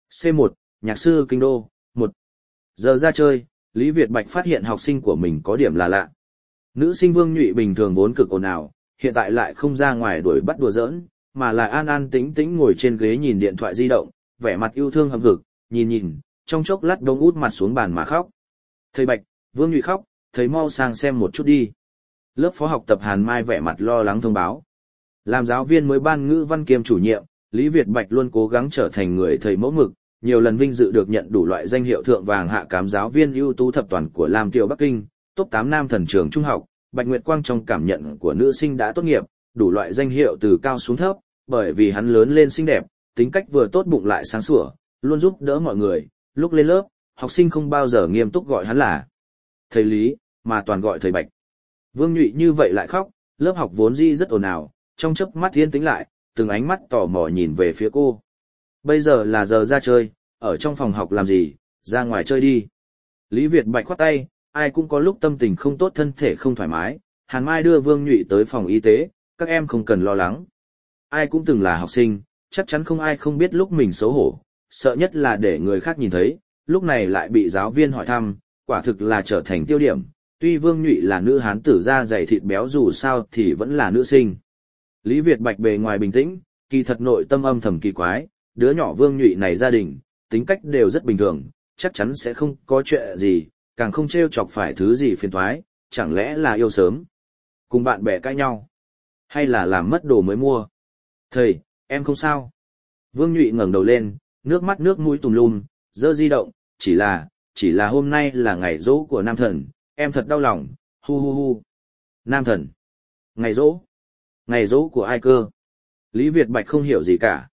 C1, Nhạc sư Kinh Đô, 1. Giờ ra chơi, Lý Việt Bạch phát hiện học sinh của mình có điểm là lạ. Nữ sinh Vương Nhụy bình thường vốn cực ồn ào, hiện tại lại không ra ngoài đuổi bắt đùa giỡn, mà là an an tĩnh tĩnh ngồi trên ghế nhìn điện thoại di động, vẻ mặt yêu thương hậm hực, nhìn, trong chốc lát đông út mặt xuống bàn mà khóc. Thầy Bạch, Vương Nhụy khóc, thầy mau sang xem một chút đi. Lớp phó học tập Hàn Mai vẻ mặt lo lắng thông báo. Làm giáo viên mới ban ngữ văn kiêm chủ nhiệm, Lý Việt Bạch luôn cố gắng trở thành người thầy mẫu mực, nhiều lần vinh dự được nhận đủ loại danh hiệu thượng vàng hạ cám giáo viên ưu tú thập toàn của Lam Kiều Bắc Kinh, top 8 nam thần trường trung học, Bạch Nguyệt Quang trong cảm nhận của nữ sinh đã tốt nghiệp, đủ loại danh hiệu từ cao xuống thấp, bởi vì hắn lớn lên xinh đẹp, tính cách vừa tốt bụng lại sáng sủa, luôn giúp đỡ mọi người, lúc lên lớp, học sinh không bao giờ nghiêm túc gọi hắn là thầy Lý, mà toàn gọi thầy Bạch. Vương Nhụy như vậy lại khóc, lớp học vốn dĩ rất ồn ào, trong chớp mắt yên tĩnh lại, từng ánh mắt tò mò nhìn về phía cô. Bây giờ là giờ ra chơi, ở trong phòng học làm gì, ra ngoài chơi đi. Lý Việt Bạch khoát tay, ai cũng có lúc tâm tình không tốt, thân thể không thoải mái, Hàn Mai đưa Vương Nhụy tới phòng y tế, các em không cần lo lắng. Ai cũng từng là học sinh, chắc chắn không ai không biết lúc mình xấu hổ, sợ nhất là để người khác nhìn thấy, lúc này lại bị giáo viên hỏi thăm, quả thực là trở thành tiêu điểm. Tuy Vương Nhụy là nữ hán tử da dày thịt béo dù sao thì vẫn là nữ sinh. Lý Việt Bạch bề ngoài bình tĩnh, kỳ thật nội tâm âm thầm kỳ quái, đứa nhỏ Vương Nhụy này gia đình, tính cách đều rất bình thường, chắc chắn sẽ không có chuyện gì, càng không trêu chọc phải thứ gì phiền toái, chẳng lẽ là yêu sớm, cùng bạn bè cãi nhau, hay là làm mất đồ mới mua. Thầy, em không sao. Vương Nhụy ngẩng đầu lên, nước mắt nước mũi tùm lum, giơ di động, chỉ là hôm nay là ngày giỗ của nam thần, em thật đau lòng, hu hu hu. Nam thần? Ngày giỗ? Ngày giỗ của ai cơ? Lý Việt Bạch không hiểu gì cả.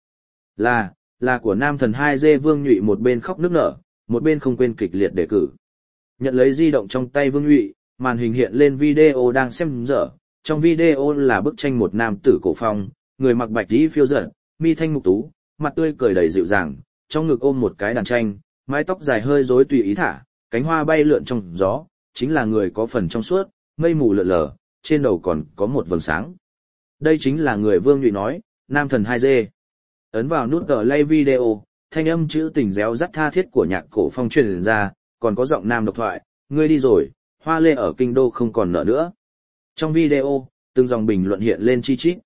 Là của nam thần 2G. Vương Nhụy một bên khóc nức nở, một bên không quên kịch liệt đề cử. Nhận lấy di động trong tay Vương Nhụy, màn hình hiện lên video đang xem dở. Trong video là bức tranh một nam tử cổ phong, người mặc bạch y phiêu dật, mi thanh mục tú, mặt tươi cười đầy dịu dàng, trong ngực ôm một cái đàn tranh, mái tóc dài hơi rối tùy ý thả, cánh hoa bay lượn trong gió, chính là người có phần trong suốt, mây mù lượn lờ, trên đầu còn có một vầng sáng. Đây chính là người Vương Nhụy nói, nam thần 2G. Ấn vào nút play video, thanh âm trữ tình réo rắt tha thiết của nhạc cổ phong truyền ra, còn có giọng nam độc thoại, ngươi đi rồi, hoa lê ở kinh đô không còn nở nữa. Trong video, từng dòng bình luận hiện lên chi chít.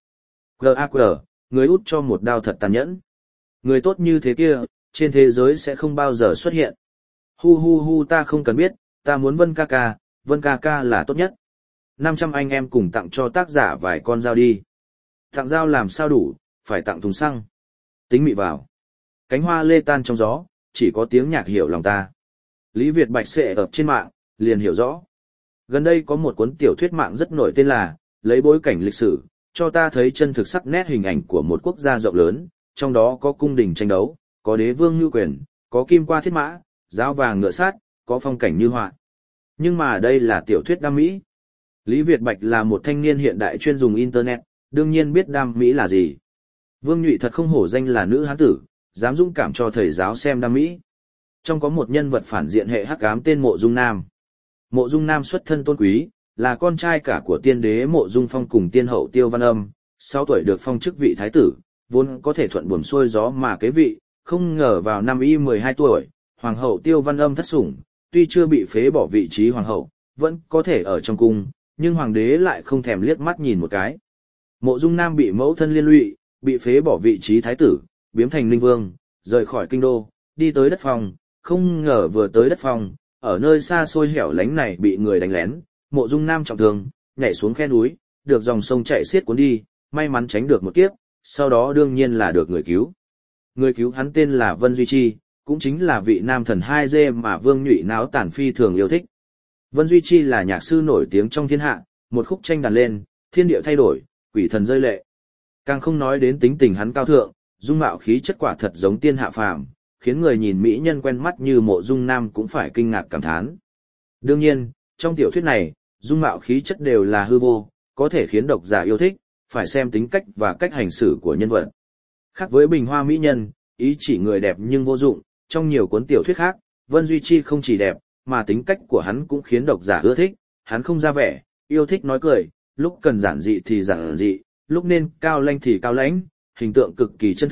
GAQ, người út cho một đao thật tàn nhẫn. Người tốt như thế kia, trên thế giới sẽ không bao giờ xuất hiện. Hu hu hu, ta không cần biết, ta muốn Vân ca ca là tốt nhất. 500 anh em cùng tặng cho tác giả vài con dao đi. Tặng dao làm sao đủ, phải tặng thùng xăng. Tính mị vào. Cánh hoa lê tan trong gió, chỉ có tiếng nhạc hiểu lòng ta. Lý Việt Bạch xệ ập trên mạng, liền hiểu rõ. Gần đây có một cuốn tiểu thuyết mạng rất nổi tên là Lấy bối cảnh lịch sử, cho ta thấy chân thực sắc nét hình ảnh của một quốc gia rộng lớn, trong đó có cung đình tranh đấu, có đế vương ngưu quyền, có kim qua thiết mã, dao vàng ngựa sát, có phong cảnh như họa. Nhưng mà đây là tiểu thuyết đam mỹ. Lý Việt Bạch là một thanh niên hiện đại chuyên dùng Internet, đương nhiên biết đam mỹ là gì. Vương Nhụy thật không hổ danh là nữ hán tử, dám dũng cảm cho thầy giáo xem đam mỹ. Trong có một nhân vật phản diện hệ hắc ám tên Mộ Dung Nam. Mộ Dung Nam xuất thân tôn quý, là con trai cả của tiên đế Mộ Dung Phong cùng tiên hậu Tiêu Văn Âm, 6 tuổi được phong chức vị thái tử, vốn có thể thuận buồm xuôi gió mà kế vị, không ngờ vào năm y 12 tuổi, hoàng hậu Tiêu Văn Âm thất sủng, tuy chưa bị phế bỏ vị trí hoàng hậu, vẫn có thể ở trong cung, nhưng hoàng đế lại không thèm liếc mắt nhìn một cái. Mộ Dung Nam bị mẫu thân liên lụy, bị phế bỏ vị trí thái tử, biếm thành Ninh Vương, rời khỏi kinh đô, đi tới đất Phong, không ngờ vừa tới đất Phong, ở nơi xa xôi hẻo lánh này bị người đánh lén, Mộ Dung Nam trọng thương, nhảy xuống khe núi, được dòng sông chảy xiết cuốn đi, may mắn tránh được một kiếp, sau đó đương nhiên là được người cứu. Người cứu hắn tên là Vân Duy Chi, cũng chính là vị nam thần 2G mà Vương Nhụy náo tản phi thường yêu thích. Vân Duy Chi là nhạc sư nổi tiếng trong thiên hạ, một khúc tranh đàn lên, thiên địa thay đổi, quỷ thần rơi lệ. Càng không nói đến tính tình hắn cao thượng, dung mạo khí chất quả thật giống tiên hạ phàm, khiến người nhìn mỹ nhân quen mắt như Mộ Dung Nam cũng phải kinh ngạc cảm thán. Đương nhiên, trong tiểu thuyết này, dung mạo khí chất đều là hư vô, có thể khiến độc giả yêu thích, phải xem tính cách và cách hành xử của nhân vật. Khác với bình hoa mỹ nhân, ý chỉ người đẹp nhưng vô dụng, trong nhiều cuốn tiểu thuyết khác, Vân Duy Chi không chỉ đẹp, mà tính cách của hắn cũng khiến độc giả ưa thích, hắn không ra vẻ, yêu thích nói cười, lúc cần giản dị thì giản dị, lúc nên cao lãnh thì cao lãnh, hình tượng cực kỳ chân thực,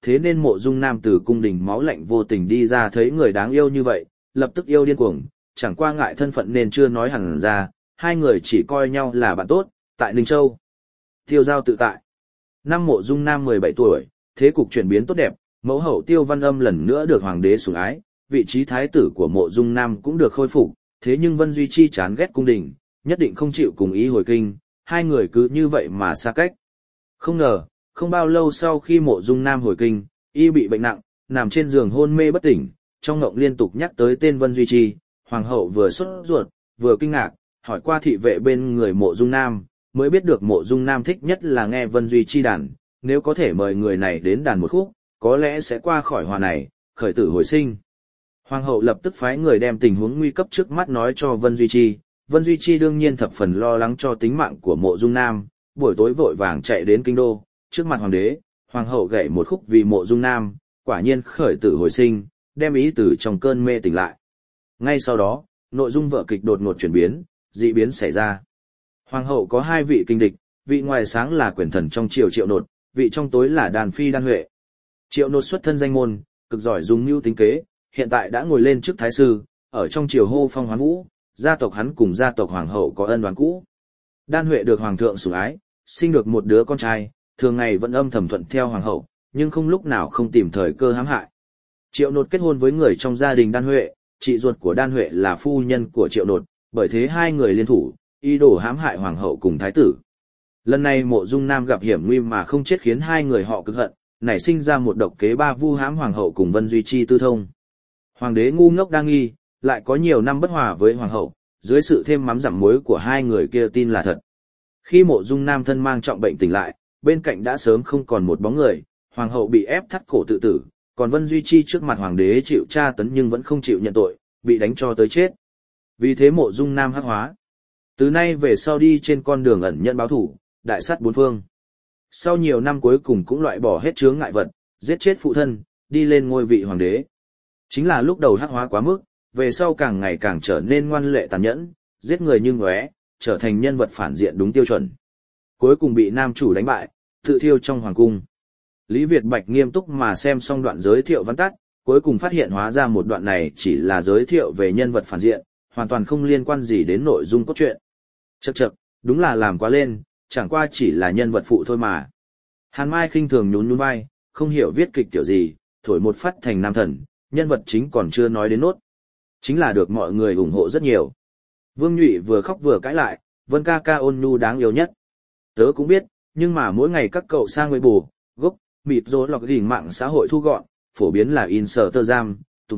thế nên Mộ Dung Nam từ cung đình máu lạnh vô tình đi ra thấy người đáng yêu như vậy, lập tức yêu điên cuồng, chẳng qua ngại thân phận nên chưa nói hẳn ra, hai người chỉ coi nhau là bạn tốt, tại Ninh Châu. Tiêu giao tự tại. Năm Mộ Dung Nam 17 tuổi, thế cục chuyển biến tốt đẹp, mẫu hậu Tiêu Văn Âm lần nữa được hoàng đế sủng ái, vị trí thái tử của Mộ Dung Nam cũng được khôi phục, thế nhưng Vân Duy Chi chán ghét cung đình, nhất định không chịu cùng ý hồi kinh, hai người cứ như vậy mà xa cách. Không ngờ, không bao lâu sau khi Mộ Dung Nam hồi kinh, y bị bệnh nặng, nằm trên giường hôn mê bất tỉnh, trong ngộng liên tục nhắc tới tên Vân Duy Chi, hoàng hậu vừa sốt ruột, vừa kinh ngạc, hỏi qua thị vệ bên người Mộ Dung Nam, mới biết được Mộ Dung Nam thích nhất là nghe Vân Duy Chi đàn, nếu có thể mời người này đến đàn một khúc, có lẽ sẽ qua khỏi hòa này, khởi tử hồi sinh. Hoàng hậu lập tức phái người đem tình huống nguy cấp trước mắt nói cho Vân Duy Chi. Vân Duy Chi đương nhiên thập phần lo lắng cho tính mạng của Mộ Dung Nam, buổi tối vội vàng chạy đến kinh đô, trước mặt hoàng đế, hoàng hậu gảy một khúc vì Mộ Dung Nam, quả nhiên khởi tử hồi sinh, đem ý từ trong cơn mê tỉnh lại. Ngay sau đó, nội dung vở kịch đột ngột chuyển biến, dị biến xảy ra. Hoàng hậu có hai vị kinh địch, vị ngoài sáng là quyền thần trong triều Triệu Nột, vị trong tối là Đàn Phi Đan Huệ. Triệu Nột xuất thân danh môn, cực giỏi dùng mưu tính kế, hiện tại đã ngồi lên chức thái sư, ở trong triều hô phong hoán vũ, gia tộc hắn cùng gia tộc hoàng hậu có ân oán cũ. Đan Huệ được hoàng thượng sủng ái, sinh được một đứa con trai, thường ngày vẫn âm thầm thuận theo hoàng hậu, nhưng không lúc nào không tìm thời cơ hãm hại. Triệu Nột kết hôn với người trong gia đình Đan Huệ, chị ruột của Đan Huệ là phu nhân của Triệu Nột, bởi thế hai người liên thủ, ý đồ hãm hại hoàng hậu cùng thái tử. Lần này Mộ Dung Nam gặp hiểm nguy mà không chết khiến hai người họ cực hận, nảy sinh ra một độc kế ba vu hãm hoàng hậu cùng Vân Duy Chi tư thông. Hoàng đế ngu ngốc đa nghi, lại có nhiều năm bất hòa với hoàng hậu, dưới sự thêm mắm dặm muối của hai người kia tin là thật. Khi Mộ Dung Nam thân mang trọng bệnh tỉnh lại, bên cạnh đã sớm không còn một bóng người, hoàng hậu bị ép thắt cổ tự tử, còn Vân Duy Chi trước mặt hoàng đế chịu tra tấn nhưng vẫn không chịu nhận tội, bị đánh cho tới chết. Vì thế Mộ Dung Nam hắc hóa. Từ nay về sau đi trên con đường ẩn nhận báo thủ, đại sát bốn phương. Sau nhiều năm cuối cùng cũng loại bỏ hết chướng ngại vật, giết chết phụ thân, đi lên ngôi vị hoàng đế. Chính là lúc đầu hắc hóa quá mức, về sau càng ngày càng trở nên ngoan lệ tàn nhẫn, giết người như ngóe, trở thành nhân vật phản diện đúng tiêu chuẩn. Cuối cùng bị nam chủ đánh bại, tự thiêu trong hoàng cung. Lý Việt Bạch nghiêm túc mà xem xong đoạn giới thiệu văn tắt, cuối cùng phát hiện hóa ra một đoạn này chỉ là giới thiệu về nhân vật phản diện, hoàn toàn không liên quan gì đến nội dung cốt truyện. Chậc chậc, đúng là làm quá lên, chẳng qua chỉ là nhân vật phụ thôi mà. Hàn Mai khinh thường nhún nhún vai, không hiểu viết kịch kiểu gì, thổi một phát thành nam thần, nhân vật chính còn chưa nói đến nốt. Chính là được mọi người ủng hộ rất nhiều. Vương Nhụy vừa khóc vừa cãi lại, Vân ca ca ôn nhu đáng yêu nhất. Tớ cũng biết, nhưng mà mỗi ngày các cậu sang Weibo, gốc, mịt rối lọc gỉnh mạng xã hội thu gọn, phổ biến là Instagram,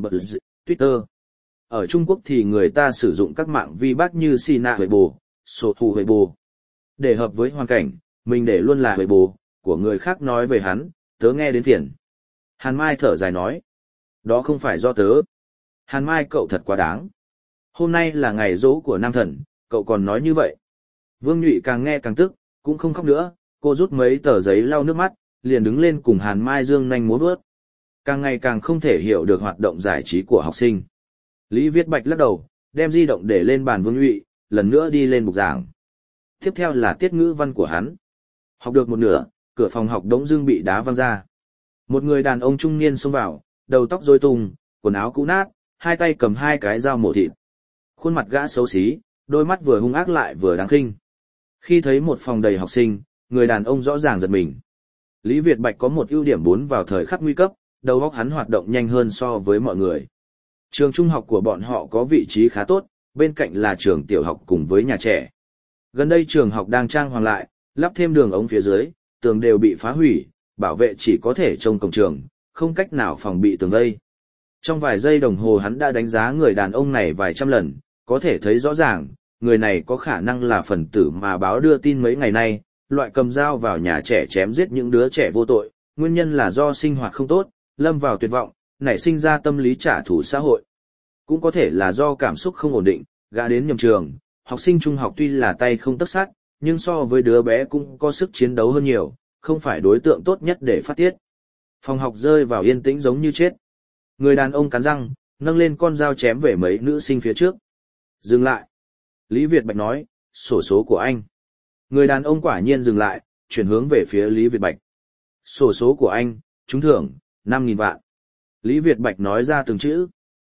Twitter. Ở Trung Quốc thì người ta sử dụng các mạng vi bác như Sina Weibo, Sổ Thủ Weibo. Để hợp với hoàn cảnh, mình để luôn là Weibo, của người khác nói về hắn, tớ nghe đến phiền. Hàn Mai thở dài nói. Đó không phải do tớ. Hàn Mai cậu thật quá đáng. Hôm nay là ngày giỗ của nam thần, cậu còn nói như vậy. Vương Nhụy càng nghe càng tức, cũng không khóc nữa, cô rút mấy tờ giấy lau nước mắt, liền đứng lên cùng Hàn Mai dương nanh múa vuốt. Càng ngày càng không thể hiểu được hoạt động giải trí của học sinh. Lý Viết Bạch lắc đầu, đem di động để lên bàn Vương Nhụy, lần nữa đi lên bục giảng. Tiếp theo là tiết ngữ văn của hắn. Học được một nửa, cửa phòng học đống dưng bị đá văng ra. Một người đàn ông trung niên xông vào, đầu tóc rối tung, quần áo cũ nát, hai tay cầm hai cái dao mổ thịt. Khuôn mặt gã xấu xí, đôi mắt vừa hung ác lại vừa đáng khinh. Khi thấy một phòng đầy học sinh, người đàn ông rõ ràng giật mình. Lý Việt Bạch có một ưu điểm bốn vào thời khắc nguy cấp, đầu óc hắn hoạt động nhanh hơn so với mọi người. Trường trung học của bọn họ có vị trí khá tốt, bên cạnh là trường tiểu học cùng với nhà trẻ. Gần đây trường học đang trang hoàng lại, lắp thêm đường ống phía dưới, tường đều bị phá hủy, bảo vệ chỉ có thể trông cổng trường, không cách nào phòng bị tường vây. Trong vài giây đồng hồ hắn đã đánh giá người đàn ông này vài trăm lần, có thể thấy rõ ràng, người này có khả năng là phần tử mà báo đưa tin mấy ngày nay, loại cầm dao vào nhà trẻ chém giết những đứa trẻ vô tội, nguyên nhân là do sinh hoạt không tốt, lâm vào tuyệt vọng, nảy sinh ra tâm lý trả thù xã hội. Cũng có thể là do cảm xúc không ổn định, gã đến nhầm trường, học sinh trung học tuy là tay không tấc sắt, nhưng so với đứa bé cũng có sức chiến đấu hơn nhiều, không phải đối tượng tốt nhất để phát tiết. Phòng học rơi vào yên tĩnh giống như chết. Người đàn ông cắn răng, nâng lên con dao chém về mấy nữ sinh phía trước. Dừng lại. Lý Việt Bạch nói, sổ số của anh. Người đàn ông quả nhiên dừng lại, chuyển hướng về phía Lý Việt Bạch. Sổ số của anh, trúng thưởng, 5.000 vạn. Lý Việt Bạch nói ra từng chữ.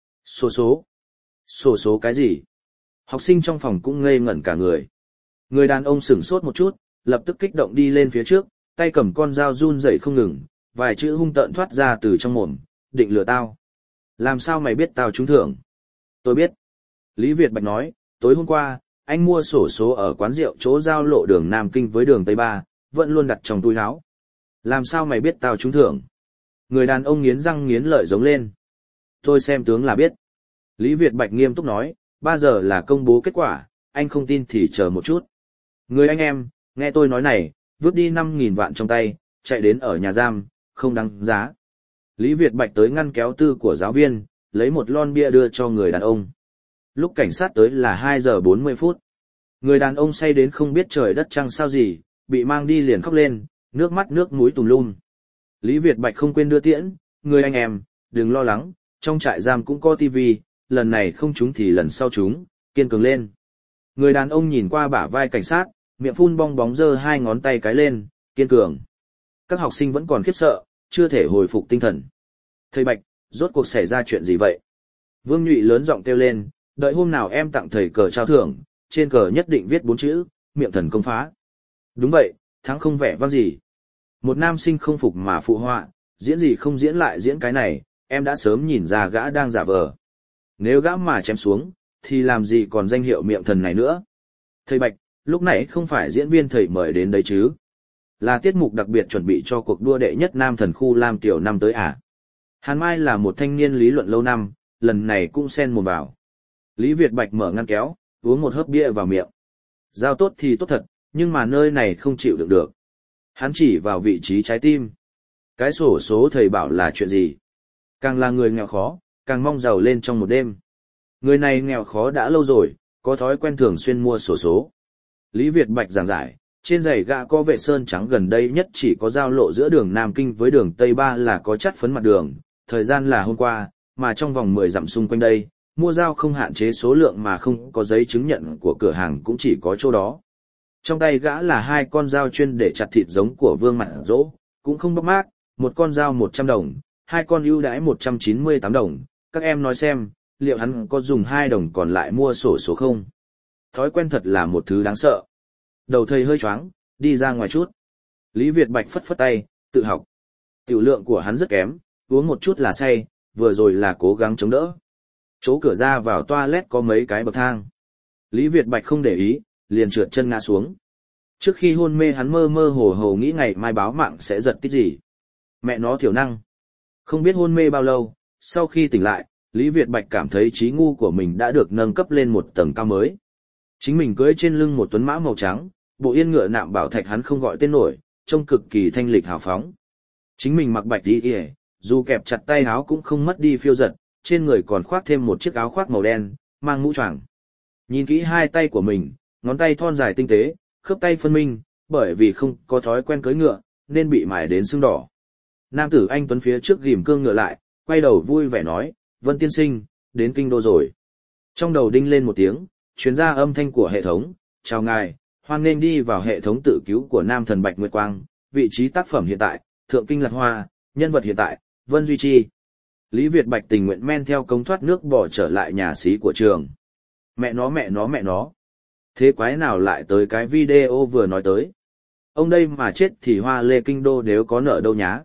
Sổ số cái gì? Học sinh trong phòng cũng ngây ngẩn cả người. Người đàn ông sửng sốt một chút, lập tức kích động đi lên phía trước, tay cầm con dao run rẩy không ngừng, vài chữ hung tợn thoát ra từ trong mồm, định lừa tao. Làm sao mày biết tao trúng thưởng? Tôi biết. Lý Việt Bạch nói, tối hôm qua, anh mua sổ số ở quán rượu chỗ giao lộ đường Nam Kinh với đường Tây Ba, vẫn luôn đặt trong túi áo. Làm sao mày biết tao trúng thưởng? Người đàn ông nghiến răng nghiến lợi giống lên. Tôi xem tướng là biết. Lý Việt Bạch nghiêm túc nói, 3 giờ là công bố kết quả, anh không tin thì chờ một chút. Người anh em, nghe tôi nói này, vứt đi 5.000 vạn trong tay, chạy đến ở nhà giam, không đáng giá. Lý Việt Bạch tới ngăn kéo tư của giáo viên, lấy một lon bia đưa cho người đàn ông. Lúc cảnh sát tới là 2 giờ 40 phút. Người đàn ông say đến không biết trời đất trăng sao gì, bị mang đi liền khóc lên, nước mắt nước mũi tùm lum. Lý Việt Bạch không quên đưa tiễn, người anh em, đừng lo lắng, trong trại giam cũng có tivi, lần này không trúng thì lần sau trúng, kiên cường lên. Người đàn ông nhìn qua bả vai cảnh sát, miệng phun bong bóng giơ 2 ngón tay cái lên, kiên cường. Các học sinh vẫn còn khiếp sợ, chưa thể hồi phục tinh thần. Thầy Bạch, rốt cuộc xảy ra chuyện gì vậy? Vương Nhụy lớn giọng kêu lên, đợi hôm nào em tặng thầy cờ trao thưởng, trên cờ nhất định viết 4 chữ, miệng thần công phá. Đúng vậy, thắng không vẻ vang gì. Một nam sinh không phục mà phụ họa, diễn gì không diễn lại diễn cái này, em đã sớm nhìn ra gã đang giả vờ. Nếu gã mà chém xuống, thì làm gì còn danh hiệu miệng thần này nữa. Thầy Bạch, lúc nãy không phải diễn viên thầy mời đến đấy chứ? Là tiết mục đặc biệt chuẩn bị cho cuộc đua đệ nhất nam thần khu Lam Tiểu năm tới à? Hàn Mai là một thanh niên lý luận lâu năm, lần này cũng xen mồm vào. Lý Việt Bạch mở ngăn kéo, uống một hớp bia vào miệng. Giao tốt thì tốt thật, nhưng mà nơi này không chịu đựng được. Hắn chỉ vào vị trí trái tim. Cái sổ số thầy bảo là chuyện gì? Càng là người nghèo khó, càng mong giàu lên trong một đêm. Người này nghèo khó đã lâu rồi, có thói quen thường xuyên mua sổ số. Lý Việt Bạch giảng giải, trên giày gã có vệ sơn trắng gần đây nhất chỉ có giao lộ giữa đường Nam Kinh với đường Tây Ba là có chắt phấn mặt đường, thời gian là hôm qua, mà trong vòng 10 dặm xung quanh đây, mua dao không hạn chế số lượng mà không có giấy chứng nhận của cửa hàng cũng chỉ có chỗ đó. Trong tay gã là 2 con dao chuyên để chặt thịt giống của Vương Mặt Dỗ, cũng không bóc mác, một con dao 100 đồng, 2 con ưu đãi 198 đồng, các em nói xem, liệu hắn có dùng 2 đồng còn lại mua sổ số không? Thói quen thật là một thứ đáng sợ. Đầu thầy hơi choáng, đi ra ngoài chút. Lý Việt Bạch phất phất tay, tự học. Tiểu lượng của hắn rất kém, uống một chút là say, vừa rồi là cố gắng chống đỡ. Chỗ cửa ra vào toilet có mấy cái bậc thang. Lý Việt Bạch không để ý, liền trượt chân ngã xuống. Trước khi hôn mê hắn mơ mơ hồ hồ nghĩ ngày mai báo mạng sẽ giật tít gì. Mẹ nó thiểu năng. Không biết hôn mê bao lâu, sau khi tỉnh lại, Lý Việt Bạch cảm thấy trí ngu của mình đã được nâng cấp lên một tầng cao mới. Chính mình cưỡi trên lưng một tuấn mã màu trắng, bộ yên ngựa nạm bảo thạch hắn không gọi tên nổi, trông cực kỳ thanh lịch hào phóng. Chính mình mặc bạch đi kìa, dù kẹp chặt tay áo cũng không mất đi phiêu giật, trên người còn khoác thêm một chiếc áo khoác màu đen, mang mũ choàng. Nhìn kỹ 2 tay của mình, ngón tay thon dài tinh tế, khớp tay phân minh, bởi vì không có thói quen cưỡi ngựa, nên bị mài đến sưng đỏ. Nam tử anh tuấn phía trước ghim cương ngựa lại, quay đầu vui vẻ nói, Vân tiên sinh, đến kinh đô rồi. Trong đầu đinh lên một tiếng, truyền ra âm thanh của hệ thống, chào ngài, hoan nghênh đi vào hệ thống tự cứu của Nam thần Bạch Nguyệt Quang, vị trí tác phẩm hiện tại, Thượng Kinh Lạc Hoa, nhân vật hiện tại, Vân Duy Chi. Lý Việt Bạch tình nguyện men theo cống thoát nước bỏ trở lại nhà xí của trường. Mẹ nó. Thế quái nào lại tới cái video vừa nói tới. Ông đây mà chết thì hoa lê kinh đô nếu có nợ đâu nhá.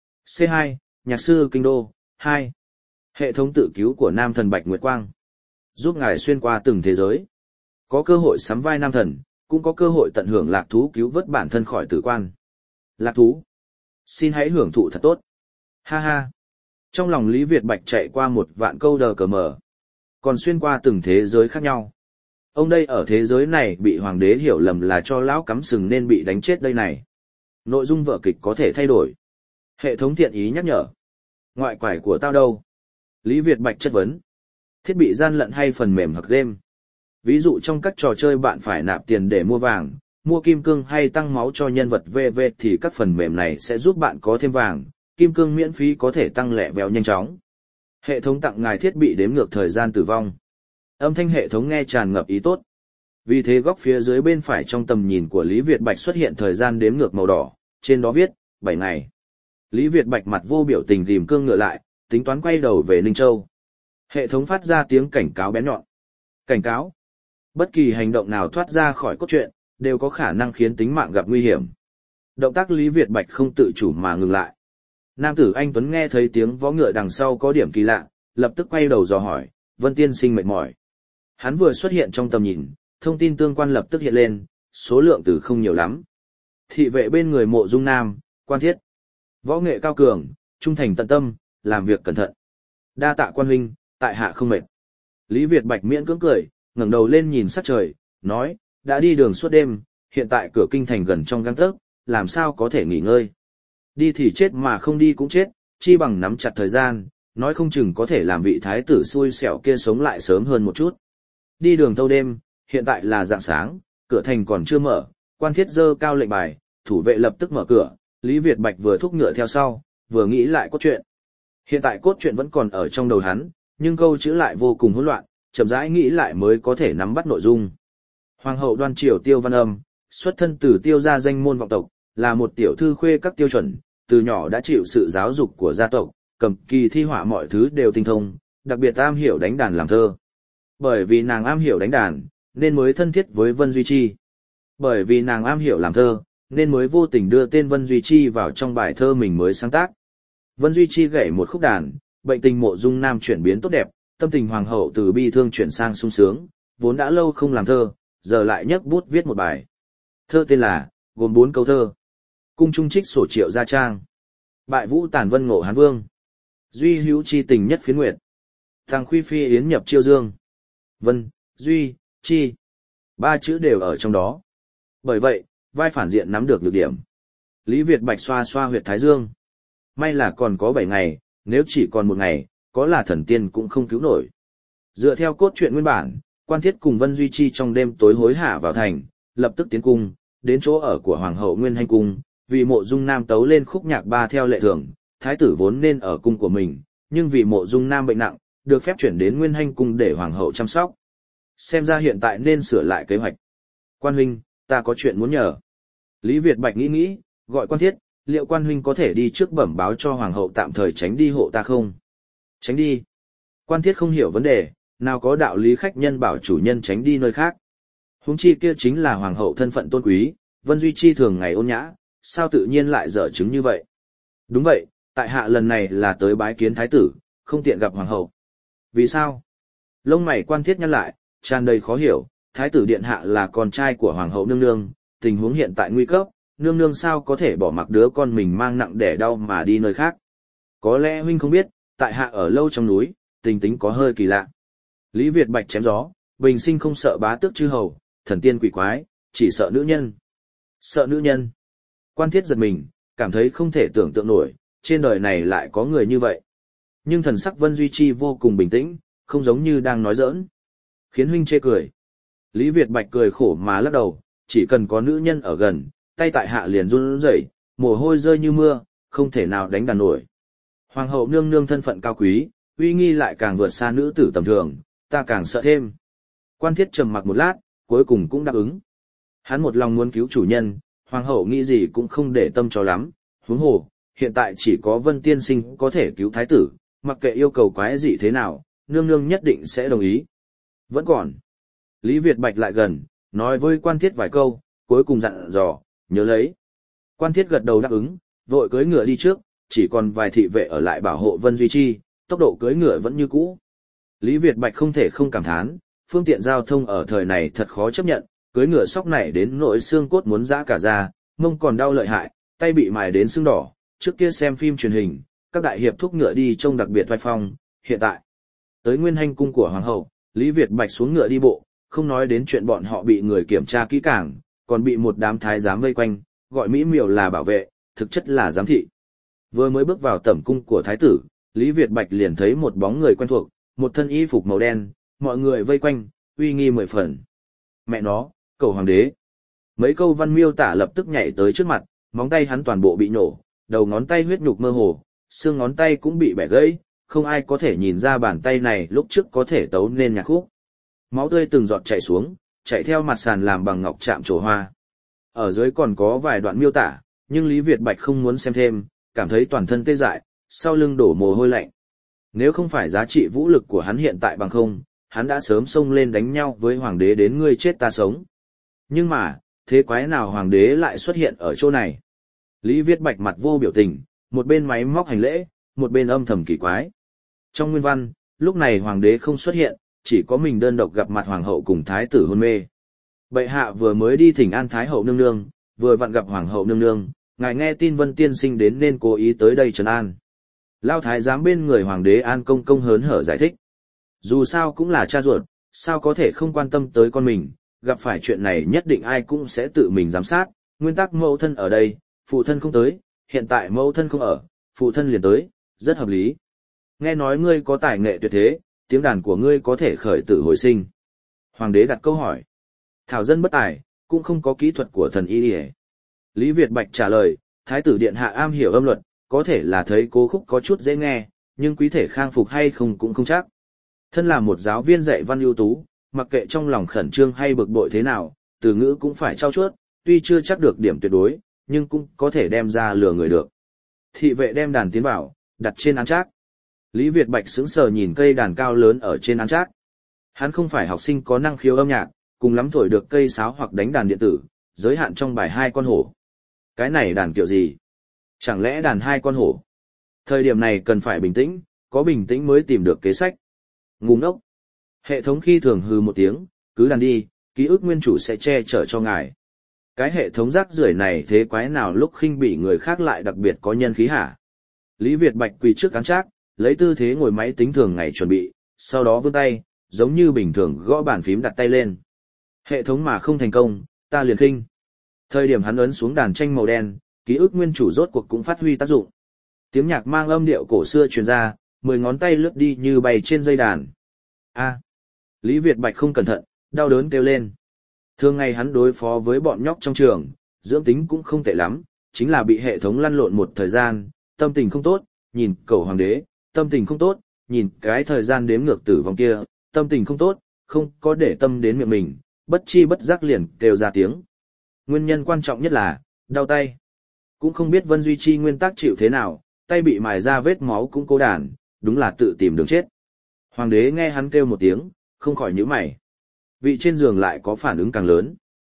C2, nhạc sư kinh đô, 2. Hệ thống tự cứu của Nam thần Bạch Nguyệt Quang. Giúp ngài xuyên qua từng thế giới. Có cơ hội sắm vai nam thần, cũng có cơ hội tận hưởng lạc thú cứu vớt bản thân khỏi tử quan. Lạc thú. Xin hãy hưởng thụ thật tốt. Ha ha. Trong lòng Lý Việt Bạch chạy qua một vạn câu đờ cờ mờ. Còn xuyên qua từng thế giới khác nhau. Ông đây ở thế giới này bị hoàng đế hiểu lầm là cho lão cắm sừng nên bị đánh chết đây này. Nội dung vở kịch có thể thay đổi. Hệ thống thiện ý nhắc nhở. Ngoại quải của tao đâu? Lý Việt Bạch chất vấn. Thiết bị gian lận hay phần mềm hoặc game? Ví dụ trong các trò chơi bạn phải nạp tiền để mua vàng, mua kim cương hay tăng máu cho nhân vật VV thì các phần mềm này sẽ giúp bạn có thêm vàng, kim cương miễn phí có thể tăng lẹ vèo nhanh chóng. Hệ thống tặng ngài thiết bị đếm ngược thời gian tử vong. Âm thanh hệ thống nghe tràn ngập ý tốt. Vì thế góc phía dưới bên phải trong tầm nhìn của Lý Việt Bạch xuất hiện thời gian đếm ngược màu đỏ, trên đó viết 7 ngày. Lý Việt Bạch mặt vô biểu tình ghim cương ngựa lại, tính toán quay đầu về Ninh Châu. Hệ thống phát ra tiếng cảnh cáo bén nhọn. Cảnh cáo. Bất kỳ hành động nào thoát ra khỏi cốt truyện, đều có khả năng khiến tính mạng gặp nguy hiểm. Động tác Lý Việt Bạch không tự chủ mà ngừng lại. Nam tử anh Tuấn nghe thấy tiếng vó ngựa đằng sau có điểm kỳ lạ, lập tức quay đầu dò hỏi, Vân tiên sinh mệt mỏi. Hắn vừa xuất hiện trong tầm nhìn, thông tin tương quan lập tức hiện lên, số lượng từ không nhiều lắm. Thị vệ bên người Mộ Dung Nam, Quan Thiết. Võ nghệ cao cường, trung thành tận tâm, làm việc cẩn thận. Đa tạ quan huynh, tại hạ không mệt. Lý Việt Bạch miễn cưỡng cười, ngẩng đầu lên nhìn sắc trời, nói, đã đi đường suốt đêm, hiện tại cửa kinh thành gần trong gang tấc, làm sao có thể nghỉ ngơi. Đi thì chết mà không đi cũng chết, chi bằng nắm chặt thời gian, nói không chừng có thể làm vị thái tử xui xẻo kia sống lại sớm hơn một chút. Đi đường thâu đêm, hiện tại là rạng sáng, cửa thành còn chưa mở, Quan Thiết giơ cao lệnh bài, thủ vệ lập tức mở cửa, Lý Việt Bạch vừa thúc ngựa theo sau, vừa nghĩ lại cốt truyện. Hiện tại cốt truyện vẫn còn ở trong đầu hắn, nhưng câu chữ lại vô cùng hỗn loạn, chậm rãi nghĩ lại mới có thể nắm bắt nội dung. Hoàng hậu Đoan Triều Tiêu Văn Âm, xuất thân từ Tiêu gia danh môn vọng tộc, là một tiểu thư khuê các tiêu chuẩn, từ nhỏ đã chịu sự giáo dục của gia tộc, cầm kỳ thi họa mọi thứ đều tinh thông, đặc biệt am hiểu đánh đàn làm thơ. Bởi vì nàng am hiểu đánh đàn, nên mới thân thiết với Vân Duy Chi. Bởi vì nàng am hiểu làm thơ, nên mới vô tình đưa tên Vân Duy Chi vào trong bài thơ mình mới sáng tác. Vân Duy Chi gảy một khúc đàn, bệnh tình Mộ Dung Nam chuyển biến tốt đẹp, tâm tình hoàng hậu từ bi thương chuyển sang sung sướng, vốn đã lâu không làm thơ, giờ lại nhấc bút viết một bài. Thơ tên là, gồm 4 câu thơ. Cung trung trích sổ Triệu gia trang. Bại vũ tàn vân ngộ Hán Vương. Duy hữu chi tình nhất phiến nguyệt. Thằng khuy phi yến nhập chiêu dương. Vân, Duy, Chi. 3 chữ đều ở trong đó. Bởi vậy, vai phản diện nắm được nhược điểm. Lý Việt Bạch xoa xoa huyệt thái dương. May là còn có 7 ngày, nếu chỉ còn 1 ngày, có là thần tiên cũng không cứu nổi. Dựa theo cốt truyện nguyên bản, Quan Thiết cùng Vân Duy Chi trong đêm tối hối hả vào thành, lập tức tiến cung, đến chỗ ở của Hoàng hậu Nguyên Hanh Cung, vì Mộ Dung Nam tấu lên khúc nhạc ba theo lệ thường, thái tử vốn nên ở cung của mình, nhưng vì Mộ Dung Nam bệnh nặng, được phép chuyển đến Nguyên Hanh Cung để Hoàng hậu chăm sóc. Xem ra hiện tại nên sửa lại kế hoạch. Quan huynh, ta có chuyện muốn nhờ. Lý Việt Bạch nghĩ, gọi Quan Thiết, liệu Quan huynh có thể đi trước bẩm báo cho Hoàng hậu tạm thời tránh đi hộ ta không? Tránh đi. Quan Thiết không hiểu vấn đề, nào có đạo lý khách nhân bảo chủ nhân tránh đi nơi khác. Huống chi kia chính là Hoàng hậu thân phận tôn quý, Vân Duy Chi thường ngày ôn nhã, sao tự nhiên lại dở chứng như vậy? Đúng vậy, tại hạ lần này là tới bái kiến thái tử, không tiện gặp Hoàng hậu. Vì sao? Lông mày Quan Thiết nhăn lại, tràn đầy khó hiểu, thái tử điện hạ là con trai của Hoàng hậu nương nương, tình huống hiện tại nguy cấp, nương nương sao có thể bỏ mặc đứa con mình mang nặng đẻ đau mà đi nơi khác? Có lẽ huynh không biết, tại hạ ở lâu trong núi, tình tính có hơi kỳ lạ. Lý Việt Bạch chém gió, bình sinh không sợ bá tước chư hầu, thần tiên quỷ quái, chỉ sợ nữ nhân. Sợ nữ nhân. Quan Thiết giật mình, cảm thấy không thể tưởng tượng nổi, trên đời này lại có người như vậy. Nhưng thần sắc Vân Duy Chi vô cùng bình tĩnh, không giống như đang nói giỡn. Khiến huynh chê cười. Lý Việt Bạch cười khổ mà lắc đầu, chỉ cần có nữ nhân ở gần, tay tại hạ liền run rẩy, mồ hôi rơi như mưa, không thể nào đánh đàn nổi. Hoàng hậu nương nương thân phận cao quý, uy nghi lại càng vượt xa nữ tử tầm thường, ta càng sợ thêm. Quan Thiết trầm mặc một lát, cuối cùng cũng đáp ứng. Hắn một lòng muốn cứu chủ nhân, Hoàng hậu nghĩ gì cũng không để tâm cho lắm, huống hồ, hiện tại chỉ có Vân tiên sinh có thể cứu thái tử, mặc kệ yêu cầu quái gì thế nào, nương nương nhất định sẽ đồng ý. Vẫn còn. Lý Việt Bạch lại gần, nói với Quan Thiết vài câu, cuối cùng dặn dò, nhớ lấy. Quan Thiết gật đầu đáp ứng, vội cưỡi ngựa đi trước, chỉ còn vài thị vệ ở lại bảo hộ Vân Duy Chi, tốc độ cưỡi ngựa vẫn như cũ. Lý Việt Bạch không thể không cảm thán, phương tiện giao thông ở thời này thật khó chấp nhận, cưỡi ngựa sóc này đến nỗi xương cốt muốn giã cả ra, mông còn đau lợi hại, tay bị mài đến sưng đỏ, trước kia xem phim truyền hình, các đại hiệp thúc ngựa đi trông đặc biệt vai phong, hiện tại. Tới Nguyên Hanh Cung của Hoàng hậu, Lý Việt Bạch xuống ngựa đi bộ, không nói đến chuyện bọn họ bị người kiểm tra kỹ càng, còn bị một đám thái giám vây quanh, gọi mỹ miều là bảo vệ, thực chất là giám thị. Vừa mới bước vào tẩm cung của thái tử, Lý Việt Bạch liền thấy một bóng người quen thuộc, một thân y phục màu đen, mọi người vây quanh, uy nghi 10 phần. Mẹ nó, cầu hoàng đế. Mấy câu văn miêu tả lập tức nhảy tới trước mặt, móng tay hắn toàn bộ bị nổ, đầu ngón tay huyết nhục mơ hồ, xương ngón tay cũng bị bẻ gãy, không ai có thể nhìn ra bàn tay này lúc trước có thể tấu nên nhạc khúc. Máu tươi từng giọt chảy xuống, chạy theo mặt sàn làm bằng ngọc chạm trổ hoa. Ở dưới còn có vài đoạn miêu tả, nhưng Lý Việt Bạch không muốn xem thêm, cảm thấy toàn thân tê dại, sau lưng đổ mồ hôi lạnh. Nếu không phải giá trị vũ lực của hắn hiện tại bằng không, hắn đã sớm xông lên đánh nhau với hoàng đế đến ngươi chết ta sống. Nhưng mà, thế quái nào hoàng đế lại xuất hiện ở chỗ này? Lý Viết Bạch mặt vô biểu tình, một bên máy móc hành lễ, một bên âm thầm kỳ quái. Trong nguyên văn, lúc này hoàng đế không xuất hiện, chỉ có mình đơn độc gặp mặt hoàng hậu cùng thái tử hôn mê. Bệ hạ vừa mới đi thỉnh an thái hậu nương nương, vừa vặn gặp hoàng hậu nương nương, ngài nghe tin Vân tiên sinh đến nên cố ý tới đây trấn an. Lao thái giám bên người hoàng đế An Công Công hớn hở giải thích. Dù sao cũng là cha ruột, sao có thể không quan tâm tới con mình, gặp phải chuyện này nhất định ai cũng sẽ tự mình giám sát, nguyên tắc mẫu thân ở đây, phụ thân không tới, hiện tại mẫu thân không ở, phụ thân liền tới, rất hợp lý. Nghe nói ngươi có tài nghệ tuyệt thế, tiếng đàn của ngươi có thể khởi tử hồi sinh. Hoàng đế đặt câu hỏi. Thảo dân bất tài, cũng không có kỹ thuật của thần y. Lý Việt Bạch trả lời, thái tử điện hạ am hiểu âm luật, có thể là thấy cố khúc có chút dễ nghe, nhưng quý thể khang phục hay không cũng không chắc. Thân là một giáo viên dạy văn ưu tú, mặc kệ trong lòng khẩn trương hay bực bội thế nào, từ ngữ cũng phải trau chuốt, tuy chưa chắc được điểm tuyệt đối, nhưng cũng có thể đem ra lừa người được. Thị vệ đem đàn tiến vào, đặt trên án trác. Lý Việt Bạch sững sờ nhìn cây đàn cao lớn ở trên án trác. Hắn không phải học sinh có năng khiếu âm nhạc, cùng lắm thổi được cây sáo hoặc đánh đàn điện tử, giới hạn trong bài 2 con hổ. Cái này đàn kiểu gì? Chẳng lẽ đàn 2 con hổ? Thời điểm này cần phải bình tĩnh, có bình tĩnh mới tìm được kế sách. Ngu ngốc. Hệ thống khi thường hừ một tiếng, cứ đàn đi, ký ức nguyên chủ sẽ che chở cho ngài. Cái hệ thống rác rưởi này thế quái nào lúc khinh bỉ người khác lại đặc biệt có nhân khí hả? Lý Việt Bạch quỳ trước án trác, lấy tư thế ngồi máy tính thường ngày chuẩn bị, sau đó vươn tay, giống như bình thường gõ bàn phím đặt tay lên. Hệ thống mà không thành công, ta liền khinh. Thời điểm hắn ấn xuống đàn tranh màu đen, ký ức nguyên chủ rốt cuộc cũng phát huy tác dụng. Tiếng nhạc mang âm điệu cổ xưa truyền ra, 10 ngón tay lướt đi như bay trên dây đàn. A. Lý Việt Bạch không cẩn thận, đau đớn kêu lên. Thường ngày hắn đối phó với bọn nhóc trong trường, dưỡng tính cũng không tệ lắm, chính là bị hệ thống lăn lộn một thời gian, tâm tình không tốt, nhìn cầu hoàng đế, tâm tình không tốt, nhìn cái thời gian đếm ngược tử vong kia, tâm tình không tốt, không có để tâm đến miệng mình, bất chi bất giác liền kêu ra tiếng. Nguyên nhân quan trọng nhất là, đau tay. Cũng không biết Vân Duy Chi nguyên tắc chịu thế nào, tay bị mài ra vết máu cũng cố đàn, đúng là tự tìm đường chết. Hoàng đế nghe hắn kêu một tiếng, không khỏi nhíu mày. Vị trên giường lại có phản ứng càng lớn.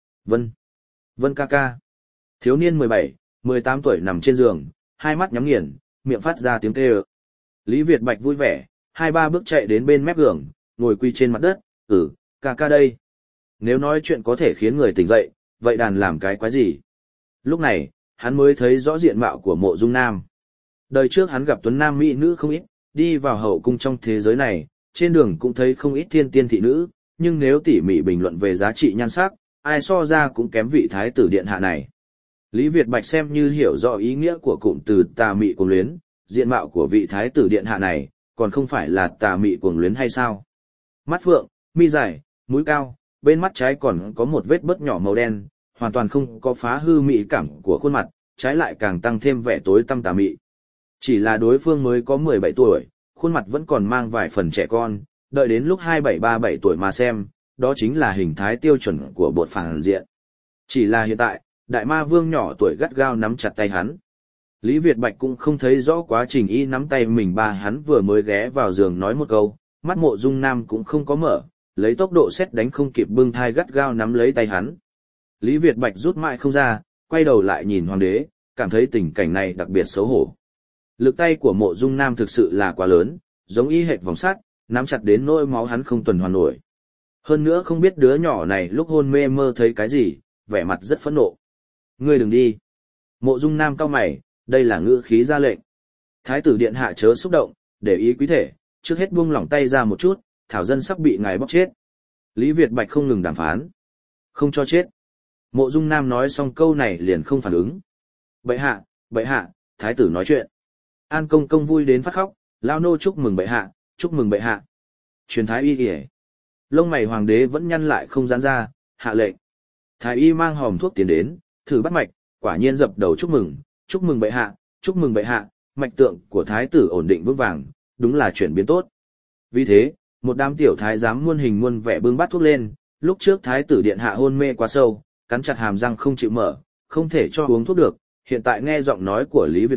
Vân ca ca. Thiếu niên 17, 18 tuổi nằm trên giường, hai mắt nhắm nghiền, miệng phát ra tiếng kêu. Lý Việt Bạch vui vẻ, 2-3 bước chạy đến bên mép giường, ngồi quy trên mặt đất, ca ca đây. Nếu nói chuyện có thể khiến người tỉnh dậy, vậy đàn làm cái quái gì? Lúc này, hắn mới thấy rõ diện mạo của Mộ Dung Nam. Đời trước hắn gặp tuấn nam mỹ nữ không ít, đi vào hậu cung trong thế giới này, trên đường cũng thấy không ít thiên tiên thị nữ, nhưng nếu tỉ mỉ bình luận về giá trị nhan sắc, ai so ra cũng kém vị thái tử điện hạ này. Lý Việt Bạch xem như hiểu rõ ý nghĩa của cụm từ tà mị cuồng luyến, diện mạo của vị thái tử điện hạ này, còn không phải là tà mị cuồng luyến hay sao? Mắt phượng, mi dài, mũi cao, bên mắt trái còn có một vết bớt nhỏ màu đen, hoàn toàn không có phá hư mị cảm của khuôn mặt, trái lại càng tăng thêm vẻ tối tăm tà mị. Chỉ là đối phương mới có 17 tuổi, khuôn mặt vẫn còn mang vài phần trẻ con, đợi đến lúc 27-37 tuổi mà xem, đó chính là hình thái tiêu chuẩn của bột phản diện. Chỉ là hiện tại, đại ma vương nhỏ tuổi gắt gao nắm chặt tay hắn. Lý Việt Bạch cũng không thấy rõ quá trình y nắm tay mình, hắn vừa mới ghé vào giường nói một câu, mắt Mộ Dung Nam cũng không có mở, lấy tốc độ sét đánh không kịp bưng thai gắt gao nắm lấy tay hắn. Lý Việt Bạch rút mãi không ra, quay đầu lại nhìn hoàng đế, cảm thấy tình cảnh này đặc biệt xấu hổ. Lực tay của Mộ Dung Nam thực sự là quá lớn, giống y hệt vòng sắt, nắm chặt đến nỗi máu hắn không tuần hoàn nổi. Hơn nữa không biết đứa nhỏ này lúc hôn mê mơ thấy cái gì, vẻ mặt rất phẫn nộ. Ngươi đừng đi. Mộ Dung Nam cau mày, đây là ngữ khí ra lệnh. Thái tử điện hạ chớ xúc động, để ý quý thể, trước hết buông lỏng tay ra một chút, thảo dân sắp bị ngài bóc chết. Lý Việt Bạch không ngừng đàm phán. Không cho chết. Mộ Dung Nam nói xong câu này liền không phản ứng. Bệ hạ, thái tử nói chuyện. An Công Công vui đến phát khóc, lao nô chúc mừng bệ hạ, chúc mừng bệ hạ. Truyền thái y kìa. Lông mày hoàng đế vẫn nhăn lại không giãn ra, hạ lệnh. Thái y mang hòm thuốc tiến đến, thử bắt mạch, quả nhiên dập đầu chúc mừng bệ hạ, chúc mừng bệ hạ, mạch tượng của thái tử ổn định vững vàng, đúng là chuyển biến tốt. Vì thế, một đám tiểu thái giám muôn hình muôn vẻ bưng bát thuốc lên, lúc trước thái tử điện hạ hôn mê quá sâu, cắn chặt hàm răng không chịu mở, không thể cho uống thuốc được, hiện tại nghe giọng nói của Lý Việt Bạch,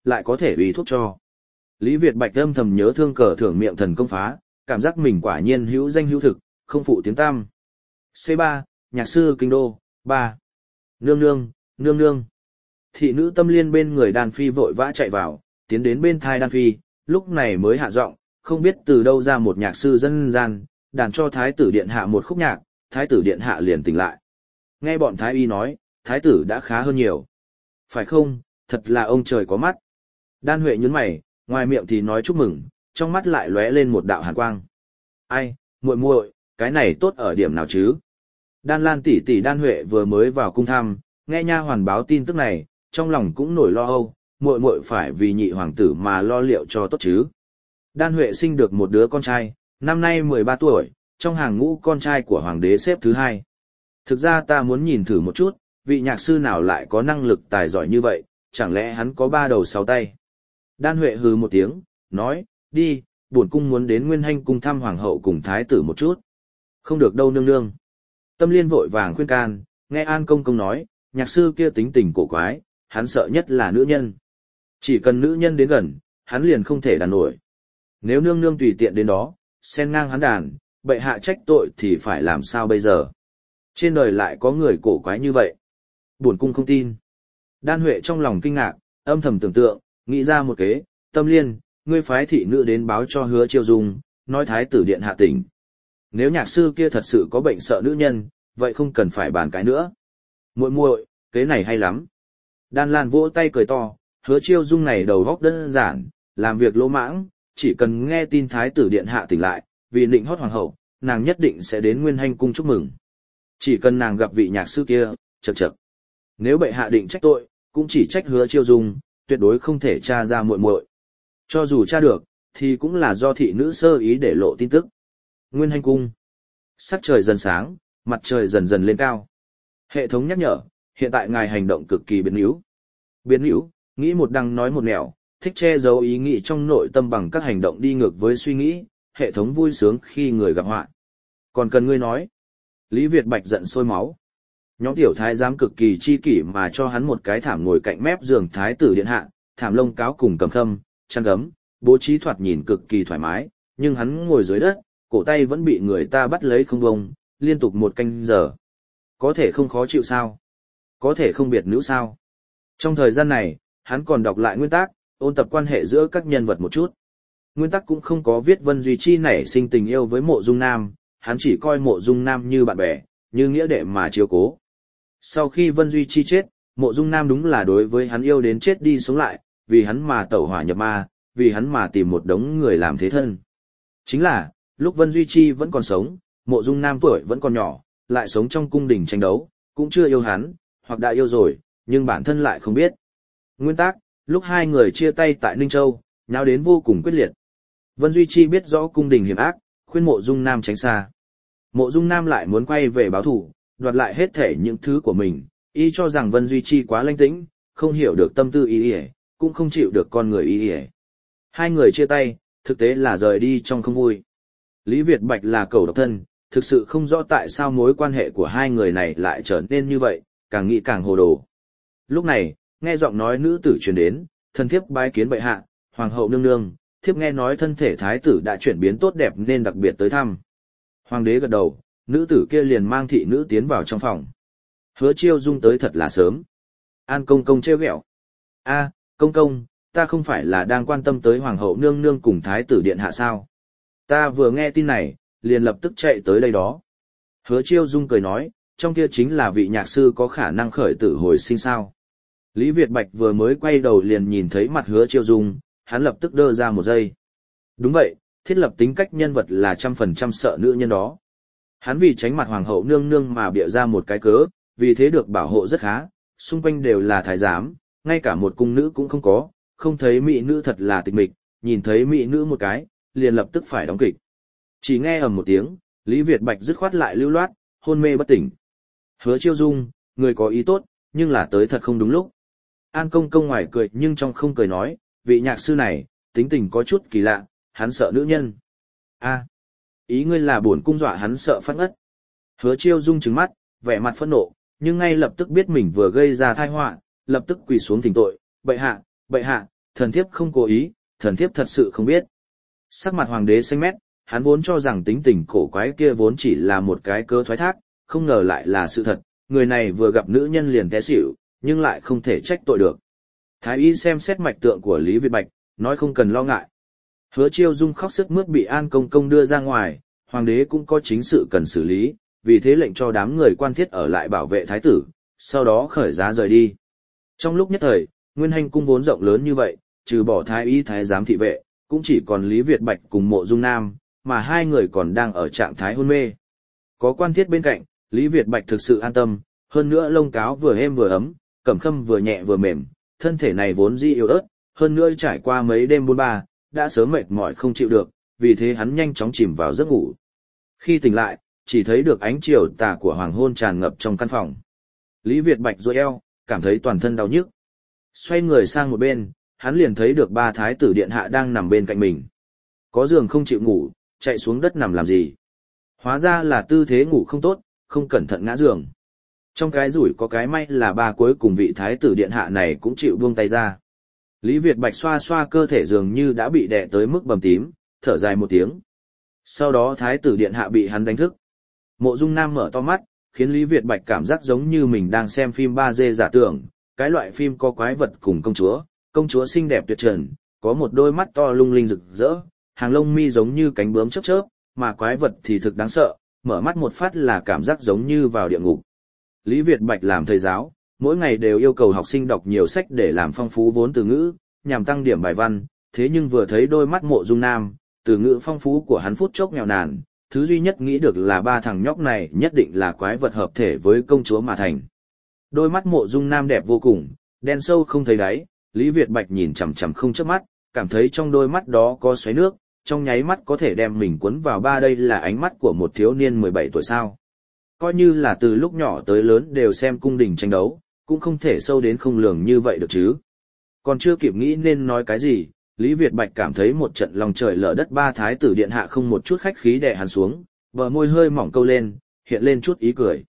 lại có thể uy thuốc cho. Lý Việt Bạch âm thầm nhớ thương cờ thưởng miệng thần công phá, cảm giác mình quả nhiên hữu danh hữu thực, không phụ tiếng tăm. C3, nhạc sư kinh đô, 3. Nương nương, nương nương. Thị nữ Tâm Liên bên người Đan Phi vội vã chạy vào, tiến đến bên thai Đan Phi, lúc này mới hạ giọng, không biết từ đâu ra một nhạc sư dân gian, đàn cho thái tử điện hạ một khúc nhạc, thái tử điện hạ liền tỉnh lại. Nghe bọn thái y nói, thái tử đã khá hơn nhiều. Phải không, thật là ông trời có mắt. Đan Huệ nhướng mày, ngoài miệng thì nói chúc mừng, trong mắt lại lóe lên một đạo hàn quang. Ai, muội muội, cái này tốt ở điểm nào chứ? Đan Lan tỷ tỷ Đan Huệ vừa mới vào cung thăm, nghe nha hoàn báo tin tức này, trong lòng cũng nổi lo âu, muội muội phải vì nhị hoàng tử mà lo liệu cho tốt chứ. Đan Huệ sinh được một đứa con trai, năm nay 13 tuổi, trong hàng ngũ con trai của hoàng đế xếp thứ 2. Thực ra ta muốn nhìn thử một chút, vị nhạc sư nào lại có năng lực tài giỏi như vậy, chẳng lẽ hắn có 3 đầu 6 tay. Đan Huệ hừ một tiếng, nói, đi, bổn cung muốn đến Nguyên Hanh cung thăm hoàng hậu cùng thái tử một chút. Không được đâu nương nương. Tâm Liên vội vàng khuyên can, nghe An công công nói, nhạc sư kia tính tình cổ quái, hắn sợ nhất là nữ nhân. Chỉ cần nữ nhân đến gần, hắn liền không thể đàn nổi. Nếu nương nương tùy tiện đến đó, xen ngang hắn đàn, bệ hạ trách tội thì phải làm sao bây giờ? Trên đời lại có người cổ quái như vậy. Bổn cung không tin. Đan Huệ trong lòng kinh ngạc, âm thầm tưởng tượng, nghĩ ra một kế, Tâm Liên, ngươi phái thị nữ đến báo cho Hứa Chiêu Dung, nói thái tử điện hạ tỉnh. Nếu nhạc sư kia thật sự có bệnh sợ nữ nhân, vậy không cần phải bàn cái nữa. Muội muội, kế này hay lắm. Đan Lan vỗ tay cười to, Hứa Chiêu Dung này đầu óc đơn giản, làm việc lỗ mãng, chỉ cần nghe tin thái tử điện hạ tỉnh lại, vì định hót hoàng hậu, nàng nhất định sẽ đến Nguyên Hanh cung chúc mừng. Chỉ cần nàng gặp vị nhạc sư kia, chậc chậc. Nếu bệ hạ định trách tội, cũng chỉ trách Hứa Chiêu Dung, tuyệt đối không thể tra ra muội muội. Cho dù tra được, thì cũng là do thị nữ sơ ý để lộ tin tức. Nguyên Hanh cung. Sắc trời dần sáng, mặt trời dần dần lên cao. Hệ thống nhắc nhở, hiện tại ngài hành động cực kỳ biến yếu. Biến yếu, nghĩ một đằng nói một nẻo, thích che giấu ý nghĩ trong nội tâm bằng các hành động đi ngược với suy nghĩ, hệ thống vui sướng khi người gặp họa. Còn cần ngươi nói. Lý Việt Bạch giận sôi máu. Nhóm tiểu thái giám cực kỳ chi kỷ mà cho hắn một cái thảm ngồi cạnh mép giường thái tử điện hạ, thảm lông cáo cùng cầm khâm, chăn gấm, bố trí thoạt nhìn cực kỳ thoải mái, nhưng hắn ngồi dưới đất, cổ tay vẫn bị người ta bắt lấy không bông, liên tục 1 canh giờ. Có thể không khó chịu sao? Có thể không biệt nữ sao? Trong thời gian này, hắn còn đọc lại nguyên tắc, ôn tập quan hệ giữa các nhân vật một chút. Nguyên tắc cũng không có viết Vân Duy Chi nảy sinh tình yêu với Mộ Dung Nam, hắn chỉ coi Mộ Dung Nam như bạn bè, như nghĩa đệ mà chiếu cố. Sau khi Vân Duy Chi chết, Mộ Dung Nam đúng là đối với hắn yêu đến chết đi sống lại, vì hắn mà tẩu hỏa nhập ma, vì hắn mà tìm một đống người làm thế thân. Chính là, lúc Vân Duy Chi vẫn còn sống, Mộ Dung Nam tuổi vẫn còn nhỏ, lại sống trong cung đình tranh đấu, cũng chưa yêu hắn, hoặc đã yêu rồi, nhưng bản thân lại không biết. Nguyên tắc, lúc hai người chia tay tại Ninh Châu, nháo đến vô cùng quyết liệt. Vân Duy Chi biết rõ cung đình hiểm ác, khuyên Mộ Dung Nam tránh xa. Mộ Dung Nam lại muốn quay về báo thù, đoạt lại hết thể những thứ của mình, y cho rằng Vân Duy Chi quá lanh tĩnh, không hiểu được tâm tư y, cũng không chịu được con người y. Hai người chia tay, thực tế là rời đi trong không vui. Lý Việt Bạch là cẩu độc thân, thực sự không rõ tại sao mối quan hệ của hai người này lại trở nên như vậy, càng nghĩ càng hồ đồ. Lúc này, nghe giọng nói nữ tử truyền đến, thân thiếp bái kiến bệ hạ, hoàng hậu nương nương, thiếp nghe nói thân thể thái tử đã chuyển biến tốt đẹp nên đặc biệt tới thăm. Hoàng đế gật đầu, nữ tử kia liền mang thị nữ tiến vào trong phòng. Hứa Chiêu Dung tới thật là sớm. An công công trêu ghẹo. A, công công, ta không phải là đang quan tâm tới hoàng hậu nương nương cùng thái tử điện hạ sao? Ta vừa nghe tin này, liền lập tức chạy tới đây đó. Hứa Chiêu Dung cười nói, trong kia chính là vị nhạc sư có khả năng khởi tử hồi sinh sao. Lý Việt Bạch vừa mới quay đầu liền nhìn thấy mặt Hứa Chiêu Dung, hắn lập tức đơ ra một giây. Đúng vậy, thiết lập tính cách nhân vật là 100% sợ nữ nhân đó. Hắn vì tránh mặt hoàng hậu nương nương mà bịa ra một cái cớ, vì thế được bảo hộ rất khá, xung quanh đều là thái giám, ngay cả một cung nữ cũng không có, không thấy mỹ nữ thật là tịch mịch, nhìn thấy mỹ nữ một cái, liền lập tức phải đóng kịch. Chỉ nghe ầm một tiếng, Lý Việt Bạch dứt khoát lại lưu loát, hôn mê bất tỉnh. Hứa Chiêu Dung, người có ý tốt, nhưng là tới thật không đúng lúc. An công công ngoài cười nhưng trong không cười nói, vị nhạc sư này, tính tình có chút kỳ lạ, hắn sợ nữ nhân. A, ý ngươi là bổn cung dọa hắn sợ phát ngất. Hứa Chiêu Dung trừng mắt, vẻ mặt phẫn nộ, nhưng ngay lập tức biết mình vừa gây ra tai họa, lập tức quỳ xuống thỉnh tội, bệ hạ, thần thiếp không cố ý, thần thiếp thật sự không biết. Sắc mặt hoàng đế xanh mét, hắn vốn cho rằng tính tình cổ quái kia vốn chỉ là một cái cớ thoái thác, không ngờ lại là sự thật, người này vừa gặp nữ nhân liền té xỉu, nhưng lại không thể trách tội được. Thái y xem xét mạch tượng của Lý Việt Bạch, nói không cần lo ngại. Hứa Chiêu Dung khóc sướt mướt bị An Công Công đưa ra ngoài, hoàng đế cũng có chính sự cần xử lý, vì thế lệnh cho đám người quan thiết ở lại bảo vệ thái tử, sau đó khởi giá rời đi. Trong lúc nhất thời, Nguyên Hành cung vốn rộng lớn như vậy, trừ bỏ thái y thái giám thị vệ, cũng chỉ còn Lý Việt Bạch cùng Mộ Dung Nam, mà hai người còn đang ở trạng thái hôn mê. Có quan thiết bên cạnh, Lý Việt Bạch thực sự an tâm, hơn nữa lông cáo vừa êm vừa ấm, cẩm khâm vừa nhẹ vừa mềm, thân thể này vốn dĩ yếu ớt, hơn nữa trải qua mấy đêm bôn ba, đã sớm mệt mỏi không chịu được, vì thế hắn nhanh chóng chìm vào giấc ngủ. Khi tỉnh lại, chỉ thấy được ánh chiều tà của hoàng hôn tràn ngập trong căn phòng. Lý Việt Bạch duỗi eo, cảm thấy toàn thân đau nhức. Xoay người sang một bên, hắn liền thấy được ba thái tử điện hạ đang nằm bên cạnh mình. Có giường không chịu ngủ, chạy xuống đất nằm làm gì? Hóa ra là tư thế ngủ không tốt, không cẩn thận ngã giường. Trong cái rủi có cái may là ba cuối cùng vị thái tử điện hạ này cũng chịu buông tay ra. Lý Việt Bạch xoa xoa cơ thể dường như đã bị đè tới mức bầm tím, thở dài một tiếng. Sau đó thái tử điện hạ bị hắn đánh thức. Mộ Dung Nam mở to mắt, khiến Lý Việt Bạch cảm giác giống như mình đang xem phim 3D giả tưởng, cái loại phim có quái vật cùng công chúa xinh đẹp tuyệt trần, có một đôi mắt to lung linh rực rỡ, hàng lông mi giống như cánh bướm chớp chớp, mà quái vật thì thực đáng sợ, mở mắt một phát là cảm giác giống như vào địa ngục. Lý Việt Bạch làm thầy giáo, mỗi ngày đều yêu cầu học sinh đọc nhiều sách để làm phong phú vốn từ ngữ, nhằm tăng điểm bài văn, thế nhưng vừa thấy đôi mắt Mộ Dung Nam, từ ngữ phong phú của hắn phút chốc nghèo nàn, thứ duy nhất nghĩ được là ba thằng nhóc này nhất định là quái vật hợp thể với công chúa mà thành. Đôi mắt Mộ Dung Nam đẹp vô cùng, đen sâu không thấy đáy, Lý Việt Bạch nhìn chằm chằm không chớp mắt, cảm thấy trong đôi mắt đó có xoáy nước, trong nháy mắt có thể đem mình cuốn vào ba. Đây là ánh mắt của một thiếu niên 17 tuổi sao. Coi như là từ lúc nhỏ tới lớn đều xem cung đình tranh đấu, cũng không thể sâu đến không lường như vậy được chứ. Còn chưa kịp nghĩ nên nói cái gì, Lý Việt Bạch cảm thấy một trận lòng trời lở đất, ba thái tử điện hạ không một chút khách khí đè hắn xuống, bờ môi hơi mỏng câu lên, hiện lên chút ý cười.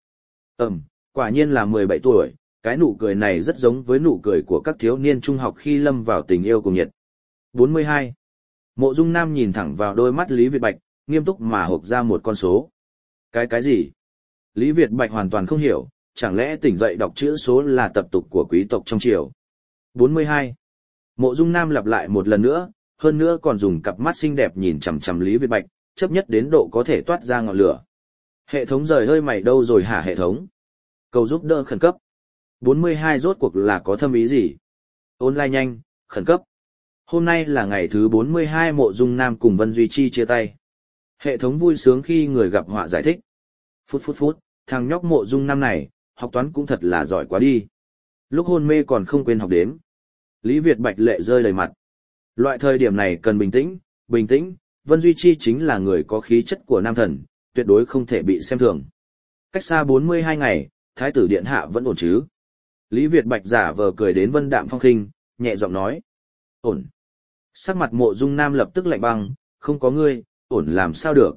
Quả nhiên là 17 tuổi, cái nụ cười này rất giống với nụ cười của các thiếu niên trung học khi lâm vào tình yêu cùng nhiệt. 42. Mộ Dung Nam nhìn thẳng vào đôi mắt Lý Việt Bạch, nghiêm túc mà hộc ra một con số. Cái gì? Lý Việt Bạch hoàn toàn không hiểu, chẳng lẽ tỉnh dậy đọc chữ số là tập tục của quý tộc trong triều. 42. Mộ Dung Nam lặp lại một lần nữa, hơn nữa còn dùng cặp mắt xinh đẹp nhìn chằm chằm Lý Việt Bạch, chấp nhất đến độ có thể toát ra ngọn lửa. Hệ thống rời hơi mày đâu rồi hả hệ thống? Cầu giúp đỡ khẩn cấp. 42 rốt cuộc là có thâm ý gì? Online nhanh, khẩn cấp. Hôm nay là ngày thứ 42 Mộ Dung Nam cùng Vân Duy Chi chia tay. Hệ thống vui sướng khi người gặp họa giải thích. Phút, thằng nhóc Mộ Dung Nam này, học toán cũng thật là giỏi quá đi. Lúc hôn mê còn không quên học đếm. Lý Việt Bạch lệ rơi đầy mặt. Loại thời điểm này cần bình tĩnh, Vân Duy Chi chính là người có khí chất của nam thần, tuyệt đối không thể bị xem thường. Cách xa 42 ngày, Thái tử điện hạ vẫn ổn chứ? Lý Việt Bạch giả vờ cười đến vân đạm phong khinh, nhẹ giọng nói. Ổn. Sắc mặt Mộ Dung Nam lập tức lạnh băng, không có ngươi, ổn làm sao được.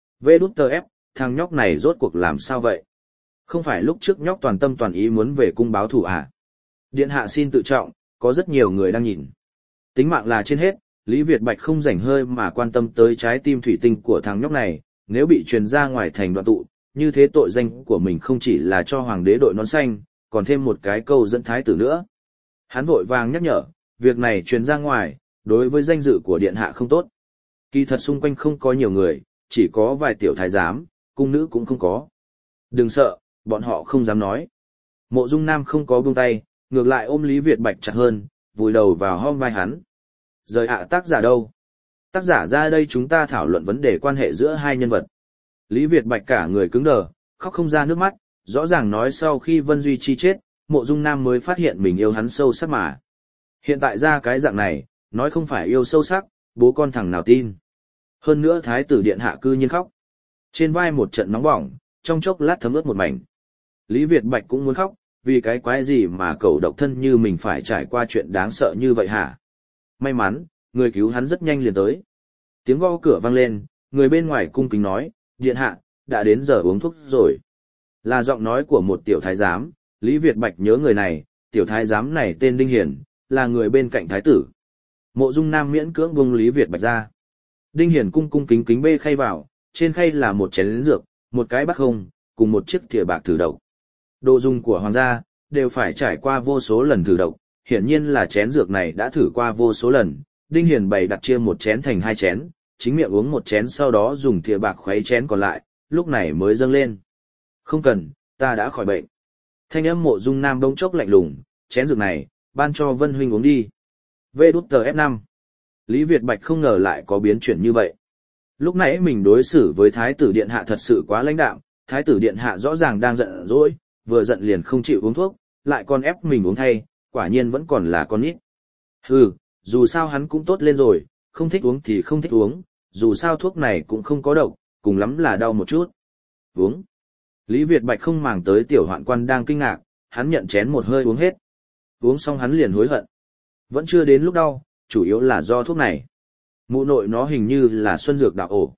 VđF, thằng nhóc này rốt cuộc làm sao vậy? Không phải lúc trước nhóc toàn tâm toàn ý muốn về cung báo thù à? Điện hạ xin tự trọng, có rất nhiều người đang nhìn. Tính mạng là trên hết, Lý Việt Bạch không rảnh hơi mà quan tâm tới trái tim thủy tinh của thằng nhóc này, nếu bị truyền ra ngoài thành đoạn tụ, như thế tội danh của mình không chỉ là cho hoàng đế đội nón xanh, còn thêm một cái câu dẫn thái tử nữa. Hắn vội vàng nhắc nhở, việc này truyền ra ngoài, đối với danh dự của điện hạ không tốt. Kỳ thật xung quanh không có nhiều người, chỉ có vài tiểu thái giám, cung nữ cũng không có. Đừng sợ, bọn họ không dám nói. Mộ Dung Nam không có buông tay, ngược lại ôm Lý Việt Bạch chặt hơn, vùi đầu vào hông vai hắn. Rời tác giả đâu? Tác giả ra đây chúng ta thảo luận vấn đề quan hệ giữa hai nhân vật. Lý Việt Bạch cả người cứng đờ, khóc không ra nước mắt, rõ ràng nói sau khi Vân Duy Chi chết, Mộ Dung Nam mới phát hiện mình yêu hắn sâu sắc mà. Hiện tại ra cái dạng này, nói không phải yêu sâu sắc, bố con thằng nào tin. Hơn nữa thái tử điện hạ cư nhiên khóc. Trên vai một trận nóng bỏng, trong chốc lát thấm ướt một mảnh. Lý Việt Bạch cũng muốn khóc, vì cái quái gì mà cậu độc thân như mình phải trải qua chuyện đáng sợ như vậy hả? May mắn, người cứu hắn rất nhanh liền tới. Tiếng gõ cửa vang lên, người bên ngoài cung kính nói, điện hạ, đã đến giờ uống thuốc rồi. Là giọng nói của một tiểu thái giám, Lý Việt Bạch nhớ người này, tiểu thái giám này tên Đinh Hiền, là người bên cạnh thái tử. Mộ Dung Nam miễn cưỡng buông Lý Việt Bạch ra. Đinh Hiển cung cung kính kính bê khay vào, trên khay là một chén lính dược, một cái bát không, cùng một chiếc thìa bạc thử độc. Đồ dùng của hoàng gia đều phải trải qua vô số lần thử độc, hiển nhiên là chén dược này đã thử qua vô số lần. Đinh Hiển bày đặt chia một chén thành hai chén, chính miệng uống một chén sau đó dùng thìa bạc khuấy chén còn lại, lúc này mới dâng lên. Không cần, ta đã khỏi bệnh. Thanh âm Mộ Dung Nam bỗng chốc lạnh lùng, chén dược này, ban cho Vân huynh uống đi. VĐTF5. Lý Việt Bạch không ngờ lại có biến chuyển như vậy. Lúc nãy mình đối xử với Thái tử Điện Hạ thật sự quá lãnh đạm, Thái tử Điện Hạ rõ ràng đang giận dỗi, vừa giận liền không chịu uống thuốc, lại còn ép mình uống thay, quả nhiên vẫn còn là con nít. Hừ, dù sao hắn cũng tốt lên rồi, không thích uống thì không thích uống, dù sao thuốc này cũng không có độc, cùng lắm là đau một chút. Uống. Lý Việt Bạch không màng tới tiểu hoạn quan đang kinh ngạc, hắn nhận chén một hơi uống hết. Uống xong hắn liền hối hận. Vẫn chưa đến lúc đau, chủ yếu là do thuốc này. Mụ nội nó hình như là xuân dược đạo ổ.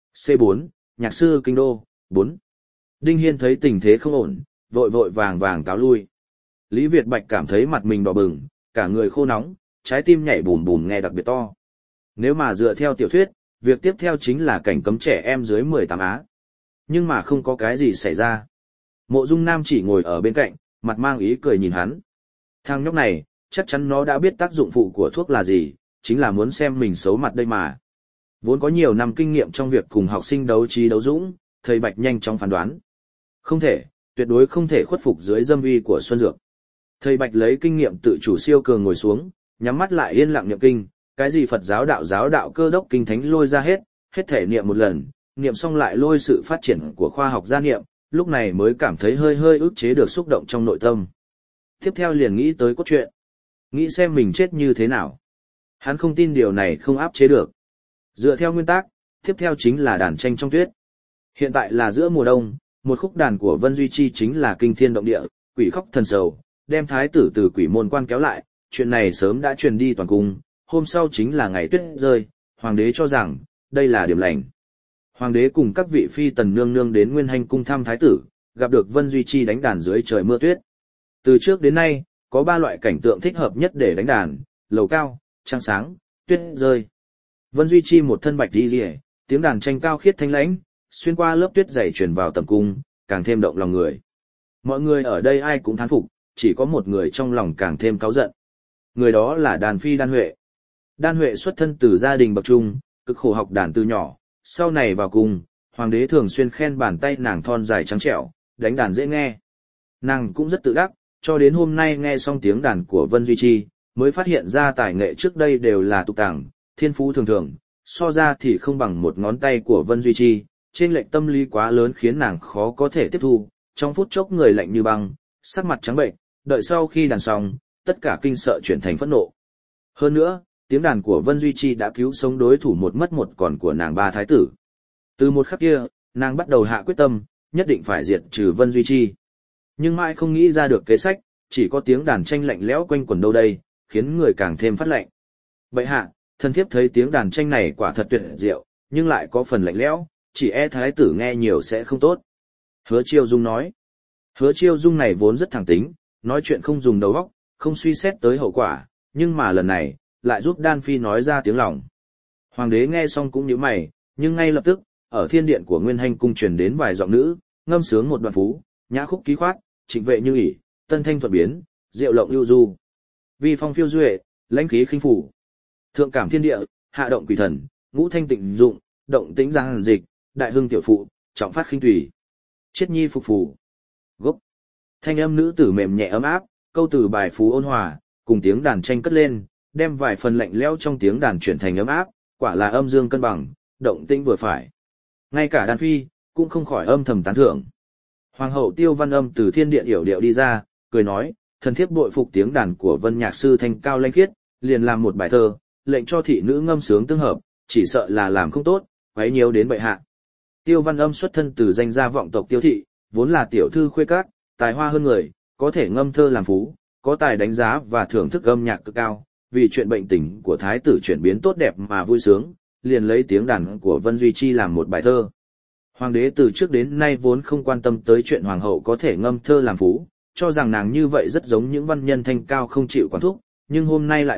C4, nhạc sư kinh đô, 4. Đinh Hiên thấy tình thế không ổn, vội vội vàng vàng cáo lui. Lý Việt Bạch cảm thấy mặt mình đỏ bừng, cả người khô nóng, trái tim nhảy bùm bùm nghe đặc biệt to. Nếu mà dựa theo tiểu thuyết, việc tiếp theo chính là cảnh cấm trẻ em dưới 18 á. Nhưng mà không có cái gì xảy ra. Mộ Dung Nam chỉ ngồi ở bên cạnh, mặt mang ý cười nhìn hắn. Thằng nhóc này, chắc chắn nó đã biết tác dụng phụ của thuốc là gì, chính là muốn xem mình xấu mặt đây mà. Vốn có nhiều năm kinh nghiệm trong việc cùng học sinh đấu trí đấu dũng, thầy Bạch nhanh chóng phán đoán. Không thể, tuyệt đối không thể khuất phục dưới dâm uy của Xuân Dược. Thầy Bạch lấy kinh nghiệm tự chủ siêu cường ngồi xuống, nhắm mắt lại yên lặng niệm kinh, cái gì Phật giáo đạo cơ đốc kinh thánh lôi ra hết thể niệm một lần, niệm xong lại lôi sự phát triển của khoa học gia niệm, lúc này mới cảm thấy hơi hơi ức chế được xúc động trong nội tâm. Tiếp theo liền nghĩ tới cốt truyện, nghĩ xem mình chết như thế nào. Hắn không tin điều này không áp chế được. Dựa theo nguyên tắc, tiếp theo chính là đàn tranh trong tuyết. Hiện tại là giữa mùa đông, một khúc đàn của Vân Duy Chi chính là kinh thiên động địa, quỷ khóc thần sầu, đem thái tử từ quỷ môn quan kéo lại, chuyện này sớm đã truyền đi toàn cung, hôm sau chính là ngày tuyết rơi, hoàng đế cho rằng, đây là điểm lành. Hoàng đế cùng các vị phi tần nương nương đến Nguyên Hành cung thăm thái tử, gặp được Vân Duy Chi đánh đàn dưới trời mưa tuyết. Từ trước đến nay, có 3 loại cảnh tượng thích hợp nhất để đánh đàn, lầu cao, trăng sáng, tuyết rơi. Vân Duy Chi một thân bạch đi rìa, tiếng đàn tranh cao khiết thanh lãnh, xuyên qua lớp tuyết dày truyền vào tầm cung, càng thêm động lòng người. Mọi người ở đây ai cũng thán phục, chỉ có một người trong lòng càng thêm cáu giận. Người đó là đàn phi Đan Huệ. Đan Huệ xuất thân từ gia đình bậc trung, cực khổ học đàn từ nhỏ, sau này vào cung, hoàng đế thường xuyên khen bàn tay nàng thon dài trắng trẻo, đánh đàn dễ nghe. Nàng cũng rất tự đắc, cho đến hôm nay nghe xong tiếng đàn của Vân Duy Chi, mới phát hiện ra tài nghệ trước đây đều là tục tàng, thiên phú thường thường, so ra thì không bằng một ngón tay của Vân Duy Chi, trên lệnh tâm lý quá lớn khiến nàng khó có thể tiếp thu, trong phút chốc người lạnh như băng, sắc mặt trắng bệnh, đợi sau khi đàn xong, tất cả kinh sợ chuyển thành phẫn nộ. Hơn nữa, tiếng đàn của Vân Duy Chi đã cứu sống đối thủ một mất một còn của nàng 3 thái tử. Từ một khắc kia, nàng bắt đầu hạ quyết tâm, nhất định phải diệt trừ Vân Duy Chi. Nhưng mãi không nghĩ ra được kế sách, chỉ có tiếng đàn tranh lạnh lẽo quanh quẩn đâu đây, khiến người càng thêm phát lạnh. Bệ hạ, thần thiếp thấy tiếng đàn tranh này quả thật tuyệt diệu, nhưng lại có phần lạnh lẽo, chỉ e thái tử nghe nhiều sẽ không tốt. Hứa Chiêu Dung nói. Hứa Chiêu Dung này vốn rất thẳng tính, nói chuyện không dùng đầu óc, không suy xét tới hậu quả, nhưng mà lần này, lại giúp Đan Phi nói ra tiếng lòng. Hoàng đế nghe xong cũng nhíu mày, nhưng ngay lập tức, ở thiên điện của Nguyên Hành cung truyền đến vài giọng nữ, ngâm sướng một đoạn phú, nhã khúc ký khoát, trịnh vệ như ỷ, tân thanh thuật biến, diệu lộng ưu du. Vi phong phiêu duệ, lãnh khí khinh phủ. Thượng cảm thiên địa, hạ động quỷ thần, ngũ thanh tịnh dụng, động tĩnh giang dịch, đại hưng tiểu phụ, trọng phát khinh tùy. Chiết nhi phục phù. Gốc. Thanh âm nữ tử mềm nhẹ ấm áp, câu từ bài phú ôn hòa, cùng tiếng đàn tranh cất lên, đem vài phần lạnh lẽo trong tiếng đàn chuyển thành ấm áp, quả là âm dương cân bằng, động tĩnh vừa phải. Ngay cả Đan Phi cũng không khỏi âm thầm tán thưởng. Hoàng hậu Tiêu Văn Âm từ thiên điện yểu điệu đi ra, cười nói, thần thiếp bội phục tiếng đàn của Vân nhạc sư thanh cao lãnh khiết, liền làm một bài thơ, lệnh cho thị nữ ngâm sướng tương hợp, chỉ sợ là làm không tốt, quấy nhiễu đến bệ hạ. Tiêu Văn Âm xuất thân từ danh gia vọng tộc Tiêu thị, vốn là tiểu thư khuê các, tài hoa hơn người, có thể ngâm thơ làm phú, có tài đánh giá và thưởng thức âm nhạc cực cao, vì chuyện bệnh tình của thái tử chuyển biến tốt đẹp mà vui sướng, liền lấy tiếng đàn của Vân Duy Chi làm một bài thơ. Hoàng đế từ trước đến nay vốn không quan tâm tới chuyện hoàng hậu có thể ngâm thơ làm phú, cho rằng nàng như vậy rất giống những văn nhân thanh cao không chịu quản thúc, nhưng hôm nay lại khác,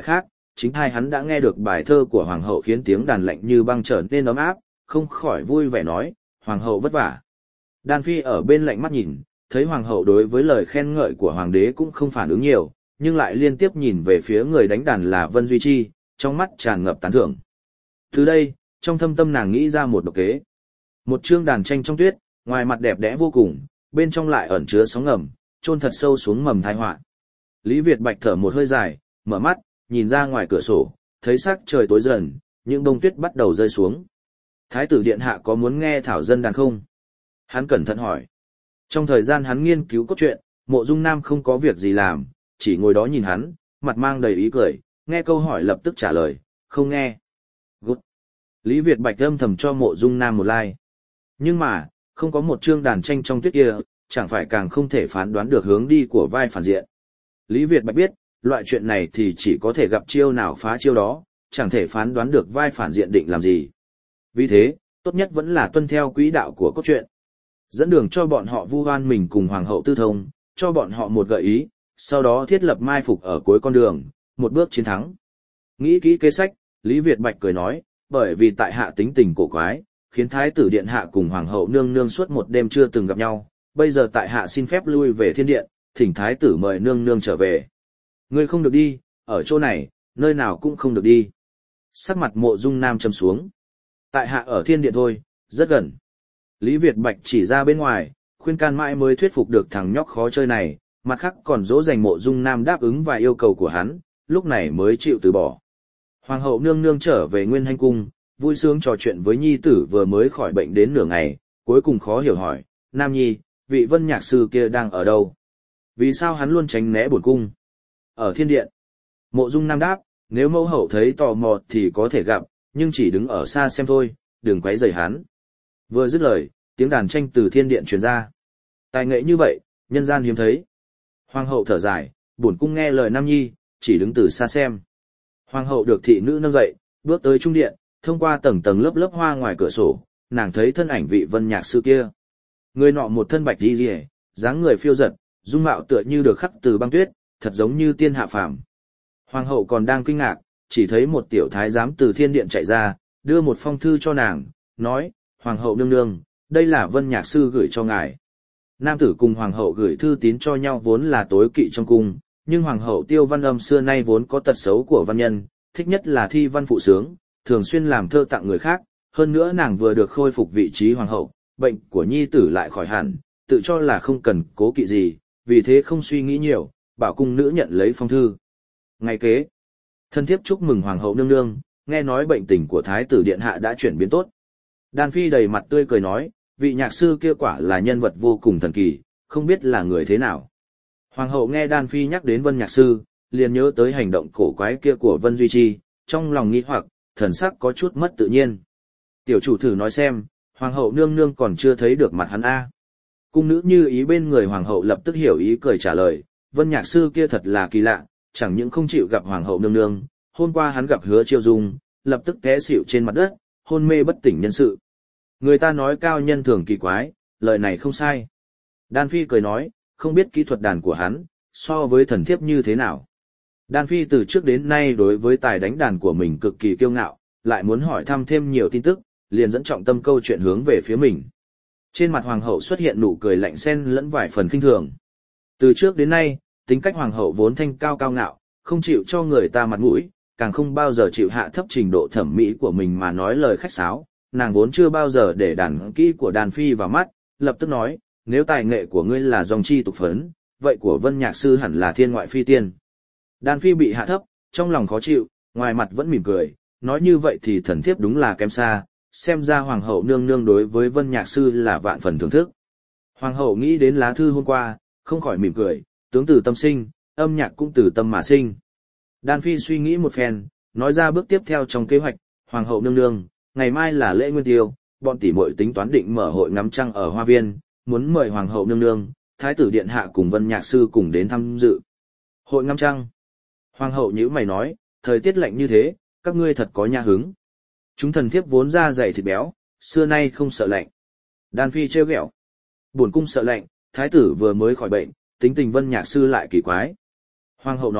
chính thai hắn đã nghe được bài thơ của hoàng hậu khiến tiếng đàn lạnh như băng trở nên ấm áp, không khỏi vui vẻ nói, hoàng hậu vất vả. Đan Phi ở bên lạnh mắt nhìn, thấy hoàng hậu đối với lời khen ngợi của hoàng đế cũng không phản ứng nhiều, nhưng lại liên tiếp nhìn về phía người đánh đàn là Vân Duy Chi, trong mắt tràn ngập tán thưởng. Từ đây, trong thâm tâm nàng nghĩ ra một độc kế. Một chương đàn tranh trong tuyết, ngoài mặt đẹp đẽ vô cùng, bên trong lại ẩn chứa sóng ngầm, chôn thật sâu xuống mầm tai họa. Lý Việt Bạch thở một hơi dài, mở mắt, nhìn ra ngoài cửa sổ, thấy sắc trời tối dần, những bông tuyết bắt đầu rơi xuống. Thái tử điện hạ có muốn nghe thảo dân đàn không? Hắn cẩn thận hỏi. Trong thời gian hắn nghiên cứu cốt truyện, Mộ Dung Nam không có việc gì làm, chỉ ngồi đó nhìn hắn, mặt mang đầy ý cười, nghe câu hỏi lập tức trả lời, không nghe. Good. Lý Việt Bạch âm thầm cho Mộ Dung Nam một like. Nhưng mà, không có một chương đàn tranh trong tuyết kia, chẳng phải càng không thể phán đoán được hướng đi của vai phản diện. Lý Việt Bạch biết, loại chuyện này thì chỉ có thể gặp chiêu nào phá chiêu đó, chẳng thể phán đoán được vai phản diện định làm gì. Vì thế, tốt nhất vẫn là tuân theo quỹ đạo của cốt truyện. Dẫn đường cho bọn họ vu oan mình cùng Hoàng hậu Tư Thông, cho bọn họ một gợi ý, sau đó thiết lập mai phục ở cuối con đường, một bước chiến thắng. Nghĩ kỹ kế sách, Lý Việt Bạch cười nói, bởi vì tại hạ tính tình cổ quái, khiến Thái tử điện hạ cùng Hoàng hậu nương nương suốt một đêm chưa từng gặp nhau, bây giờ tại hạ xin phép lui về thiên điện, thỉnh Thái tử mời nương nương trở về. Ngươi không được đi, ở chỗ này, nơi nào cũng không được đi. Sắc mặt Mộ Dung Nam trầm xuống. Tại hạ ở thiên điện thôi, rất gần. Lý Việt Bạch chỉ ra bên ngoài, khuyên can mãi mới thuyết phục được thằng nhóc khó chơi này, mặt khác còn dỗ dành Mộ Dung Nam đáp ứng vài yêu cầu của hắn, lúc này mới chịu từ bỏ. Hoàng hậu nương nương trở về Nguyên Hành cung, vui sướng trò chuyện với nhi tử vừa mới khỏi bệnh đến nửa ngày, cuối cùng khó hiểu hỏi, Nam Nhi, vị Vân nhạc sư kia đang ở đâu? Vì sao hắn luôn tránh né bổn cung? Ở thiên điện. Mộ Dung Nam đáp, nếu mẫu hậu thấy tò mò thì có thể gặp, nhưng chỉ đứng ở xa xem thôi, đừng quấy rầy hắn. Vừa dứt lời, tiếng đàn tranh từ thiên điện truyền ra. Tài nghệ như vậy, nhân gian hiếm thấy. Hoàng hậu thở dài, bổn cung nghe lời Nam Nhi, chỉ đứng từ xa xem. Hoàng hậu được thị nữ nâng dậy, bước tới trung điện, thông qua tầng tầng lớp lớp hoa ngoài cửa sổ, nàng thấy thân ảnh vị Vân nhạc sư kia. Người nọ một thân bạch y liễu, dáng người phiêu dật, dung mạo tựa như được khắc từ băng tuyết, thật giống như tiên hạ phàm. Hoàng hậu còn đang kinh ngạc, chỉ thấy một tiểu thái giám từ thiên điện chạy ra, đưa một phong thư cho nàng, nói, Hoàng hậu nương nương, đây là Vân nhạc sư gửi cho ngài. Nam tử cùng Hoàng hậu gửi thư tín cho nhau vốn là tối kỵ trong cung, nhưng Hoàng hậu Tiêu Văn Âm xưa nay vốn có tật xấu của văn nhân, thích nhất là thi văn phụ sướng, thường xuyên làm thơ tặng người khác, hơn nữa nàng vừa được khôi phục vị trí Hoàng hậu, bệnh của nhi tử lại khỏi hẳn, tự cho là không cần cố kỵ gì, vì thế không suy nghĩ nhiều, bảo cung nữ nhận lấy phong thư. Ngày kế, thân thiếp chúc mừng Hoàng hậu nương nương, nghe nói bệnh tình của Thái tử điện hạ đã chuyển biến tốt. Đan Phi đầy mặt tươi cười nói, vị nhạc sư kia quả là nhân vật vô cùng thần kỳ, không biết là người thế nào. Hoàng hậu nghe Đan Phi nhắc đến Vân nhạc sư, liền nhớ tới hành động cổ quái kia của Vân Duy Chi, trong lòng nghi hoặc, thần sắc có chút mất tự nhiên. Tiểu chủ thử nói xem, Hoàng hậu nương nương còn chưa thấy được mặt hắn a. Cung nữ như ý bên người Hoàng hậu lập tức hiểu ý cười trả lời, Vân nhạc sư kia thật là kỳ lạ, chẳng những không chịu gặp Hoàng hậu nương nương, hôm qua hắn gặp Hứa Chiêu Dung, lập tức té xỉu trên mặt đất, hôn mê bất tỉnh nhân sự. Người ta nói cao nhân thường kỳ quái, lời này không sai. Đan Phi cười nói, không biết kỹ thuật đàn của hắn, so với thần thiếp như thế nào. Đan Phi từ trước đến nay đối với tài đánh đàn của mình cực kỳ kiêu ngạo, lại muốn hỏi thăm thêm nhiều tin tức, liền dẫn trọng tâm câu chuyện hướng về phía mình. Trên mặt Hoàng hậu xuất hiện nụ cười lạnh xen lẫn vài phần khinh thường. Từ trước đến nay, tính cách Hoàng hậu vốn thanh cao cao ngạo, không chịu cho người ta mặt mũi, càng không bao giờ chịu hạ thấp trình độ thẩm mỹ của mình mà nói lời khách sáo. Nàng vốn chưa bao giờ để đàn kỹ của Đan Phi vào mắt, lập tức nói, nếu tài nghệ của ngươi là dòng chi tục phấn, vậy của Vân nhạc sư hẳn là thiên ngoại phi tiên. Đan Phi bị hạ thấp, trong lòng khó chịu, ngoài mặt vẫn mỉm cười, nói như vậy thì thần thiếp đúng là kém xa, xem ra Hoàng hậu nương nương đối với Vân nhạc sư là vạn phần thưởng thức. Hoàng hậu nghĩ đến lá thư hôm qua, không khỏi mỉm cười, tướng từ tâm sinh, âm nhạc cũng từ tâm mà sinh. Đan Phi suy nghĩ một phen, nói ra bước tiếp theo trong kế hoạch, Hoàng hậu nương nương, ngày mai là lễ Nguyên Tiêu, bọn tỷ muội tính toán định mở hội ngắm trăng ở hoa viên, muốn mời Hoàng hậu nương nương, Thái tử điện hạ cùng Vân nhạc sư cùng đến tham dự. Hội ngắm trăng. Hoàng hậu nhíu mày nói, thời tiết lạnh như thế, các ngươi thật có nha hứng. Chúng thần thiếp vốn da dày thịt béo, xưa nay không sợ lạnh. Đan Phi trêu ghẹo. Bổn cung sợ lạnh, thái tử vừa mới khỏi bệnh, tính tình Vân nhạc sư lại kỳ quái. Hoàng hậu nói,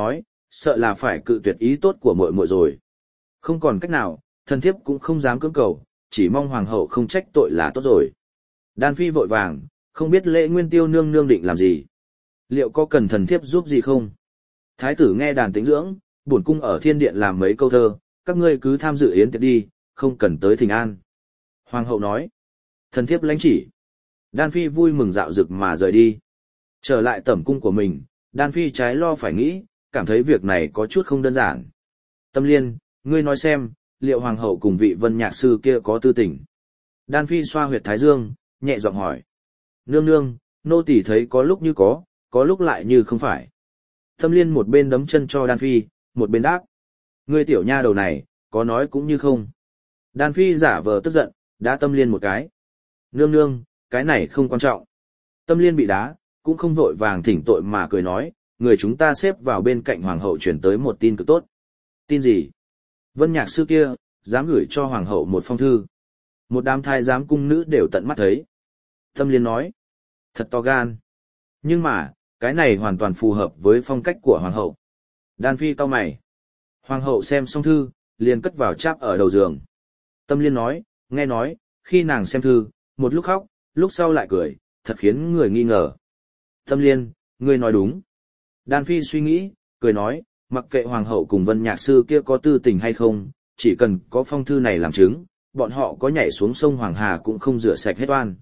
sợ là phải cự tuyệt ý tốt của muội muội rồi. Không còn cách nào, thần thiếp cũng không dám cưỡng cầu, chỉ mong hoàng hậu không trách tội là tốt rồi. Đan Phi vội vàng, không biết Lễ Nguyên Tiêu nương nương định làm gì. Liệu có cần thần thiếp giúp gì không? Thái tử nghe đàn tĩnh dưỡng, bổn cung ở thiên điện làm mấy câu thơ, các ngươi cứ tham dự yến tiệc đi, không cần tới thỉnh an. Hoàng hậu nói. Thần thiếp lãnh chỉ. Đan Phi vui mừng dạo dực mà rời đi. Trở lại tẩm cung của mình, Đan Phi trái lo phải nghĩ, cảm thấy việc này có chút không đơn giản. Tâm Liên, ngươi nói xem, liệu hoàng hậu cùng vị vân nhạc sư kia có tư tình? Đan Phi xoa huyệt thái dương, nhẹ giọng hỏi. Nương nương, nô tỳ thấy có lúc như có lúc lại như không phải. Tâm Liên một bên đấm chân cho Đan Phi, một bên đáp. Ngươi tiểu nha đầu này, có nói cũng như không. Đan Phi giả vờ tức giận, đá Tâm Liên một cái. Nương nương, cái này không quan trọng. Tâm Liên bị đá, cũng không vội vàng thỉnh tội mà cười nói, người chúng ta xếp vào bên cạnh hoàng hậu chuyển tới một tin cực tốt. Tin gì? Vân nhạc sư kia, dám gửi cho hoàng hậu một phong thư. Một đám thái giám cung nữ đều tận mắt thấy. Tâm Liên nói, thật to gan. Nhưng mà, cái này hoàn toàn phù hợp với phong cách của hoàng hậu. Đan Phi cau mày. Hoàng hậu xem xong thư, liền cất vào cháp ở đầu giường. Tâm Liên nói, nghe nói, khi nàng xem thư, một lúc khóc, lúc sau lại cười, thật khiến người nghi ngờ. Tâm Liên, ngươi nói đúng. Đan Phi suy nghĩ, cười nói, mặc kệ hoàng hậu cùng vân nhạc sư kia có tư tình hay không, chỉ cần có phong thư này làm chứng, bọn họ có nhảy xuống sông Hoàng Hà cũng không rửa sạch hết oan.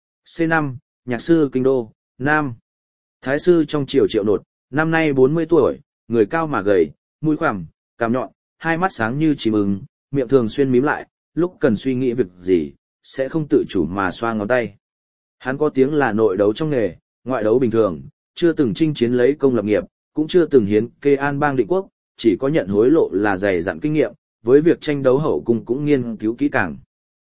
C5, nhạc sư kinh đô, Nam. Thái sư trong triều Triệu Nột, năm nay 40 tuổi, người cao mà gầy, mũi khoằm, cằm nhọn, hai mắt sáng như chim ưng, miệng thường xuyên mím lại, lúc cần suy nghĩ việc gì, sẽ không tự chủ mà xoa ngón tay. Hắn có tiếng là nội đấu trong nghề, ngoại đấu bình thường, chưa từng chinh chiến lấy công lập nghiệp, cũng chưa từng hiến kê an bang định quốc, chỉ có nhận hối lộ là dày dặn kinh nghiệm, với việc tranh đấu hậu cung cũng nghiên cứu kỹ càng.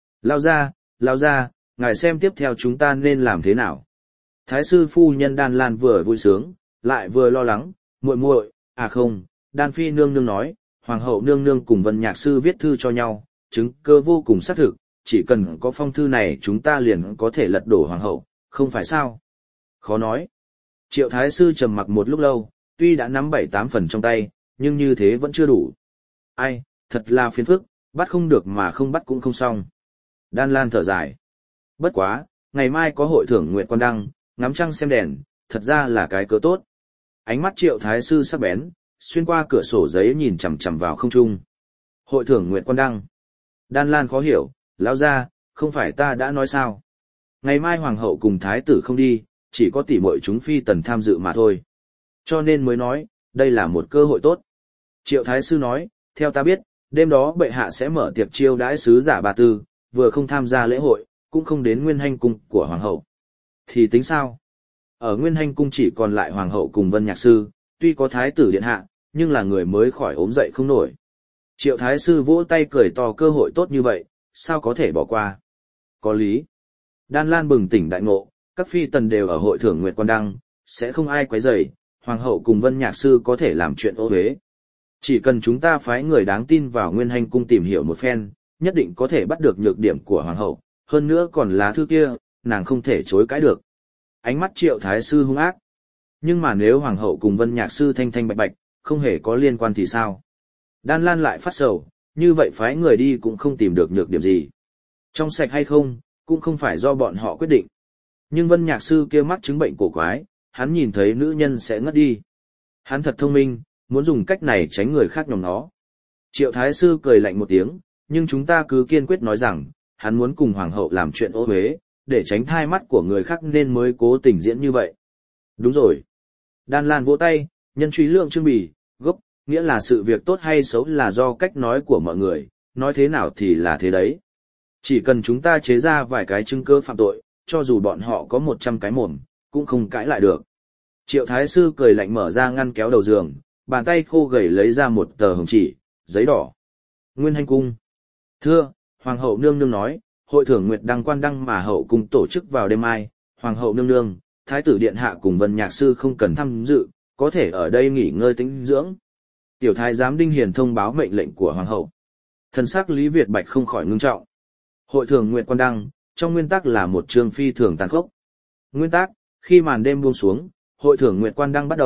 Lao ra, ngài xem tiếp theo chúng ta nên làm thế nào. Thái sư phu nhân Đan Lan vừa vui sướng, lại vừa lo lắng, muội, à không, Đan Phi nương nương nói, hoàng hậu nương nương cùng Vân nhạc sư viết thư cho nhau, chứng cơ vô cùng xác thực, chỉ cần có phong thư này chúng ta liền có thể lật đổ hoàng hậu, không phải sao? Khó nói. Triệu thái sư trầm mặc một lúc lâu, tuy đã nắm 7-8 phần trong tay, nhưng như thế vẫn chưa đủ. Ai, thật là phiền phức, bắt không được mà không bắt cũng không xong. Đan Lan thở dài. Bất quá, ngày mai có hội thưởng nguyện quan đăng, ngắm trăng xem đèn, thật ra là cái cớ tốt. Ánh mắt Triệu thái sư sắc bén, xuyên qua cửa sổ giấy nhìn chằm chằm vào không trung. Hội thưởng nguyện quan đăng. Đan Lan khó hiểu, lão gia, không phải ta đã nói sao? Ngày mai hoàng hậu cùng thái tử không đi, chỉ có tỷ muội chúng phi tần tham dự mà thôi. Cho nên mới nói, đây là một cơ hội tốt. Triệu thái sư nói, theo ta biết, đêm đó bệ hạ sẽ mở tiệc chiêu đãi sứ giả Bà Tư, vừa không tham gia lễ hội, cũng không đến Nguyên Hanh cung của hoàng hậu. Thì tính sao? Ở Nguyên Hanh cung chỉ còn lại hoàng hậu cùng Vân nhạc sư, tuy có thái tử điện hạ, nhưng là người mới khỏi ốm dậy không nổi. Triệu thái sư vỗ tay cười to, cơ hội tốt như vậy, sao có thể bỏ qua? Có lý. Đan Lan bừng tỉnh đại ngộ, các phi tần đều ở hội thưởng nguyệt quan đăng, sẽ không ai quấy rầy, hoàng hậu cùng Vân nhạc sư có thể làm chuyện ô uế. Chỉ cần chúng ta phái người đáng tin vào Nguyên Hanh cung tìm hiểu một phen, nhất định có thể bắt được nhược điểm của hoàng hậu, hơn nữa còn lá thư kia, nàng không thể chối cãi được. Ánh mắt Triệu thái sư hung ác. Nhưng mà nếu hoàng hậu cùng Vân nhạc sư thanh thanh bạch bạch, không hề có liên quan thì sao? Đan Lan lại phát sầu, như vậy phái người đi cũng không tìm được nhược điểm gì. Trong sạch hay không, cũng không phải do bọn họ quyết định. Nhưng Vân nhạc sư kia mắc chứng bệnh cổ quái, hắn nhìn thấy nữ nhân sẽ ngất đi. Hắn thật thông minh, muốn dùng cách này tránh người khác nhòm nó. Triệu thái sư cười lạnh một tiếng, nhưng chúng ta cứ kiên quyết nói rằng, hắn muốn cùng hoàng hậu làm chuyện ô uế, để tránh thai mắt của người khác nên mới cố tình diễn như vậy. Đúng rồi. Đan Lan vỗ tay, nhân truy lượng trương bì, gốc, nghĩa là sự việc tốt hay xấu là do cách nói của mọi người, nói thế nào thì là thế đấy. Chỉ cần chúng ta chế ra vài cái chứng cứ phạm tội, cho dù bọn họ có 100 cái mồm, cũng không cãi lại được. Triệu thái sư cười lạnh mở ra ngăn kéo đầu giường, bàn tay khô gầy lấy ra một tờ hồng chỉ, giấy đỏ. Nguyên Hanh cung. Thưa, hoàng hậu nương nương nói, hội thưởng nguyệt đăng quan đăng mà hậu cung tổ chức vào đêm mai, hoàng hậu nương nương, thái tử điện hạ cùng Vân nhạc sư không cần tham dự, có thể ở đây nghỉ ngơi tĩnh dưỡng. Tiểu thái giám Đinh Hiền thông báo mệnh lệnh của hoàng hậu. Thần sắc Lý Việt Bạch không khỏi ngưng trọng. Hội thưởng nguyệt quan đăng, trong nguyên tắc là một chương phi thường tàn khốc. Nguyên tắc, khi màn đêm buông xuống, hội thưởng nguyệt quan đăng bắt đầu,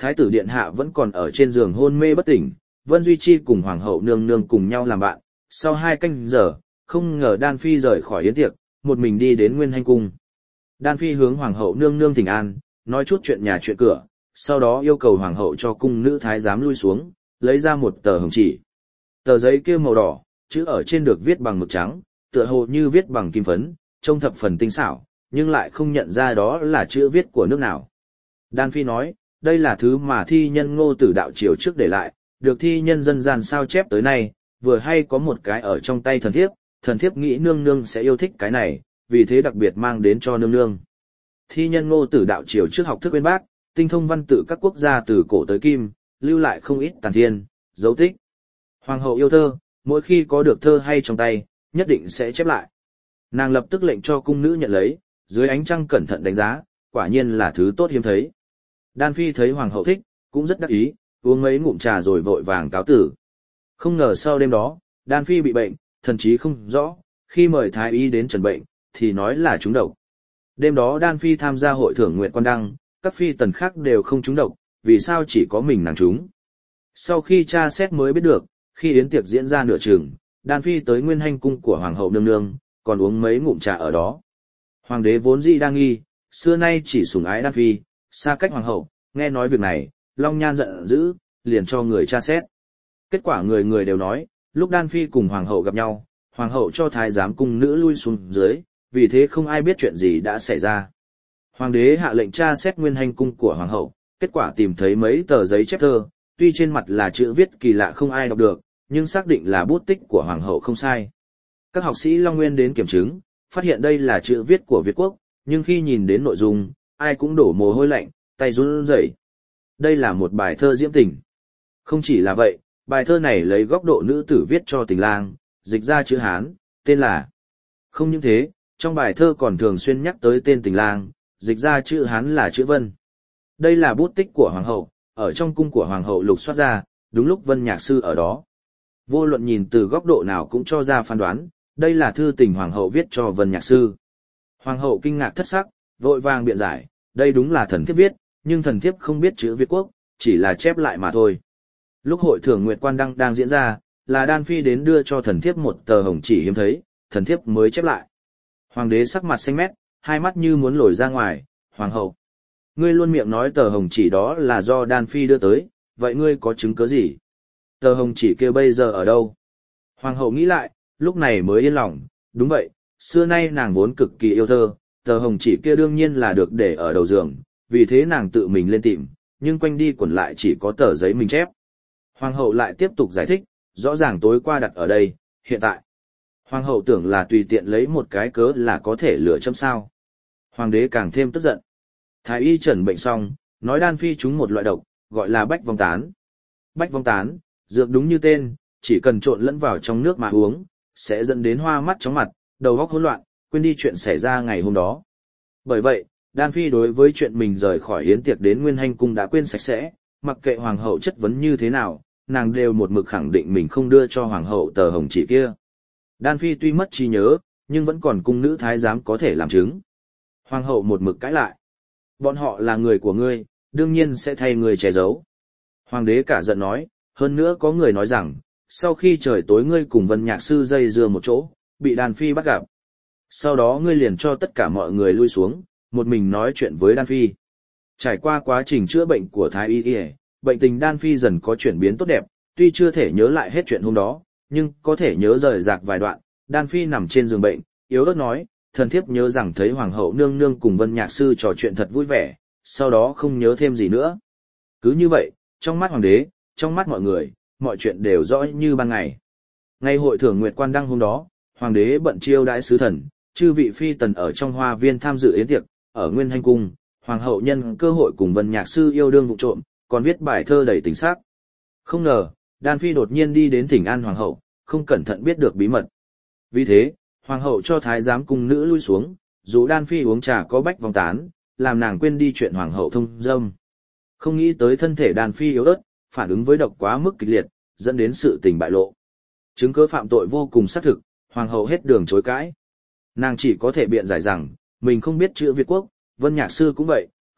Thái tử điện hạ vẫn còn ở trên giường hôn mê bất tỉnh, Vân Duy Chi cùng hoàng hậu nương nương cùng nhau làm bạn. Sau 2 canh giờ, không ngờ Đan Phi rời khỏi yến tiệc, một mình đi đến Nguyên Hành cung. Đan Phi hướng hoàng hậu nương nương thỉnh an, nói chút chuyện nhà chuyện cửa, sau đó yêu cầu hoàng hậu cho cung nữ thái giám lui xuống, lấy ra một tờ hồng chỉ. Tờ giấy kia màu đỏ, chữ ở trên được viết bằng mực trắng, tựa hồ như viết bằng kim phấn, trông thập phần tinh xảo, nhưng lại không nhận ra đó là chữ viết của nước nào. Đan Phi nói, đây là thứ mà thi nhân Ngô Tử đạo triều trước để lại, được thi nhân dân gian sao chép tới nay, vừa hay có một cái ở trong tay thần thiếp nghĩ nương nương sẽ yêu thích cái này, vì thế đặc biệt mang đến cho nương nương. Thi nhân Ngô Tử đạo triều trước học thức bên bác, tinh thông văn tự các quốc gia từ cổ tới kim, lưu lại không ít tàn thiên, dấu tích. Hoàng hậu yêu thơ, mỗi khi có được thơ hay trong tay, nhất định sẽ chép lại. Nàng lập tức lệnh cho cung nữ nhận lấy, dưới ánh trăng cẩn thận đánh giá, quả nhiên là thứ tốt hiếm thấy. Đan Phi thấy hoàng hậu thích, cũng rất đắc ý, uống mấy ngụm trà rồi vội vàng cáo tử. Không ngờ sau đêm đó, Đan Phi bị bệnh, thần trí không rõ, khi mời thái y đến trần bệnh, thì nói là trúng độc. Đêm đó Đan Phi tham gia hội thưởng nguyện quan đăng, các phi tần khác đều không trúng độc, vì sao chỉ có mình nàng trúng. Sau khi tra xét mới biết được, khi yến tiệc diễn ra nửa chừng, Đan Phi tới Nguyên Hành cung của hoàng hậu nương nương, còn uống mấy ngụm trà ở đó. Hoàng đế vốn dĩ đang nghi, xưa nay chỉ sủng ái Đan Phi, xa cách hoàng hậu, nghe nói việc này, Long Nhan giận dữ, liền cho người tra xét. Kết quả người người đều nói, lúc Đan Phi cùng hoàng hậu gặp nhau, hoàng hậu cho thái giám cung nữ lui xuống dưới, vì thế không ai biết chuyện gì đã xảy ra. Hoàng đế hạ lệnh tra xét Nguyên Hành cung của hoàng hậu, kết quả tìm thấy mấy tờ giấy chép thơ, tuy trên mặt là chữ viết kỳ lạ không ai đọc được, nhưng xác định là bút tích của hoàng hậu không sai. Các học sĩ Long Nguyên đến kiểm chứng, phát hiện đây là chữ viết của Việt quốc, nhưng khi nhìn đến nội dung, ai cũng đổ mồ hôi lạnh, tay run rẩy. Đây là một bài thơ diễm tình. Không chỉ là vậy, bài thơ này lấy góc độ nữ tử viết cho tình lang, dịch ra chữ Hán, tên là. Không những thế, trong bài thơ còn thường xuyên nhắc tới tên tình lang, dịch ra chữ Hán là chữ Vân. Đây là bút tích của hoàng hậu, ở trong cung của hoàng hậu lục soát ra, đúng lúc Vân Nhạc Sư ở đó. Vô luận nhìn từ góc độ nào cũng cho ra phán đoán, đây là thư tình hoàng hậu viết cho Vân Nhạc Sư. Hoàng hậu kinh ngạc thất sắc, vội vàng biện giải, đây đúng là thần thiếp viết, nhưng thần thiếp không biết chữ Việt quốc, chỉ là chép lại mà thôi. Lúc hội thưởng nguyệt quan đăng đang diễn ra, là Đan Phi đến đưa cho thần thiếp một tờ hồng chỉ hiếm thấy, thần thiếp mới chép lại. Hoàng đế sắc mặt xanh mét, hai mắt như muốn lồi ra ngoài, hoàng hậu. Ngươi luôn miệng nói tờ hồng chỉ đó là do Đan Phi đưa tới, vậy ngươi có chứng cứ gì? Tờ hồng chỉ kia bây giờ ở đâu? Hoàng hậu nghĩ lại, lúc này mới yên lòng, đúng vậy, xưa nay nàng vốn cực kỳ yêu thơ, tờ hồng chỉ kia đương nhiên là được để ở đầu giường, vì thế nàng tự mình lên tìm, nhưng quanh đi quẩn lại chỉ có tờ giấy mình chép. Hoàng hậu lại tiếp tục giải thích, rõ ràng tối qua đặt ở đây, hiện tại. Hoàng hậu tưởng là tùy tiện lấy một cái cớ là có thể lửa châm sao. Hoàng đế càng thêm tức giận. Thái y chẩn bệnh xong, nói Đan Phi trúng một loại độc, gọi là bách vong tán. Bách vong tán, dược đúng như tên, chỉ cần trộn lẫn vào trong nước mà uống, sẽ dẫn đến hoa mắt chóng mặt, đầu óc hỗn loạn, quên đi chuyện xảy ra ngày hôm đó. Bởi vậy, Đan Phi đối với chuyện mình rời khỏi yến tiệc đến Nguyên Hành cung đã quên sạch sẽ, mặc kệ hoàng hậu chất vấn như thế nào, nàng đều một mực khẳng định mình không đưa cho hoàng hậu tờ hồng chỉ kia. Đan Phi tuy mất trí nhớ, nhưng vẫn còn cung nữ thái giám có thể làm chứng. Hoàng hậu một mực cãi lại. Bọn họ là người của ngươi, đương nhiên sẽ thay người che giấu. Hoàng đế cả giận nói, hơn nữa có người nói rằng, sau khi trời tối ngươi cùng Vân Nhạc Sư dây dưa một chỗ, bị Đan Phi bắt gặp. Sau đó ngươi liền cho tất cả mọi người lui xuống, một mình nói chuyện với Đan Phi. Trải qua quá trình chữa bệnh của Thái Y Y, bệnh tình Đan Phi dần có chuyển biến tốt đẹp, tuy chưa thể nhớ lại hết chuyện hôm đó, nhưng có thể nhớ rời rạc vài đoạn. Đan Phi nằm trên giường bệnh, yếu ớt nói, thần thiếp nhớ rằng thấy hoàng hậu nương nương cùng Vân Nhạc Sư trò chuyện thật vui vẻ, sau đó không nhớ thêm gì nữa. Cứ như vậy, trong mắt hoàng đế, trong mắt mọi người, mọi chuyện đều rõ như ban ngày. Ngày hội thưởng nguyệt quan đăng hôm đó, hoàng đế bận chiêu đãi sứ thần, chư vị phi tần ở trong hoa viên tham dự yến tiệc, ở Nguyên Hành cung, hoàng hậu nhân cơ hội cùng Vân Nhạc Sư yêu đương vụ trộm, còn viết bài thơ đầy tình sắc. Không ngờ, Đan Phi đột nhiên đi đến thỉnh an hoàng hậu, không cẩn thận biết được bí mật. Vì thế, hoàng hậu cho thái giám cung nữ lui xuống, dù Đan Phi uống trà có bách vong tán, làm nàng quên đi chuyện hoàng hậu thông dâm. Không nghĩ tới thân thể Đan Phi yếu ớt, phản ứng với độc quá mức kịch liệt, dẫn đến sự tình bại lộ. Chứng cứ phạm tội vô cùng xác thực, hoàng hậu hết đường chối cãi. Nàng chỉ có thể biện giải rằng, mình không biết chữ Việt quốc, Vân Nhạc Sư cũng vậy,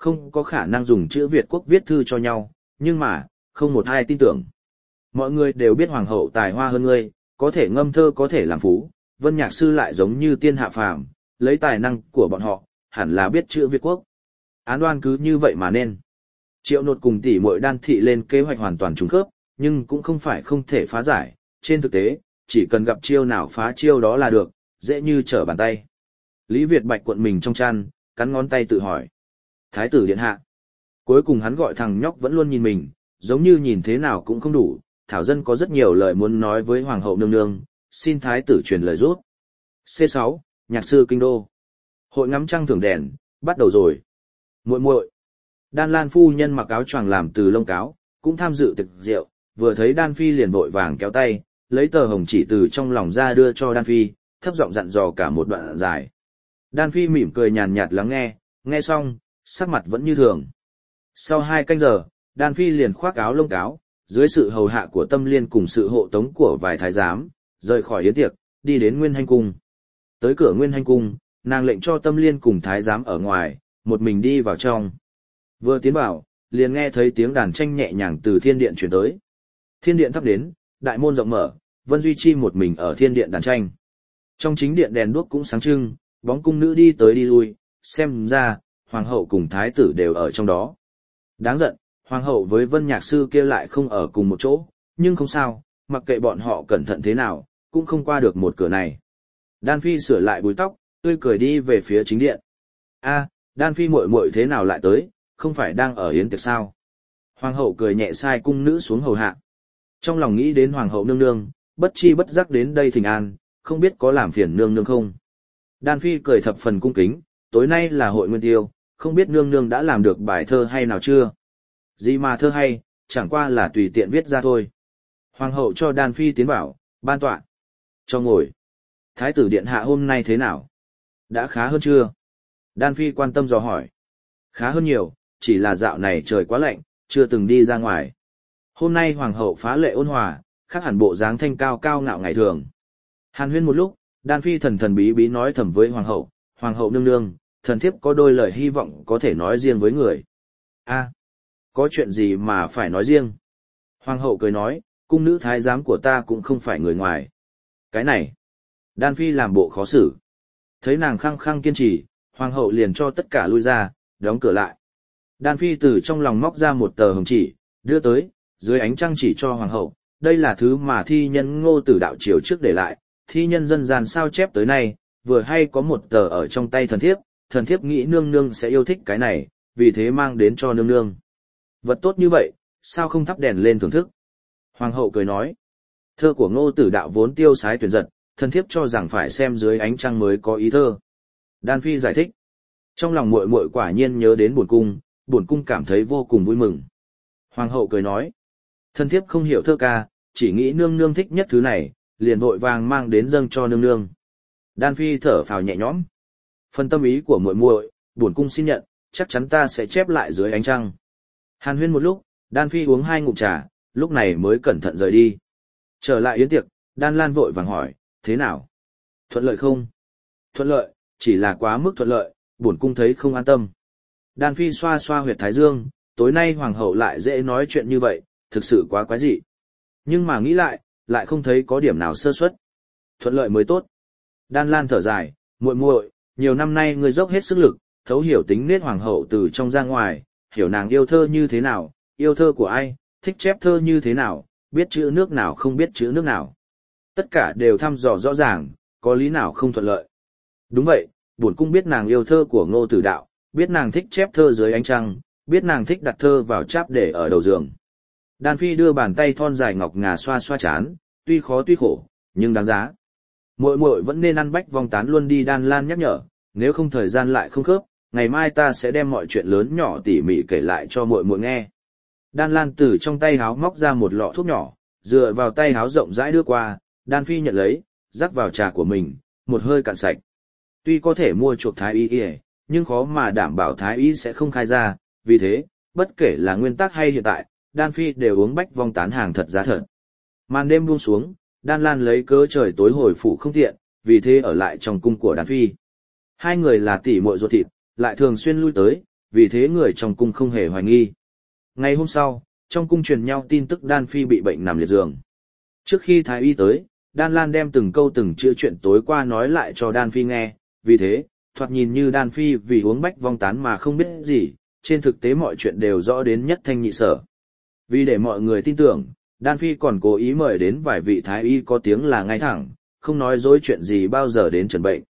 không có khả năng dùng chữ Việt quốc viết thư cho nhau, nhưng mà, không một ai tin tưởng. Mọi người đều biết hoàng hậu tài hoa hơn ngươi, có thể ngâm thơ có thể làm phú, Vân Nhạc Sư lại giống như tiên hạ phàm, lấy tài năng của bọn họ, hẳn là biết chữ Việt quốc. Án oan cứ như vậy mà nên. Triệu Nột cùng tỷ muội Đan Thị lên kế hoạch hoàn toàn trùng khớp, nhưng cũng không phải không thể phá giải, trên thực tế, chỉ cần gặp chiêu nào phá chiêu đó là được, dễ như trở bàn tay. Lý Việt Bạch cuộn mình trong chăn, cắn ngón tay tự hỏi. Thái tử điện hạ. Cuối cùng hắn gọi thằng nhóc vẫn luôn nhìn mình, giống như nhìn thế nào cũng không đủ, Thảo Dân có rất nhiều lời muốn nói với Hoàng hậu nương nương, xin thái tử truyền lời giúp. C6, Nhạc sư kinh đô. Hội ngắm trăng thưởng đèn, bắt đầu rồi. Muội muội. Đan Lan phu nhân mặc áo choàng làm từ lông cáo, cũng tham dự tiệc rượu, vừa thấy Đan Phi liền vội vàng kéo tay, lấy tờ hồng chỉ từ trong lòng ra đưa cho Đan Phi, thấp giọng dặn dò cả một đoạn dài. Đan Phi mỉm cười nhàn nhạt lắng nghe, nghe xong, sắc mặt vẫn như thường. Sau 2 canh giờ, Đan Phi liền khoác áo lông cáo, dưới sự hầu hạ của Tâm Liên cùng sự hộ tống của vài thái giám, rời khỏi yến tiệc, đi đến Nguyên Hành cung. Tới cửa Nguyên Hành cung, nàng lệnh cho Tâm Liên cùng thái giám ở ngoài, một mình đi vào trong. Vừa tiến vào, liền nghe thấy tiếng đàn tranh nhẹ nhàng từ thiên điện truyền tới. Thiên điện thắp đến, đại môn rộng mở, Vân Duy Chi một mình ở thiên điện đàn tranh. Trong chính điện đèn đuốc cũng sáng trưng, bóng cung nữ đi tới đi lui, xem ra, hoàng hậu cùng thái tử đều ở trong đó. Đáng giận, hoàng hậu với Vân Nhạc Sư kia lại không ở cùng một chỗ, nhưng không sao, mặc kệ bọn họ cẩn thận thế nào, cũng không qua được một cửa này. Đan Phi sửa lại búi tóc, tươi cười đi về phía chính điện. A, Đan Phi muội muội thế nào lại tới, không phải đang ở yến tiệc sao? Hoàng hậu cười nhẹ sai cung nữ xuống hầu hạ. Trong lòng nghĩ đến hoàng hậu nương nương, bất chi bất giác đến đây thỉnh an, không biết có làm phiền nương nương không. Đan Phi cười thập phần cung kính, tối nay là hội nguyên tiêu, không biết nương nương đã làm được bài thơ hay nào chưa? Gì mà thơ hay, chẳng qua là tùy tiện viết ra thôi. Hoàng hậu cho Đan Phi tiến vào, ban tọa. Cho ngồi. Thái tử điện hạ hôm nay thế nào? Đã khá hơn chưa? Đan Phi quan tâm dò hỏi. Khá hơn nhiều, chỉ là dạo này trời quá lạnh, chưa từng đi ra ngoài. Hôm nay hoàng hậu phá lệ ôn hòa, khác hẳn bộ dáng thanh cao cao ngạo ngày thường. Hàn huyên một lúc, Đan Phi thần thần bí bí nói thầm với hoàng hậu nương nương, thần thiếp có đôi lời hy vọng có thể nói riêng với người. A, có chuyện gì mà phải nói riêng? Hoàng hậu cười nói, cung nữ thái giám của ta cũng không phải người ngoài. Cái này, Đan Phi làm bộ khó xử. Thấy nàng khăng khăng kiên trì, hoàng hậu liền cho tất cả lui ra, đóng cửa lại. Đan Phi từ trong lòng móc ra một tờ hồng chỉ, đưa tới, dưới ánh trăng chỉ cho hoàng hậu, đây là thứ mà thi nhân Ngô Tử Đạo triều trước để lại, thi nhân dân gian sao chép tới nay, vừa hay có một tờ ở trong tay thần thiếp nghĩ nương nương sẽ yêu thích cái này, vì thế mang đến cho nương nương. Vật tốt như vậy, sao không thắp đèn lên thưởng thức? Hoàng hậu cười nói, thơ của Ngô Tử Đạo vốn tiêu sái tuyệt giật, thần thiếp cho rằng phải xem dưới ánh trăng mới có ý thơ. Đan Phi giải thích, trong lòng muội muội quả nhiên nhớ đến bổn cung cảm thấy vô cùng vui mừng. Hoàng hậu cười nói, thần thiếp không hiểu thơ ca, chỉ nghĩ nương nương thích nhất thứ này, liền vội vàng mang đến dâng cho nương nương. Đan Phi thở phào nhẹ nhõm. Phần tâm ý của muội muội, bổn cung xin nhận, chắc chắn ta sẽ chép lại dưới ánh trăng. Hàn huyên một lúc, Đan Phi uống 2 ngụm trà, lúc này mới cẩn thận rời đi. Trở lại yến tiệc, Đan Lan vội vàng hỏi, thế nào? Thuận lợi không? Thuận lợi, chỉ là quá mức thuận lợi, bổn cung thấy không an tâm. Đan Phi xoa xoa huyệt thái dương, tối nay hoàng hậu lại dễ nói chuyện như vậy, thực sự quá quái dị. Nhưng mà nghĩ lại không thấy có điểm nào sơ suất. Thuận lợi mới tốt. Đan Lan thở dài, muội muội, nhiều năm nay ngươi dốc hết sức lực, thấu hiểu tính nết hoàng hậu từ trong ra ngoài, hiểu nàng yêu thơ như thế nào, yêu thơ của ai, thích chép thơ như thế nào, biết chữ nước nào không biết chữ nước nào. Tất cả đều thăm dò rõ ràng, có lý nào không thuận lợi. Đúng vậy, bổn cung biết nàng yêu thơ của Ngô Tử Đạo, biết nàng thích chép thơ dưới ánh trăng, biết nàng thích đặt thơ vào cháp để ở đầu giường. Đan Phi đưa bàn tay thon dài ngọc ngà xoa xoa chán, tuy khó tuy khổ, nhưng đáng giá. Muội muội vẫn nên ăn bách vong tán luôn đi. Đan Lan nhắc nhở, nếu không thời gian lại không khớp, ngày mai ta sẽ đem mọi chuyện lớn nhỏ tỉ mỉ kể lại cho muội muội nghe. Đan Lan từ trong tay háo móc ra một lọ thuốc nhỏ, dựa vào tay háo rộng rãi đưa qua, Đan Phi nhận lấy, rắc vào trà của mình, một hơi cạn sạch. Tuy có thể mua chuộc thái y, nhưng khó mà đảm bảo thái y sẽ không khai ra, vì thế, bất kể là nguyên tắc hay hiện tại, Đan Phi đều uống bách vong tán hàng thật giá thật. Màn đêm buông xuống, Đan Lan lấy cớ trời tối hồi phủ không tiện, vì thế ở lại trong cung của Đan Phi. Hai người là tỷ muội ruột thịt, lại thường xuyên lui tới, vì thế người trong cung không hề hoài nghi. Ngày hôm sau, trong cung truyền nhau tin tức Đan Phi bị bệnh nằm liệt giường. Trước khi Thái Y tới, Đan Lan đem từng câu từng chữ chuyện tối qua nói lại cho Đan Phi nghe, vì thế, thoạt nhìn như Đan Phi vì uống bách vong tán mà không biết gì, trên thực tế mọi chuyện đều rõ đến nhất thanh nhị sở. Vì để mọi người tin tưởng, Đan Phi còn cố ý mời đến vài vị Thái Y có tiếng là ngay thẳng, không nói dối chuyện gì bao giờ đến trần bệnh.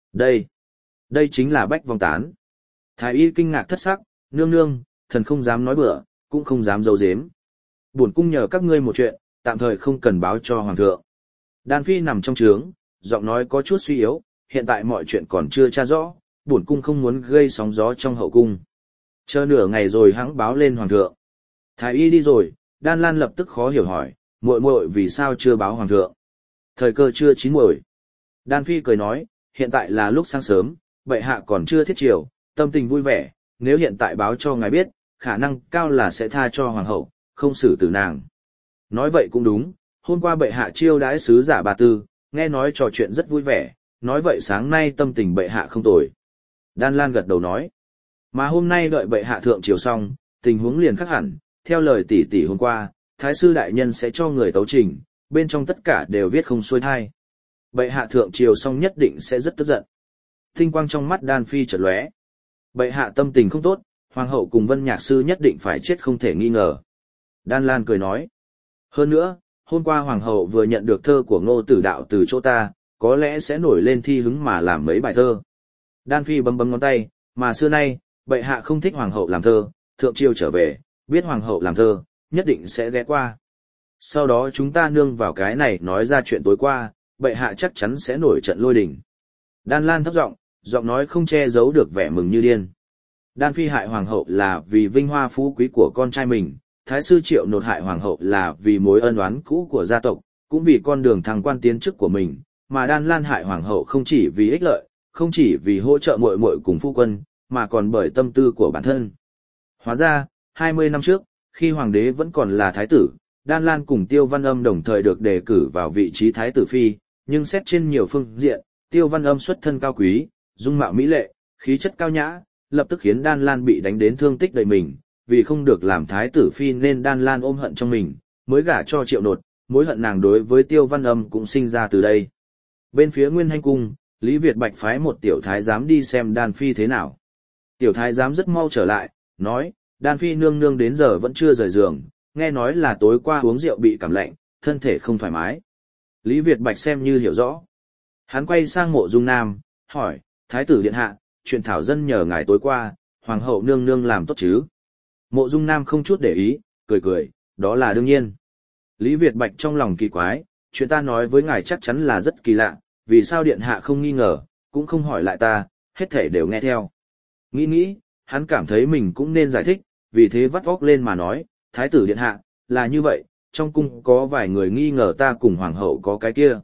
Đây chính là bách vong tán. Thái Y kinh ngạc thất sắc, nương nương, thần không dám nói bừa, cũng không dám giấu giếm. Bổn cung nhờ các ngươi một chuyện, tạm thời không cần báo cho hoàng thượng. Đan Phi nằm trong trướng, giọng nói có chút suy yếu, hiện tại mọi chuyện còn chưa tra rõ, bổn cung không muốn gây sóng gió trong hậu cung. Chờ nửa ngày rồi hãng báo lên hoàng thượng. Thái Y đi rồi, Đan Lan lập tức khó hiểu hỏi, muội muội vì sao chưa báo hoàng thượng? Thời cơ chưa chín muồi. Đan Phi cười nói, hiện tại là lúc sáng sớm, bệ hạ còn chưa thiết triều, tâm tình vui vẻ, nếu hiện tại báo cho ngài biết, khả năng cao là sẽ tha cho hoàng hậu, không xử tử nàng. Nói vậy cũng đúng, hôm qua bệ hạ chiêu đãi sứ giả Bà Tư, nghe nói trò chuyện rất vui vẻ, nói vậy sáng nay tâm tình bệ hạ không tồi. Đan Lan gật đầu nói, mà hôm nay đợi bệ hạ thượng triều xong, tình huống liền khác hẳn, theo lời tỷ tỷ hôm qua, thái sư đại nhân sẽ cho người tấu trình, bên trong tất cả đều viết không xuôi thai. Bệ hạ thượng triều xong nhất định sẽ rất tức giận. Tinh quang trong mắt Đan Phi chợt lóe. Bệ hạ tâm tình không tốt, hoàng hậu cùng Vân Nhạc sư nhất định phải chết không thể nghi ngờ. Đan Lan cười nói. Hơn nữa, hôm qua hoàng hậu vừa nhận được thơ của Ngô Tử Đạo từ chỗ ta, có lẽ sẽ nổi lên thi hứng mà làm mấy bài thơ. Đan Phi bấm bấm ngón tay, mà xưa nay, bệ hạ không thích hoàng hậu làm thơ, thượng triều trở về, biết hoàng hậu làm thơ, nhất định sẽ ghé qua. Sau đó chúng ta nương vào cái này nói ra chuyện tối qua, bệ hạ chắc chắn sẽ nổi trận lôi đình. Đan Lan thấp giọng, giọng nói không che giấu được vẻ mừng như điên. Đan Phi hại hoàng hậu là vì vinh hoa phú quý của con trai mình, thái sư Triệu Nột hại hoàng hậu là vì mối ân oán cũ của gia tộc, cũng vì con đường thăng quan tiến chức của mình, mà Đan Lan hại hoàng hậu không chỉ vì ích lợi, không chỉ vì hỗ trợ muội muội cùng phu quân, mà còn bởi tâm tư của bản thân. Hóa ra, 20 năm trước, khi hoàng đế vẫn còn là thái tử, Đan Lan cùng Tiêu Văn Âm đồng thời được đề cử vào vị trí thái tử phi, nhưng xét trên nhiều phương diện, Tiêu Văn Âm xuất thân cao quý, dung mạo mỹ lệ, khí chất cao nhã, lập tức khiến Đan Lan bị đánh đến thương tích đầy mình, vì không được làm thái tử phi nên Đan Lan ôm hận trong mình, mới gả cho Triệu Nột, mối hận nàng đối với Tiêu Văn Âm cũng sinh ra từ đây. Bên phía Nguyên Hành cung, Lý Việt Bạch phái một tiểu thái giám đi xem Đan Phi thế nào. Tiểu thái giám rất mau trở lại, nói, Đan Phi nương nương đến giờ vẫn chưa rời giường, nghe nói là tối qua uống rượu bị cảm lạnh, thân thể không thoải mái. Lý Việt Bạch xem như hiểu rõ. Hắn quay sang Mộ Dung Nam, hỏi, Thái tử điện hạ, chuyện thảo dân nhờ ngài tối qua, hoàng hậu nương nương làm tốt chứ? Mộ Dung Nam không chút để ý, cười cười, đó là đương nhiên. Lý Việt Bạch trong lòng kỳ quái, chuyện ta nói với ngài chắc chắn là rất kỳ lạ, vì sao điện hạ không nghi ngờ, cũng không hỏi lại ta, hết thể đều nghe theo. Nghĩ, hắn cảm thấy mình cũng nên giải thích, vì thế vắt óc lên mà nói, Thái tử điện hạ, là như vậy, trong cung có vài người nghi ngờ ta cùng hoàng hậu có cái kia.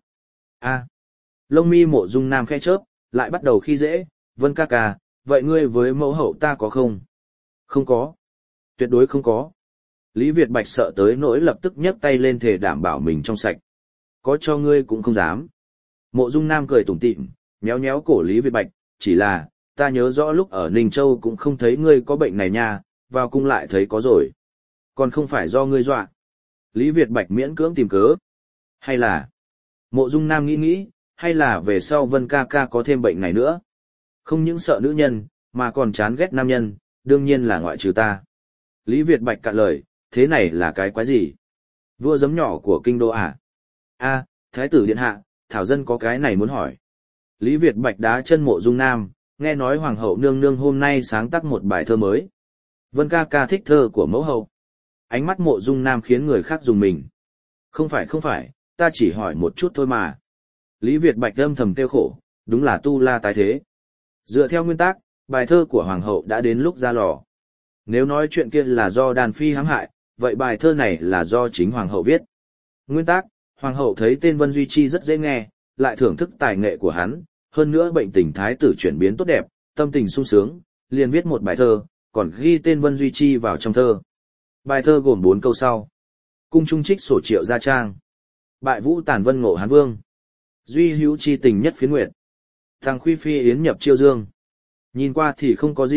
Lông mi Mộ Dung Nam khẽ chớp, lại bắt đầu khi dễ, Vân ca ca, vậy ngươi với mẫu hậu ta có không? Không có. Tuyệt đối không có. Lý Việt Bạch sợ tới nỗi lập tức nhấc tay lên thề đảm bảo mình trong sạch. Có cho ngươi cũng không dám. Mộ Dung Nam cười tủm tỉm, nhéo nhéo cổ Lý Việt Bạch, chỉ là, ta nhớ rõ lúc ở Ninh Châu cũng không thấy ngươi có bệnh này nha, vào cung lại thấy có rồi. Còn không phải do ngươi dọa. Lý Việt Bạch miễn cưỡng tìm cớ. Hay là, Mộ Dung Nam nghĩ, hay là về sau Vân ca ca có thêm bệnh này nữa. Không những sợ nữ nhân, mà còn chán ghét nam nhân, đương nhiên là ngoại trừ ta. Lý Việt Bạch cạn lời, thế này là cái quái gì? Vua giấm nhỏ của kinh đô à? Thái tử điện hạ, thảo dân có cái này muốn hỏi. Lý Việt Bạch đá chân Mộ Dung Nam, nghe nói hoàng hậu nương nương hôm nay sáng tác một bài thơ mới. Vân ca ca thích thơ của mẫu hậu. Ánh mắt Mộ Dung Nam khiến người khác dùng mình. Không phải, ta chỉ hỏi một chút thôi mà. Lý Việt Bạch âm thầm tiêu khổ, đúng là tu la tái thế. Dựa theo nguyên tắc, bài thơ của hoàng hậu đã đến lúc ra lò. Nếu nói chuyện kia là do Đan Phi hãm hại, vậy bài thơ này là do chính hoàng hậu viết. Nguyên tắc, hoàng hậu thấy tên Vân Duy Chi rất dễ nghe, lại thưởng thức tài nghệ của hắn, hơn nữa bệnh tình thái tử chuyển biến tốt đẹp, tâm tình sung sướng, liền viết một bài thơ, còn ghi tên Vân Duy Chi vào trong thơ. Bài thơ gồm 4 câu sau. Cung trung trích sổ Triệu gia trang. Bại vũ tàn vân ngộ Hán vương. Duy hữu chi tình nhất phiến nguyệt. Thằng khuy phi yến nhập chiêu dương. Nhìn qua thì không có gì,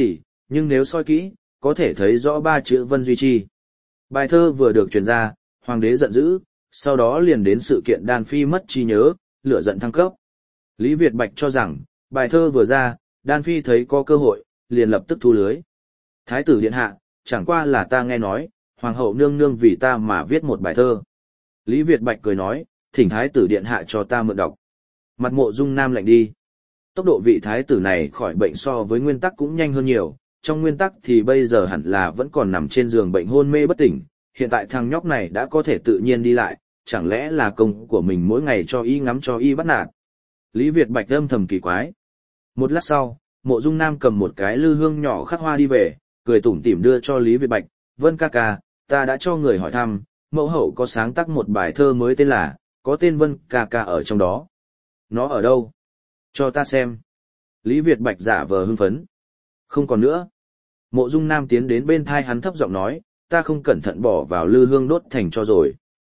nhưng nếu soi kỹ, có thể thấy rõ 3 chữ Vân Duy Chi. Bài thơ vừa được truyền ra, hoàng đế giận dữ, sau đó liền đến sự kiện Đan Phi mất trí nhớ, lửa giận thăng cấp. Lý Việt Bạch cho rằng, bài thơ vừa ra, Đan Phi thấy có cơ hội, liền lập tức thu lưới. Thái tử điện hạ, chẳng qua là ta nghe nói, hoàng hậu nương nương vì ta mà viết một bài thơ. Lý Việt Bạch cười nói, thỉnh thái tử điện hạ cho ta mượn đọc. Mặt Mộ Dung Nam lạnh đi. Tốc độ vị thái tử này khỏi bệnh so với nguyên tắc cũng nhanh hơn nhiều, trong nguyên tắc thì bây giờ hẳn là vẫn còn nằm trên giường bệnh hôn mê bất tỉnh, hiện tại thằng nhóc này đã có thể tự nhiên đi lại, chẳng lẽ là công của mình mỗi ngày cho y ngắm cho y bắt nạt. Lý Việt Bạch âm thầm kỳ quái. Một lát sau, Mộ Dung Nam cầm một cái lư hương nhỏ khắc hoa đi về, cười tủm tỉm đưa cho Lý Việt Bạch, Vân ca ca, ta đã cho người hỏi thăm, mẫu hậu có sáng tác một bài thơ mới tên là, có tên Vân ca ca ở trong đó. Nó ở đâu? Cho ta xem. Lý Việt Bạch giả vờ hưng phấn. Không còn nữa. Mộ Dung Nam tiến đến bên thai hắn thấp giọng nói, ta không cẩn thận bỏ vào lư hương đốt thành cho rồi.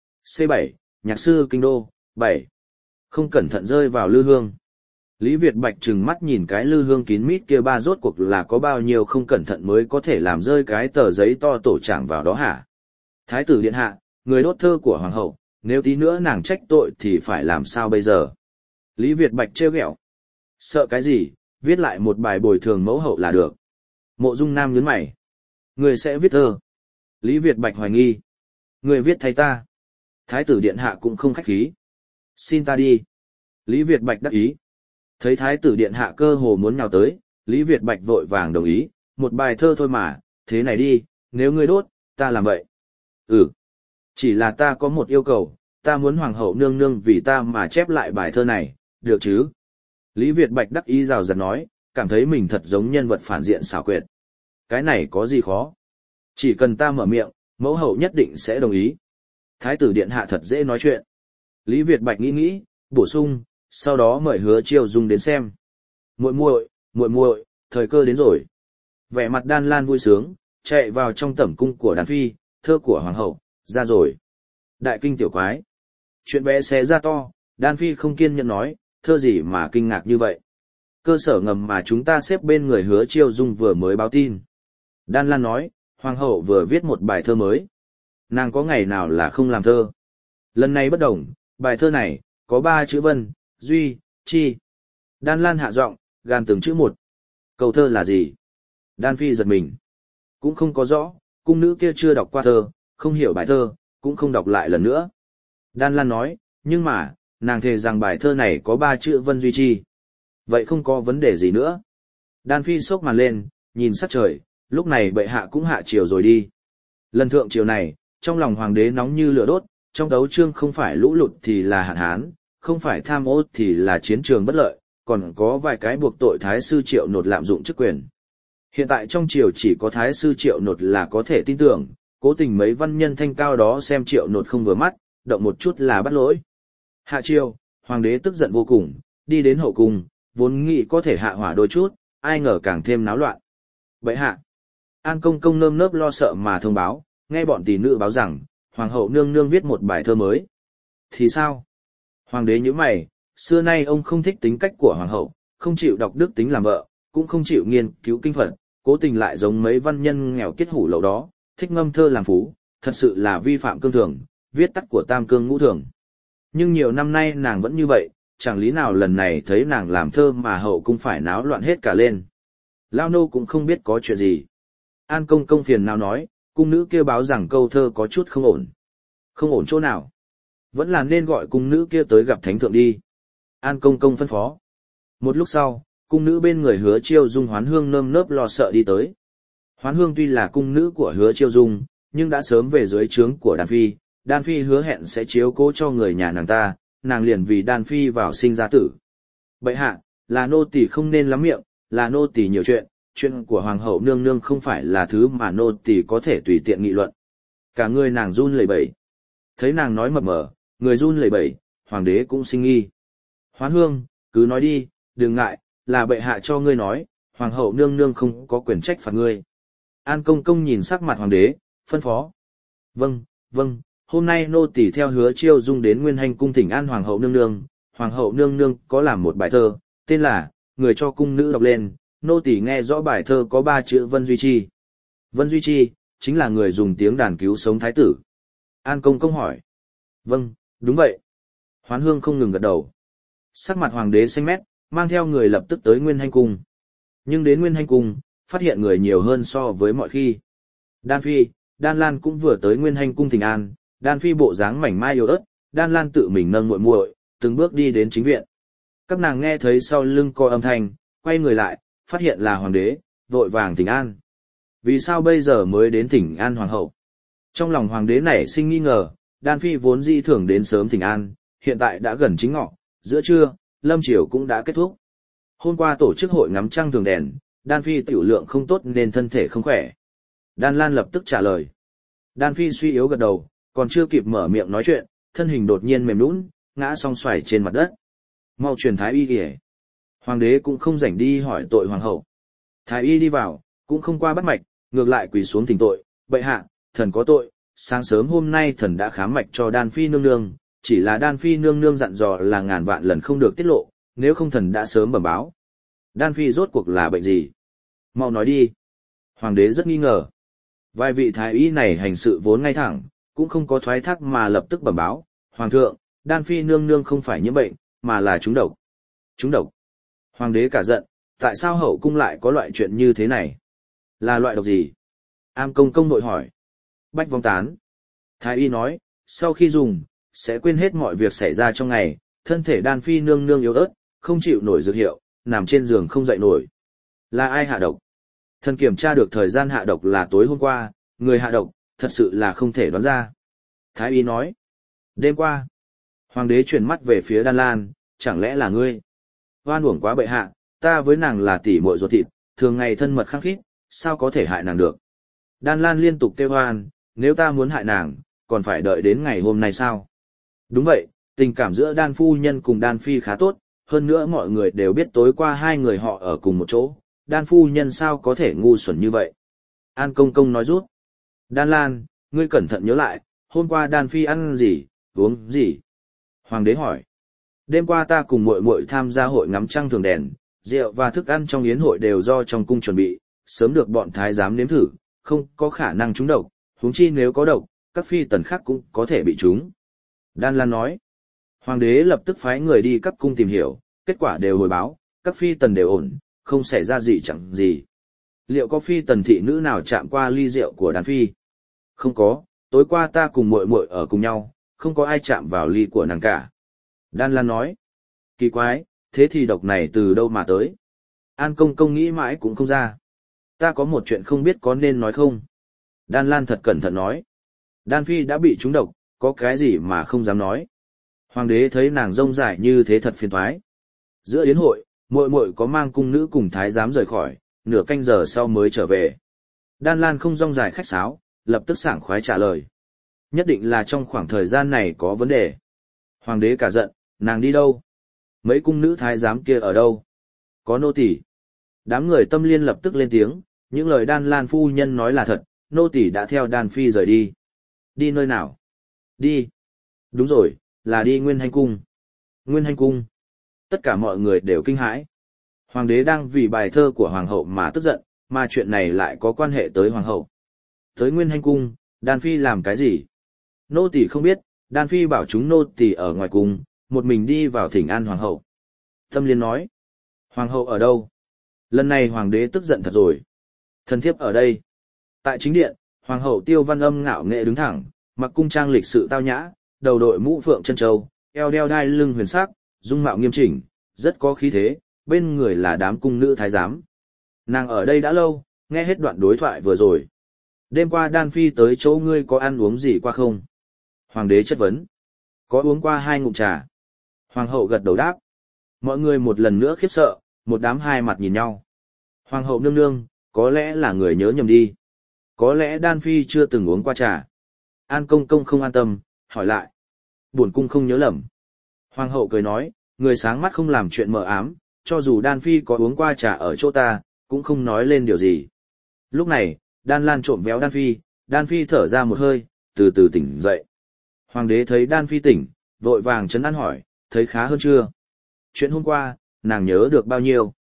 C7, nhạc sư kinh đô, 7. Không cẩn thận rơi vào lư hương. Lý Việt Bạch trừng mắt nhìn cái lư hương kín mít kia ba rốt cuộc là có bao nhiêu không cẩn thận mới có thể làm rơi cái tờ giấy to tổ trảng vào đó hả? Thái tử điện hạ, người đốt thơ của hoàng hậu, nếu tí nữa nàng trách tội thì phải làm sao bây giờ? Lý Việt Bạch trêu ghẹo. Sợ cái gì, viết lại một bài bồi thường mẫu hậu là được. Mộ Dung Nam nhướng mày. Người sẽ viết thơ. Lý Việt Bạch hoài nghi. Người viết thay ta. Thái tử điện hạ cũng không khách khí. Xin ta đi. Lý Việt Bạch đắc ý. Thấy thái tử điện hạ cơ hồ muốn nhào tới, Lý Việt Bạch vội vàng đồng ý, một bài thơ thôi mà, thế này đi, nếu ngươi đốt, ta làm vậy. Ừ. Chỉ là ta có một yêu cầu, ta muốn hoàng hậu nương nương vì ta mà chép lại bài thơ này, được chứ? Lý Việt Bạch đắc ý rào rạt nói, cảm thấy mình thật giống nhân vật phản diện xảo quyệt. Cái này có gì khó? Chỉ cần ta mở miệng, mẫu hậu nhất định sẽ đồng ý. Thái tử điện hạ thật dễ nói chuyện. Lý Việt Bạch nghĩ, bổ sung, sau đó mời Hứa Chiêu Dung đến xem. Muội muội, thời cơ đến rồi. Vẻ mặt Đan Lan vui sướng, chạy vào trong tẩm cung của Đan Phi, thơ của hoàng hậu, ra rồi. Đại kinh tiểu quái. Chuyện bé xé ra to, Đan Phi không kiên nhẫn nói, thơ gì mà kinh ngạc như vậy. Cơ sở ngầm mà chúng ta xếp bên người Hứa Chiêu Dung vừa mới báo tin. Đan Lan nói, hoàng hậu vừa viết một bài thơ mới. Nàng có ngày nào là không làm thơ. Lần này bất đồng, bài thơ này, có 3 chữ Vân, Duy, Chi. Đan Lan hạ giọng, gàn từng chữ một. Câu thơ là gì? Đan Phi giật mình. Cũng không có rõ, cung nữ kia chưa đọc qua thơ, không hiểu bài thơ, cũng không đọc lại lần nữa. Đan Lan nói, nhưng mà, nàng thề rằng bài thơ này có 3 chữ Vân Duy Chi. Vậy không có vấn đề gì nữa. Đan Phi xốc màn lên, nhìn sắc trời, lúc này bệ hạ cũng hạ chiều rồi đi. Lần thượng chiều này, trong lòng hoàng đế nóng như lửa đốt, trong đấu chương không phải lũ lụt thì là hạn hán, không phải tham ô thì là chiến trường bất lợi, còn có vài cái buộc tội Thái sư Triệu Nột lạm dụng chức quyền. Hiện tại trong triều chỉ có Thái sư Triệu Nột là có thể tin tưởng, cố tình mấy văn nhân thanh cao đó xem Triệu Nột không vừa mắt, động một chút là bắt lỗi. Hạ triều, hoàng đế tức giận vô cùng, đi đến hậu cung, vốn nghĩ có thể hạ hỏa đôi chút, ai ngờ càng thêm náo loạn. Bệ hạ, An công công nơm nớp lo sợ mà thông báo, nghe bọn tỷ nữ báo rằng, hoàng hậu nương nương viết một bài thơ mới. Thì sao? Hoàng đế nhíu mày, xưa nay ông không thích tính cách của hoàng hậu, không chịu đọc đức tính làm vợ, cũng không chịu nghiên cứu kinh Phật, cố tình lại giống mấy văn nhân nghèo kiết hủ lậu đó, thích ngâm thơ làm phú, thật sự là vi phạm cương thường, viết tắt của tam cương ngũ thường. Nhưng nhiều năm nay nàng vẫn như vậy, chẳng lý nào lần này thấy nàng làm thơ mà hậu cung phải náo loạn hết cả lên. Lao nô cũng không biết có chuyện gì. An công công phiền nào nói, cung nữ kia báo rằng câu thơ có chút không ổn. Không ổn chỗ nào? Vẫn là nên gọi cung nữ kia tới gặp thánh thượng đi. An công công phân phó. Một lúc sau, cung nữ bên người Hứa Chiêu Dung Hoán Hương nơm nớp lo sợ đi tới. Hoán Hương tuy là cung nữ của Hứa Chiêu Dung, nhưng đã sớm về dưới trướng của Đan Phi. Đan Phi hứa hẹn sẽ chiếu cố cho người nhà nàng ta, nàng liền vì Đan Phi vào sinh ra tử. Bệ hạ, là nô tỳ không nên lắm miệng, là nô tỳ nhiều chuyện, chuyện của hoàng hậu nương nương không phải là thứ mà nô tỳ có thể tùy tiện nghị luận. Cả người nàng run lẩy bẩy. Thấy nàng nói mập mờ, người run lẩy bẩy, hoàng đế cũng sinh nghi. Hoán Hương, cứ nói đi, đừng ngại, là bệ hạ cho ngươi nói, hoàng hậu nương nương không có quyền trách phạt ngươi. An công công nhìn sắc mặt hoàng đế, phân phó. Vâng, hôm nay nô tỳ theo Hứa Chiêu Dung đến Nguyên Hành cung thỉnh an hoàng hậu nương nương có làm một bài thơ, tên là, người cho cung nữ đọc lên, nô tỳ nghe rõ bài thơ có 3 chữ Vân Duy Chi. Vân Duy Chi, chính là người dùng tiếng đàn cứu sống thái tử. An Công Công hỏi. Vâng, đúng vậy. Hoán Hương không ngừng gật đầu. Sắc mặt hoàng đế xanh mét, mang theo người lập tức tới Nguyên Hành Cung. Nhưng đến Nguyên Hành Cung, phát hiện người nhiều hơn so với mọi khi. Đan Phi, Đan Lan cũng vừa tới Nguyên Hành Cung thỉnh an, Đan Phi bộ dáng mảnh mai yếu ớt, Đan Lan tự mình nâng muội muội, từng bước đi đến chính viện. Các nàng nghe thấy sau lưng có âm thanh, quay người lại, phát hiện là hoàng đế, vội vàng thỉnh an. Vì sao bây giờ mới đến thỉnh an hoàng hậu? Trong lòng hoàng đế nảy sinh nghi ngờ, Đan Phi vốn dĩ thường đến sớm thỉnh an, hiện tại đã gần chính ngọ, giữa trưa, lâm chiều cũng đã kết thúc. Hôm qua tổ chức hội ngắm trăng thường đèn, Đan Phi tiểu lượng không tốt nên thân thể không khỏe. Đan Lan lập tức trả lời. Đan Phi suy yếu gật đầu, còn chưa kịp mở miệng nói chuyện, thân hình đột nhiên mềm nhũn, ngã song xoài trên mặt đất. Mau truyền thái y kìa. Hoàng đế cũng không rảnh đi hỏi tội hoàng hậu. Thái y đi vào, cũng không qua bắt mạch, ngược lại quỳ xuống thỉnh tội, bệ hạ, thần có tội, sáng sớm hôm nay thần đã khám mạch cho Đan Phi nương nương, chỉ là Đan Phi nương nương dặn dò là ngàn vạn lần không được tiết lộ, nếu không thần đã sớm bẩm báo. Đan Phi rốt cuộc là bệnh gì? Mau nói đi. Hoàng đế rất nghi ngờ. Vài vị thái y này hành sự vốn ngay thẳng, cũng không có thoái thác mà lập tức bẩm báo. Hoàng thượng, Đan Phi nương nương không phải nhiễm bệnh, mà là trúng độc. Trúng độc. Hoàng đế cả giận, tại sao hậu cung lại có loại chuyện như thế này? Là loại độc gì? Am Công Công nội hỏi. Bách vong tán. Thái y nói, sau khi dùng, sẽ quên hết mọi việc xảy ra trong ngày, thân thể Đan Phi nương nương yếu ớt, không chịu nổi dược hiệu, nằm trên giường không dậy nổi. Là ai hạ độc? Thần kiểm tra được thời gian hạ độc là tối hôm qua, người hạ độc, thật sự là không thể đoán ra. Thái y nói. Đêm qua. Hoàng đế chuyển mắt về phía Đan Lan, chẳng lẽ là ngươi? Oan uổng quá bệ hạ, ta với nàng là tỷ muội ruột thịt, thường ngày thân mật khăng khít, sao có thể hại nàng được? Đan Lan liên tục kêu oan, nếu ta muốn hại nàng, còn phải đợi đến ngày hôm nay sao? Đúng vậy, tình cảm giữa Đan phu nhân cùng Đan Phi khá tốt, hơn nữa mọi người đều biết tối qua hai người họ ở cùng một chỗ, Đan phu nhân sao có thể ngu xuẩn như vậy? An Công Công nói rút. Đan Lan, ngươi cẩn thận nhớ lại, hôm qua Đan Phi ăn gì, uống gì? Hoàng đế hỏi. Đêm qua ta cùng muội muội tham gia hội ngắm trăng thường đèn, rượu và thức ăn trong yến hội đều do trong cung chuẩn bị, sớm được bọn thái giám nếm thử, không có khả năng trúng độc, huống chi nếu có độc, các phi tần khác cũng có thể bị trúng. Đan Lan nói. Hoàng đế lập tức phái người đi các cung tìm hiểu, kết quả đều hồi báo, các phi tần đều ổn, không xảy ra gì chẳng gì. Liệu có phi tần thị nữ nào chạm qua ly rượu của Đan Phi? Không có, tối qua ta cùng muội muội ở cùng nhau, không có ai chạm vào ly của nàng cả. Đan Lan nói. Kỳ quái, thế thì độc này từ đâu mà tới? An Công Công nghĩ mãi cũng không ra. Ta có một chuyện không biết có nên nói không? Đan Lan thật cẩn thận nói. Đan Phi đã bị trúng độc, có cái gì mà không dám nói. Hoàng đế thấy nàng rông dài như thế thật phiền toái. Giữa yến hội, muội muội có mang cung nữ cùng thái giám rời khỏi, nửa canh giờ sau mới trở về. Đan Lan không rong dài khách sáo, lập tức sảng khoái trả lời. Nhất định là trong khoảng thời gian này có vấn đề. Hoàng đế cả giận, nàng đi đâu? Mấy cung nữ thái giám kia ở đâu? Có nô tỳ. Đám người Tâm Liên lập tức lên tiếng, những lời Đan Lan phu nhân nói là thật, nô tỳ đã theo Đan Phi rời đi. Đi nơi nào? Đi. Đúng rồi, là đi Nguyên Hành Cung. Nguyên Hành Cung. Tất cả mọi người đều kinh hãi. Hoàng đế đang vì bài thơ của hoàng hậu mà tức giận, mà chuyện này lại có quan hệ tới hoàng hậu. Tới Nguyên Hành Cung, Đan Phi làm cái gì? Nô tỳ không biết, Đan Phi bảo chúng nô tỳ ở ngoài cung, một mình đi vào thỉnh an hoàng hậu. Tâm Liên nói. Hoàng hậu ở đâu? Lần này hoàng đế tức giận thật rồi. Thần thiếp ở đây. Tại chính điện, hoàng hậu Tiêu Văn Âm ngạo nghệ đứng thẳng, mặc cung trang lịch sự tao nhã, đầu đội mũ phượng chân châu, eo đeo đai lưng huyền sắc, dung mạo nghiêm chỉnh, rất có khí thế, bên người là đám cung nữ thái giám. Nàng ở đây đã lâu, nghe hết đoạn đối thoại vừa rồi. Đêm qua Đan Phi tới chỗ ngươi có ăn uống gì qua không? Hoàng đế chất vấn. Có uống qua 2 ngụm trà. Hoàng hậu gật đầu đáp. Mọi người một lần nữa khiếp sợ, một đám hai mặt nhìn nhau. Hoàng hậu nương nương, có lẽ là người nhớ nhầm đi. Có lẽ Đan Phi chưa từng uống qua trà. An Công Công không an tâm, hỏi lại. Bổn cung không nhớ lầm. Hoàng hậu cười nói, người sáng mắt không làm chuyện mờ ám, cho dù Đan Phi có uống qua trà ở chỗ ta, cũng không nói lên điều gì. Lúc này, Đan Lan trộm véo Đan Phi thở ra một hơi, từ từ tỉnh dậy. Hoàng đế thấy Đan Phi tỉnh, vội vàng trấn an hỏi, thấy khá hơn chưa? Chuyện hôm qua, nàng nhớ được bao nhiêu?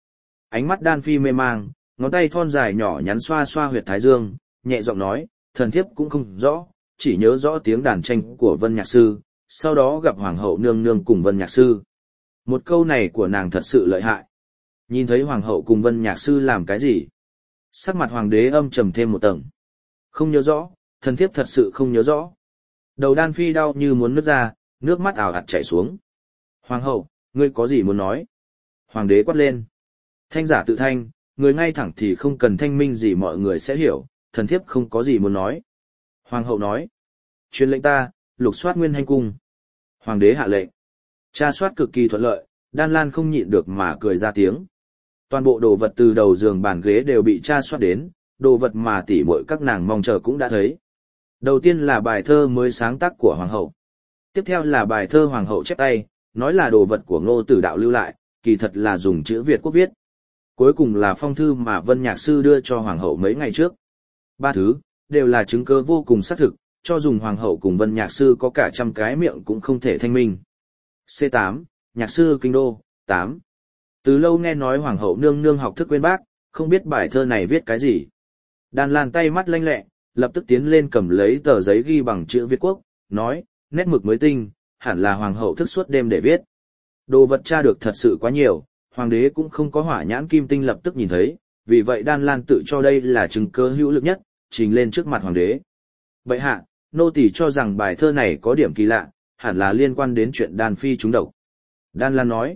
Ánh mắt Đan Phi mê mang, ngón tay thon dài nhỏ nhắn xoa xoa huyệt thái dương, nhẹ giọng nói, thần thiếp cũng không rõ, chỉ nhớ rõ tiếng đàn tranh của Vân Nhạc Sư, sau đó gặp Hoàng hậu nương nương cùng Vân Nhạc Sư. Một câu này của nàng thật sự lợi hại. Nhìn thấy Hoàng hậu cùng Vân Nhạc Sư làm cái gì? Sắc mặt Hoàng đế âm trầm thêm một tầng. Không nhớ rõ, thần thiếp thật sự không nhớ rõ. Đầu Đan Phi đau như muốn nứt ra, nước mắt ào ạt chảy xuống. Hoàng hậu, ngươi có gì muốn nói? Hoàng đế quát lên. Thanh giả tự thanh, người ngay thẳng thì không cần thanh minh gì mọi người sẽ hiểu, thần thiếp không có gì muốn nói. Hoàng hậu nói. Truyền lệnh ta, lục soát Nguyên Hành cung. Hoàng đế hạ lệnh. Tra soát cực kỳ thuận lợi, Đan Lan không nhịn được mà cười ra tiếng. Toàn bộ đồ vật từ đầu giường bàn ghế đều bị tra soát đến, đồ vật mà tỉ muội các nàng mong chờ cũng đã thấy. Đầu tiên là bài thơ mới sáng tác của Hoàng hậu. Tiếp theo là bài thơ Hoàng hậu chép tay, nói là đồ vật của Ngô Tử Đạo lưu lại, kỳ thật là dùng chữ Việt quốc viết. Cuối cùng là phong thư mà Vân Nhạc Sư đưa cho Hoàng hậu mấy ngày trước. Ba thứ, đều là chứng cứ vô cùng xác thực, cho dùng Hoàng hậu cùng Vân Nhạc Sư có cả trăm cái miệng cũng không thể thanh minh. C8, Nhạc Sư Kinh Đô, 8. Từ lâu nghe nói Hoàng hậu nương nương học thức quên bác, không biết bài thơ này viết cái gì. Đan Lan tay mắt lanh lẹ, lập tức tiến lên cầm lấy tờ giấy ghi bằng chữ Việt quốc, nói, nét mực mới tinh, hẳn là Hoàng hậu thức suốt đêm để viết. Đồ vật tra được thật sự quá nhiều, Hoàng đế cũng không có hỏa nhãn kim tinh lập tức nhìn thấy, vì vậy Đan Lan tự cho đây là chứng cứ hữu lực nhất, trình lên trước mặt Hoàng đế. Bệ hạ, nô tỳ cho rằng bài thơ này có điểm kỳ lạ, hẳn là liên quan đến chuyện Đan Phi trúng độc. Đan Lan nói.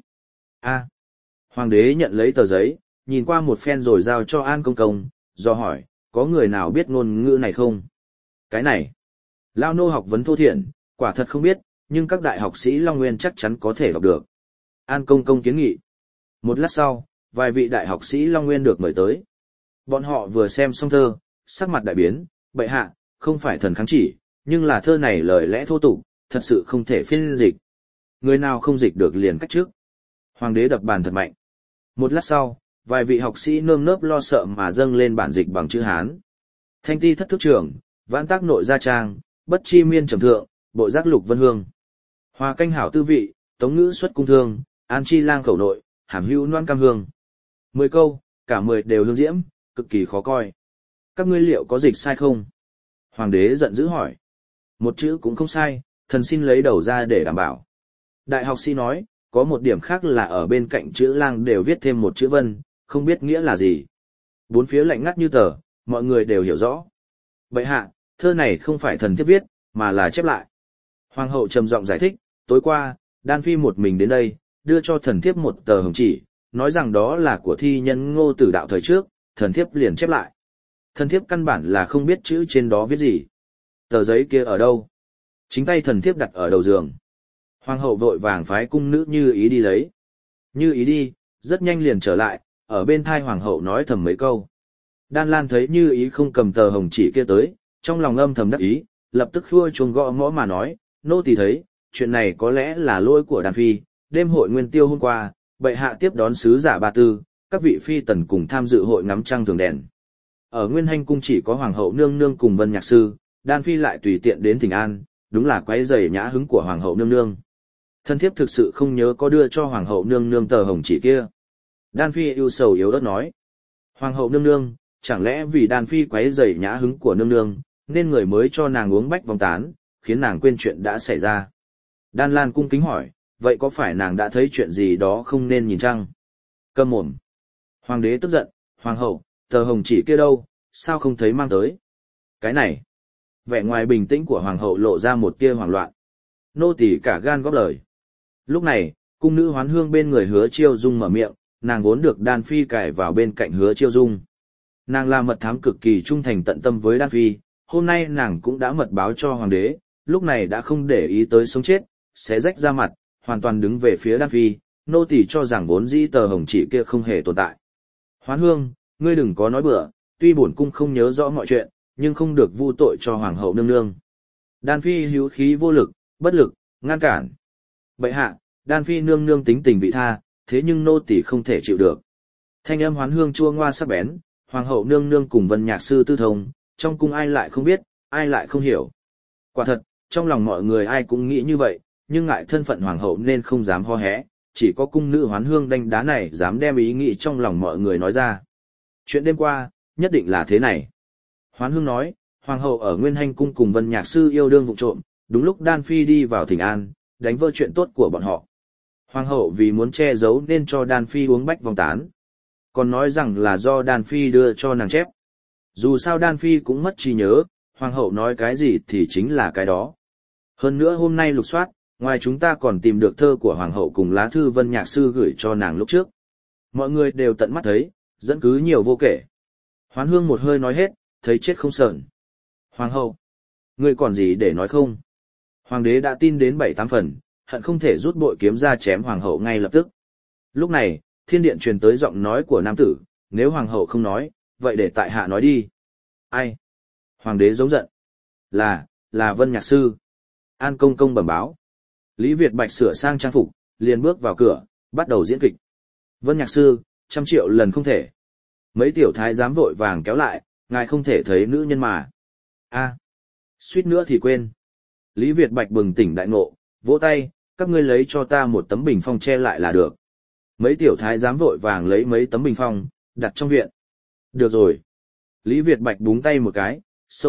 Hoàng đế nhận lấy tờ giấy, nhìn qua một phen rồi giao cho An Công Công, do hỏi, có người nào biết ngôn ngữ này không? Cái này, lao nô học vấn thô thiển, quả thật không biết, nhưng các đại học sĩ Long Nguyên chắc chắn có thể đọc được. An Công Công kiến nghị. Một lát sau, vài vị đại học sĩ Long Nguyên được mời tới. Bọn họ vừa xem xong thơ, sắc mặt đại biến, bệ hạ, không phải thần kháng chỉ, nhưng là thơ này lời lẽ thô tục, thật sự không thể phiên dịch. Người nào không dịch được liền cách trước. Hoàng đế đập bàn thật mạnh. Một lát sau, vài vị học sĩ nơm nớp lo sợ mà dâng lên bản dịch bằng chữ Hán. Thanh ti thất thức trưởng, vãn tác nội gia trang, bất chi miên trầm thượng, bội giác lục vân hương. Hòa canh hảo tư vị, tống ngữ xuất cung thương, an chi lang khẩu nội, hàm hữu noan cam hương. 10 câu, cả 10 đều hương diễm, cực kỳ khó coi. Các ngươi liệu có dịch sai không? Hoàng đế giận dữ hỏi. Một chữ cũng không sai, thần xin lấy đầu ra để đảm bảo. Đại học sĩ nói, có một điểm khác là ở bên cạnh chữ lang đều viết thêm một chữ vân, không biết nghĩa là gì. Bốn phía lạnh ngắt như tờ, mọi người đều hiểu rõ. Bệ hạ, thơ này không phải thần thiếp viết, mà là chép lại. Hoàng hậu trầm giọng giải thích, tối qua, Đan Phi một mình đến đây, đưa cho thần thiếp một tờ hồng chỉ, nói rằng đó là của thi nhân Ngô Tử Đạo thời trước, thần thiếp liền chép lại. Thần thiếp căn bản là không biết chữ trên đó viết gì. Tờ giấy kia ở đâu? Chính tay thần thiếp đặt ở đầu giường. Hoàng hậu vội vàng phái cung nữ Như Ý đi lấy. Như Ý đi, rất nhanh liền trở lại, ở bên thai hoàng hậu nói thầm mấy câu. Đan Lan thấy Như Ý không cầm tờ hồng chỉ kia tới, trong lòng âm thầm đắc ý, lập tức khua chuông gõ mõ mà nói, nô tỳ thấy, chuyện này có lẽ là lỗi của Đan Phi, đêm hội nguyên tiêu hôm qua, bệ hạ tiếp đón sứ giả Ba Tư, các vị phi tần cùng tham dự hội ngắm trăng thường đèn. Ở Nguyên Hành cung chỉ có hoàng hậu nương nương cùng Vân Nhạc Sư, Đan Phi lại tùy tiện đến thỉnh an, đúng là quấy rầy nhã hứng của hoàng hậu nương nương. Thân thiếp thực sự không nhớ có đưa cho hoàng hậu nương nương tờ hồng chỉ kia. Đan Phi ưu sầu yếu ớt nói. Hoàng hậu nương nương, chẳng lẽ vì Đan Phi quấy rầy nhã hứng của nương nương, nên người mới cho nàng uống bách vong tán, khiến nàng quên chuyện đã xảy ra. Đan Lan cung kính hỏi, vậy có phải nàng đã thấy chuyện gì đó không nên nhìn chăng? Câm mồm. Hoàng đế tức giận, hoàng hậu, tờ hồng chỉ kia đâu, sao không thấy mang tới? Cái này. Vẻ ngoài bình tĩnh của hoàng hậu lộ ra một tia hoảng loạn. Nô tỳ cả gan góp lời. Lúc này, cung nữ Hoán Hương bên người Hứa Chiêu Dung mở miệng, nàng vốn được Đan Phi cài vào bên cạnh Hứa Chiêu Dung. Nàng là mật thám cực kỳ trung thành tận tâm với Đan Phi, hôm nay nàng cũng đã mật báo cho hoàng đế, lúc này đã không để ý tới sống chết, sẽ rách ra mặt, hoàn toàn đứng về phía Đan Phi, nô tỳ cho rằng vốn dĩ tờ hồng chỉ kia không hề tồn tại. Hoán Hương, ngươi đừng có nói bừa, tuy bổn cung không nhớ rõ mọi chuyện, nhưng không được vu tội cho hoàng hậu nương nương. Đan Phi hữu khí vô lực, bất lực, ngăn cản. Bệ hạ, Đan Phi nương nương tính tình vị tha, thế nhưng nô tỳ không thể chịu được. Thanh âm Hoán Hương chua ngoa sắc bén, hoàng hậu nương nương cùng Vân Nhạc Sư tư thông, trong cung ai lại không biết, ai lại không hiểu. Quả thật, trong lòng mọi người ai cũng nghĩ như vậy, nhưng ngại thân phận hoàng hậu nên không dám ho hé, chỉ có cung nữ Hoán Hương đanh đá này dám đem ý nghĩ trong lòng mọi người nói ra. Chuyện đêm qua, nhất định là thế này. Hoán Hương nói, Hoàng hậu ở Nguyên Hanh cung cùng Vân Nhạc sư yêu đương vụ trộm, đúng lúc Đan Phi đi vào thỉnh an, đánh vỡ chuyện tốt của bọn họ. Hoàng hậu vì muốn che giấu nên cho Đan Phi uống bách vong tán. Còn nói rằng là do Đan Phi đưa cho nàng chép. Dù sao Đan Phi cũng mất trí nhớ, Hoàng hậu nói cái gì thì chính là cái đó. Hơn nữa hôm nay lục soát, ngoài chúng ta còn tìm được thơ của Hoàng hậu cùng lá thư Vân Nhạc sư gửi cho nàng lúc trước. Mọi người đều tận mắt thấy, dẫn cứ nhiều vô kể. Hoán Hương một hơi nói hết, thấy chết không sờn. Hoàng hậu, ngươi còn gì để nói không? Hoàng đế đã tin đến 7-8 phần, hận không thể rút bội kiếm ra chém Hoàng hậu ngay lập tức. Lúc này, thiên điện truyền tới giọng nói của nam tử, nếu Hoàng hậu không nói, vậy để tại hạ nói đi. Ai? Hoàng đế giống giận. Là Vân Nhạc sư. An công công bẩm báo. Lý Việt Bạch sửa sang trang phục, liền bước vào cửa, bắt đầu diễn kịch. Vân Nhạc sư, 100 triệu lần không thể. Mấy tiểu thái giám vội vàng kéo lại, ngài không thể thấy nữ nhân mà. Suýt nữa thì quên. Lý Việt Bạch bừng tỉnh đại ngộ, vỗ tay, các ngươi lấy cho ta một tấm bình phong che lại là được. Mấy tiểu thái giám vội vàng lấy mấy tấm bình phong, đặt trong viện. Được rồi. Lý Việt Bạch búng tay một cái,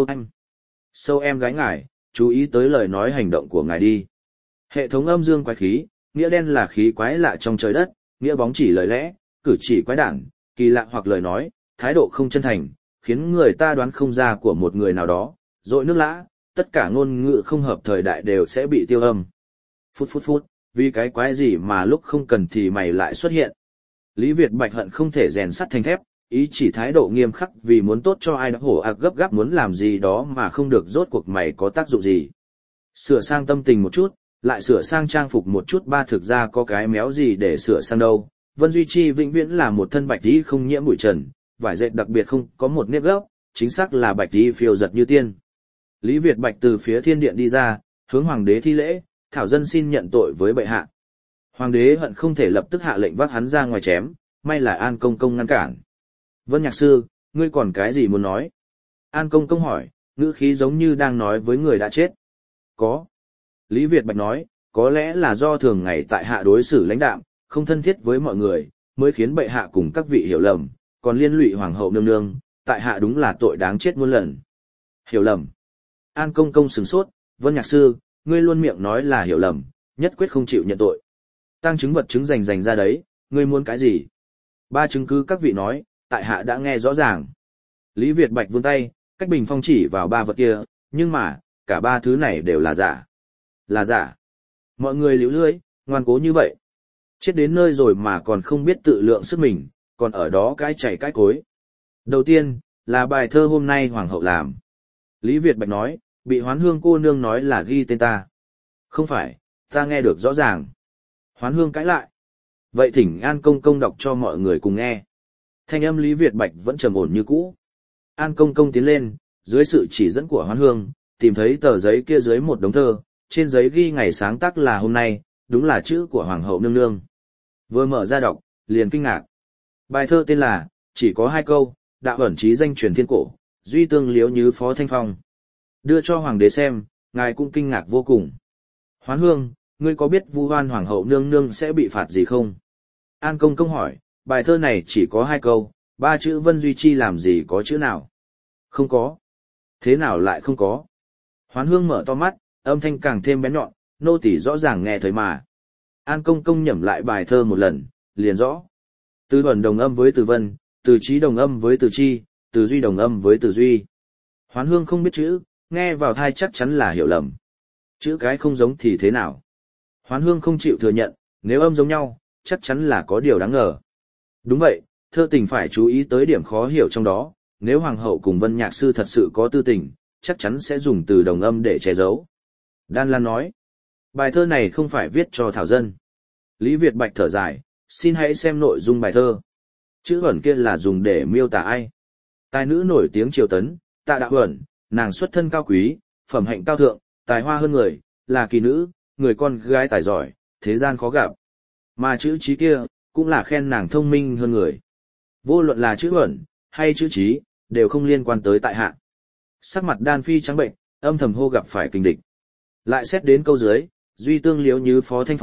sâu em gái ngài, chú ý tới lời nói hành động của ngài đi. Hệ thống âm dương quái khí, nghĩa đen là khí quái lạ trong trời đất, nghĩa bóng chỉ lời lẽ, cử chỉ quái đản, kỳ lạ hoặc lời nói, thái độ không chân thành, khiến người ta đoán không ra của một người nào đó, rội nước lã, tất cả ngôn ngữ không hợp thời đại đều sẽ bị tiêu âm. Phút, vì cái quái gì mà lúc không cần thì mày lại xuất hiện. Lý Việt Bạch hận không thể rèn sắt thành thép, ý chỉ thái độ nghiêm khắc vì muốn tốt cho ai đó hổ gấp gáp muốn làm gì đó mà không được, rốt cuộc mày có tác dụng gì. Sửa sang tâm tình một chút, lại sửa sang trang phục một chút, ba thực ra có cái méo gì để sửa sang đâu. Vân Duy Chi vĩnh viễn là một thân bạch tí không nhiễm bụi trần, vải dệt đặc biệt không có một nếp gốc, chính xác là bạch tí phiêu giật như tiên. Lý Việt Bạch từ phía thiên điện đi ra, hướng hoàng đế thi lễ, thảo dân xin nhận tội với bệ hạ. Hoàng đế hận không thể lập tức hạ lệnh vác hắn ra ngoài chém, may là An công công ngăn cản. Vân Nhạc sư, ngươi còn cái gì muốn nói? An công công hỏi, ngữ khí giống như đang nói với người đã chết. Có. Lý Việt Bạch nói, có lẽ là do thường ngày tại hạ đối xử lãnh đạm, không thân thiết với mọi người, mới khiến bệ hạ cùng các vị hiểu lầm, còn liên lụy hoàng hậu nương nương, tại hạ đúng là tội đáng chết muôn lần. Hiểu lầm. An công công sửng sốt, Vân Nhạc sư, ngươi luôn miệng nói là hiểu lầm, nhất quyết không chịu nhận tội. Tăng chứng vật chứng rành ra đấy, ngươi muốn cái gì? 3 chứng cứ các vị nói, tại hạ đã nghe rõ ràng. Lý Việt Bạch vươn tay, cách bình phong chỉ vào 3 vật kia, nhưng mà, cả 3 thứ này đều là giả. Là giả. Mọi người liễu lưỡi, ngoan cố như vậy. Chết đến nơi rồi mà còn không biết tự lượng sức mình, còn ở đó cái chảy cái cối. Đầu tiên, là bài thơ hôm nay hoàng hậu làm. Lý Việt Bạch nói, bị Hoán Hương cô nương nói là ghi tên ta. Không phải, ta nghe được rõ ràng. Hoán Hương cãi lại. Vậy thỉnh An công công đọc cho mọi người cùng nghe. Thanh âm Lý Việt Bạch vẫn trầm ổn như cũ. An công công tiến lên, dưới sự chỉ dẫn của Hoán Hương, tìm thấy tờ giấy kia dưới một đống thơ, trên giấy ghi ngày sáng tác là hôm nay, đúng là chữ của hoàng hậu nương nương. Vừa mở ra đọc, liền kinh ngạc. Bài thơ tên là, chỉ có 2 câu, đạo ẩn trí danh truyền thiên cổ, duy tương liếu như Phó Thanh Phong. Đưa cho hoàng đế xem, ngài cũng kinh ngạc vô cùng. Hoán Hương, ngươi có biết vu oan hoàng hậu nương nương sẽ bị phạt gì không? An công công hỏi, bài thơ này chỉ có 2 câu, 3 chữ Vân Duy Chi làm gì có chữ nào? Không có. Thế nào lại không có? Hoán Hương mở to mắt, âm thanh càng thêm bén nhọn, nô tỳ rõ ràng nghe thấy mà. An công công nhẩm lại bài thơ một lần, liền rõ. Từ thuần đồng âm với từ vân, từ trí đồng âm với từ chi, từ duy đồng âm với từ duy. Hoán Hương không biết chữ, nghe vào tai chắc chắn là hiểu lầm. Chữ cái không giống thì thế nào? Hoán Hương không chịu thừa nhận, nếu âm giống nhau, chắc chắn là có điều đáng ngờ. Đúng vậy, thơ tình phải chú ý tới điểm khó hiểu trong đó, nếu hoàng hậu cùng Vân Nhạc sư thật sự có tư tình, chắc chắn sẽ dùng từ đồng âm để che giấu. Đan Lan nói, bài thơ này không phải viết cho thảo dân. Lý Việt Bạch thở dài, xin hãy xem nội dung bài thơ. Chữ ẩn kia là dùng để miêu tả ai? Tài nữ nổi tiếng triều tấn, Tạ Đạo Ẩn, nàng xuất thân cao quý, phẩm hạnh cao thượng, tài hoa hơn người, là kỳ nữ, người con gái tài giỏi, thế gian khó gặp. Mà chữ trí kia, cũng là khen nàng thông minh hơn người. Vô luận là chữ ẩn, hay chữ trí, đều không liên quan tới tại hạ. Sắc mặt Đan Phi trắng bệnh, âm thầm hô gặp phải kình địch. Lại xét đến câu dưới, duy tương liếu như Phó Thanh Phong,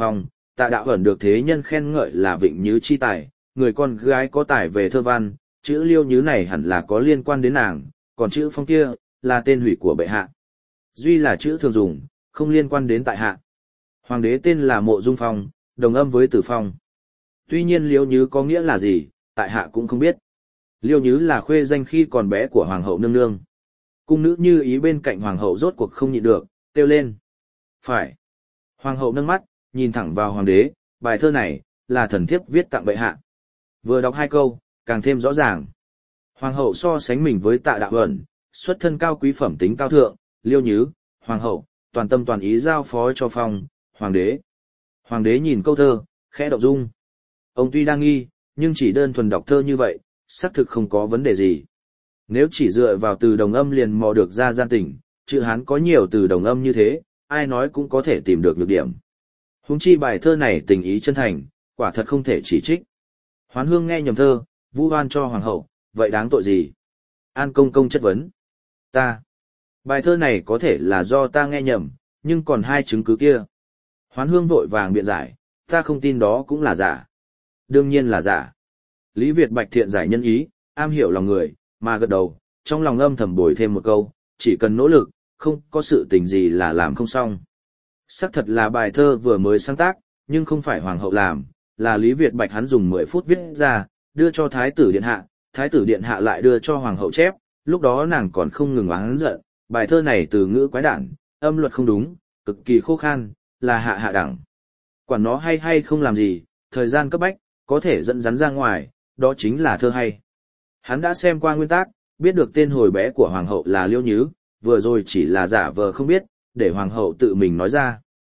Tạ Đạo Ẩn được thế nhân khen ngợi là vịnh nhứ chi tài, người con gái có tài về thơ văn, chữ Liêu Nhứ này hẳn là có liên quan đến nàng, còn chữ Phong kia là tên hủy của bệ hạ. Duy là chữ thường dùng, không liên quan đến tại hạ. Hoàng đế tên là Mộ Dung Phong, đồng âm với Tử Phong. Tuy nhiên Liêu Nhứ có nghĩa là gì, tại hạ cũng không biết. Liêu Nhứ là khuê danh khi còn bé của Hoàng hậu nương nương. Cung nữ Như Ý bên cạnh Hoàng hậu rốt cuộc không nhịn được, kêu lên. Phải. Hoàng hậu nâng mắt, nhìn thẳng vào Hoàng đế, bài thơ này, là thần thiếp viết tặng bệ hạ. Vừa đọc hai câu, càng thêm rõ ràng. Hoàng hậu so sánh mình với Tạ Đạo Ẩn, xuất thân cao quý phẩm tính cao thượng, Liêu Nhứ, Hoàng hậu, toàn tâm toàn ý giao phó cho Phong, Hoàng đế. Hoàng đế nhìn câu thơ, khẽ động dung. Ông tuy đang nghi, nhưng chỉ đơn thuần đọc thơ như vậy, xác thực không có vấn đề gì. Nếu chỉ dựa vào từ đồng âm liền mò được ra gian tình, chữ Hán có nhiều từ đồng âm như thế, ai nói cũng có thể tìm được nhược điểm. Huống chi bài thơ này tình ý chân thành, quả thật không thể chỉ trích. Hoán Hương nghe nhầm thơ, vu oan cho Hoàng hậu, vậy đáng tội gì? An Công Công chất vấn. Ta. Bài thơ này có thể là do ta nghe nhầm, nhưng còn hai chứng cứ kia. Hoán Hương vội vàng biện giải, ta không tin đó cũng là giả. Đương nhiên là giả. Lý Việt Bạch thiện giải nhân ý, am hiểu lòng người, mà gật đầu, trong lòng âm thầm bồi thêm một câu, chỉ cần nỗ lực, không có sự tình gì là làm không xong. Xác thật là bài thơ vừa mới sáng tác, nhưng không phải Hoàng hậu làm, là Lý Việt Bạch hắn dùng 10 phút viết ra, đưa cho Thái tử Điện Hạ lại đưa cho Hoàng hậu chép, lúc đó nàng còn không ngừng oán giận, bài thơ này từ ngữ quái đản, âm luật không đúng, cực kỳ khô khan, là hạ đẳng. Quản nó hay không làm gì, thời gian cấp bách, có thể dẫn dắn ra ngoài, đó chính là thơ hay. Hắn đã xem qua nguyên tác, biết được tên hồi bé của Hoàng hậu là Liêu Nhứ, vừa rồi chỉ là giả vờ không biết, để Hoàng hậu tự mình nói ra.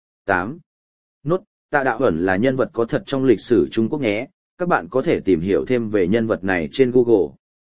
8. Nốt, Tạ Đạo Ẩn là nhân vật có thật trong lịch sử Trung Quốc nhé, các bạn có thể tìm hiểu thêm về nhân vật này trên Google.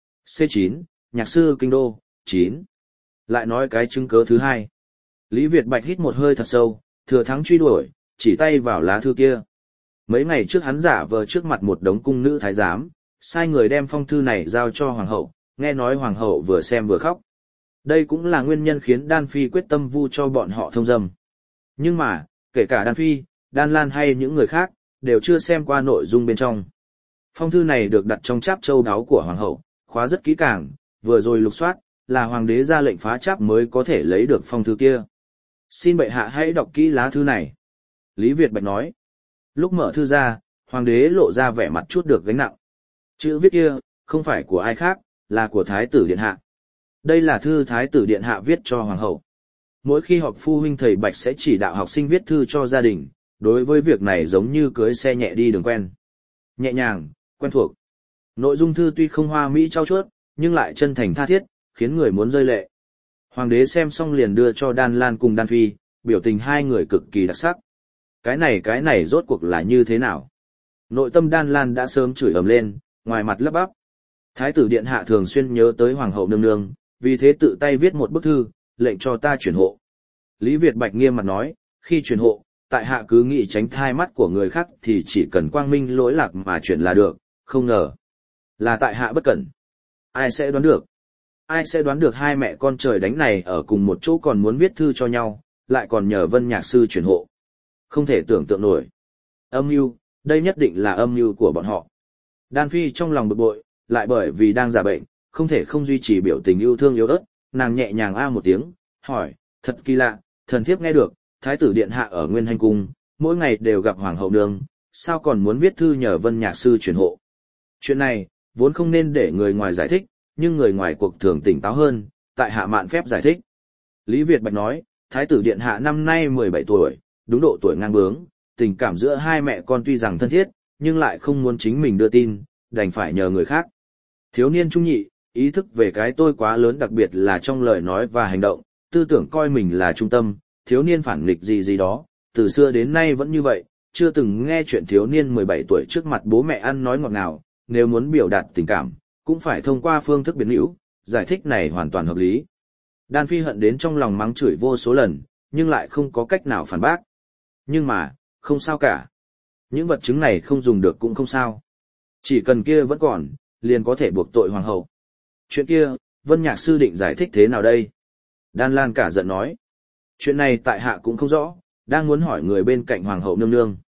C9, Nhạc sư Kinh Đô, 9. Lại nói cái chứng cớ thứ hai. Lý Việt Bạch hít một hơi thật sâu, thừa thắng truy đuổi, chỉ tay vào lá thư kia. Mấy ngày trước hắn giả vờ trước mặt một đống cung nữ thái giám, sai người đem phong thư này giao cho Hoàng hậu, nghe nói Hoàng hậu vừa xem vừa khóc. Đây cũng là nguyên nhân khiến Đan Phi quyết tâm vu cho bọn họ thông dâm. Nhưng mà, kể cả Đan Phi, Đan Lan hay những người khác, đều chưa xem qua nội dung bên trong. Phong thư này được đặt trong cháp châu đáo của Hoàng hậu, khóa rất kỹ càng, vừa rồi lục soát, là Hoàng đế ra lệnh phá cháp mới có thể lấy được phong thư kia. Xin bệ hạ hãy đọc kỹ lá thư này. Lý Việt Bạch nói. Lúc mở thư ra, Hoàng đế lộ ra vẻ mặt chút được gánh nặng. Chữ viết kia, không phải của ai khác, là của Thái tử Điện Hạ. Đây là thư Thái tử Điện Hạ viết cho Hoàng hậu. Mỗi khi họp phụ huynh thầy Bạch sẽ chỉ đạo học sinh viết thư cho gia đình, đối với việc này giống như cưới xe nhẹ đi đường quen. Nhẹ nhàng, quen thuộc. Nội dung thư tuy không hoa mỹ trau chuốt, nhưng lại chân thành tha thiết, khiến người muốn rơi lệ. Hoàng đế xem xong liền đưa cho Đan Lan cùng Đan Phi, biểu tình hai người cực kỳ đặc sắc. Cái này rốt cuộc là như thế nào? Nội tâm Đan Lan đã sớm chửi ầm lên, ngoài mặt lắp bắp. Thái tử Điện Hạ thường xuyên nhớ tới Hoàng hậu nương nương, vì thế tự tay viết một bức thư, lệnh cho ta chuyển hộ. Lý Việt Bạch nghiêm mặt nói, khi chuyển hộ, tại hạ cứ nghĩ tránh thai mắt của người khác thì chỉ cần quang minh lỗi lạc mà chuyển là được, không ngờ. Là tại hạ bất cẩn. Ai sẽ đoán được? Ai sẽ đoán được hai mẹ con trời đánh này ở cùng một chỗ còn muốn viết thư cho nhau, lại còn nhờ Vân Nhạc sư chuyển hộ. Không thể tưởng tượng nổi. Âm mưu, đây nhất định là âm mưu của bọn họ. Đan Phi trong lòng bực bội, lại bởi vì đang giả bệnh, không thể không duy trì biểu tình yêu thương yếu ớt, nàng nhẹ nhàng a một tiếng, hỏi, thật kỳ lạ, thần thiếp nghe được, Thái tử Điện Hạ ở Nguyên Hành Cung, mỗi ngày đều gặp Hoàng hậu nương, sao còn muốn viết thư nhờ Vân Nhạc sư chuyển hộ. Chuyện này, vốn không nên để người ngoài giải thích, nhưng người ngoài cuộc thường tỉnh táo hơn, tại hạ mạn phép giải thích. Lý Việt Bạch nói, Thái tử Điện Hạ năm nay 17 tuổi, đúng độ tuổi ngang bướng, tình cảm giữa hai mẹ con tuy rằng thân thiết, nhưng lại không muốn chính mình đưa tin, đành phải nhờ người khác. Thiếu niên trung nhị, ý thức về cái tôi quá lớn, đặc biệt là trong lời nói và hành động, tư tưởng coi mình là trung tâm, thiếu niên phản nghịch gì đó, từ xưa đến nay vẫn như vậy, chưa từng nghe chuyện thiếu niên 17 tuổi trước mặt bố mẹ ăn nói ngọt ngào, nếu muốn biểu đạt tình cảm, cũng phải thông qua phương thức biến hữu, giải thích này hoàn toàn hợp lý. Đan Phi hận đến trong lòng mắng chửi vô số lần, nhưng lại không có cách nào phản bác. Nhưng mà, không sao cả. Những vật chứng này không dùng được cũng không sao. Chỉ cần kia vẫn còn, liền có thể buộc tội Hoàng hậu. Chuyện kia, Vân Nhạc sư định giải thích thế nào đây? Đan Lan cả giận nói. Chuyện này tại hạ cũng không rõ, đang muốn hỏi người bên cạnh Hoàng hậu nương nương.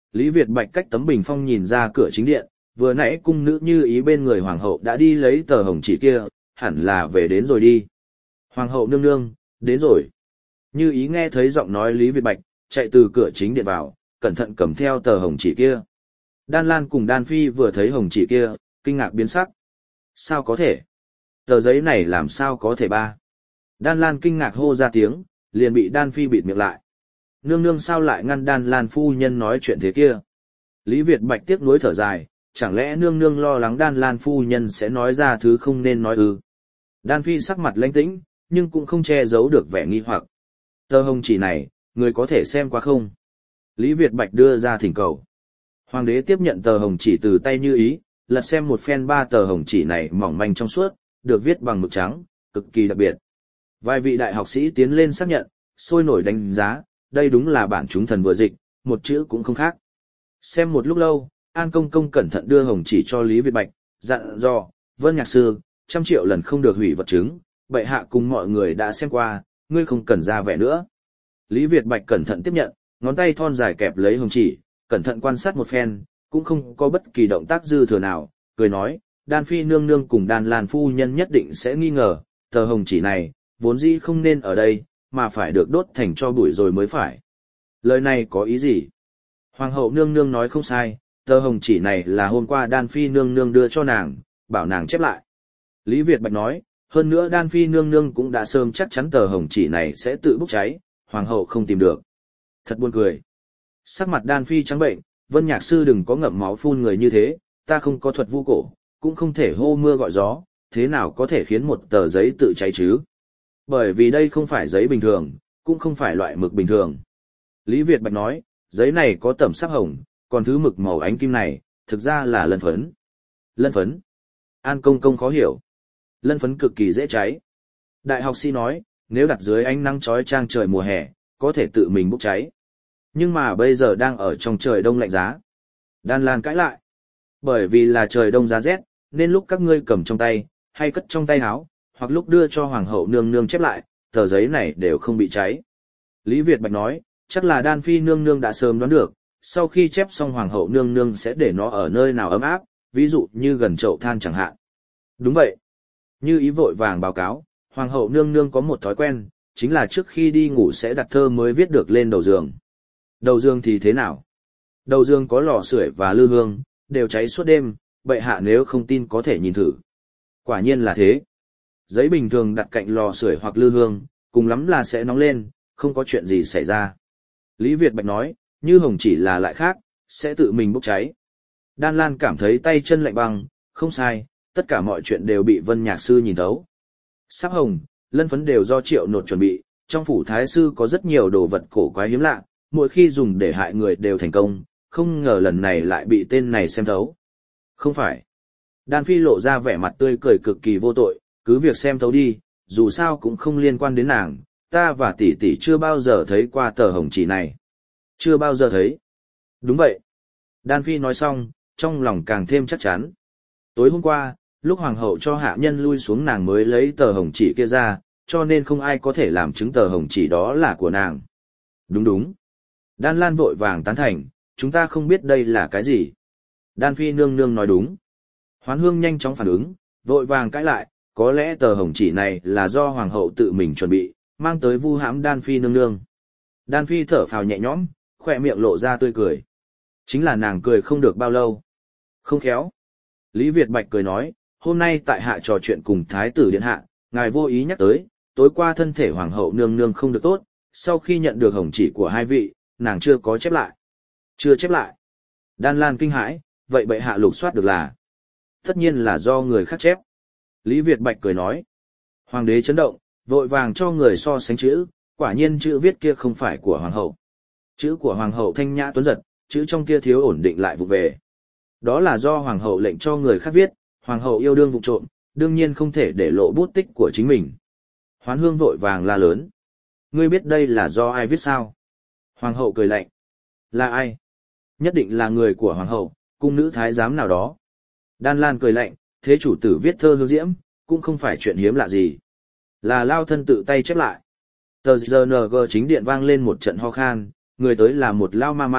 Lý Việt Bạch cách tấm bình phong nhìn ra cửa chính điện, vừa nãy cung nữ Như Ý bên người hoàng hậu đã đi lấy tờ hồng chỉ kia, hẳn là về đến rồi đi. Hoàng hậu nương nương, đến rồi. Như Ý nghe thấy giọng nói Lý Việt Bạch, chạy từ cửa chính điện vào, cẩn thận cầm theo tờ hồng chỉ kia. Đan Lan cùng Đan Phi vừa thấy hồng chỉ kia, kinh ngạc biến sắc. Sao có thể? Tờ giấy này làm sao có thể ba? Đan Lan kinh ngạc hô ra tiếng, liền bị Đan Phi bịt miệng lại. Nương nương sao lại ngăn Đan Lan phu nhân nói chuyện thế kia? Lý Việt Bạch tiếc nuối thở dài, chẳng lẽ nương nương lo lắng Đan Lan phu nhân sẽ nói ra thứ không nên nói ư? Đan Phi sắc mặt lãnh tĩnh, nhưng cũng không che giấu được vẻ nghi hoặc. Tờ hồng chỉ này, người có thể xem qua không? Lý Việt Bạch đưa ra thỉnh cầu. Hoàng đế tiếp nhận tờ hồng chỉ từ tay Như Ý, lật xem một phen ba tờ hồng chỉ này mỏng manh trong suốt, được viết bằng mực trắng, cực kỳ đặc biệt. Vài vị đại học sĩ tiến lên xác nhận, sôi nổi đánh giá, đây đúng là bản chúng thần vừa dịch, một chữ cũng không khác. Xem một lúc lâu, An Công Công cẩn thận đưa hồng chỉ cho Lý Việt Bạch, dặn dò, Vân Nhạc Sư, 100 triệu lần không được hủy vật chứng, bệ hạ cùng mọi người đã xem qua, ngươi không cần ra vẻ nữa. Lý Việt Bạch cẩn thận tiếp nhận, ngón tay thon dài kẹp lấy hồng chỉ, cẩn thận quan sát một phen, cũng không có bất kỳ động tác dư thừa nào, cười nói, Đan Phi nương nương cùng Đan Lan phu nhân nhất định sẽ nghi ngờ, tờ hồng chỉ này, vốn dĩ không nên ở đây, mà phải được đốt thành cho bụi rồi mới phải. Lời này có ý gì? Hoàng hậu nương nương nói không sai, tờ hồng chỉ này là hôm qua Đan Phi nương nương đưa cho nàng, bảo nàng chép lại. Lý Việt Bạch nói, hơn nữa Đan Phi nương nương cũng đã sớm chắc chắn tờ hồng chỉ này sẽ tự bốc cháy, hoàng hậu không tìm được. Thật buồn cười. Sắc mặt Đan Phi trắng bệnh, Vân Nhạc Sư đừng có ngậm máu phun người như thế, ta không có thuật vu cổ, cũng không thể hô mưa gọi gió, thế nào có thể khiến một tờ giấy tự cháy chứ? Bởi vì đây không phải giấy bình thường, cũng không phải loại mực bình thường. Lý Việt Bạch nói, giấy này có tẩm sắc hồng, còn thứ mực màu ánh kim này, thực ra là lân phấn. Lân phấn? An Công Công khó hiểu. Lân phấn cực kỳ dễ cháy. Đại học sĩ nói, nếu đặt dưới ánh nắng chói chang trời mùa hè, có thể tự mình bốc cháy. Nhưng mà bây giờ đang ở trong trời đông lạnh giá. Đan Lan cãi lại. Bởi vì là trời đông giá rét, nên lúc các ngươi cầm trong tay, hay cất trong tay áo, hoặc lúc đưa cho hoàng hậu nương nương chép lại, tờ giấy này đều không bị cháy. Lý Việt Bạch nói, chắc là Đan Phi nương nương đã sớm đoán được, sau khi chép xong hoàng hậu nương nương sẽ để nó ở nơi nào ấm áp, ví dụ như gần chậu than chẳng hạn. Đúng vậy. Như Ý vội vàng báo cáo, hoàng hậu nương nương có một thói quen, chính là trước khi đi ngủ sẽ đặt thơ mới viết được lên đầu giường. Đầu giường thì thế nào? Đầu giường có lò sưởi và lư hương, đều cháy suốt đêm, bệ hạ nếu không tin có thể nhìn thử. Quả nhiên là thế. Giấy bình thường đặt cạnh lò sưởi hoặc lư hương, cùng lắm là sẽ nóng lên, không có chuyện gì xảy ra. Lý Việt Bạch nói, như hồng chỉ là lại khác, sẽ tự mình bốc cháy. Đan Lan cảm thấy tay chân lạnh băng, không sai, tất cả mọi chuyện đều bị Vân Nhạc Sư nhìn thấu. Sắc hồng, lân phấn đều do Triệu Nột chuẩn bị, trong phủ thái sư có rất nhiều đồ vật cổ quái hiếm lạ, mỗi khi dùng để hại người đều thành công, không ngờ lần này lại bị tên này xem thấu. Không phải. Đan Phi lộ ra vẻ mặt tươi cười cực kỳ vô tội, cứ việc xem thấu đi, dù sao cũng không liên quan đến nàng, ta và tỷ tỷ chưa bao giờ thấy qua tờ hồng chỉ này. Chưa bao giờ thấy. Đúng vậy. Đan Phi nói xong, trong lòng càng thêm chắc chắn. Tối hôm qua, lúc hoàng hậu cho hạ nhân lui xuống nàng mới lấy tờ hồng chỉ kia ra, cho nên không ai có thể làm chứng tờ hồng chỉ đó là của nàng. Đúng đúng. Đan Lan vội vàng tán thành, chúng ta không biết đây là cái gì. Đan Phi nương nương nói đúng. Hoán Hương nhanh chóng phản ứng, vội vàng cãi lại, có lẽ tờ hồng chỉ này là do hoàng hậu tự mình chuẩn bị, mang tới vu hãm Đan Phi nương nương. Đan Phi thở phào nhẹ nhõm, khỏe miệng lộ ra tươi cười. Chính là nàng cười không được bao lâu. Không khéo. Lý Việt Bạch cười nói, hôm nay tại hạ trò chuyện cùng Thái tử Điện Hạ, ngài vô ý nhắc tới, tối qua thân thể hoàng hậu nương nương không được tốt, sau khi nhận được hồng chỉ của hai vị, nàng chưa có chép lại. Chưa chép lại. Đan Lan kinh hãi, vậy bệ hạ lục soát được là? Tất nhiên là do người khác chép. Lý Việt Bạch cười nói. Hoàng đế chấn động, vội vàng cho người so sánh chữ, quả nhiên chữ viết kia không phải của hoàng hậu. Chữ của hoàng hậu thanh nhã tuấn giật, chữ trong kia thiếu ổn định lại vụ về. Đó là do hoàng hậu lệnh cho người khác viết, hoàng hậu yêu đương vụ trộm, đương nhiên không thể để lộ bút tích của chính mình. Hoán Hương vội vàng la lớn. Ngươi biết đây là do ai viết sao? Hoàng hậu cười lạnh. Là ai? Nhất định là người của hoàng hậu, cung nữ thái giám nào đó. Đan Lan cười lạnh, thế chủ tử viết thơ hương diễm, cũng không phải chuyện hiếm lạ gì. Là lao thân tự tay chép lại. Tờ GNG chính điện vang lên một trận ho khan, người tới là một lao ma ma,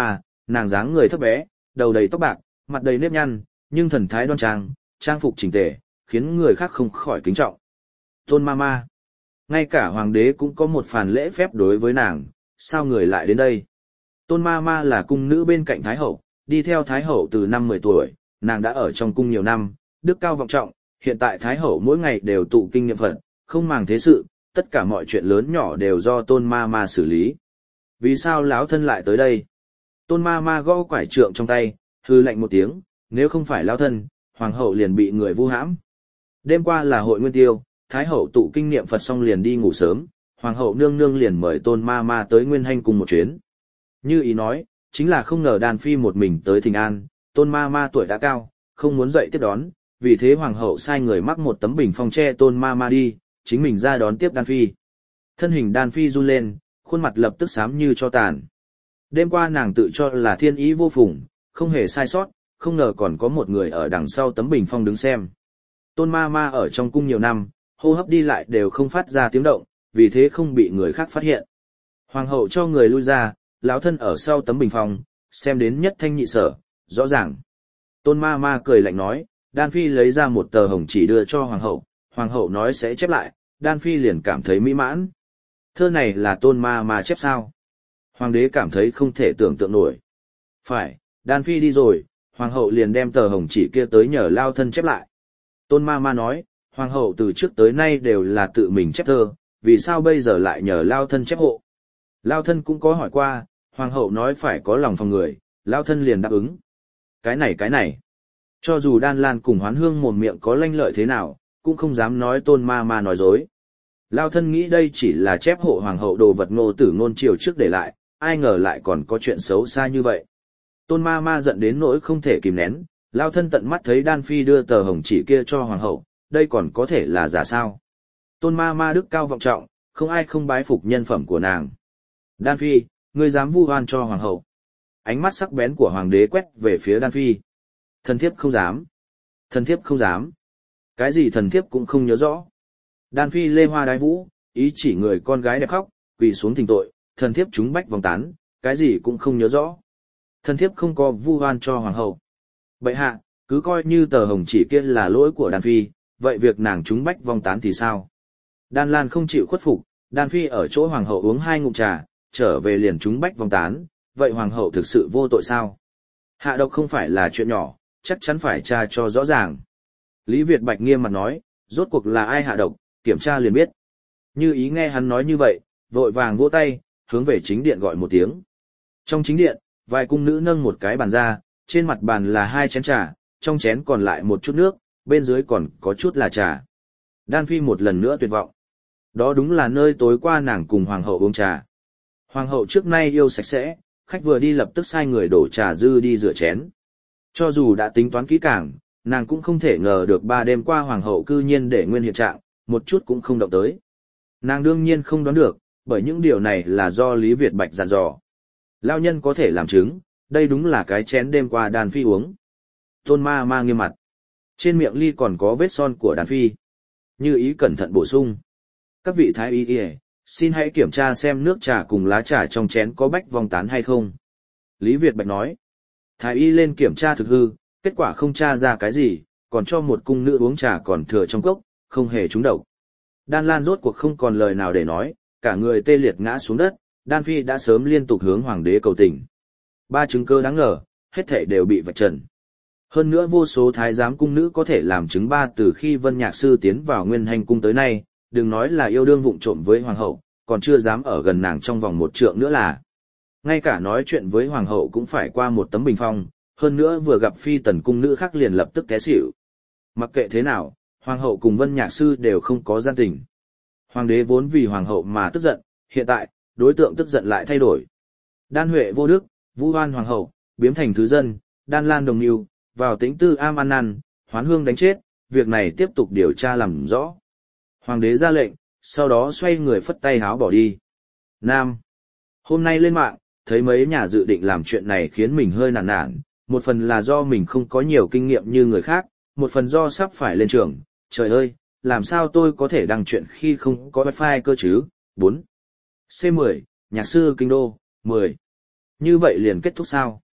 nàng dáng người thấp bé, đầu đầy tóc bạc, mặt đầy nếp nhăn, nhưng thần thái đoan trang, trang phục chỉnh tề, khiến người khác không khỏi kính trọng. Tôn Mama. Ngay cả hoàng đế cũng có một phàn lễ phép đối với nàng, sao người lại đến đây? Tôn Mama là cung nữ bên cạnh Thái Hậu, đi theo Thái Hậu từ năm 10 tuổi, nàng đã ở trong cung nhiều năm, đức cao vọng trọng, hiện tại Thái Hậu mỗi ngày đều tụ kinh niệm Phật, không màng thế sự, tất cả mọi chuyện lớn nhỏ đều do Tôn Mama xử lý. Vì sao lão thân lại tới đây? Tôn Mama gõ quải trượng trong tay, hư lạnh một tiếng, nếu không phải lão thân, hoàng hậu liền bị người vu hãm. Đêm qua là hội nguyên tiêu, Thái Hậu tụ kinh niệm Phật xong liền đi ngủ sớm, hoàng hậu nương nương liền mời Tôn Mama tới Nguyên Hanh cùng một chuyến. Như ý nói, chính là không ngờ Đan Phi một mình tới Thịnh An, Tôn Mama tuổi đã cao, không muốn dậy tiếp đón, vì thế hoàng hậu sai người mắc một tấm bình phong che Tôn Mama đi, chính mình ra đón tiếp Đan Phi. Thân hình Đan Phi run lên, khuôn mặt lập tức xám như cho tàn. Đêm qua nàng tự cho là thiên ý vô phùng, không hề sai sót, không ngờ còn có một người ở đằng sau tấm bình phong đứng xem. Tôn Mama ở trong cung nhiều năm, hô hấp đi lại đều không phát ra tiếng động, vì thế không bị người khác phát hiện. Hoàng hậu cho người lui ra, lão thân ở sau tấm bình phong, xem đến nhất thanh nhị sở, rõ ràng. Tôn Mama cười lạnh nói, Đan Phi lấy ra một tờ hồng chỉ đưa cho hoàng hậu nói sẽ chép lại, Đan Phi liền cảm thấy mỹ mãn. Thơ này là Tôn Mama chép sao? Hoàng đế cảm thấy không thể tưởng tượng nổi. Phải, Đan Phi đi rồi, hoàng hậu liền đem tờ hồng chỉ kia tới nhờ lao thân chép lại. Tôn Mama nói, hoàng hậu từ trước tới nay đều là tự mình chép thơ, vì sao bây giờ lại nhờ lao thân chép hộ? Lao thân cũng có hỏi qua, hoàng hậu nói phải có lòng phòng người, lao thân liền đáp ứng. Cái này. Cho dù Đan Lan cùng Hoán Hương mồm miệng có lanh lợi thế nào, cũng không dám nói Tôn Mama nói dối. Lao thân nghĩ đây chỉ là chép hộ hoàng hậu đồ vật ngô tử ngôn triều trước để lại, ai ngờ lại còn có chuyện xấu xa như vậy. Tôn Mama giận đến nỗi không thể kìm nén, lao thân tận mắt thấy Đan Phi đưa tờ hồng chỉ kia cho hoàng hậu, đây còn có thể là giả sao. Tôn Mama đức cao vọng trọng, không ai không bái phục nhân phẩm của nàng. Đan Phi, ngươi dám vu oan cho hoàng hậu. Ánh mắt sắc bén của hoàng đế quét về phía Đan Phi. Thần thiếp không dám. Thần thiếp không dám. Cái gì thần thiếp cũng không nhớ rõ. Đan Phi lê hoa đái vũ, ý chỉ người con gái đẹp khóc, quỳ xuống thỉnh tội, thần thiếp chúng bách vòng tán, cái gì cũng không nhớ rõ. Thần thiếp không có vu oan cho hoàng hậu. Bệ hạ, cứ coi như tờ hồng chỉ kia là lỗi của Đan Phi, vậy việc nàng chúng bách vong tán thì sao? Đan Lan không chịu khuất phục, Đan Phi ở chỗ hoàng hậu uống 2 ngụm trà, trở về liền chúng bách vong tán, vậy hoàng hậu thực sự vô tội sao? Hạ độc không phải là chuyện nhỏ, chắc chắn phải tra cho rõ ràng. Lý Việt Bạch nghiêm mặt nói, rốt cuộc là ai hạ độc, kiểm tra liền biết. Như ý nghe hắn nói như vậy, vội vàng vỗ tay, hướng về chính điện gọi một tiếng. Trong chính điện, vài cung nữ nâng một cái bàn ra, trên mặt bàn là 2 chén trà, trong chén còn lại một chút nước, bên dưới còn có chút là trà. Đan Phi một lần nữa tuyệt vọng. Đó đúng là nơi tối qua nàng cùng hoàng hậu uống trà. Hoàng hậu trước nay yêu sạch sẽ, khách vừa đi lập tức sai người đổ trà dư đi rửa chén. Cho dù đã tính toán kỹ càng, nàng cũng không thể ngờ được 3 đêm qua hoàng hậu cư nhiên để nguyên hiện trạng, một chút cũng không động tới. Nàng đương nhiên không đoán được, bởi những điều này là do Lý Việt Bạch dặn dò. Lao nhân có thể làm chứng, đây đúng là cái chén đêm qua Đan Phi uống. Tôn Mama nghiêm mặt. Trên miệng ly còn có vết son của Đan Phi. Như ý cẩn thận bổ sung. Các vị thái y xin hãy kiểm tra xem nước trà cùng lá trà trong chén có bách vong tán hay không. Lý Việt Bạch nói. Thái y lên kiểm tra thực hư, kết quả không tra ra cái gì, còn cho một cung nữ uống trà còn thừa trong cốc, không hề trúng độc. Đan Lan rốt cuộc không còn lời nào để nói, cả người tê liệt ngã xuống đất, Đan Phi đã sớm liên tục hướng hoàng đế cầu tình. 3 chứng cơ đáng ngờ, hết thảy đều bị vạch trần. Hơn nữa vô số thái giám cung nữ có thể làm chứng 3 từ khi Vân Nhạc Sư tiến vào Nguyên Hành cung tới nay, đừng nói là yêu đương vụng trộm với hoàng hậu, còn chưa dám ở gần nàng trong vòng 1 trượng nữa là. Ngay cả nói chuyện với hoàng hậu cũng phải qua một tấm bình phong, hơn nữa vừa gặp phi tần cung nữ khác liền lập tức té xỉu. Mặc kệ thế nào, hoàng hậu cùng Vân Nhạc Sư đều không có gian tình. Hoàng đế vốn vì hoàng hậu mà tức giận, hiện tại, đối tượng tức giận lại thay đổi. Đan Huệ vô đức, vu oan hoàng hậu, biếm thành thứ dân, Đan Lan đồng mưu, vào Tĩnh Tư am ăn năn, Hoán Hương đánh chết, việc này tiếp tục điều tra làm rõ. Hoàng đế ra lệnh, sau đó xoay người phất tay háo bỏ đi. Nam. Hôm nay lên mạng, thấy mấy nhà dự định làm chuyện này khiến mình hơi nản nản, một phần là do mình không có nhiều kinh nghiệm như người khác, một phần do sắp phải lên trường. Trời ơi, làm sao tôi có thể đăng chuyện khi không có wifi cơ chứ? 4. C10, Nhạc sư Kinh Đô, 10. Như vậy liền kết thúc sao?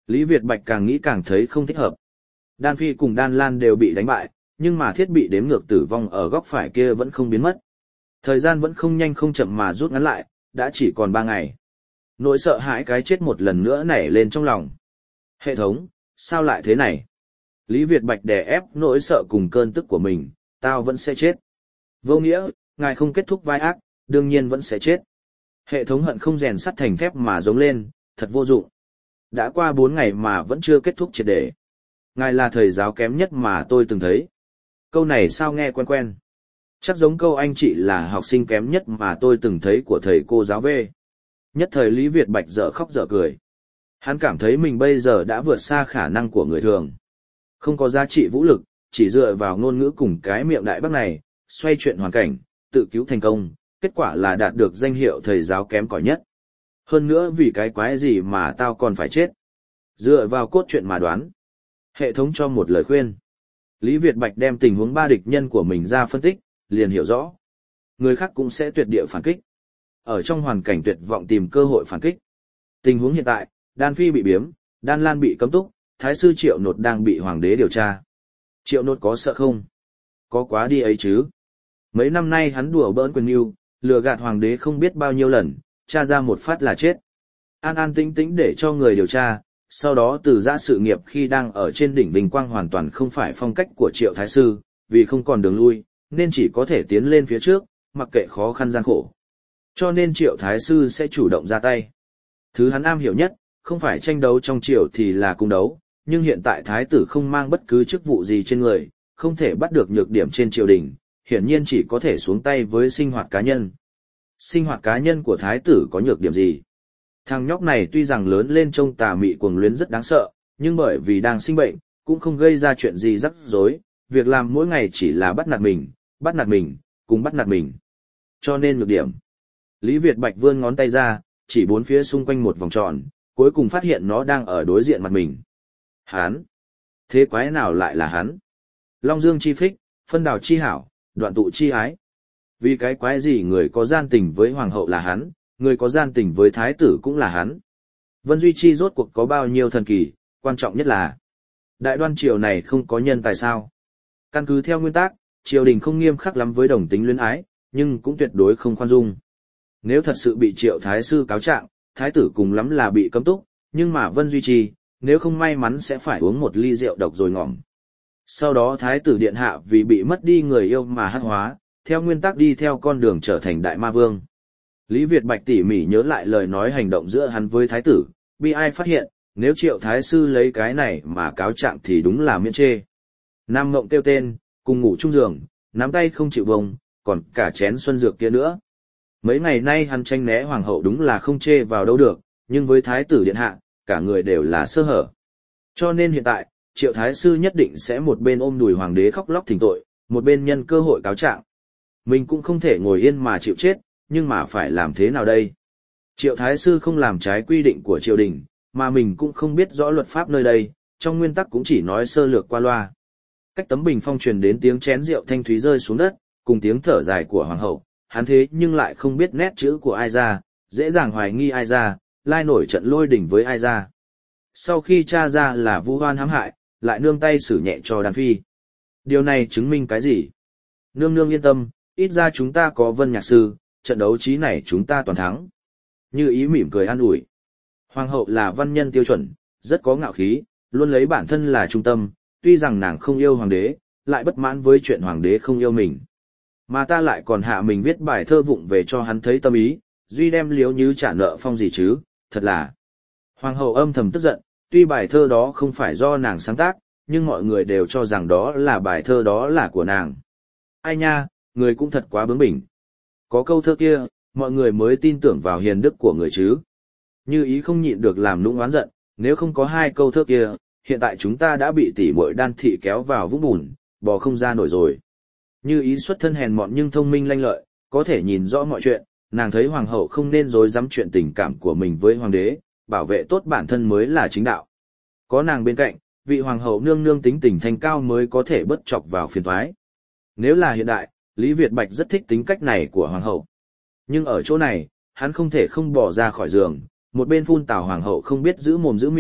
Lý Việt Bạch càng nghĩ càng thấy không thích hợp. Đan Phi cùng Đan Lan đều bị đánh bại, nhưng mà thiết bị đếm ngược tử vong ở góc phải kia vẫn không biến mất. Thời gian vẫn không nhanh không chậm mà rút ngắn lại, đã chỉ còn 3 ngày. Nỗi sợ hãi cái chết một lần nữa nảy lên trong lòng. Hệ thống, sao lại thế này? Lý Việt Bạch đè ép nỗi sợ cùng cơn tức của mình, tao vẫn sẽ chết. Vô nghĩa, ngài không kết thúc vai ác, đương nhiên vẫn sẽ chết. Hệ thống hận không rèn sắt thành thép mà giống lên, thật vô dụng. Đã qua 4 ngày mà vẫn chưa kết thúc triệt để. Ngài là thầy giáo kém nhất mà tôi từng thấy. Câu này sao nghe quen quen. Chắc giống câu anh chị là học sinh kém nhất mà tôi từng thấy của thầy cô giáo V. Nhất thời Lý Việt Bạch dở khóc dở cười. Hắn cảm thấy mình bây giờ đã vượt xa khả năng của người thường. Không có giá trị vũ lực, chỉ dựa vào ngôn ngữ cùng cái miệng đại bác này, xoay chuyện hoàn cảnh, tự cứu thành công, kết quả là đạt được danh hiệu thầy giáo kém cỏi nhất. Hơn nữa vì cái quái gì mà tao còn phải chết. Dựa vào cốt truyện mà đoán. Hệ thống cho một lời khuyên. Lý Việt Bạch đem tình huống 3 địch nhân của mình ra phân tích, liền hiểu rõ. Người khác cũng sẽ tuyệt địa phản kích. Ở trong hoàn cảnh tuyệt vọng tìm cơ hội phản kích. Tình huống hiện tại, Đan Phi bị biếm, Đan Lan bị cấm túc, Thái sư Triệu Nột đang bị hoàng đế điều tra. Triệu Nột có sợ không? Có quá đi ấy chứ. Mấy năm nay hắn đùa bỡn quyền mưu, lừa gạt hoàng đế không biết bao nhiêu lần, tra ra một phát là chết. An an tĩnh tĩnh để cho người điều tra, sau đó từ giã sự nghiệp khi đang ở trên đỉnh vinh quang hoàn toàn không phải phong cách của Triệu Thái sư, vì không còn đường lui, nên chỉ có thể tiến lên phía trước, mặc kệ khó khăn gian khổ. Cho nên Triệu Thái sư sẽ chủ động ra tay. Thứ hắn am hiểu nhất, không phải tranh đấu trong triều thì là cung đấu, nhưng hiện tại Thái tử không mang bất cứ chức vụ gì trên người, không thể bắt được nhược điểm trên triều đình, hiển nhiên chỉ có thể xuống tay với sinh hoạt cá nhân. Sinh hoạt cá nhân của Thái tử có nhược điểm gì? Thằng nhóc này tuy rằng lớn lên trông tà mị cuồng luyến rất đáng sợ, nhưng bởi vì đang sinh bệnh, cũng không gây ra chuyện gì rắc rối, việc làm mỗi ngày chỉ là bắt nạt mình, cùng bắt nạt mình. Cho nên nhược điểm. Lý Việt Bạch vươn ngón tay ra, chỉ 4 phía xung quanh một vòng tròn, cuối cùng phát hiện nó đang ở đối diện mặt mình. Hán! Thế quái nào lại là hắn? Long Dương chi phích, phân đào chi hảo, đoạn tụ chi ái. Vì cái quái gì người có gian tình với hoàng hậu là hắn, người có gian tình với thái tử cũng là hắn. Vân Duy Chi rốt cuộc có bao nhiêu thần kỳ, quan trọng nhất là đại đoan triều này không có nhân tài sao. Căn cứ theo nguyên tắc, triều đình không nghiêm khắc lắm với đồng tính luyến ái, nhưng cũng tuyệt đối không khoan dung. Nếu thật sự bị Triệu Thái sư cáo trạng, thái tử cùng lắm là bị cấm túc, nhưng mà Vân Duy Trì, nếu không may mắn sẽ phải uống một ly rượu độc rồi ngỏm. Sau đó thái tử điện hạ vì bị mất đi người yêu mà hắc hóa, theo nguyên tắc đi theo con đường trở thành đại ma vương. Lý Việt Bạch tỉ mỉ nhớ lại lời nói hành động giữa hắn với thái tử, bi ai phát hiện, nếu Triệu Thái sư lấy cái này mà cáo trạng thì đúng là miễn chê. Nam Ngộng kêu tên, cùng ngủ chung giường, nắm tay không chịu bông, còn cả chén xuân dược kia nữa. Mấy ngày nay hắn tranh né hoàng hậu đúng là không chê vào đâu được, nhưng với thái tử điện hạ, cả người đều là sơ hở. Cho nên hiện tại, Triệu Thái sư nhất định sẽ một bên ôm đùi hoàng đế khóc lóc thỉnh tội, một bên nhân cơ hội cáo trạng. Mình cũng không thể ngồi yên mà chịu chết, nhưng mà phải làm thế nào đây? Triệu Thái sư không làm trái quy định của triều đình, mà mình cũng không biết rõ luật pháp nơi đây, trong nguyên tắc cũng chỉ nói sơ lược qua loa. Cách tấm bình phong truyền đến tiếng chén rượu thanh thúy rơi xuống đất, cùng tiếng thở dài của hoàng hậu, hắn thế nhưng lại không biết nét chữ của ai ra, dễ dàng hoài nghi ai ra, lai nổi trận lôi đỉnh với ai ra. Sau khi tra ra là Vu Hoan hãm hại, lại nương tay xử nhẹ cho Đan Phi. Điều này chứng minh cái gì? Nương nương yên tâm, ít ra chúng ta có Vân Nhạc sư, trận đấu chí này chúng ta toàn thắng. Như ý mỉm cười an ủi. Hoàng hậu là văn nhân tiêu chuẩn, rất có ngạo khí, luôn lấy bản thân là trung tâm, tuy rằng nàng không yêu hoàng đế, lại bất mãn với chuyện hoàng đế không yêu mình. Mà ta lại còn hạ mình viết bài thơ vụng về cho hắn thấy tâm ý, duy đem liếu như trả nợ phong gì chứ, thật là. Hoàng hậu âm thầm tức giận, tuy bài thơ đó không phải do nàng sáng tác, nhưng mọi người đều cho rằng đó là bài thơ đó là của nàng. Ai nha, người cũng thật quá bướng bỉnh. Có câu thơ kia, mọi người mới tin tưởng vào hiền đức của người chứ. Như ý không nhịn được làm nũng oán giận, nếu không có 2 câu thơ kia, hiện tại chúng ta đã bị tỷ muội Đan thị kéo vào vũng bùn, bò không ra nổi rồi. Như ý xuất thân hèn mọn nhưng thông minh lanh lợi, có thể nhìn rõ mọi chuyện, nàng thấy hoàng hậu không nên dối dám chuyện tình cảm của mình với hoàng đế, bảo vệ tốt bản thân mới là chính đạo. Có nàng bên cạnh, vị hoàng hậu nương nương tính tình thanh cao mới có thể bớt chọc vào phiền toái. Nếu là hiện đại, Lý Việt Bạch rất thích tính cách này của hoàng hậu. Nhưng ở chỗ này, hắn không thể không bỏ ra khỏi giường, một bên phun tào hoàng hậu không biết giữ mồm giữ miệng,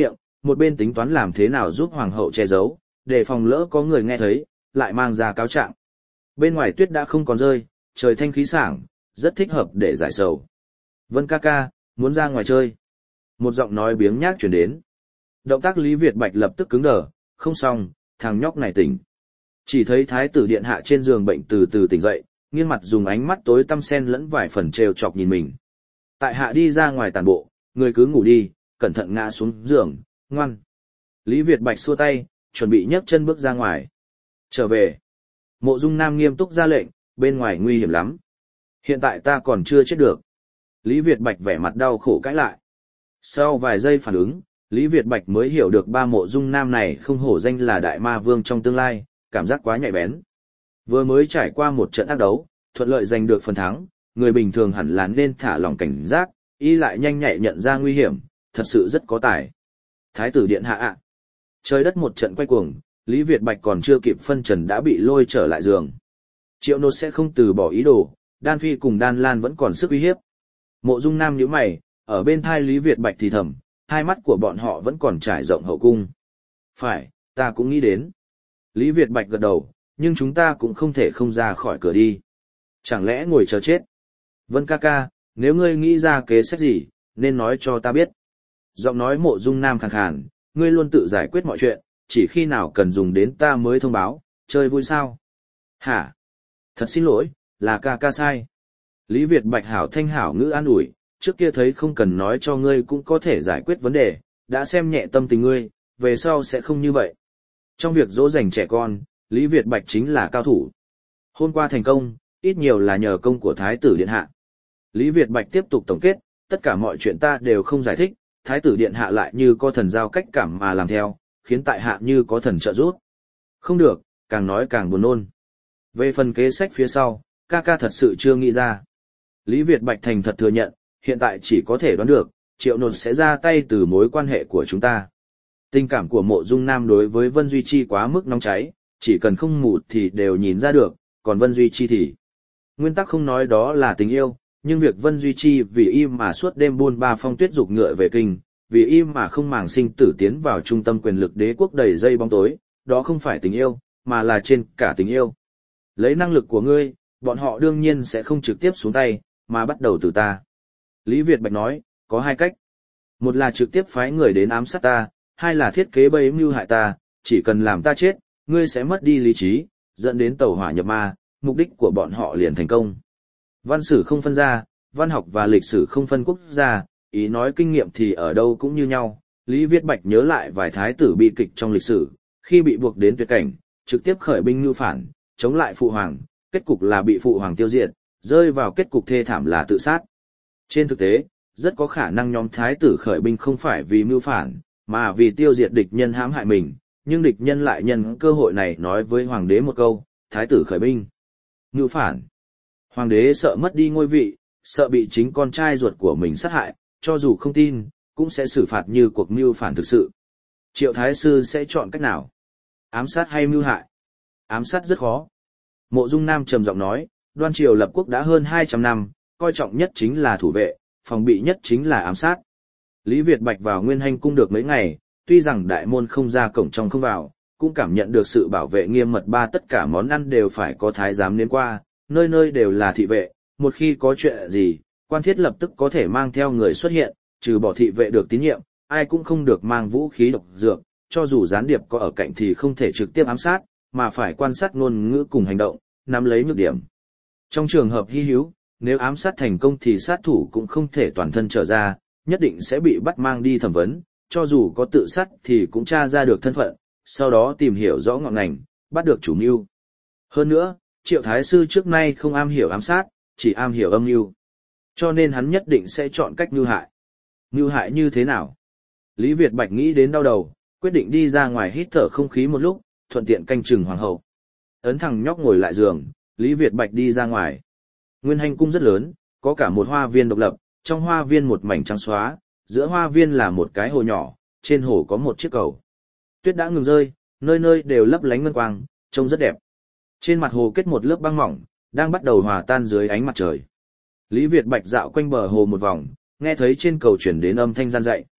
một bên tính toán làm thế nào giúp hoàng hậu che giấu, để phòng lỡ có người nghe thấy, lại mang ra cáo trạng. Bên ngoài tuyết đã không còn rơi, trời thanh khí sảng, rất thích hợp để giải sầu. Vân ca ca, muốn ra ngoài chơi. Một giọng nói biếng nhác chuyển đến. Động tác Lý Việt Bạch lập tức cứng đờ, không xong, thằng nhóc này tỉnh. Chỉ thấy thái tử điện hạ trên giường bệnh từ từ tỉnh dậy, nghiêng mặt dùng ánh mắt tối tăm xen lẫn vài phần trêu chọc nhìn mình. Tại hạ đi ra ngoài tàn bộ, người cứ ngủ đi, cẩn thận ngã xuống giường, ngoan. Lý Việt Bạch xua tay, chuẩn bị nhấc chân bước ra ngoài. Trở về. Mộ Dung Nam nghiêm túc ra lệnh, bên ngoài nguy hiểm lắm. Hiện tại ta còn chưa chết được. Lý Việt Bạch vẻ mặt đau khổ cãi lại. Sau vài giây phản ứng, Lý Việt Bạch mới hiểu được ba Mộ Dung Nam này không hổ danh là đại ma vương trong tương lai, cảm giác quá nhạy bén. Vừa mới trải qua một trận ác đấu, thuận lợi giành được phần thắng, người bình thường hẳn là nên thả lỏng cảnh giác, y lại nhanh nhạy nhận ra nguy hiểm, thật sự rất có tài. Thái tử điện hạ ạ. Trời đất một trận quay cuồng, Lý Việt Bạch còn chưa kịp phân trần đã bị lôi trở lại giường. Triệu Nốt sẽ không từ bỏ ý đồ, Đan Phi cùng Đan Lan vẫn còn sức uy hiếp. Mộ Dung Nam nhíu mày, ở bên thai Lý Việt Bạch thì thầm, hai mắt của bọn họ vẫn còn trải rộng hậu cung. Phải, ta cũng nghĩ đến. Lý Việt Bạch gật đầu, nhưng chúng ta cũng không thể không ra khỏi cửa đi. Chẳng lẽ ngồi chờ chết? Vân ca ca, nếu ngươi nghĩ ra kế sách gì, nên nói cho ta biết. Giọng nói Mộ Dung Nam khàn khàn, ngươi luôn tự giải quyết mọi chuyện, chỉ khi nào cần dùng đến ta mới thông báo, chơi vui sao? Hả? Thật xin lỗi, là ca ca sai. Lý Việt Bạch hảo thanh hảo ngữ an ủi, trước kia thấy không cần nói cho ngươi cũng có thể giải quyết vấn đề, đã xem nhẹ tâm tình ngươi, về sau sẽ không như vậy. Trong việc dỗ dành trẻ con, Lý Việt Bạch chính là cao thủ. Hôm qua thành công, ít nhiều là nhờ công của Thái tử Điện Hạ. Lý Việt Bạch tiếp tục tổng kết, tất cả mọi chuyện ta đều không giải thích, Thái tử Điện Hạ lại như có thần giao cách cảm mà làm theo, khiến tại hạ như có thần trợ giúp. Không được, càng nói càng buồn nôn. Về phần kế sách phía sau, ca ca thật sự chưa nghĩ ra. Lý Việt Bạch thành thật thừa nhận, hiện tại chỉ có thể đoán được, Triệu Nột sẽ ra tay từ mối quan hệ của chúng ta. Tình cảm của Mộ Dung Nam đối với Vân Duy Chi quá mức nóng cháy, chỉ cần không mù thì đều nhìn ra được, còn Vân Duy Chi thì... Nguyên tắc không nói đó là tình yêu, nhưng việc Vân Duy Chi vì im mà suốt đêm buôn ba phong tuyết dục ngựa về kinh, vì im mà không màng sinh tử tiến vào trung tâm quyền lực đế quốc đầy dây bóng tối, đó không phải tình yêu, mà là trên cả tình yêu. Lấy năng lực của ngươi, bọn họ đương nhiên sẽ không trực tiếp xuống tay, mà bắt đầu từ ta. Lý Việt Bạch nói, có hai cách. Một là trực tiếp phái người đến ám sát ta, hai là thiết kế bẫy mưu hại ta, chỉ cần làm ta chết, ngươi sẽ mất đi lý trí, dẫn đến tẩu hỏa nhập ma, mục đích của bọn họ liền thành công. Văn sử không phân ra, văn học và lịch sử không phân quốc gia, ý nói kinh nghiệm thì ở đâu cũng như nhau. Lý Viết Bạch nhớ lại vài thái tử bi kịch trong lịch sử, khi bị buộc đến tuyệt cảnh, trực tiếp khởi binh mưu phản, chống lại phụ hoàng, kết cục là bị phụ hoàng tiêu diệt, rơi vào kết cục thê thảm là tự sát. Trên thực tế, rất có khả năng nhóm thái tử khởi binh không phải vì mưu phản, mà vì tiêu diệt địch nhân hãm hại mình, nhưng địch nhân lại nhân cơ hội này nói với hoàng đế một câu, thái tử khởi binh. Mưu phản. Hoàng đế sợ mất đi ngôi vị, sợ bị chính con trai ruột của mình sát hại, cho dù không tin, cũng sẽ xử phạt như cuộc mưu phản thực sự. Triệu Thái Sư sẽ chọn cách nào? Ám sát hay mưu hại? Ám sát rất khó. Mộ Dung Nam trầm giọng nói, Đoan Triều lập quốc đã hơn 200 năm, coi trọng nhất chính là thủ vệ, phòng bị nhất chính là ám sát. Lý Việt Bạch vào Nguyên Hành cung được mấy ngày, tuy rằng đại môn không ra cổng trong không vào, cũng cảm nhận được sự bảo vệ nghiêm mật, tất cả món ăn đều phải có thái giám đến qua, nơi nơi đều là thị vệ, một khi có chuyện gì, quan thiết lập tức có thể mang theo người xuất hiện, trừ bỏ thị vệ được tín nhiệm, ai cũng không được mang vũ khí độc dược, cho dù gián điệp có ở cạnh thì không thể trực tiếp ám sát, mà phải quan sát ngôn ngữ cùng hành động, nắm lấy nhược điểm. Trong trường hợp hy hữu, nếu ám sát thành công thì sát thủ cũng không thể toàn thân trở ra, nhất định sẽ bị bắt mang đi thẩm vấn, cho dù có tự sát thì cũng tra ra được thân phận, sau đó tìm hiểu rõ ngọn ngành, bắt được chủ mưu. Hơn nữa, Triệu Thái Sư trước nay không am hiểu ám sát, chỉ am hiểu âm mưu. Cho nên hắn nhất định sẽ chọn cách mưu hại. Mưu hại như thế nào? Lý Việt Bạch nghĩ đến đau đầu, quyết định đi ra ngoài hít thở không khí một lúc, thuận tiện canh chừng hoàng hậu. Ấn thằng nhóc ngồi lại giường, Lý Việt Bạch đi ra ngoài. Nguyên Hành cung rất lớn, có cả một hoa viên độc lập, trong hoa viên một mảnh trắng xóa, giữa hoa viên là một cái hồ nhỏ, trên hồ có một chiếc cầu. Tuyết đã ngừng rơi, nơi nơi đều lấp lánh ngân quang, trông rất đẹp. Trên mặt hồ kết một lớp băng mỏng, đang bắt đầu hòa tan dưới ánh mặt trời. Lý Việt Bạch dạo quanh bờ hồ một vòng, nghe thấy trên cầu chuyển đến âm thanh gian dạy.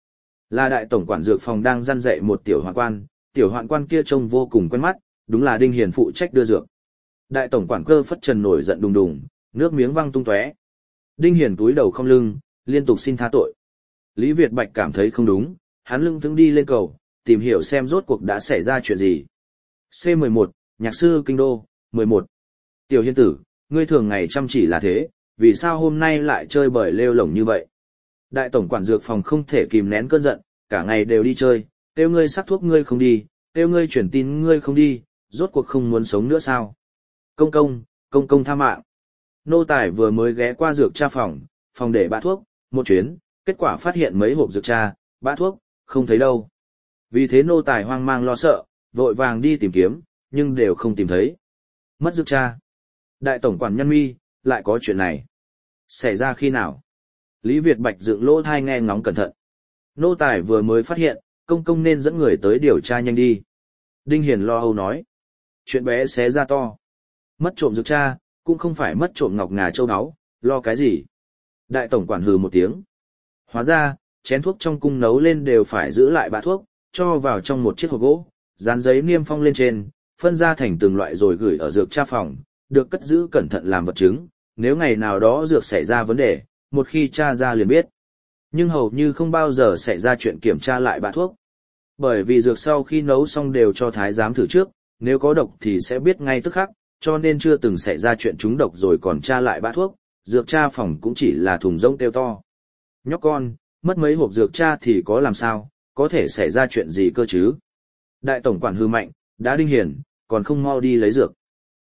Là đại tổng quản dược phòng đang răn dạy một tiểu hoạn quan kia trông vô cùng quen mắt, đúng là Đinh Hiền phụ trách đưa dược. Đại tổng quản Cơ Phất Trần nổi giận đùng đùng, nước miếng văng tung tóe. Đinh Hiền túi đầu không lưng, liên tục xin tha tội. Lý Việt Bạch cảm thấy không đúng, hắn lưng thững đi lên cầu, tìm hiểu xem rốt cuộc đã xảy ra chuyện gì. C11, Nhạc sư Kinh Đô, 11. Tiểu Hiên tử, ngươi thường ngày chăm chỉ là thế, vì sao hôm nay lại chơi bời lêu lổng như vậy? Đại tổng quản dược phòng không thể kìm nén cơn giận, cả ngày đều đi chơi, kêu ngươi sắc thuốc ngươi không đi, kêu ngươi chuyển tin ngươi không đi, rốt cuộc không muốn sống nữa sao? Công công tha mạng. Nô tài vừa mới ghé qua dược tra phòng để bã thuốc, một chuyến, kết quả phát hiện mấy hộp dược tra, bã thuốc, không thấy đâu. Vì thế nô tài hoang mang lo sợ, vội vàng đi tìm kiếm, nhưng đều không tìm thấy. Mất dược tra. Đại tổng quản nhăn mi, lại có chuyện này. Xảy ra khi nào? Lý Việt Bạch dựng lỗ tai nghe ngóng cẩn thận. Nô tài vừa mới phát hiện, công nên dẫn người tới điều tra nhanh đi. Đinh Hiền lo âu nói. Chuyện bé xé ra to. Mất trộm dược tra, cũng không phải mất trộm ngọc ngà châu áo, lo cái gì? Đại tổng quản hừ một tiếng. Hóa ra, chén thuốc trong cung nấu lên đều phải giữ lại bã thuốc, cho vào trong một chiếc hộp gỗ, dán giấy niêm phong lên trên, phân ra thành từng loại rồi gửi ở dược tra phòng, được cất giữ cẩn thận làm vật chứng, nếu ngày nào đó dược xảy ra vấn đề, một khi tra ra liền biết. Nhưng hầu như không bao giờ xảy ra chuyện kiểm tra lại bã thuốc. Bởi vì dược sau khi nấu xong đều cho thái giám thử trước, nếu có độc thì sẽ biết ngay tức khắc, cho nên chưa từng xảy ra chuyện trúng độc rồi còn tra lại bã thuốc, dược tra phòng cũng chỉ là thùng rỗng kêu to. Nhóc con, mất mấy hộp dược tra thì có làm sao, có thể xảy ra chuyện gì cơ chứ? Đại tổng quản hư mạnh, đã Đinh Hiền, còn không mau đi lấy dược.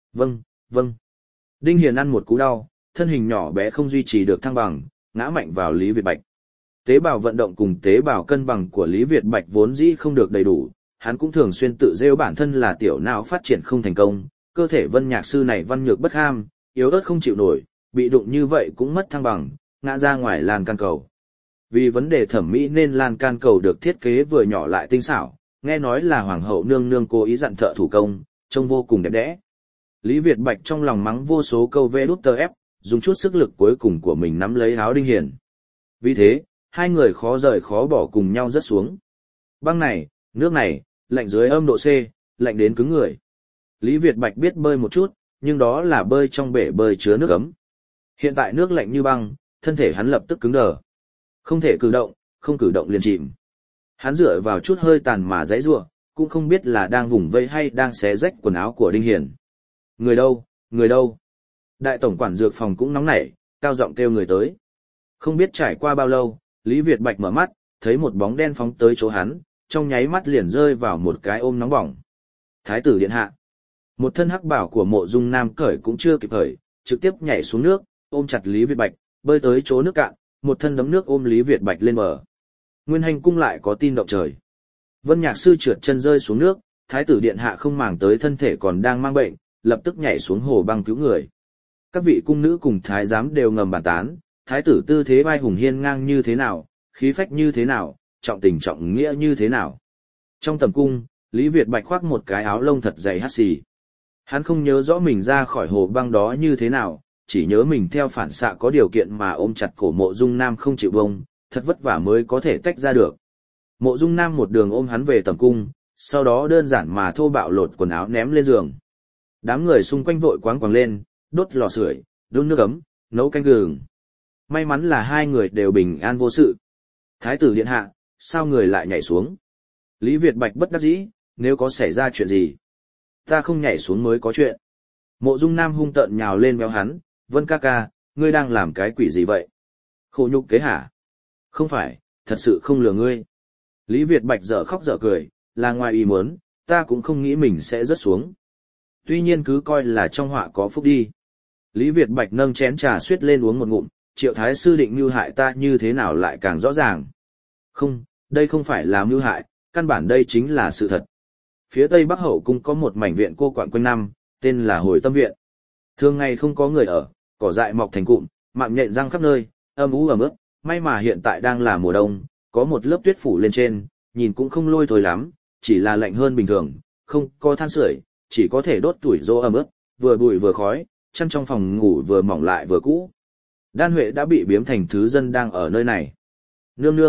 Vâng. Đinh Hiền ăn một cú đau, thân hình nhỏ bé không duy trì được thăng bằng, ngã mạnh vào Lý Việt Bạch. Tế bào vận động cùng tế bào cân bằng của Lý Việt Bạch vốn dĩ không được đầy đủ, hắn cũng thường xuyên tự rêu bản thân là tiểu não phát triển không thành công, cơ thể Vân Nhạc sư này văn nhược bất ham, yếu ớt không chịu nổi, bị đụng như vậy cũng mất thăng bằng, ngã ra ngoài lan can cầu. Vì vấn đề thẩm mỹ nên lan can cầu được thiết kế vừa nhỏ lại tinh xảo, nghe nói là hoàng hậu nương nương cố ý dặn thợ thủ công, trông vô cùng đẹp đẽ. Lý Việt Bạch trong lòng mắng vô số câu vê đút tờ ép, dùng chút sức lực cuối cùng của mình nắm lấy áo Đinh Hiền. Vì thế, hai người khó rời khó bỏ cùng nhau rớt xuống. Băng này, nước này, lạnh dưới âm độ C, lạnh đến cứng người. Lý Việt Bạch biết bơi một chút, nhưng đó là bơi trong bể bơi chứa nước ấm. Hiện tại nước lạnh như băng, thân thể hắn lập tức cứng đờ. Không thể cử động, không cử động liền chìm. Hắn dựa vào chút hơi tàn mà giãy giụa, cũng không biết là đang vùng vây hay đang xé rách quần áo của Đinh Hiền. Người đâu? Đại tổng quản dược phòng cũng nóng nảy, cao giọng kêu người tới. Không biết trải qua bao lâu, Lý Việt Bạch mở mắt, thấy một bóng đen phóng tới chỗ hắn, trong nháy mắt liền rơi vào một cái ôm nóng bỏng. Thái tử điện hạ. Một thân hắc bảo của Mộ Dung Nam cởi cũng chưa kịp cởi, trực tiếp nhảy xuống nước, ôm chặt Lý Việt Bạch, bơi tới chỗ nước cạn, một thân đấm nước ôm Lý Việt Bạch lên bờ. Nguyên Hành cung lại có tin động trời. Vân Nhạc sư trượt chân rơi xuống nước, thái tử điện hạ không màng tới thân thể còn đang mang bệnh, lập tức nhảy xuống hồ băng cứu người. Các vị cung nữ cùng thái giám đều ngầm bàn tán, thái tử tư thế vai hùng hiên ngang như thế nào, khí phách như thế nào, trọng tình trọng nghĩa như thế nào. Trong tầm cung, Lý Việt Bạch khoác một cái áo lông thật dày hắt xì. Hắn không nhớ rõ mình ra khỏi hồ băng đó như thế nào, chỉ nhớ mình theo phản xạ có điều kiện mà ôm chặt cổ Mộ Dung Nam không chịu bông, thật vất vả mới có thể tách ra được. Mộ Dung Nam một đường ôm hắn về tầm cung, sau đó đơn giản mà thô bạo lột quần áo ném lên giường. Đám người xung quanh vội quáng quàng lên, đốt lò sưởi, đun nước ấm, nấu canh gừng. May mắn là hai người đều bình an vô sự. Thái tử điện hạ, sao người lại nhảy xuống? Lý Việt Bạch bất đắc dĩ, nếu có xảy ra chuyện gì? Ta không nhảy xuống mới có chuyện. Mộ Dung Nam hung tợn nhào lên véo hắn, Vân ca ca, ngươi đang làm cái quỷ gì vậy? Khổ nhục kế hả? Không phải, thật sự không lừa ngươi. Lý Việt Bạch dở khóc dở cười, là ngoài ý muốn, ta cũng không nghĩ mình sẽ rớt xuống. Tuy nhiên cứ coi là trong họa có phúc đi. Lý Việt Bạch nâng chén trà suýt lên uống một ngụm, Triệu thái sư định mưu hại ta như thế nào lại càng rõ ràng. Không, đây không phải là mưu hại, căn bản đây chính là sự thật. Phía tây Bắc Hậu cung có một mảnh viện cô quạng quanh năm, tên là Hồi Tâm Viện. Thường ngày không có người ở, cỏ dại mọc thành cụm, mạng nhện răng khắp nơi, âm ú ẩm ướt. May mà hiện tại đang là mùa đông, có một lớp tuyết phủ lên trên, nhìn cũng không lôi thôi lắm, chỉ là lạnh hơn bình thường, không có than sưởi, chỉ có thể đốt tuổi rô ẩm ướt, vừa bụi vừa khói, chăn trong phòng ngủ vừa mỏng lại vừa cũ. Đan Huệ đã bị biếm thành thứ dân đang ở nơi này. Nương nương,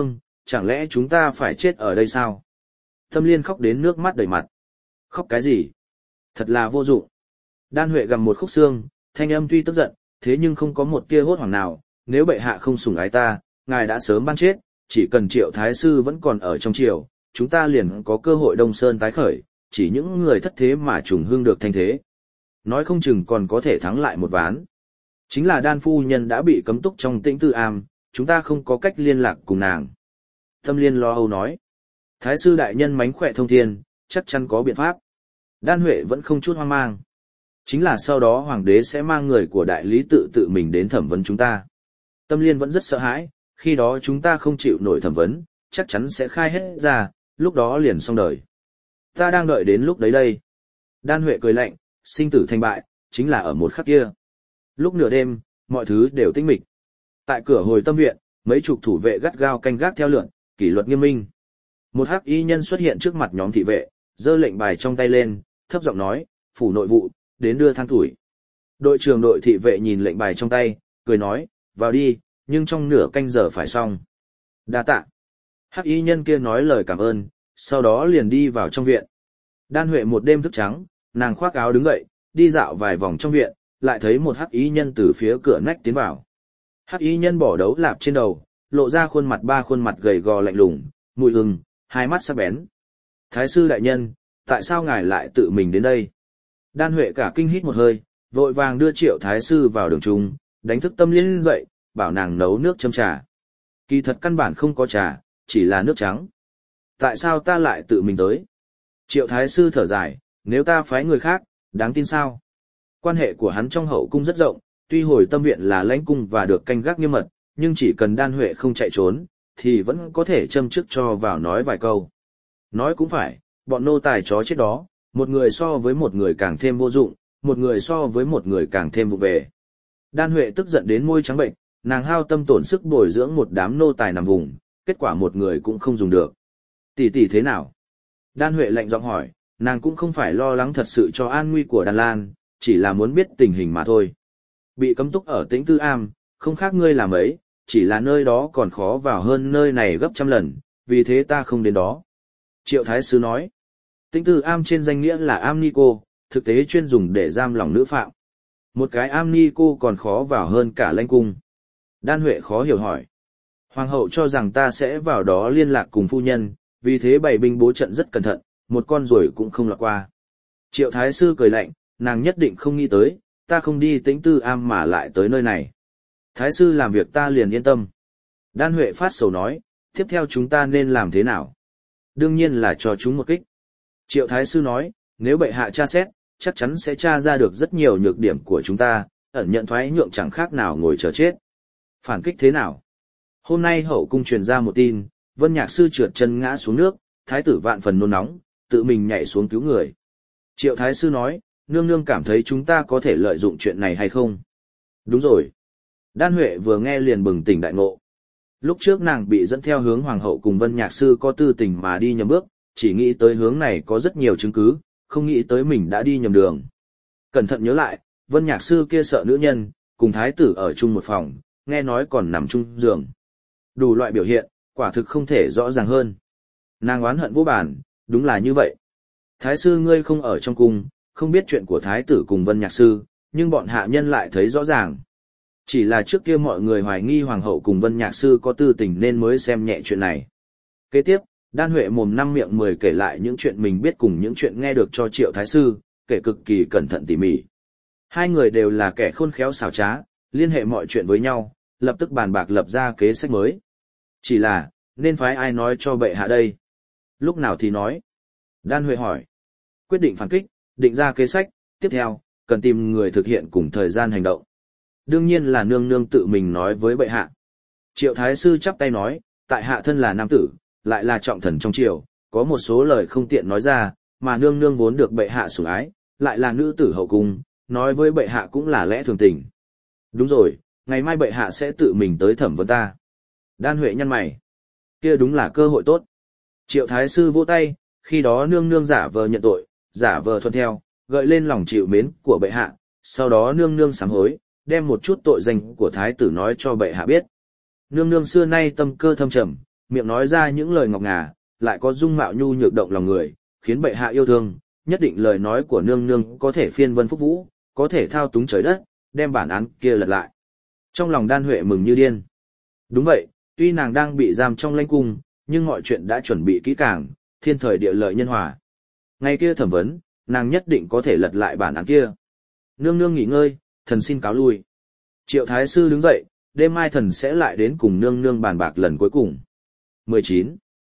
chẳng lẽ chúng ta phải chết ở đây sao? Tâm Liên khóc đến nước mắt đầy mặt. Khóc cái gì? Thật là vô dụng. Đan Huệ gặm một khúc xương, thanh âm tuy tức giận, thế nhưng không có một tia hốt hoảng nào, nếu bệ hạ không sủng ái ta, ngài đã sớm ban chết, chỉ cần Triệu Thái Sư vẫn còn ở trong triều, chúng ta liền có cơ hội Đông Sơn tái khởi, chỉ những người thất thế mà trùng hương được thanh thế. Nói không chừng còn có thể thắng lại một ván. Chính là Đan phu nhân đã bị cấm túc trong Tĩnh Tư Am, chúng ta không có cách liên lạc cùng nàng. Tâm Liên lo âu nói. Thái sư đại nhân mánh khỏe thông thiên, chắc chắn có biện pháp. Đan Huệ vẫn không chút hoang mang. Chính là sau đó hoàng đế sẽ mang người của đại lý tự mình đến thẩm vấn chúng ta. Tâm Liên vẫn rất sợ hãi, khi đó chúng ta không chịu nổi thẩm vấn, chắc chắn sẽ khai hết ra, lúc đó liền xong đời. Ta đang đợi đến lúc đấy đây. Đan Huệ cười lạnh, sinh tử thành bại, chính là ở một khắc kia. Lúc nửa đêm, mọi thứ đều tĩnh mịch. Tại cửa hồi tâm viện, mấy chục thủ vệ gắt gao canh gác theo lượn, kỷ luật nghiêm minh. Một hắc y nhân xuất hiện trước mặt nhóm thị vệ, giơ lệnh bài trong tay lên, thấp giọng nói, phủ nội vụ, đến đưa than tuổi. Đội trưởng đội thị vệ nhìn lệnh bài trong tay, cười nói, vào đi, nhưng trong nửa canh giờ phải xong. Đa tạ. Hắc y nhân kia nói lời cảm ơn, sau đó liền đi vào trong viện. Đan Huệ một đêm thức trắng, nàng khoác áo đứng dậy, đi dạo vài vòng trong viện, lại thấy một hắc y nhân từ phía cửa nách tiến vào. Hắc y nhân bỏ đấu lạp trên đầu, lộ ra ba khuôn mặt gầy gò lạnh lùng, mùi hừng, hai mắt sắc bén. Thái sư đại nhân, tại sao ngài lại tự mình đến đây? Đan Huệ cả kinh hít một hơi, vội vàng đưa Triệu Thái sư vào đường trung, đánh thức Tâm Liên dậy, bảo nàng nấu nước châm trà. Kỳ thật căn bản không có trà, chỉ là nước trắng. Tại sao ta lại tự mình tới? Triệu Thái sư thở dài, nếu ta phái người khác, đáng tin sao? Quan hệ của hắn trong hậu cung rất rộng, tuy hồi tâm viện là lãnh cung và được canh gác nghiêm mật, nhưng chỉ cần Đan Huệ không chạy trốn, thì vẫn có thể châm chức cho vào nói vài câu. Nói cũng phải, bọn nô tài chó chết đó, một người so với một người càng thêm vô dụng, một người so với một người càng thêm vụ về. Đan Huệ tức giận đến môi trắng bệnh, nàng hao tâm tổn sức bồi dưỡng một đám nô tài nằm vùng, kết quả một người cũng không dùng được. Tỷ tỷ thế nào? Đan Huệ lạnh giọng hỏi, nàng cũng không phải lo lắng thật sự cho an nguy của Đan Lan, chỉ là muốn biết tình hình mà thôi. Bị cấm túc ở Tĩnh Tư Am, không khác ngươi làm ấy, chỉ là nơi đó còn khó vào hơn nơi này gấp trăm lần, vì thế ta không đến đó. Triệu Thái Sứ nói, Tĩnh Tư Am trên danh nghĩa là am ni cô, thực tế chuyên dùng để giam lòng nữ phạm. Một cái am ni cô còn khó vào hơn cả lãnh cung. Đan Huệ khó hiểu hỏi. Hoàng hậu cho rằng ta sẽ vào đó liên lạc cùng phu nhân, vì thế bày binh bố trận rất cẩn thận, một con ruồi cũng không lọt qua. Triệu Thái Sư cười lạnh, nàng nhất định không nghĩ tới, ta không đi Tĩnh Tư Am mà lại tới nơi này. Thái Sư làm việc ta liền yên tâm. Đan Huệ phát sầu nói, tiếp theo chúng ta nên làm thế nào? Đương nhiên là cho chúng một kích. Triệu Thái Sư nói, nếu bệ hạ tra xét, chắc chắn sẽ tra ra được rất nhiều nhược điểm của chúng ta, ẩn nhận thoái nhượng chẳng khác nào ngồi chờ chết. Phản kích thế nào? Hôm nay hậu cung truyền ra một tin, Vân Nhạc Sư trượt chân ngã xuống nước, thái tử vạn phần nôn nóng, tự mình nhảy xuống cứu người. Triệu Thái Sư nói, nương nương cảm thấy chúng ta có thể lợi dụng chuyện này hay không? Đúng rồi. Đan Huệ vừa nghe liền bừng tỉnh đại ngộ. Lúc trước nàng bị dẫn theo hướng hoàng hậu cùng Vân Nhạc Sư có tư tình mà đi nhầm bước, chỉ nghĩ tới hướng này có rất nhiều chứng cứ, không nghĩ tới mình đã đi nhầm đường. Cẩn thận nhớ lại, Vân Nhạc Sư kia sợ nữ nhân, cùng thái tử ở chung một phòng, nghe nói còn nằm chung giường. Đủ loại biểu hiện, quả thực không thể rõ ràng hơn. Nàng oán hận vô bản, đúng là như vậy. Thái sư ngươi không ở trong cung, không biết chuyện của thái tử cùng Vân Nhạc Sư, nhưng bọn hạ nhân lại thấy rõ ràng. Chỉ là trước kia mọi người hoài nghi hoàng hậu cùng Vân Nhạc Sư có tư tình nên mới xem nhẹ chuyện này. Kế tiếp, Đan Huệ mồm năm miệng 10 kể lại những chuyện mình biết cùng những chuyện nghe được cho Triệu Thái Sư, kể cực kỳ cẩn thận tỉ mỉ. Hai người đều là kẻ khôn khéo xảo trá, liên hệ mọi chuyện với nhau, lập tức bàn bạc lập ra kế sách mới. Chỉ là, nên phái ai nói cho bệ hạ đây? Lúc nào thì nói? Đan Huệ hỏi. Quyết định phản kích, định ra kế sách, tiếp theo, cần tìm người thực hiện cùng thời gian hành động. Đương nhiên là nương nương tự mình nói với bệ hạ. Triệu Thái Sư chắp tay nói, tại hạ thân là nam tử, lại là trọng thần trong triều, có một số lời không tiện nói ra, mà nương nương vốn được bệ hạ sủng ái, lại là nữ tử hậu cung, nói với bệ hạ cũng là lẽ thường tình. Đúng rồi, ngày mai bệ hạ sẽ tự mình tới thẩm vấn ta. Đan Huệ nhăn mày. Kia đúng là cơ hội tốt. Triệu Thái Sư vỗ tay, khi đó nương nương giả vờ nhận tội, giả vờ thuận theo, gợi lên lòng chịu mến của bệ hạ, sau đó nương nương sám hối, đem một chút tội danh của thái tử nói cho bệ hạ biết. Nương nương xưa nay tâm cơ thâm trầm, miệng nói ra những lời ngọc ngà, lại có dung mạo nhu nhược động lòng người, khiến bệ hạ yêu thương, nhất định lời nói của nương nương có thể phiên vân phúc vũ, có thể thao túng trời đất, đem bản án kia lật lại. Trong lòng Đan Huệ mừng như điên. Đúng vậy, tuy nàng đang bị giam trong lãnh cung, nhưng mọi chuyện đã chuẩn bị kỹ càng, thiên thời địa lợi nhân hòa. Ngày kia thẩm vấn, nàng nhất định có thể lật lại bản án kia. Nương nương nghỉ ngơi, thần xin cáo lui. Triệu Thái Sư đứng dậy, đêm mai thần sẽ lại đến cùng nương nương bàn bạc lần cuối cùng. 19.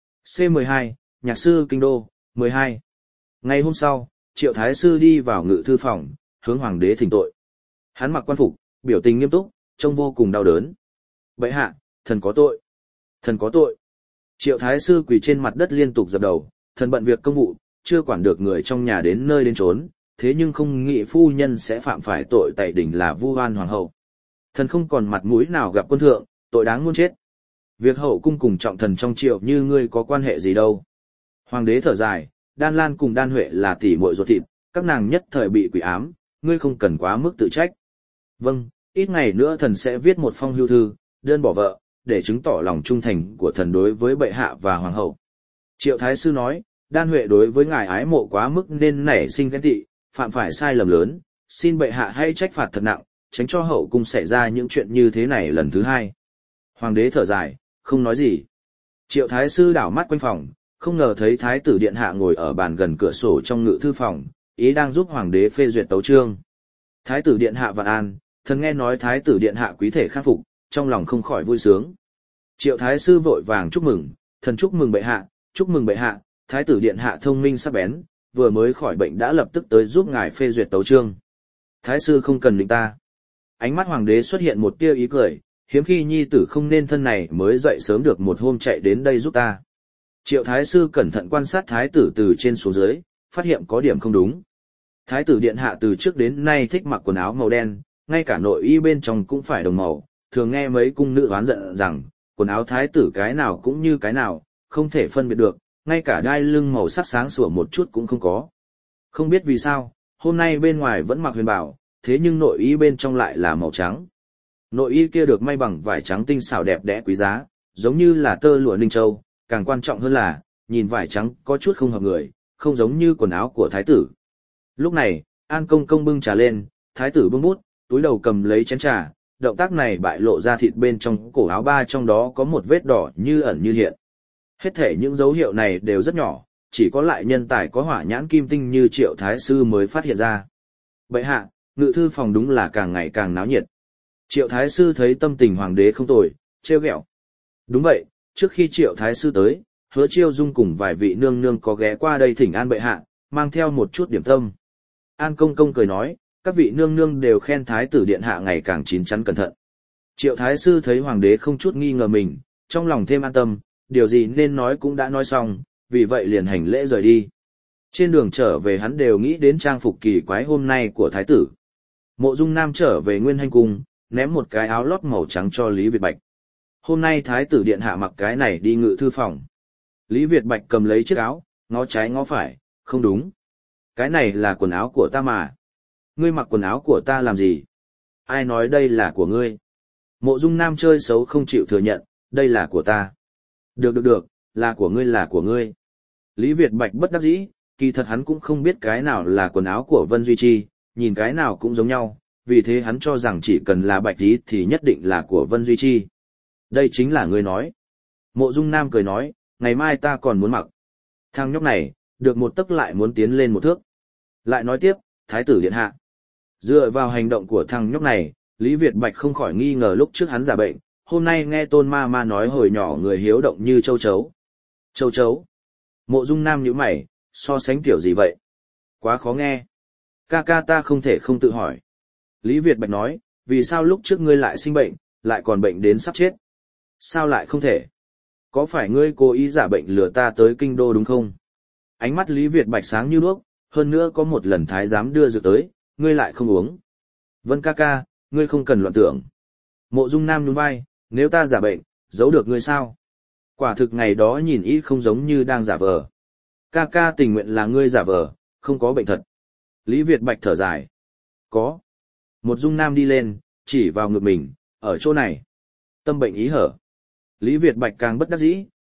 C12, Nhạc sư Kinh Đô, 12. Ngày hôm sau, Triệu Thái Sư đi vào ngự thư phòng, hướng hoàng đế thỉnh tội. Hắn mặc quan phục, biểu tình nghiêm túc, trông vô cùng đau đớn. Bệ hạ, thần có tội. Thần có tội. Triệu Thái Sư quỳ trên mặt đất liên tục dập đầu, thần bận việc công vụ, chưa quản được người trong nhà đến nơi đến chốn, thế nhưng không nghĩ phu nhân sẽ phạm phải tội tại đỉnh là vu oan hoàng hậu. Thần không còn mặt mũi nào gặp quân thượng, tội đáng muôn chết. Việc hậu cung cùng trọng thần trong triệu như ngươi có quan hệ gì đâu. Hoàng đế thở dài, Đan Lan cùng Đan Huệ là tỷ muội ruột thịt, các nàng nhất thời bị quỷ ám, ngươi không cần quá mức tự trách. Vâng, ít ngày nữa thần sẽ viết một phong hưu thư, đơn bỏ vợ, để chứng tỏ lòng trung thành của thần đối với bệ hạ và hoàng hậu. Triệu Thái Sư nói, Đan Huệ đối với ngài ái mộ quá mức nên nảy sinh ghen tị, phạm phải sai lầm lớn, xin bệ hạ hãy trách phạt thật nặng, tránh cho hậu cung xảy ra những chuyện như thế này lần thứ hai. Hoàng đế thở dài, không nói gì. Triệu Thái Sư đảo mắt quanh phòng, không ngờ thấy Thái tử Điện Hạ ngồi ở bàn gần cửa sổ trong ngự thư phòng, ý đang giúp Hoàng đế phê duyệt tấu chương. Thái tử Điện Hạ vạn an, thần nghe nói Thái tử Điện Hạ quý thể khắc phục, trong lòng không khỏi vui sướng. Triệu Thái Sư vội vàng chúc mừng, thần chúc mừng bệ hạ, chúc mừng bệ hạ, Thái tử Điện Hạ thông minh sắc bén, vừa mới khỏi bệnh đã lập tức tới giúp ngài phê duyệt tấu chương. Thái Sư không cần định ta. Ánh mắt Hoàng đế xuất hiện một tia ý cười, hiếm khi nhi tử không nên thân này mới dậy sớm được một hôm chạy đến đây giúp ta. Triệu Thái Sư cẩn thận quan sát Thái tử từ trên xuống dưới, phát hiện có điểm không đúng. Thái tử Điện Hạ từ trước đến nay thích mặc quần áo màu đen, ngay cả nội y bên trong cũng phải đồng màu, thường nghe mấy cung nữ oán giận rằng, quần áo Thái tử cái nào cũng như cái nào, không thể phân biệt được, ngay cả đai lưng màu sắc sáng sủa một chút cũng không có. Không biết vì sao, hôm nay bên ngoài vẫn mặc huyền bào, thế nhưng nội y bên trong lại là màu trắng. Nội y kia được may bằng vải trắng tinh xảo đẹp đẽ quý giá, giống như là tơ lụa Ninh Châu, càng quan trọng hơn là, nhìn vải trắng có chút không hợp người, không giống như quần áo của thái tử. Lúc này, An Công Công bưng trà lên, thái tử bưng bút, túi đầu cầm lấy chén trà, động tác này bại lộ ra thịt bên trong cổ áo ba trong đó có một vết đỏ như ẩn như hiện. Hết thể những dấu hiệu này đều rất nhỏ, chỉ có lại nhân tài có hỏa nhãn kim tinh như Triệu Thái Sư mới phát hiện ra. Bệ hạ, ngự thư phòng đúng là càng ngày càng náo nhiệt. Triệu Thái Sư thấy tâm tình hoàng đế không tồi, trêu ghẹo. Đúng vậy, trước khi Triệu Thái Sư tới, Hứa Chiêu Dung cùng vài vị nương nương có ghé qua đây thỉnh an bệ hạ, mang theo một chút điểm tâm. An Công Công cười nói, các vị nương nương đều khen Thái tử Điện Hạ ngày càng chín chắn cẩn thận. Triệu Thái Sư thấy hoàng đế không chút nghi ngờ mình, trong lòng thêm an tâm, điều gì nên nói cũng đã nói xong, vì vậy liền hành lễ rời đi. Trên đường trở về hắn đều nghĩ đến trang phục kỳ quái hôm nay của Thái tử. Mộ Dung Nam trở về Nguyên Hành Cung, ném một cái áo lót màu trắng cho Lý Việt Bạch. Hôm nay Thái tử Điện Hạ mặc cái này đi ngự thư phòng. Lý Việt Bạch cầm lấy chiếc áo, ngó trái ngó phải, không đúng. Cái này là quần áo của ta mà. Ngươi mặc quần áo của ta làm gì? Ai nói đây là của ngươi? Mộ Dung Nam chơi xấu không chịu thừa nhận, đây là của ta. Được, là của ngươi là của ngươi. Lý Việt Bạch bất đắc dĩ, kỳ thật hắn cũng không biết cái nào là quần áo của Vân Duy Chi, nhìn cái nào cũng giống nhau, vì thế hắn cho rằng chỉ cần là bạch tí thì nhất định là của Vân Duy Chi. Đây chính là ngươi nói. Mộ Dung Nam cười nói, ngày mai ta còn muốn mặc. Thằng nhóc này, được một tấc lại muốn tiến lên một thước. Lại nói tiếp, Thái tử Điện Hạ. Dựa vào hành động của thằng nhóc này, Lý Việt Bạch không khỏi nghi ngờ lúc trước hắn giả bệnh, hôm nay nghe Tôn Ma Ma nói hồi nhỏ người hiếu động như châu chấu. Châu chấu. Mộ Dung Nam nhíu mày, so sánh kiểu gì vậy? Quá khó nghe. Ca ca ta không thể không tự hỏi. Lý Việt Bạch nói, vì sao lúc trước ngươi lại sinh bệnh, lại còn bệnh đến sắp chết? Sao lại không thể? Có phải ngươi cố ý giả bệnh lừa ta tới kinh đô đúng không? Ánh mắt Lý Việt Bạch sáng như đuốc, hơn nữa có một lần thái giám đưa dược tới, ngươi lại không uống. Vân ca ca, ngươi không cần loạn tưởng. Mộ Dung Nam nhún vai, nếu ta giả bệnh, giấu được ngươi sao? Quả thực ngày đó nhìn ý không giống như đang giả vờ. Ca ca tình nguyện là ngươi giả vờ, không có bệnh thật. Lý Việt Bạch thở dài. Có. Một Dung Nam đi lên, chỉ vào ngực mình, ở chỗ này. Tâm bệnh ý hở. Lý Việt Bạch càng bất đắc dĩ,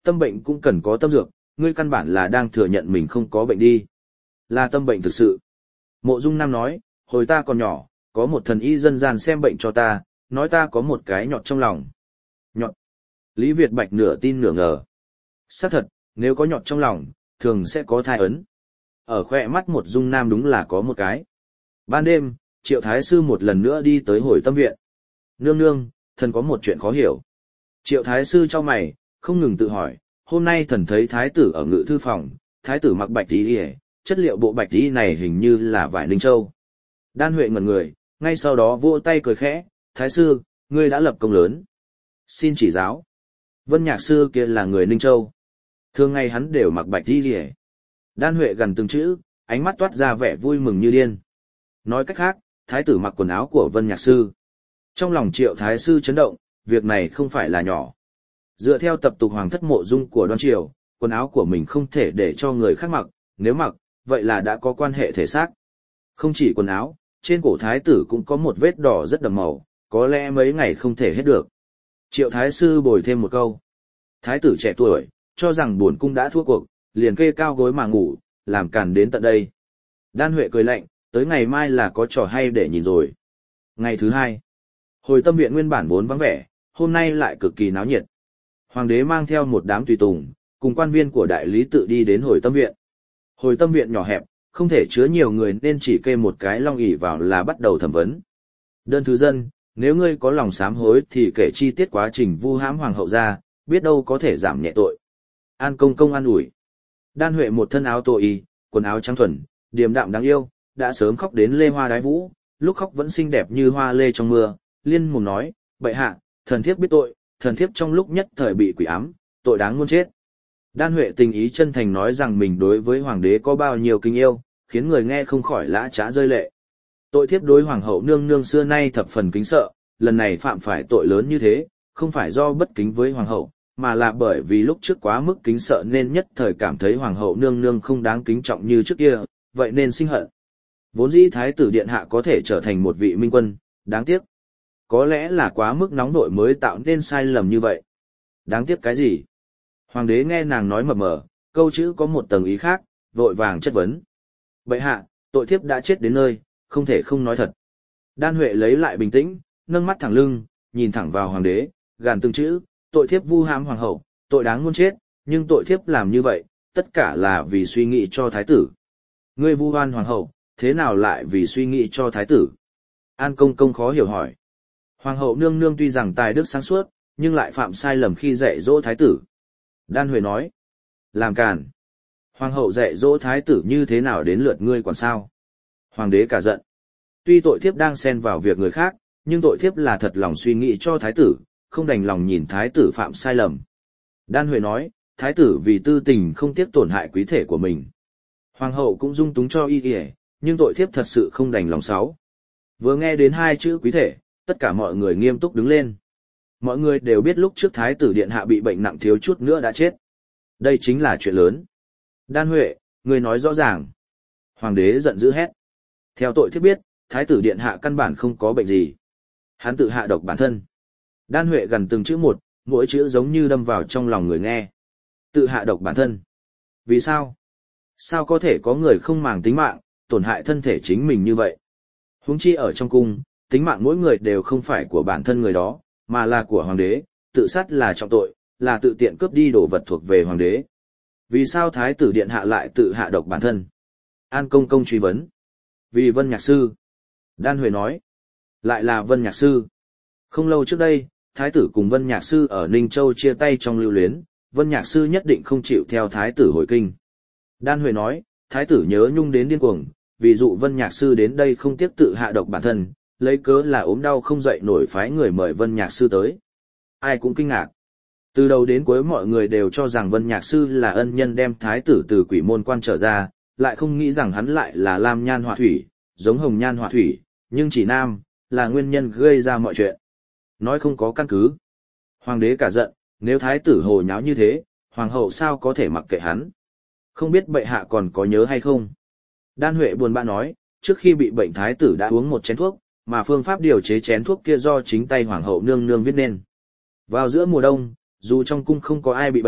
tâm bệnh cũng cần có tâm dược, ngươi căn bản là đang thừa nhận mình không có bệnh đi. Là tâm bệnh thực sự. Mộ Dung Nam nói, hồi ta còn nhỏ, có một thần y dân gian xem bệnh cho ta, nói ta có một cái nhọt trong lòng. Nhọt. Lý Việt Bạch nửa tin nửa ngờ. Xác thật, nếu có nhọt trong lòng, thường sẽ có thai ấn. Ở khóe mắt Mộ Dung Nam đúng là có một cái. Ban đêm, Triệu Thái Sư một lần nữa đi tới Hồi Tâm Viện. Nương nương, thần có một chuyện khó hiểu. Triệu Thái Sư chau mày, không ngừng tự hỏi, hôm nay thần thấy Thái tử ở ngự thư phòng, Thái tử mặc bạch y, chất liệu bộ bạch y này hình như là vải Ninh Châu. Đan Huệ ngẩn người, ngay sau đó vỗ tay cười khẽ, Thái Sư, ngươi đã lập công lớn. Xin chỉ giáo. Vân Nhạc Sư kia là người Ninh Châu. Thường ngày hắn đều mặc bạch y. Đan Huệ gần từng chữ, ánh mắt toát ra vẻ vui mừng như điên. Nói cách khác, Thái tử mặc quần áo của Vân Nhạc Sư. Trong lòng Triệu Thái Sư chấn động, việc này không phải là nhỏ. Dựa theo tập tục hoàng thất mộ dung của Đoan Triều, quần áo của mình không thể để cho người khác mặc, nếu mặc, vậy là đã có quan hệ thể xác. Không chỉ quần áo, trên cổ Thái tử cũng có một vết đỏ rất đậm màu, có lẽ mấy ngày không thể hết được. Triệu Thái Sư bồi thêm một câu. Thái tử trẻ tuổi, cho rằng buồn cung đã thua cuộc, liền kê cao gối mà ngủ, làm càn đến tận đây. Đan Huệ cười lạnh, tới ngày mai là có trò hay để nhìn rồi. Ngày thứ hai, Hồi Tâm Viện nguyên bản vốn vắng vẻ, hôm nay lại cực kỳ náo nhiệt. Hoàng đế mang theo một đám tùy tùng, cùng quan viên của đại lý tự đi đến Hồi Tâm Viện. Hồi Tâm Viện nhỏ hẹp, không thể chứa nhiều người nên chỉ kê một cái long ỷ vào là bắt đầu thẩm vấn. Đơn thứ dân, nếu ngươi có lòng sám hối thì kể chi tiết quá trình vu hãm hoàng hậu ra, biết đâu có thể giảm nhẹ tội. An công công an ủi. Đan Huệ một thân áo tô y, quần áo trắng thuần, điềm đạm đáng yêu, đã sớm khóc đến lê hoa đái vũ, lúc khóc vẫn xinh đẹp như hoa lê trong mưa, liên mồm nói, bệ hạ, thần thiếp biết tội, thần thiếp trong lúc nhất thời bị quỷ ám, tội đáng muôn chết. Đan Huệ tình ý chân thành nói rằng mình đối với hoàng đế có bao nhiêu kính yêu, khiến người nghe không khỏi lã chã rơi lệ. Tội thiếp đối hoàng hậu nương nương xưa nay thập phần kính sợ, lần này phạm phải tội lớn như thế, không phải do bất kính với hoàng hậu, mà là bởi vì lúc trước quá mức kính sợ nên nhất thời cảm thấy hoàng hậu nương nương không đáng kính trọng như trước kia, vậy nên sinh hận. Vốn dĩ thái tử điện hạ có thể trở thành một vị minh quân, đáng tiếc. Có lẽ là quá mức nóng nội mới tạo nên sai lầm như vậy. Đáng tiếc cái gì? Hoàng đế nghe nàng nói mập mờ, câu chữ có một tầng ý khác, vội vàng chất vấn. Bệ hạ, tội thiếp đã chết đến nơi, không thể không nói thật. Đan Huệ lấy lại bình tĩnh, nâng mắt thẳng lưng, nhìn thẳng vào hoàng đế, gàn từng chữ, tội thiếp vu hãm hoàng hậu, tội đáng muôn chết, nhưng tội thiếp làm như vậy, tất cả là vì suy nghĩ cho thái tử. Ngươi vu oan hoàng hậu, thế nào lại vì suy nghĩ cho thái tử? An công công khó hiểu hỏi. Hoàng hậu nương nương tuy rằng tài đức sáng suốt, nhưng lại phạm sai lầm khi dạy dỗ thái tử. Đan Huệ nói. Làm càn. Hoàng hậu dạy dỗ thái tử như thế nào đến lượt ngươi quản sao? Hoàng đế cả giận. Tuy tội thiếp đang xen vào việc người khác, nhưng tội thiếp là thật lòng suy nghĩ cho thái tử, không đành lòng nhìn thái tử phạm sai lầm. Đan Huệ nói, thái tử vì tư tình không tiếc tổn hại quý thể của mình. Hoàng hậu cũng dung túng cho y y, nhưng tội thiếp thật sự không đành lòng sáu. Vừa nghe đến hai chữ quý thể, tất cả mọi người nghiêm túc đứng lên. Mọi người đều biết lúc trước thái tử điện hạ bị bệnh nặng thiếu chút nữa đã chết. Đây chính là chuyện lớn. Đan Huệ, người nói rõ ràng. Hoàng đế giận dữ hét. Theo tội thiếp biết, thái tử điện hạ căn bản không có bệnh gì. Hắn tự hạ độc bản thân. Đan Huệ gần từng chữ một, mỗi chữ giống như đâm vào trong lòng người nghe. Tự hạ độc bản thân. Vì sao? Sao có thể có người không màng tính mạng, tổn hại thân thể chính mình như vậy? Huống chi ở trong cung, tính mạng mỗi người đều không phải của bản thân người đó, mà là của hoàng đế, tự sát là trọng tội, là tự tiện cướp đi đồ vật thuộc về hoàng đế. Vì sao thái tử điện hạ lại tự hạ độc bản thân? An công công truy vấn. Vì Vân Nhạc Sư. Đan Huệ nói. Lại là Vân Nhạc Sư. Không lâu trước đây, thái tử cùng Vân Nhạc Sư ở Ninh Châu chia tay trong lưu luyến, Vân Nhạc Sư nhất định không chịu theo thái tử hồi kinh. Đan Huệ nói, thái tử nhớ nhung đến điên cuồng, ví dụ Vân Nhạc Sư đến đây không tiếc tự hạ độc bản thân, lấy cớ là ốm đau không dậy nổi phái người mời Vân Nhạc Sư tới. Ai cũng kinh ngạc. Từ đầu đến cuối mọi người đều cho rằng Vân Nhạc Sư là ân nhân đem thái tử từ quỷ môn quan trở ra, lại không nghĩ rằng hắn lại là lam nhan họa thủy, giống hồng nhan họa thủy, nhưng chỉ nam, là nguyên nhân gây ra mọi chuyện. Nói không có căn cứ. Hoàng đế cả giận, nếu thái tử hồ nháo như thế, hoàng hậu sao có thể mặc kệ hắn? Không biết bệ hạ còn có nhớ hay không? Đan Huệ buồn bã nói, trước khi bị bệnh thái tử đã uống một chén thuốc, mà phương pháp điều chế chén thuốc kia do chính tay hoàng hậu nương nương viết nên. Vào giữa mùa đông, dù trong cung không có ai bị bệnh,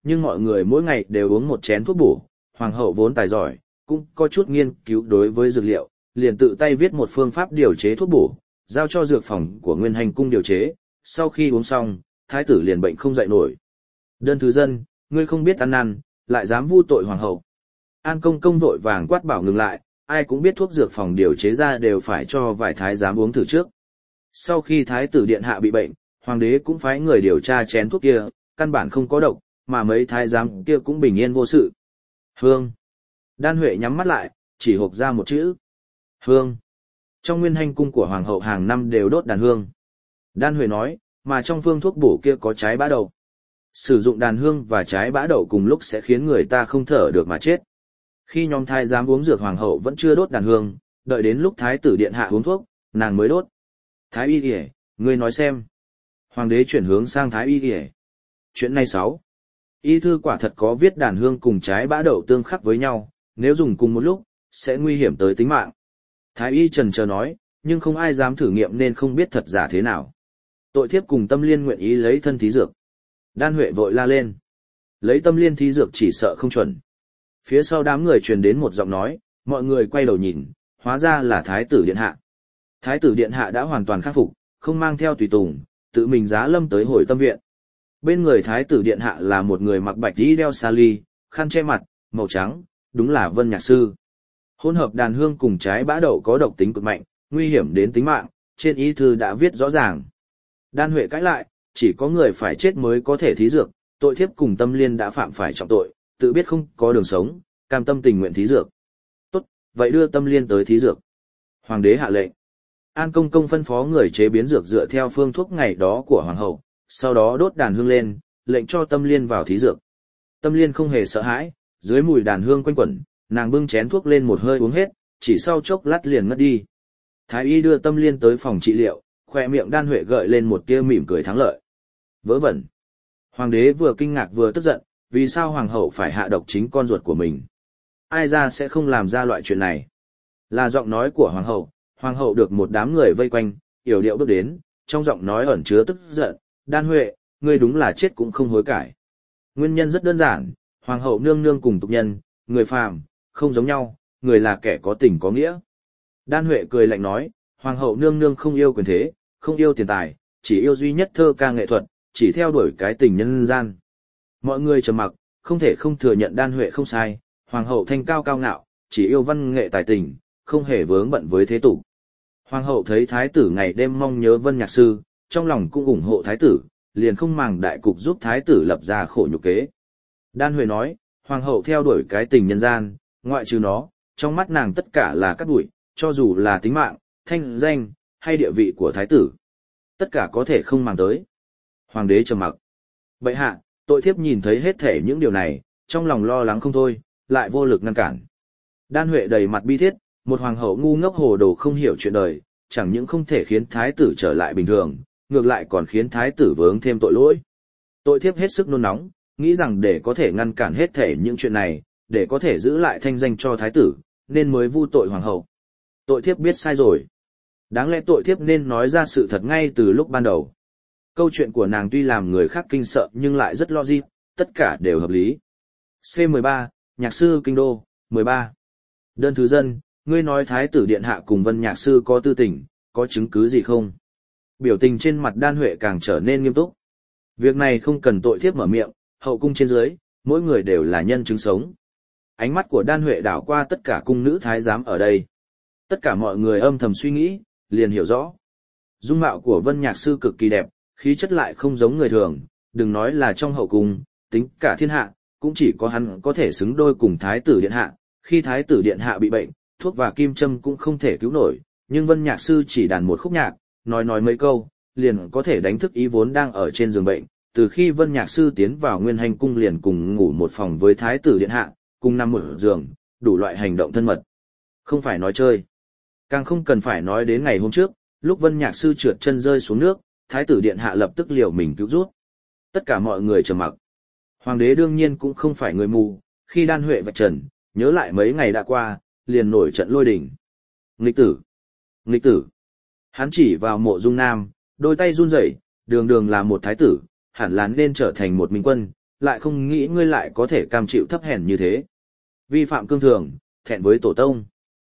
nhưng mọi người mỗi ngày đều uống một chén thuốc bổ, hoàng hậu vốn tài giỏi, cũng có chút nghiên cứu đối với dược liệu, liền tự tay viết một phương pháp điều chế thuốc bổ, giao cho dược phòng của Nguyên Hành cung điều chế, sau khi uống xong, thái tử liền bệnh không dậy nổi. Đơn thứ dân, ngươi không biết ăn năn, lại dám vu tội hoàng hậu. An công công vội vàng quát bảo ngừng lại, ai cũng biết thuốc dược phòng điều chế ra đều phải cho vài thái giám uống thử trước. Sau khi thái tử điện hạ bị bệnh, hoàng đế cũng phái người điều tra chén thuốc kia, căn bản không có độc, mà mấy thái giám kia cũng bình yên vô sự. Hương. Đan Huệ nhắm mắt lại, chỉ hộc ra một chữ. Hương. Trong Nguyên Hành cung của hoàng hậu hàng năm đều đốt đàn hương. Đan Huệ nói, mà trong phương thuốc bổ kia có trái bã đậu. Sử dụng đàn hương và trái bã đậu cùng lúc sẽ khiến người ta không thở được mà chết. Khi nhóm thái giám uống dược hoàng hậu vẫn chưa đốt đàn hương, đợi đến lúc thái tử điện hạ uống thuốc, nàng mới đốt. Thái y kìa, ngươi nói xem. Hoàng đế chuyển hướng sang thái y kìa. Chuyện này 6. Y thư quả thật có viết đàn hương cùng trái bã đậu tương khắc với nhau, nếu dùng cùng một lúc, sẽ nguy hiểm tới tính mạng. Thái y trần chờ nói, nhưng không ai dám thử nghiệm nên không biết thật giả thế nào. Tội thiếp cùng Tâm Liên nguyện ý lấy thân thí dược. Đan Huệ vội la lên. Lấy Tâm Liên thí dược chỉ sợ không chuẩn. Phía sau đám người truyền đến một giọng nói, mọi người quay đầu nhìn, hóa ra là Thái tử điện hạ. Thái tử điện hạ đã hoàn toàn khắc phục, không mang theo tùy tùng, tự mình giá lâm tới Hồi Tâm viện. Bên người Thái tử điện hạ là một người mặc bạch y đeo sa ly, khăn che mặt, màu trắng, đúng là Vân Nhạc sư. Hỗn hợp đàn hương cùng trái bã đậu có độc tính cực mạnh, nguy hiểm đến tính mạng, trên y thư đã viết rõ ràng. Đan Huệ cãi lại, chỉ có người phải chết mới có thể thí dược, tội thiếp cùng Tâm Liên đã phạm phải trọng tội, tự biết không có đường sống, cam tâm tình nguyện thí dược. Tốt, vậy đưa Tâm Liên tới thí dược. Hoàng đế hạ lệnh. An công công phân phó người chế biến dược dựa theo phương thuốc ngày đó của hoàng hậu, sau đó đốt đàn hương lên, lệnh cho Tâm Liên vào thí dược. Tâm Liên không hề sợ hãi, dưới mùi đàn hương quanh quẩn, nàng bưng chén thuốc lên một hơi uống hết, chỉ sau chốc lát liền ngất đi. Thái y đưa Tâm Liên tới phòng trị liệu, khoe miệng Đan Huệ gợi lên một tia mỉm cười thắng lợi. Vớ vẩn. Hoàng đế vừa kinh ngạc vừa tức giận, vì sao hoàng hậu phải hạ độc chính con ruột của mình? Ai ra sẽ không làm ra loại chuyện này? Là giọng nói của hoàng hậu được một đám người vây quanh, yểu điệu bước đến, trong giọng nói ẩn chứa tức giận, Đan Huệ, ngươi đúng là chết cũng không hối cải. Nguyên nhân rất đơn giản, hoàng hậu nương nương cùng tục nhân, người phàm, không giống nhau, người là kẻ có tình có nghĩa. Đan Huệ cười lạnh nói, hoàng hậu nương nương không yêu quyền thế, không yêu tiền tài, chỉ yêu duy nhất thơ ca nghệ thuật, chỉ theo đuổi cái tình nhân gian. Mọi người trầm mặc, không thể không thừa nhận Đan Huệ không sai, hoàng hậu thanh cao cao ngạo, chỉ yêu văn nghệ tài tình, không hề vướng bận với thế tục. Hoàng hậu thấy thái tử ngày đêm mong nhớ Vân Nhạc sư, trong lòng cũng ủng hộ thái tử, liền không màng đại cục giúp thái tử lập ra khổ nhục kế. Đan Huệ nói, hoàng hậu theo đuổi cái tình nhân gian, ngoại trừ nó, trong mắt nàng tất cả là cát bụi, cho dù là tính mạng, thanh danh, hay địa vị của thái tử. Tất cả có thể không màng tới. Hoàng đế trầm mặc. Bệ hạ, tội thiếp nhìn thấy hết thể những điều này, trong lòng lo lắng không thôi, lại vô lực ngăn cản. Đan Huệ đầy mặt bi thiết, một hoàng hậu ngu ngốc hồ đồ không hiểu chuyện đời, chẳng những không thể khiến thái tử trở lại bình thường, ngược lại còn khiến thái tử vướng thêm tội lỗi. Tội thiếp hết sức nôn nóng, nghĩ rằng để có thể ngăn cản hết thể những chuyện này, để có thể giữ lại thanh danh cho thái tử, nên mới vu tội hoàng hậu. Tội thiếp biết sai rồi. Đáng lẽ tội thiếp nên nói ra sự thật ngay từ lúc ban đầu. Câu chuyện của nàng tuy làm người khác kinh sợ nhưng lại rất logic, tất cả đều hợp lý. C13, Nhạc sư kinh đô, 13. Đơn thứ dân, ngươi nói thái tử điện hạ cùng Vân Nhạc sư có tư tình, có chứng cứ gì không? Biểu tình trên mặt Đan Huệ càng trở nên nghiêm túc. Việc này không cần tội thiếp mở miệng, hậu cung trên dưới, mỗi người đều là nhân chứng sống. Ánh mắt của Đan Huệ đảo qua tất cả cung nữ thái giám ở đây. Tất cả mọi người âm thầm suy nghĩ, liền hiểu rõ. Dung mạo của Vân Nhạc sư cực kỳ đẹp, khí chất lại không giống người thường, đừng nói là trong hậu cung, tính cả thiên hạ, cũng chỉ có hắn có thể xứng đôi cùng thái tử điện hạ. Khi thái tử điện hạ bị bệnh, thuốc và kim châm cũng không thể cứu nổi, nhưng Vân Nhạc sư chỉ đàn một khúc nhạc, nói mấy câu, liền có thể đánh thức ý vốn đang ở trên giường bệnh. Từ khi Vân Nhạc sư tiến vào Nguyên Hành cung liền cùng ngủ một phòng với thái tử điện hạ, cùng nằm một giường, đủ loại hành động thân mật. Không phải nói chơi. Càng không cần phải nói đến ngày hôm trước, lúc Vân Nhạc sư trượt chân rơi xuống nước, thái tử điện hạ lập tức liều mình cứu rút. Tất cả mọi người trầm mặc. Hoàng đế đương nhiên cũng không phải người mù, khi Đan Huệ vạch trần, nhớ lại mấy ngày đã qua, liền nổi trận lôi đình. Nghịch tử! Nghịch tử! Hắn chỉ vào Mộ Dung Nam, đôi tay run rẩy, đường đường là một thái tử, hẳn là nên trở thành một minh quân, lại không nghĩ ngươi lại có thể cam chịu thấp hèn như thế. Vi phạm cương thường, thẹn với tổ tông.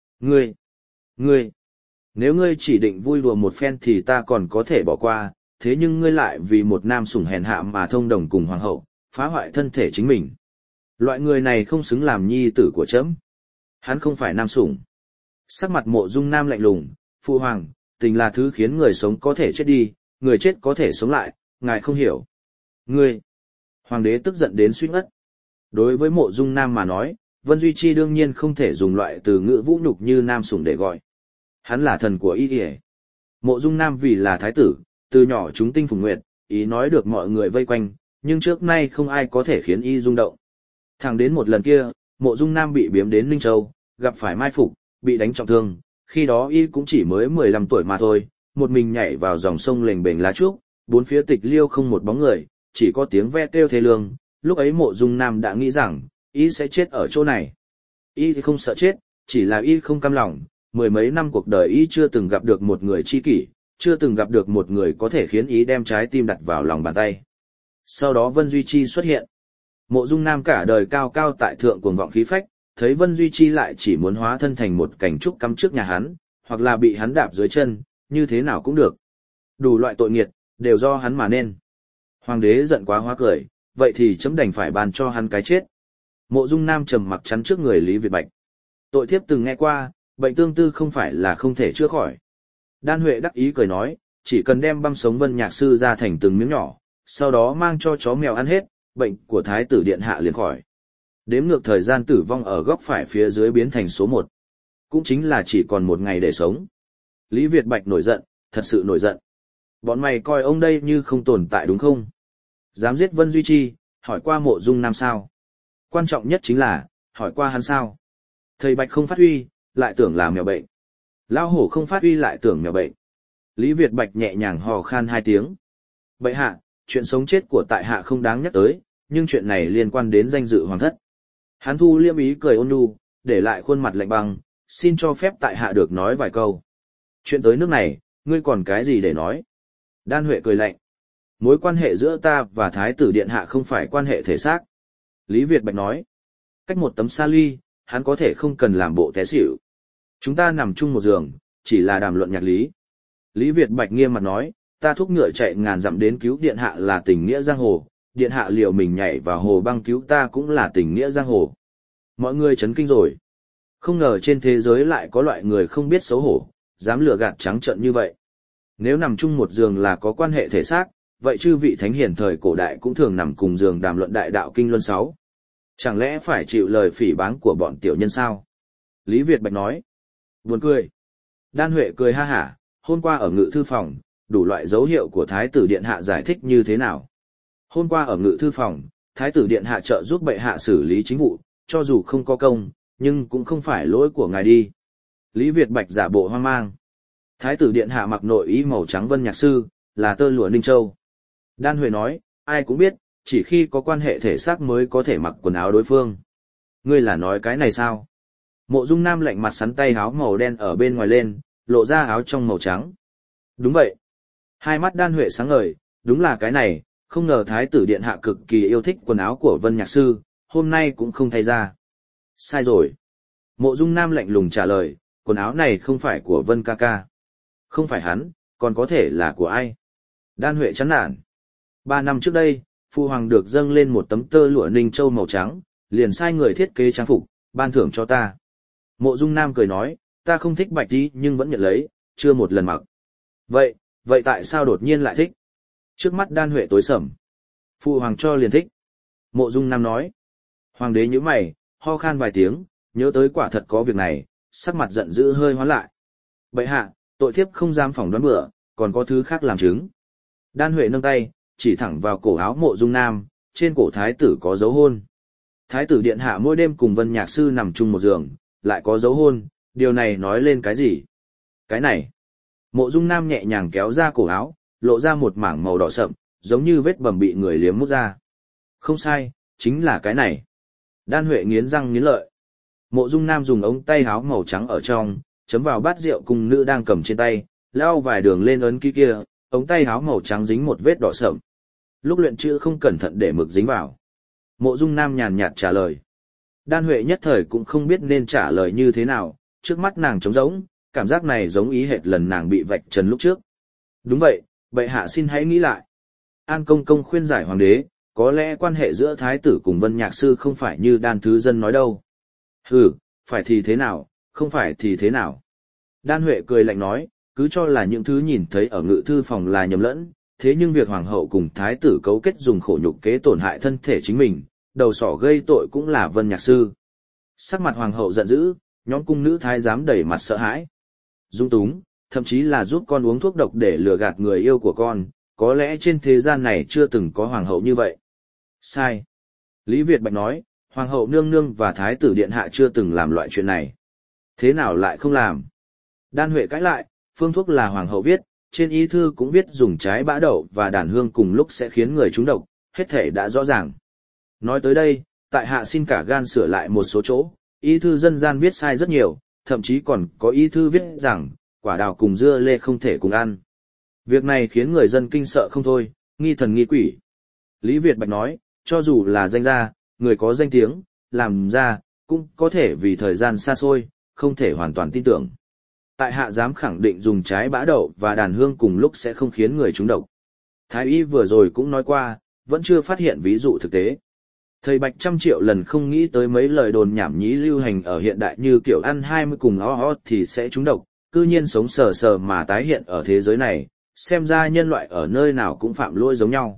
Ngươi, nếu ngươi chỉ định vui đùa một phen thì ta còn có thể bỏ qua, thế nhưng ngươi lại vì một nam sủng hèn hạ mà thông đồng cùng hoàng hậu, phá hoại thân thể chính mình. Loại người này không xứng làm nhi tử của trẫm. Hắn không phải nam sủng. Sắc mặt Mộ Dung Nam lạnh lùng, phụ hoàng, tình là thứ khiến người sống có thể chết đi, người chết có thể sống lại, ngài không hiểu. Ngươi, hoàng đế tức giận đến suýt ngất. Đối với Mộ Dung Nam mà nói, Vân Duy Chi đương nhiên không thể dùng loại từ ngữ vũ nhục như nam sủng để gọi. Hắn là thần của y y. Mộ Dung Nam vì là thái tử, từ nhỏ chúng tinh phùng nguyệt, ý nói được mọi người vây quanh, nhưng trước nay không ai có thể khiến y rung động. Thẳng đến một lần kia, Mộ Dung Nam bị biếm đến Ninh Châu, gặp phải mai phục, bị đánh trọng thương, khi đó y cũng chỉ mới 15 tuổi mà thôi, một mình nhảy vào dòng sông lềnh bềnh lá trúc, bốn phía tịch liêu không một bóng người, chỉ có tiếng ve kêu thê lương, lúc ấy Mộ Dung Nam đã nghĩ rằng, y sẽ chết ở chỗ này. Y thì không sợ chết, chỉ là y không cam lòng, mười mấy năm cuộc đời y chưa từng gặp được một người tri kỷ, chưa từng gặp được một người có thể khiến y đem trái tim đặt vào lòng bàn tay. Sau đó Vân Duy Chi xuất hiện. Mộ Dung Nam cả đời cao cao tại thượng cuồng vọng khí phách, thấy Vân Duy Chi lại chỉ muốn hóa thân thành một cành trúc cắm trước nhà hắn, hoặc là bị hắn đạp dưới chân, như thế nào cũng được. Đủ loại tội nghiệt, đều do hắn mà nên. Hoàng đế giận quá hóa cười, vậy thì chấm đành phải ban cho hắn cái chết. Mộ Dung Nam trầm mặc chắn trước người Lý Việt Bạch. Tội thiếp từng nghe qua, bệnh tương tư không phải là không thể chữa khỏi. Đan Huệ đắc ý cười nói, chỉ cần đem băm sống Vân Nhạc Sư ra thành từng miếng nhỏ, sau đó mang cho chó mèo ăn hết, bệnh của Thái tử Điện Hạ liền khỏi. Đếm ngược thời gian tử vong ở góc phải phía dưới biến thành số 1. Cũng chính là chỉ còn một ngày để sống. Lý Việt Bạch nổi giận, thật sự nổi giận. Bọn mày coi ông đây như không tồn tại đúng không? Dám giết Vân Duy Chi, hỏi qua Mộ Dung Nam sao? Quan trọng nhất chính là, hỏi qua hắn sao? Thầy Bạch không phát huy, lại tưởng là mèo bệnh. Lão hổ không phát huy lại tưởng mèo bệnh. Lý Việt Bạch nhẹ nhàng hò khan 2 tiếng. Bệ hạ, chuyện sống chết của tại hạ không đáng nhắc tới, nhưng chuyện này liên quan đến danh dự hoàng thất. Hắn thu liêm ý cười ôn nhu, để lại khuôn mặt lạnh băng, xin cho phép tại hạ được nói vài câu. Chuyện tới nước này, ngươi còn cái gì để nói? Đan Huệ cười lạnh. Mối quan hệ giữa ta và Thái tử Điện Hạ không phải quan hệ thể xác. Lý Việt Bạch nói. Cách một tấm sa ly, hắn có thể không cần làm bộ té xỉu. Chúng ta nằm chung một giường, chỉ là đàm luận nhạc lý. Lý Việt Bạch nghiêm mặt nói, ta thúc ngựa chạy ngàn dặm đến cứu Điện Hạ là tình nghĩa giang hồ, Điện Hạ liệu mình nhảy vào hồ băng cứu ta cũng là tình nghĩa giang hồ. Mọi người chấn kinh rồi. Không ngờ trên thế giới lại có loại người không biết xấu hổ, dám lừa gạt trắng trợn như vậy. Nếu nằm chung một giường là có quan hệ thể xác, vậy chư vị thánh hiền thời cổ đại cũng thường nằm cùng giường đàm luận đại đạo kinh luân 6. Chẳng lẽ phải chịu lời phỉ báng của bọn tiểu nhân sao? Lý Việt Bạch nói. Buồn cười. Đan Huệ cười ha hả, hôm qua ở ngự thư phòng, đủ loại dấu hiệu của Thái tử Điện Hạ giải thích như thế nào? Hôm qua ở ngự thư phòng, Thái tử Điện Hạ trợ giúp bệ hạ xử lý chính vụ, cho dù không có công, nhưng cũng không phải lỗi của ngài đi. Lý Việt Bạch giả bộ hoang mang. Thái tử Điện Hạ mặc nội y màu trắng Vân Nhạc Sư, là tơ lụa Ninh Châu. Đan Huệ nói, ai cũng biết, chỉ khi có quan hệ thể xác mới có thể mặc quần áo đối phương. Ngươi là nói cái này sao? Mộ Dung Nam lạnh mặt sắn tay áo màu đen ở bên ngoài lên, lộ ra áo trong màu trắng. Đúng vậy. Hai mắt Đan Huệ sáng ngời, đúng là cái này, không ngờ Thái tử Điện Hạ cực kỳ yêu thích quần áo của Vân Nhạc Sư, hôm nay cũng không thay ra. Sai rồi. Mộ Dung Nam lạnh lùng trả lời, quần áo này không phải của Vân ca ca. Không phải hắn, còn có thể là của ai? Đan Huệ chán nản. 3 năm trước đây, Phu Hoàng được dâng lên một tấm tơ lụa Ninh Châu màu trắng, liền sai người thiết kế trang phục, ban thưởng cho ta. Mộ Dung Nam cười nói, ta không thích bạch tí nhưng vẫn nhận lấy, chưa một lần mặc. Vậy tại sao đột nhiên lại thích? Trước mắt Đan Huệ tối sầm. Phu Hoàng cho liền thích. Mộ Dung Nam nói. Hoàng đế nhíu mày, ho khan vài tiếng, nhớ tới quả thật có việc này, sắc mặt giận dữ hơi hoán lại. Bệ hạ, tội thiếp không dám phỏng đoán bừa, còn có thứ khác làm chứng. Đan Huệ nâng tay, chỉ thẳng vào cổ áo Mộ Dung Nam, trên cổ thái tử có dấu hôn. Thái tử Điện Hạ mỗi đêm cùng Vân Nhạc Sư nằm chung một giường, lại có dấu hôn, điều này nói lên cái gì? Cái này. Mộ Dung Nam nhẹ nhàng kéo ra cổ áo, lộ ra một mảng màu đỏ sậm, giống như vết bầm bị người liếm mút ra. Không sai, chính là cái này. Đan Huệ nghiến răng nghiến lợi. Mộ Dung Nam dùng ống tay áo màu trắng ở trong, chấm vào bát rượu cùng nữ đang cầm trên tay, lao vài đường lên ấn ký kia, ống tay áo màu trắng dính một vết đỏ sậm. Lúc luyện chữ không cẩn thận để mực dính vào. Mộ Dung Nam nhàn nhạt trả lời. Đan Huệ nhất thời cũng không biết nên trả lời như thế nào, trước mắt nàng trống rỗng, cảm giác này giống ý hệt lần nàng bị vạch trần lúc trước. Đúng vậy, bệ hạ xin hãy nghĩ lại. An Công Công khuyên giải hoàng đế, có lẽ quan hệ giữa thái tử cùng Vân Nhạc Sư không phải như Đan Thứ Dân nói đâu. Hừ, phải thì thế nào, không phải thì thế nào. Đan Huệ cười lạnh nói, cứ cho là những thứ nhìn thấy ở ngự thư phòng là nhầm lẫn, thế nhưng việc hoàng hậu cùng thái tử cấu kết dùng khổ nhục kế tổn hại thân thể chính mình, đầu sỏ gây tội cũng là Vân Nhạc Sư. Sắc mặt hoàng hậu giận dữ, nhóm cung nữ thái giám đẩy mặt sợ hãi. Dung túng, thậm chí là giúp con uống thuốc độc để lừa gạt người yêu của con, có lẽ trên thế gian này chưa từng có hoàng hậu như vậy. Sai. Lý Việt Bạch nói, hoàng hậu nương nương và thái tử điện hạ chưa từng làm loại chuyện này. Thế nào lại không làm? Đan Huệ cãi lại, phương thuốc là hoàng hậu viết, trên y thư cũng viết dùng trái bã đậu và đàn hương cùng lúc sẽ khiến người trúng độc, hết thể đã rõ ràng. Nói tới đây, tại hạ xin cả gan sửa lại một số chỗ, y thư dân gian viết sai rất nhiều, thậm chí còn có y thư viết rằng, quả đào cùng dưa lê không thể cùng ăn. Việc này khiến người dân kinh sợ không thôi, nghi thần nghi quỷ. Lý Việt Bạch nói, cho dù là danh gia, người có danh tiếng, làm ra, cũng có thể vì thời gian xa xôi, không thể hoàn toàn tin tưởng. Tại hạ dám khẳng định dùng trái bã đậu và đàn hương cùng lúc sẽ không khiến người trúng độc. Thái y vừa rồi cũng nói qua, vẫn chưa phát hiện ví dụ thực tế. Thầy Bạch trăm triệu lần không nghĩ tới mấy lời đồn nhảm nhí lưu hành ở hiện đại như kiểu ăn 20 cùng o thì sẽ trúng độc, cư nhiên sống sờ sờ mà tái hiện ở thế giới này, xem ra nhân loại ở nơi nào cũng phạm lỗi giống nhau.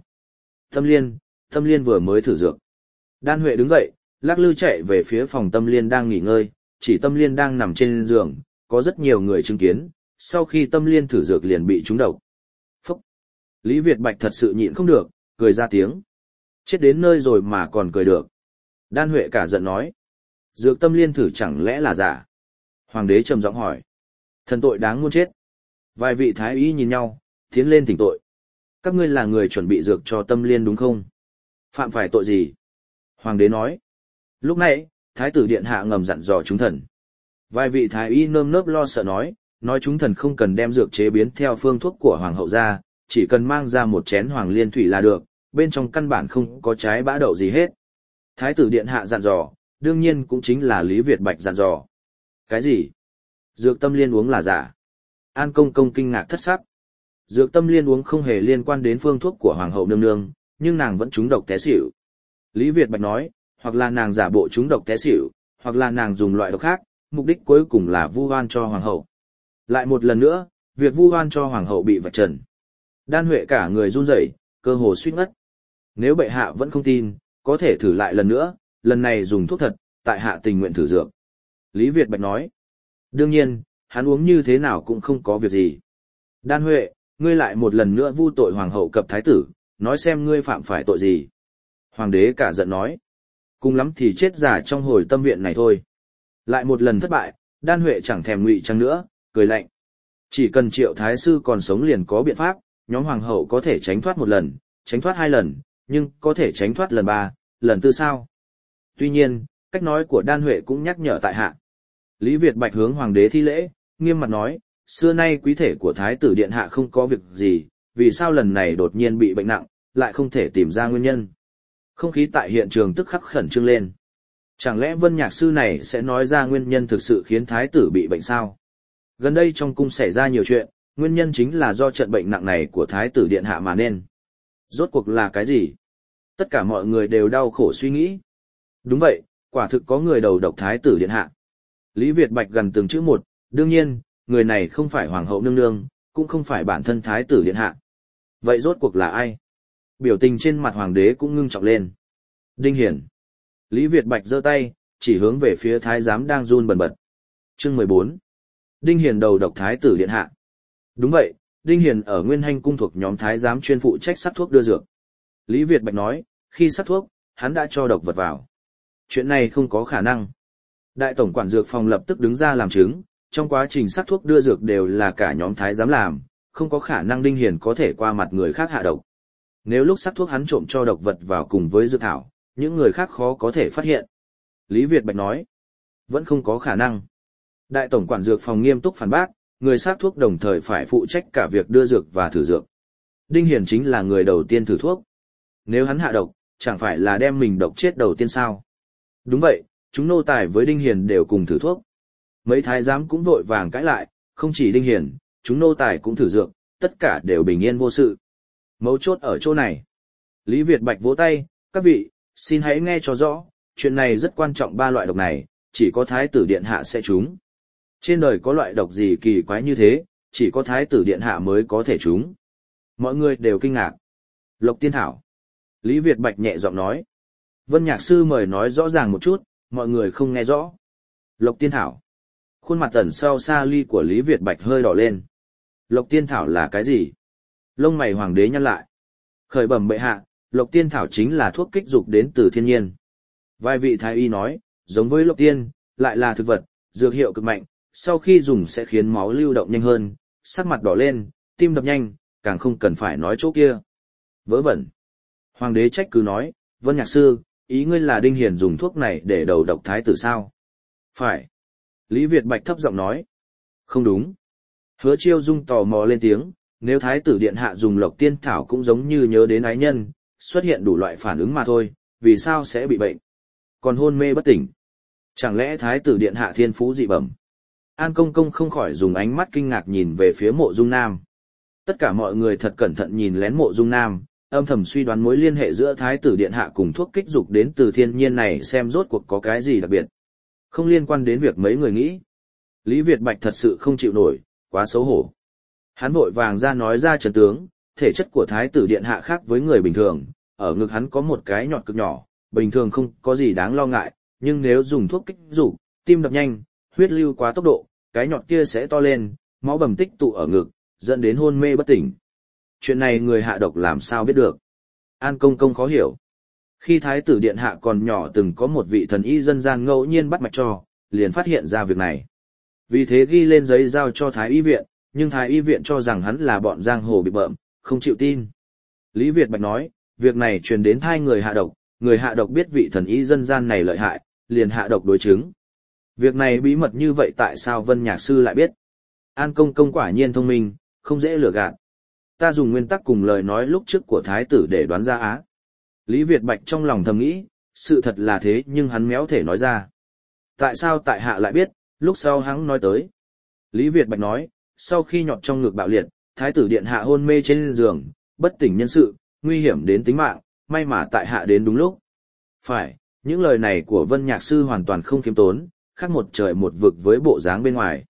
Tâm Liên vừa mới thử dược. Đan Huệ đứng dậy, lắc lư chạy về phía phòng Tâm Liên đang nghỉ ngơi, chỉ Tâm Liên đang nằm trên giường, có rất nhiều người chứng kiến, sau khi Tâm Liên thử dược liền bị trúng độc. Phúc! Lý Việt Bạch thật sự nhịn không được, cười ra tiếng. Chết đến nơi rồi mà còn cười được. Đan Huệ cả giận nói. Dược Tâm Liên thử chẳng lẽ là giả? Hoàng đế trầm giọng hỏi. Thần tội đáng muôn chết. Vài vị thái y nhìn nhau, tiến lên thỉnh tội. Các ngươi là người chuẩn bị dược cho Tâm Liên đúng không? Phạm phải tội gì? Hoàng đế nói. Lúc nãy, thái tử điện hạ ngầm dặn dò chúng thần. Vài vị thái y nơm nớp lo sợ nói chúng thần không cần đem dược chế biến theo phương thuốc của hoàng hậu ra, chỉ cần mang ra một chén hoàng liên thủy là được, bên trong căn bản không có trái bã đậu gì hết. Thái tử điện hạ dặn dò, đương nhiên cũng chính là Lý Việt Bạch dặn dò. Cái gì? Dược Tâm Liên uống là giả? An Công Công kinh ngạc thất sắc. Dược Tâm Liên uống không hề liên quan đến phương thuốc của hoàng hậu nương nương, nhưng nàng vẫn trúng độc té xỉu. Lý Việt Bạch nói, hoặc là nàng giả bộ trúng độc té xỉu, hoặc là nàng dùng loại độc khác, mục đích cuối cùng là vu oan cho hoàng hậu. Lại một lần nữa, việc vu oan cho hoàng hậu bị vạch trần. Đan Huệ cả người run rẩy, cơ hồ suýt ngất. Nếu bệ hạ vẫn không tin, có thể thử lại lần nữa, lần này dùng thuốc thật, tại hạ tình nguyện thử dược. Lý Việt Bạch nói. Đương nhiên, hắn uống như thế nào cũng không có việc gì. Đan Huệ, ngươi lại một lần nữa vu tội hoàng hậu cập thái tử, nói xem ngươi phạm phải tội gì. Hoàng đế cả giận nói. Cùng lắm thì chết giả trong hồi tâm viện này thôi. Lại một lần thất bại, Đan Huệ chẳng thèm ngụy trang nữa, cười lạnh. Chỉ cần Triệu Thái Sư còn sống liền có biện pháp, nhóm hoàng hậu có thể tránh thoát một lần, tránh thoát 2 lần, nhưng có thể tránh thoát lần 3, lần 4 sao? Tuy nhiên, cách nói của Đan Huệ cũng nhắc nhở tại hạ. Lý Việt Bạch hướng hoàng đế thi lễ, nghiêm mặt nói, xưa nay quý thể của Thái tử điện hạ không có việc gì, vì sao lần này đột nhiên bị bệnh nặng, lại không thể tìm ra nguyên nhân. Không khí tại hiện trường tức khắc khẩn trương lên. Chẳng lẽ Vân Nhạc Sư này sẽ nói ra nguyên nhân thực sự khiến Thái tử bị bệnh sao? Gần đây trong cung xảy ra nhiều chuyện, nguyên nhân chính là do trận bệnh nặng này của Thái tử điện hạ mà nên. Rốt cuộc là cái gì? Tất cả mọi người đều đau khổ suy nghĩ. Đúng vậy, quả thực có người đầu độc Thái tử điện hạ. Lý Việt Bạch gần từng chữ một, đương nhiên, người này không phải hoàng hậu nương nương, cũng không phải bản thân Thái tử điện hạ. Vậy rốt cuộc là ai? Biểu tình trên mặt hoàng đế cũng ngưng trọng lên. Đinh Hiển. Lý Việt Bạch giơ tay, chỉ hướng về phía thái giám đang run bần bật. Chương 14. Đinh Hiển đầu độc Thái tử điện hạ. Đúng vậy, Đinh Hiển ở Nguyên Hanh cung thuộc nhóm thái giám chuyên phụ trách sắc thuốc đưa dược. Lý Việt Bạch nói, khi sắc thuốc, hắn đã cho độc vật vào. Chuyện này không có khả năng. Đại tổng quản dược phòng lập tức đứng ra làm chứng, trong quá trình sắc thuốc đưa dược đều là cả nhóm thái giám làm, không có khả năng Đinh Hiển có thể qua mặt người khác hạ độc. Nếu lúc sắc thuốc hắn trộm cho độc vật vào cùng với dược thảo, những người khác khó có thể phát hiện. Lý Việt Bạch nói, vẫn không có khả năng. Đại tổng quản dược phòng nghiêm túc phản bác, người sắc thuốc đồng thời phải phụ trách cả việc đưa dược và thử dược. Đinh Hiển chính là người đầu tiên thử thuốc. Nếu hắn hạ độc, chẳng phải là đem mình độc chết đầu tiên sao? Đúng vậy, chúng nô tài với Đinh Hiền đều cùng thử thuốc. Mấy thái giám cũng vội vàng cãi lại, không chỉ Đinh Hiền, chúng nô tài cũng thử dược, tất cả đều bình yên vô sự. Mấu chốt ở chỗ này. Lý Việt Bạch vỗ tay, các vị, xin hãy nghe cho rõ, chuyện này rất quan trọng, 3 loại độc này, chỉ có Thái tử Điện Hạ sẽ trúng. Trên đời có loại độc gì kỳ quái như thế, chỉ có Thái tử Điện Hạ mới có thể trúng. Mọi người đều kinh ngạc. Lộc Tiên Thảo. Lý Việt Bạch nhẹ giọng nói. Vân Nhạc Sư mời nói rõ ràng một chút, mọi người không nghe rõ. Lộc Tiên Thảo. Khuôn mặt ẩn sau xa ly của Lý Việt Bạch hơi đỏ lên. Lộc Tiên Thảo là cái gì? Lông mày hoàng đế nhăn lại. Khởi bẩm bệ hạ, Lộc Tiên Thảo chính là thuốc kích dục đến từ thiên nhiên. Vài vị thái y nói, giống với Lộc Tiên, lại là thực vật, dược hiệu cực mạnh, sau khi dùng sẽ khiến máu lưu động nhanh hơn, sắc mặt đỏ lên, tim đập nhanh, càng không cần phải nói chỗ kia. Vớ vẩn. Hoàng đế trách cứ nói, Vân Nhạc Sư, ý ngươi là Đinh Hiền dùng thuốc này để đầu độc thái tử sao? Phải. Lý Việt Bạch thấp giọng nói. Không đúng. Hứa Chiêu Dung tò mò lên tiếng, nếu thái tử điện hạ dùng Lộc Tiên Thảo cũng giống như nhớ đến ái nhân, xuất hiện đủ loại phản ứng mà thôi, vì sao sẽ bị bệnh? Còn hôn mê bất tỉnh. Chẳng lẽ thái tử điện hạ thiên phú dị bẩm? An Công Công không khỏi dùng ánh mắt kinh ngạc nhìn về phía Mộ Dung Nam. Tất cả mọi người thật cẩn thận nhìn lén Mộ Dung Nam, âm thầm suy đoán mối liên hệ giữa thái tử điện hạ cùng thuốc kích dục đến từ thiên nhiên này xem rốt cuộc có cái gì đặc biệt. Không liên quan đến việc mấy người nghĩ. Lý Việt Bạch thật sự không chịu nổi, quá xấu hổ. Hắn vội vàng ra nói ra trận tướng, thể chất của thái tử điện hạ khác với người bình thường, ở ngực hắn có một cái nhọt cực nhỏ, bình thường không có gì đáng lo ngại, nhưng nếu dùng thuốc kích dục, tim đập nhanh, huyết lưu quá tốc độ, cái nhọt kia sẽ to lên, máu bầm tích tụ ở ngực, dẫn đến hôn mê bất tỉnh. Chuyện này người hạ độc làm sao biết được? An Công Công khó hiểu. Khi thái tử điện hạ còn nhỏ từng có một vị thần y dân gian ngẫu nhiên bắt mạch cho, liền phát hiện ra việc này. Vì thế ghi lên giấy giao cho thái y viện, nhưng thái y viện cho rằng hắn là bọn giang hồ bị bợm, không chịu tin. Lý Việt Bạch nói, việc này truyền đến tai người hạ độc biết vị thần y dân gian này lợi hại, liền hạ độc đối chứng. Việc này bí mật như vậy tại sao Vân Nhạc Sư lại biết? An Công Công quả nhiên thông minh, không dễ lừa gạt. Ta dùng nguyên tắc cùng lời nói lúc trước của thái tử để đoán ra á. Lý Việt Bạch trong lòng thầm nghĩ, sự thật là thế nhưng hắn méo thể nói ra. Tại sao tại hạ lại biết, lúc sau hắn nói tới. Lý Việt Bạch nói, sau khi nhọt trong ngực bạo liệt, thái tử điện hạ hôn mê trên giường, bất tỉnh nhân sự, nguy hiểm đến tính mạng, may mà tại hạ đến đúng lúc. Phải, những lời này của Vân Nhạc Sư hoàn toàn không khiêm tốn, khác một trời một vực với bộ dáng bên ngoài.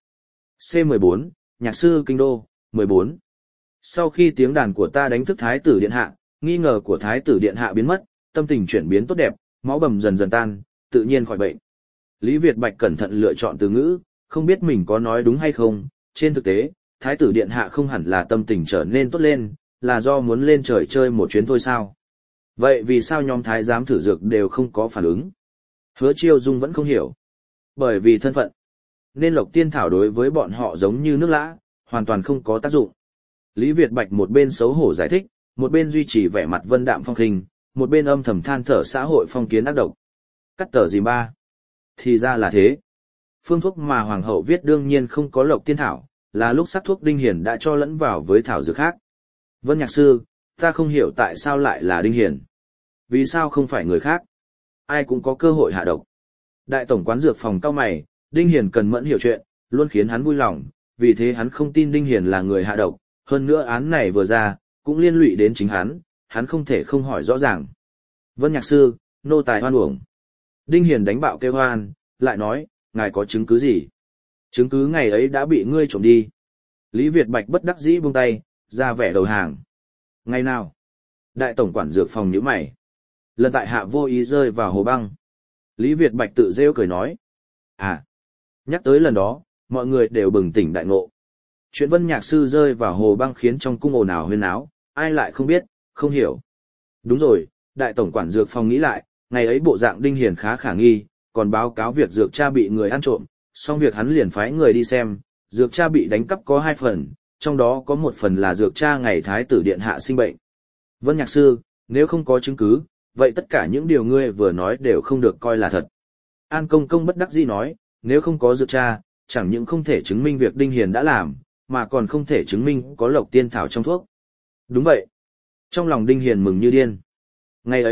C14, Nhạc Sư Kinh Đô, 14. Sau khi tiếng đàn của ta đánh thức thái tử điện hạ, nghi ngờ của thái tử điện hạ biến mất, tâm tình chuyển biến tốt đẹp, máu bầm dần dần tan, tự nhiên khỏi bệnh. Lý Việt Bạch cẩn thận lựa chọn từ ngữ, không biết mình có nói đúng hay không, trên thực tế, thái tử điện hạ không hẳn là tâm tình trở nên tốt lên, là do muốn lên trời chơi một chuyến thôi sao. Vậy vì sao nhóm thái giám thử dược đều không có phản ứng? Hứa Chiêu Dung vẫn không hiểu. Bởi vì thân phận. Nên Lộc Tiên Thảo đối với bọn họ giống như nước lã, hoàn toàn không có tác dụng. Lý Việt Bạch một bên xấu hổ giải thích, một bên duy trì vẻ mặt vân đạm phong khinh, một bên âm thầm than thở xã hội phong kiến ác độc. Cắt tờ gì ba? Thì ra là thế. Phương thuốc mà Hoàng hậu viết đương nhiên không có Lộc Tiên Thảo, là lúc sắc thuốc Đinh Hiền đã cho lẫn vào với thảo dược khác. Vân Nhạc Sư, ta không hiểu tại sao lại là Đinh Hiền. Vì sao không phải người khác? Ai cũng có cơ hội hạ độc. Đại tổng quán dược phòng cao mày, Đinh Hiền cần mẫn hiểu chuyện, luôn khiến hắn vui lòng, vì thế hắn không tin Đinh Hiền là người hạ độc, hơn nữa án này vừa ra, cũng liên lụy đến chính hắn không thể không hỏi rõ ràng. Vân Nhạc Sư, nô tài hoan uổng. Đinh Hiền đánh bạo kêu hoan, lại nói, ngài có chứng cứ gì? Chứng cứ ngày ấy đã bị ngươi trộm đi. Lý Việt Bạch bất đắc dĩ buông tay, ra vẻ đầu hàng. Ngày nào? Đại tổng quản dược phòng nhíu mày. Lần tại hạ vô ý rơi vào hồ băng. Lý Việt Bạch tự rêu cười nói. À, nhắc tới lần đó, mọi người đều bừng tỉnh đại ngộ. Chuyện Vân Nhạc Sư rơi vào hồ băng khiến trong cung ồn ào huyên náo, ai lại không biết, không hiểu. Đúng rồi, đại tổng quản dược phòng nghĩ lại, ngày ấy bộ dạng Đinh Hiền khá khả nghi, còn báo cáo việc dược cha bị người ăn trộm, xong việc hắn liền phái người đi xem, dược cha bị đánh cắp có 2 phần, trong đó có một phần là dược cha ngày thái tử điện hạ sinh bệnh. Vân Nhạc Sư, nếu không có chứng cứ, vậy tất cả những điều ngươi vừa nói đều không được coi là thật. An Công Công bất đắc dĩ nói, nếu không có dược cha, chẳng những không thể chứng minh việc Đinh Hiền đã làm, mà còn không thể chứng minh có Lộc Tiên Thảo trong thuốc. Đúng vậy. Trong lòng Đinh Hiền mừng như điên. Ngày ấy,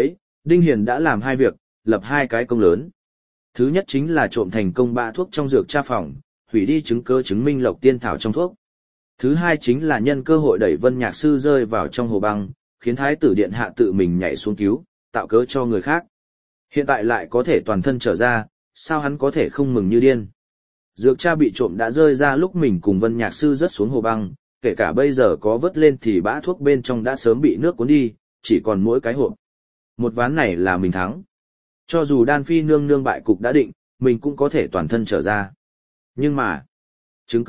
Đinh Hiền đã làm hai việc, lập hai cái công lớn. Thứ nhất chính là trộm thành công bạ thuốc trong dược tra phòng, hủy đi chứng cứ chứng minh Lộc Tiên Thảo trong thuốc. Thứ hai chính là nhân cơ hội đẩy Vân Nhạc Sư rơi vào trong hồ băng, khiến Thái tử Điện Hạ tự mình nhảy xuống cứu, tạo cớ cho người khác. Hiện tại lại có thể toàn thân trở ra, sao hắn có thể không mừng như điên. Dược tra bị trộm đã rơi ra lúc mình cùng Vân Nhạc Sư rớt xuống hồ băng, kể cả bây giờ có vớt lên thì bã thuốc bên trong đã sớm bị nước cuốn đi, chỉ còn mỗi cái hộp. Một ván này là mình thắng. Cho dù Đan Phi nương nương bại cục đã định, mình cũng có thể toàn thân trở ra. Nhưng mà, chứng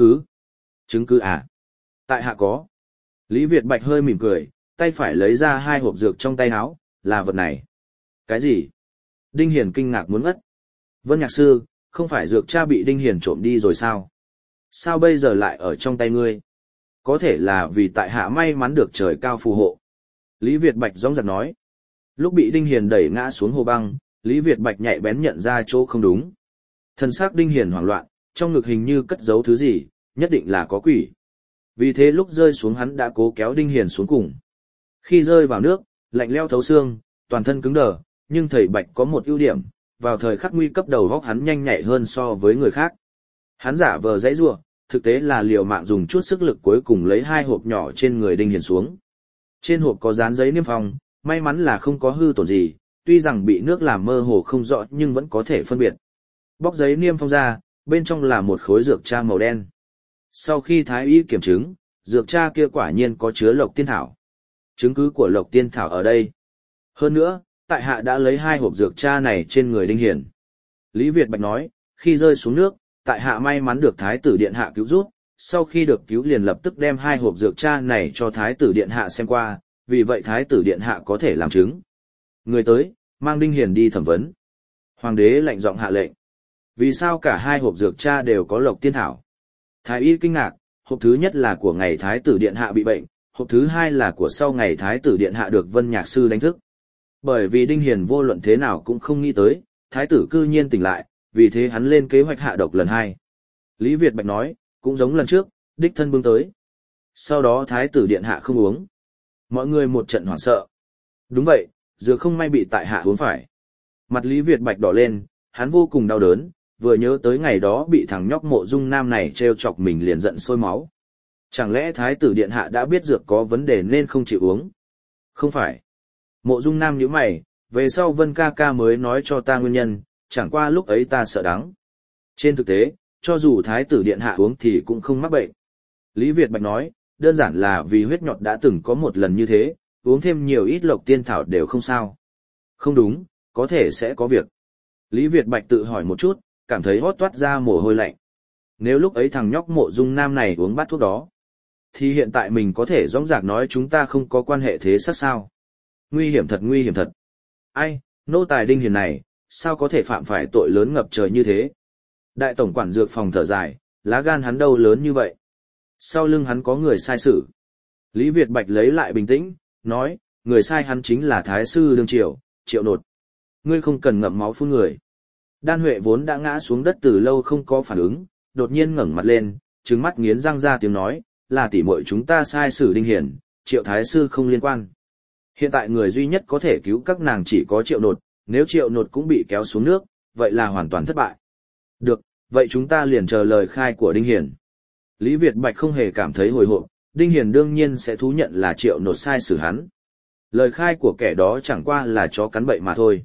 cứ à? Tại hạ có. Lý Việt Bạch hơi mỉm cười, tay phải lấy ra hai hộp dược trong tay áo, là vật này. Cái gì? Đinh Hiền kinh ngạc muốn ngất. Vân Nhạc Sư, không phải dược cha bị Đinh Hiền trộm đi rồi sao? Sao bây giờ lại ở trong tay ngươi? Có thể là vì tại hạ may mắn được trời cao phù hộ. Lý Việt Bạch dõng dạc nói. Lúc bị Đinh Hiền đẩy ngã xuống hồ băng, Lý Việt Bạch nhạy bén nhận ra chỗ không đúng. Thần sắc Đinh Hiền hoảng loạn, trong ngực hình như cất giấu thứ gì, nhất định là có quỷ. Vì thế lúc rơi xuống hắn đã cố kéo Đinh Hiền xuống cùng. Khi rơi vào nước, lạnh lẽo thấu xương, toàn thân cứng đờ, nhưng thầy Bạch có một ưu điểm, vào thời khắc nguy cấp đầu óc hắn nhanh nhạy hơn so với người khác. Hắn giả vờ giãy giụa, thực tế là liều mạng dùng chút sức lực cuối cùng lấy hai hộp nhỏ trên người Đinh Hiền xuống. Trên hộp có dán giấy niêm phong, may mắn là không có hư tổn gì, tuy rằng bị nước làm mơ hồ không rõ nhưng vẫn có thể phân biệt. Bóc giấy niêm phong ra, bên trong là một khối dược tra màu đen. Sau khi thái y kiểm chứng, dược tra kia quả nhiên có chứa Lộc Tiên Thảo. Chứng cứ của Lộc Tiên Thảo ở đây. Hơn nữa, tại hạ đã lấy hai hộp dược tra này trên người Đinh Hiền. Lý Việt Bạch nói, khi rơi xuống nước, tại hạ may mắn được Thái tử Điện Hạ cứu giúp, sau khi được cứu liền lập tức đem hai hộp dược tra này cho Thái tử Điện Hạ xem qua, vì vậy Thái tử Điện Hạ có thể làm chứng. Người tới, mang Đinh Hiền đi thẩm vấn. Hoàng đế lạnh giọng hạ lệnh. Vì sao cả hai hộp dược tra đều có Lộc Tiên Thảo? Thái y kinh ngạc, hộp thứ nhất là của ngày Thái tử Điện Hạ bị bệnh, hộp thứ hai là của sau ngày Thái tử Điện Hạ được Vân Nhạc Sư đánh thức. Bởi vì Đinh Hiền vô luận thế nào cũng không nghĩ tới, Thái tử cư nhiên tỉnh lại, vì thế hắn lên kế hoạch hạ độc lần hai. Lý Việt Bạch nói, cũng giống lần trước, đích thân bưng tới. Sau đó Thái tử Điện Hạ không uống. Mọi người một trận hoảng sợ. Đúng vậy, dược không may bị tại hạ uống phải. Mặt Lý Việt Bạch đỏ lên, hắn vô cùng đau đớn, vừa nhớ tới ngày đó bị thằng nhóc Mộ Dung Nam này trêu chọc mình liền giận sôi máu. Chẳng lẽ Thái tử Điện Hạ đã biết dược có vấn đề nên không chịu uống? Không phải. Mộ Dung Nam nhíu mày, về sau Vân ca ca mới nói cho ta nguyên nhân, chẳng qua lúc ấy ta sợ đắng. Trên thực tế, cho dù Thái tử Điện Hạ uống thì cũng không mắc bệnh. Lý Việt Bạch nói, đơn giản là vì huyết nhọt đã từng có một lần như thế, uống thêm nhiều ít Lộc Tiên Thảo đều không sao. Không đúng, có thể sẽ có việc. Lý Việt Bạch tự hỏi một chút, cảm thấy hót toát ra mồ hôi lạnh. Nếu lúc ấy thằng nhóc Mộ Dung Nam này uống bát thuốc đó, thì hiện tại mình có thể dõng dạc nói chúng ta không có quan hệ thế xác sao. Nguy hiểm thật, nguy hiểm thật. Ai, nô tài Đinh Hiền này, sao có thể phạm phải tội lớn ngập trời như thế? Đại tổng quản dược phòng thở dài, lá gan hắn đâu lớn như vậy? Sau lưng hắn có người sai sử. Lý Việt Bạch lấy lại bình tĩnh, nói, người sai hắn chính là Thái sư đương triều, Triệu Nột. Ngươi không cần ngậm máu phun người. Đan Huệ vốn đã ngã xuống đất từ lâu không có phản ứng, đột nhiên ngẩng mặt lên, trừng mắt nghiến răng ra tiếng nói, là tỉ muội chúng ta sai sử Đinh Hiền, Triệu Thái sư không liên quan. Hiện tại người duy nhất có thể cứu các nàng chỉ có Triệu Nột, nếu Triệu Nột cũng bị kéo xuống nước, vậy là hoàn toàn thất bại. Được, vậy chúng ta liền chờ lời khai của Đinh Hiền. Lý Việt Bạch không hề cảm thấy hồi hộp, Đinh Hiền đương nhiên sẽ thú nhận là Triệu Nột sai xử hắn. Lời khai của kẻ đó chẳng qua là chó cắn bậy mà thôi.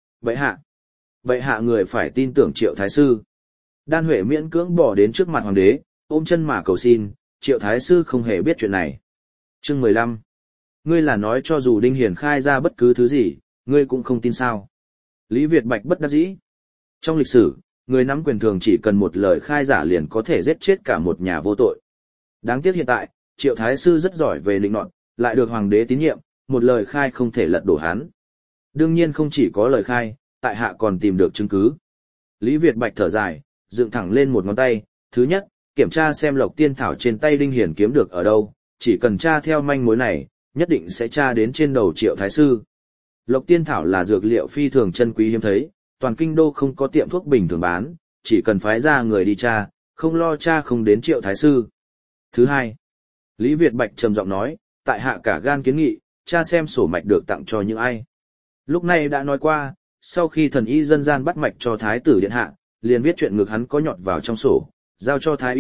Bệ hạ người phải tin tưởng Triệu Thái sư. Đan Huệ miễn cưỡng bỏ đến trước mặt hoàng đế, ôm chân mà cầu xin, Triệu Thái sư không hề biết chuyện này. Chương 15. Ngươi là nói cho dù Đinh Hiền khai ra bất cứ thứ gì, ngươi cũng không tin sao? Lý Việt Bạch bất đắc dĩ. Trong lịch sử, người nắm quyền thường chỉ cần một lời khai giả liền có thể giết chết cả một nhà vô tội. Đáng tiếc hiện tại, Triệu Thái sư rất giỏi về lĩnh nọt, lại được hoàng đế tín nhiệm, một lời khai không thể lật đổ hắn. Đương nhiên không chỉ có lời khai, tại hạ còn tìm được chứng cứ. Lý Việt Bạch thở dài, dựng thẳng lên một ngón tay, thứ nhất, kiểm tra xem Lộc Tiên Thảo trên tay Đinh Hiền kiếm được ở đâu, chỉ cần tra theo manh mối này, nhất định sẽ tra đến trên đầu Triệu Thái sư. Lộc Tiên Thảo là dược liệu phi thường chân quý hiếm thấy, toàn kinh đô không có tiệm thuốc bình thường bán, chỉ cần phái ra người đi tra, không lo tra không đến Triệu Thái sư. Thứ hai, Lý Việt Bạch trầm giọng nói, tại hạ cả gan kiến nghị, tra xem sổ mạch được tặng cho những ai. Lúc này đã nói qua, sau khi thần y dân gian bắt mạch cho thái tử điện hạ, liền viết chuyện ngực hắn có nhọt vào trong sổ, giao cho thái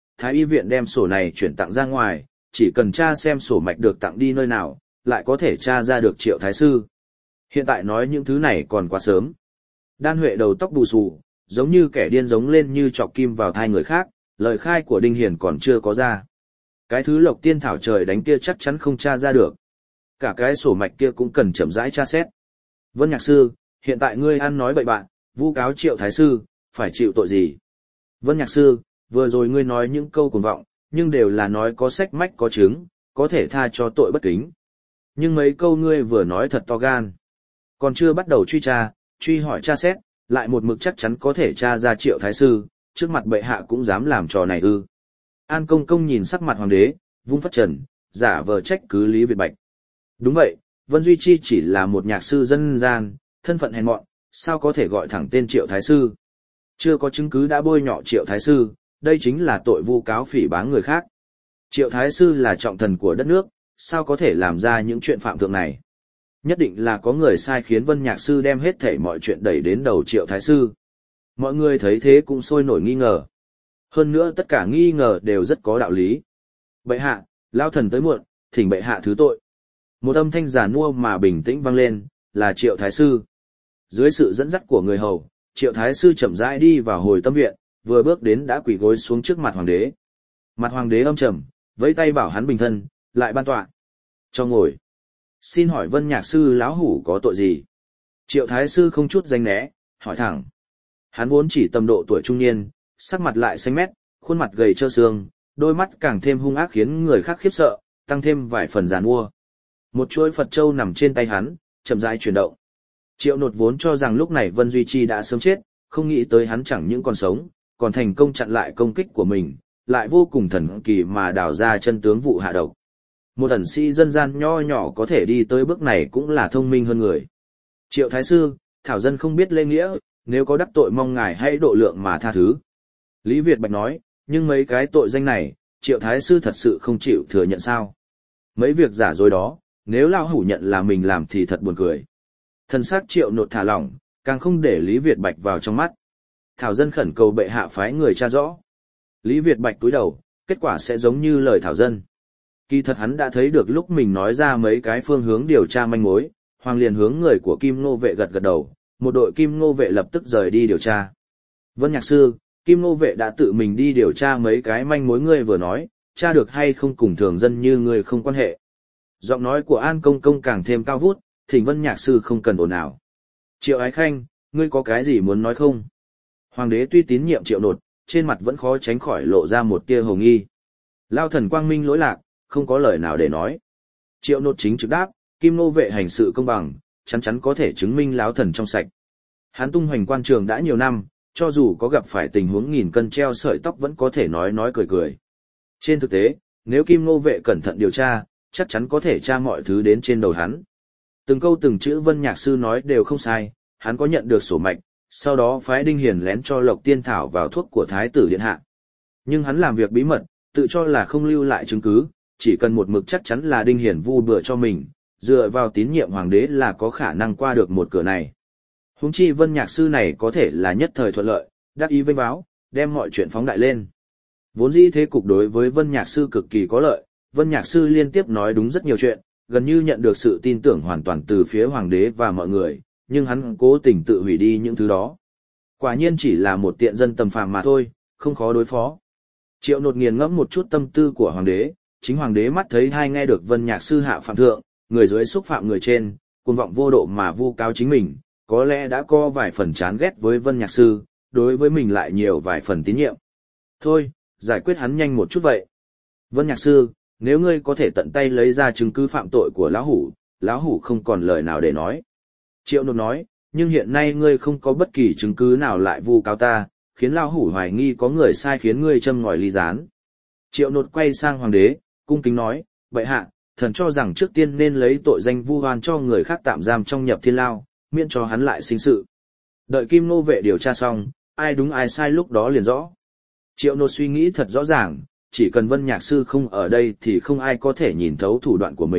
y viện đem sổ này chuyển tặng ra ngoài, chỉ cần tra xem sổ mạch được tặng đi nơi nào, lại có thể tra ra được Triệu thái sư. Hiện tại nói những thứ này còn quá sớm. Đan Huệ đầu tóc bù xù, giống như kẻ điên giống lên như chọc kim vào thai người khác, lời khai của Đinh Hiền còn chưa có ra. Cái thứ Lộc Tiên Thảo trời đánh kia chắc chắn không tra ra được. Cả cái sổ mạch kia cũng cần chậm rãi tra xét. Vân Nhạc Sư, hiện tại ngươi ăn nói bậy bạn, vu cáo Triệu thái sư, phải chịu tội gì? Vân Nhạc Sư, vừa rồi ngươi nói những câu cuồng vọng, nhưng đều là nói có sách mách có chứng, có thể tha cho tội bất kính. Nhưng mấy câu ngươi vừa nói thật to gan. Còn chưa bắt đầu truy hỏi tra xét, lại một mực chắc chắn có thể tra ra Triệu thái sư, trước mặt bệ hạ cũng dám làm trò này ư? An Công Công nhìn sắc mặt hoàng đế, vung phất trần, giả vờ trách cứ Lý Việt Bạch. Đúng vậy, Vân Duy Chi chỉ là một nhạc sư dân gian, thân phận hèn mọn, sao có thể gọi thẳng tên Triệu thái sư? Chưa có chứng cứ đã bôi nhọ Triệu thái sư, đây chính là tội vu cáo phỉ báng người khác. Triệu thái sư là trọng thần của đất nước, sao có thể làm ra những chuyện phạm thượng này? Nhất định là có người sai khiến Vân Nhạc sư đem hết thảy mọi chuyện đẩy đến đầu Triệu thái sư. Mọi người thấy thế cũng sôi nổi nghi ngờ. Hơn nữa tất cả nghi ngờ đều rất có đạo lý. Bệ hạ, lao thần tới muộn, thỉnh bệ hạ thứ tội. Một âm thanh giàn mua mà bình tĩnh vang lên, là Triệu thái sư. Dưới sự dẫn dắt của người hầu, Triệu thái sư chậm rãi đi vào hồi tâm viện, vừa bước đến đã quỳ gối xuống trước mặt hoàng đế. Mặt hoàng đế âm trầm, vẫy tay bảo hắn bình thân, lại ban tọa. Cho ngồi. Xin hỏi Vân Nhạc sư lão hủ có tội gì? Triệu thái sư không chút danh né, hỏi thẳng. Hắn vốn chỉ tầm độ tuổi trung niên, sắc mặt lại xanh mét, khuôn mặt gầy trơ xương, đôi mắt càng thêm hung ác khiến người khác khiếp sợ, tăng thêm vài phần giàn mua. Một chuỗi Phật châu nằm trên tay hắn, chậm rãi chuyển động. Triệu Nột vốn cho rằng lúc này Vân Duy Chi đã sớm chết, không nghĩ tới hắn chẳng những còn sống, còn thành công chặn lại công kích của mình, lại vô cùng thần kỳ mà đào ra chân tướng vụ hạ độc. Một ẩn sĩ dân gian nho nhỏ có thể đi tới bước này cũng là thông minh hơn người. Triệu thái sư, thảo dân không biết lễ nghĩa, nếu có đắc tội mong ngài hãy độ lượng mà tha thứ. Lý Việt Bạch nói, nhưng mấy cái tội danh này, Triệu thái sư thật sự không chịu thừa nhận sao? Mấy việc giả dối đó, nếu lão hủ nhận là mình làm thì thật buồn cười. Thần sắc Triệu Nột thả lỏng, càng không để Lý Việt Bạch vào trong mắt. Thảo dân khẩn cầu bệ hạ phái người tra rõ. Lý Việt Bạch cúi đầu, kết quả sẽ giống như lời thảo dân. Kỳ thật hắn đã thấy được lúc mình nói ra mấy cái phương hướng điều tra manh mối, Hoàng liền hướng người của Kim Ngô vệ gật gật đầu, một đội Kim Ngô vệ lập tức rời đi điều tra. Vân Nhạc sư, Kim Ngô vệ đã tự mình đi điều tra mấy cái manh mối ngươi vừa nói, tra được hay không cùng thường dân như ngươi không quan hệ. Giọng nói của An Công Công càng thêm cao vút, thỉnh Vân Nhạc sư không cần ồn ào. Triệu Ái Khanh, ngươi có cái gì muốn nói không? Hoàng đế tuy tín nhiệm Triệu Nột, trên mặt vẫn khó tránh khỏi lộ ra một tia hồ nghi. Lao thần quang minh lỗi lạc, không có lời nào để nói. Triệu Nột chính trực đáp, Kim Nô vệ hành sự công bằng, chắn chắn có thể chứng minh lão thần trong sạch. Hắn tung hoành quan trường đã nhiều năm, cho dù có gặp phải tình huống nghìn cân treo sợi tóc vẫn có thể nói cười cười. Trên thực tế, nếu Kim Nô vệ cẩn thận điều tra, chắc chắn có thể tra mọi thứ đến trên đầu hắn. Từng câu từng chữ Vân Nhạc sư nói đều không sai, hắn có nhận được sổ mạch, sau đó phái Đinh Hiền lén cho Lộc Tiên Thảo vào thuốc của Thái tử điện hạ. Nhưng hắn làm việc bí mật, tự cho là không lưu lại chứng cứ, chỉ cần một mực chắc chắn là Đinh Hiền vu bừa cho mình, dựa vào tín nhiệm hoàng đế là có khả năng qua được một cửa này. Huống chi Vân Nhạc sư này có thể là nhất thời thuận lợi, đắc ý vênh báo, đem mọi chuyện phóng đại lên. Vốn dĩ thế cục đối với Vân Nhạc sư cực kỳ có lợi, Vân Nhạc sư liên tiếp nói đúng rất nhiều chuyện, gần như nhận được sự tin tưởng hoàn toàn từ phía hoàng đế và mọi người, nhưng hắn cố tình tự hủy đi những thứ đó. Quả nhiên chỉ là một tiện dân tầm phàm mà thôi, không khó đối phó. Triệu Nột nghiền ngẫm một chút tâm tư của hoàng đế, chính hoàng đế mắt thấy hai nghe được Vân Nhạc sư hạ phạm thượng, người dưới xúc phạm người trên, cuồng vọng vô độ mà vu cáo chính mình, có lẽ đã có vài phần chán ghét với Vân Nhạc sư, đối với mình lại nhiều vài phần tín nhiệm. Thôi, giải quyết hắn nhanh một chút vậy. Vân Nhạc sư, nếu ngươi có thể tận tay lấy ra chứng cứ phạm tội của lão hủ không còn lời nào để nói. Triệu Nột nói, nhưng hiện nay ngươi không có bất kỳ chứng cứ nào lại vu cáo ta, khiến lão hủ hoài nghi có người sai khiến ngươi châm ngòi ly gián. Triệu Nột quay sang hoàng đế, cung kính nói, bệ hạ, thần cho rằng trước tiên nên lấy tội danh vu oan cho người khác tạm giam trong nhập thiên lao, miễn cho hắn lại sinh sự. Đợi Kim Nô vệ điều tra xong, ai đúng ai sai lúc đó liền rõ. Triệu Nột suy nghĩ thật rõ ràng, chỉ cần Vân Nhạc sư không ở đây thì không ai có thể nhìn thấu thủ đoạn của mình,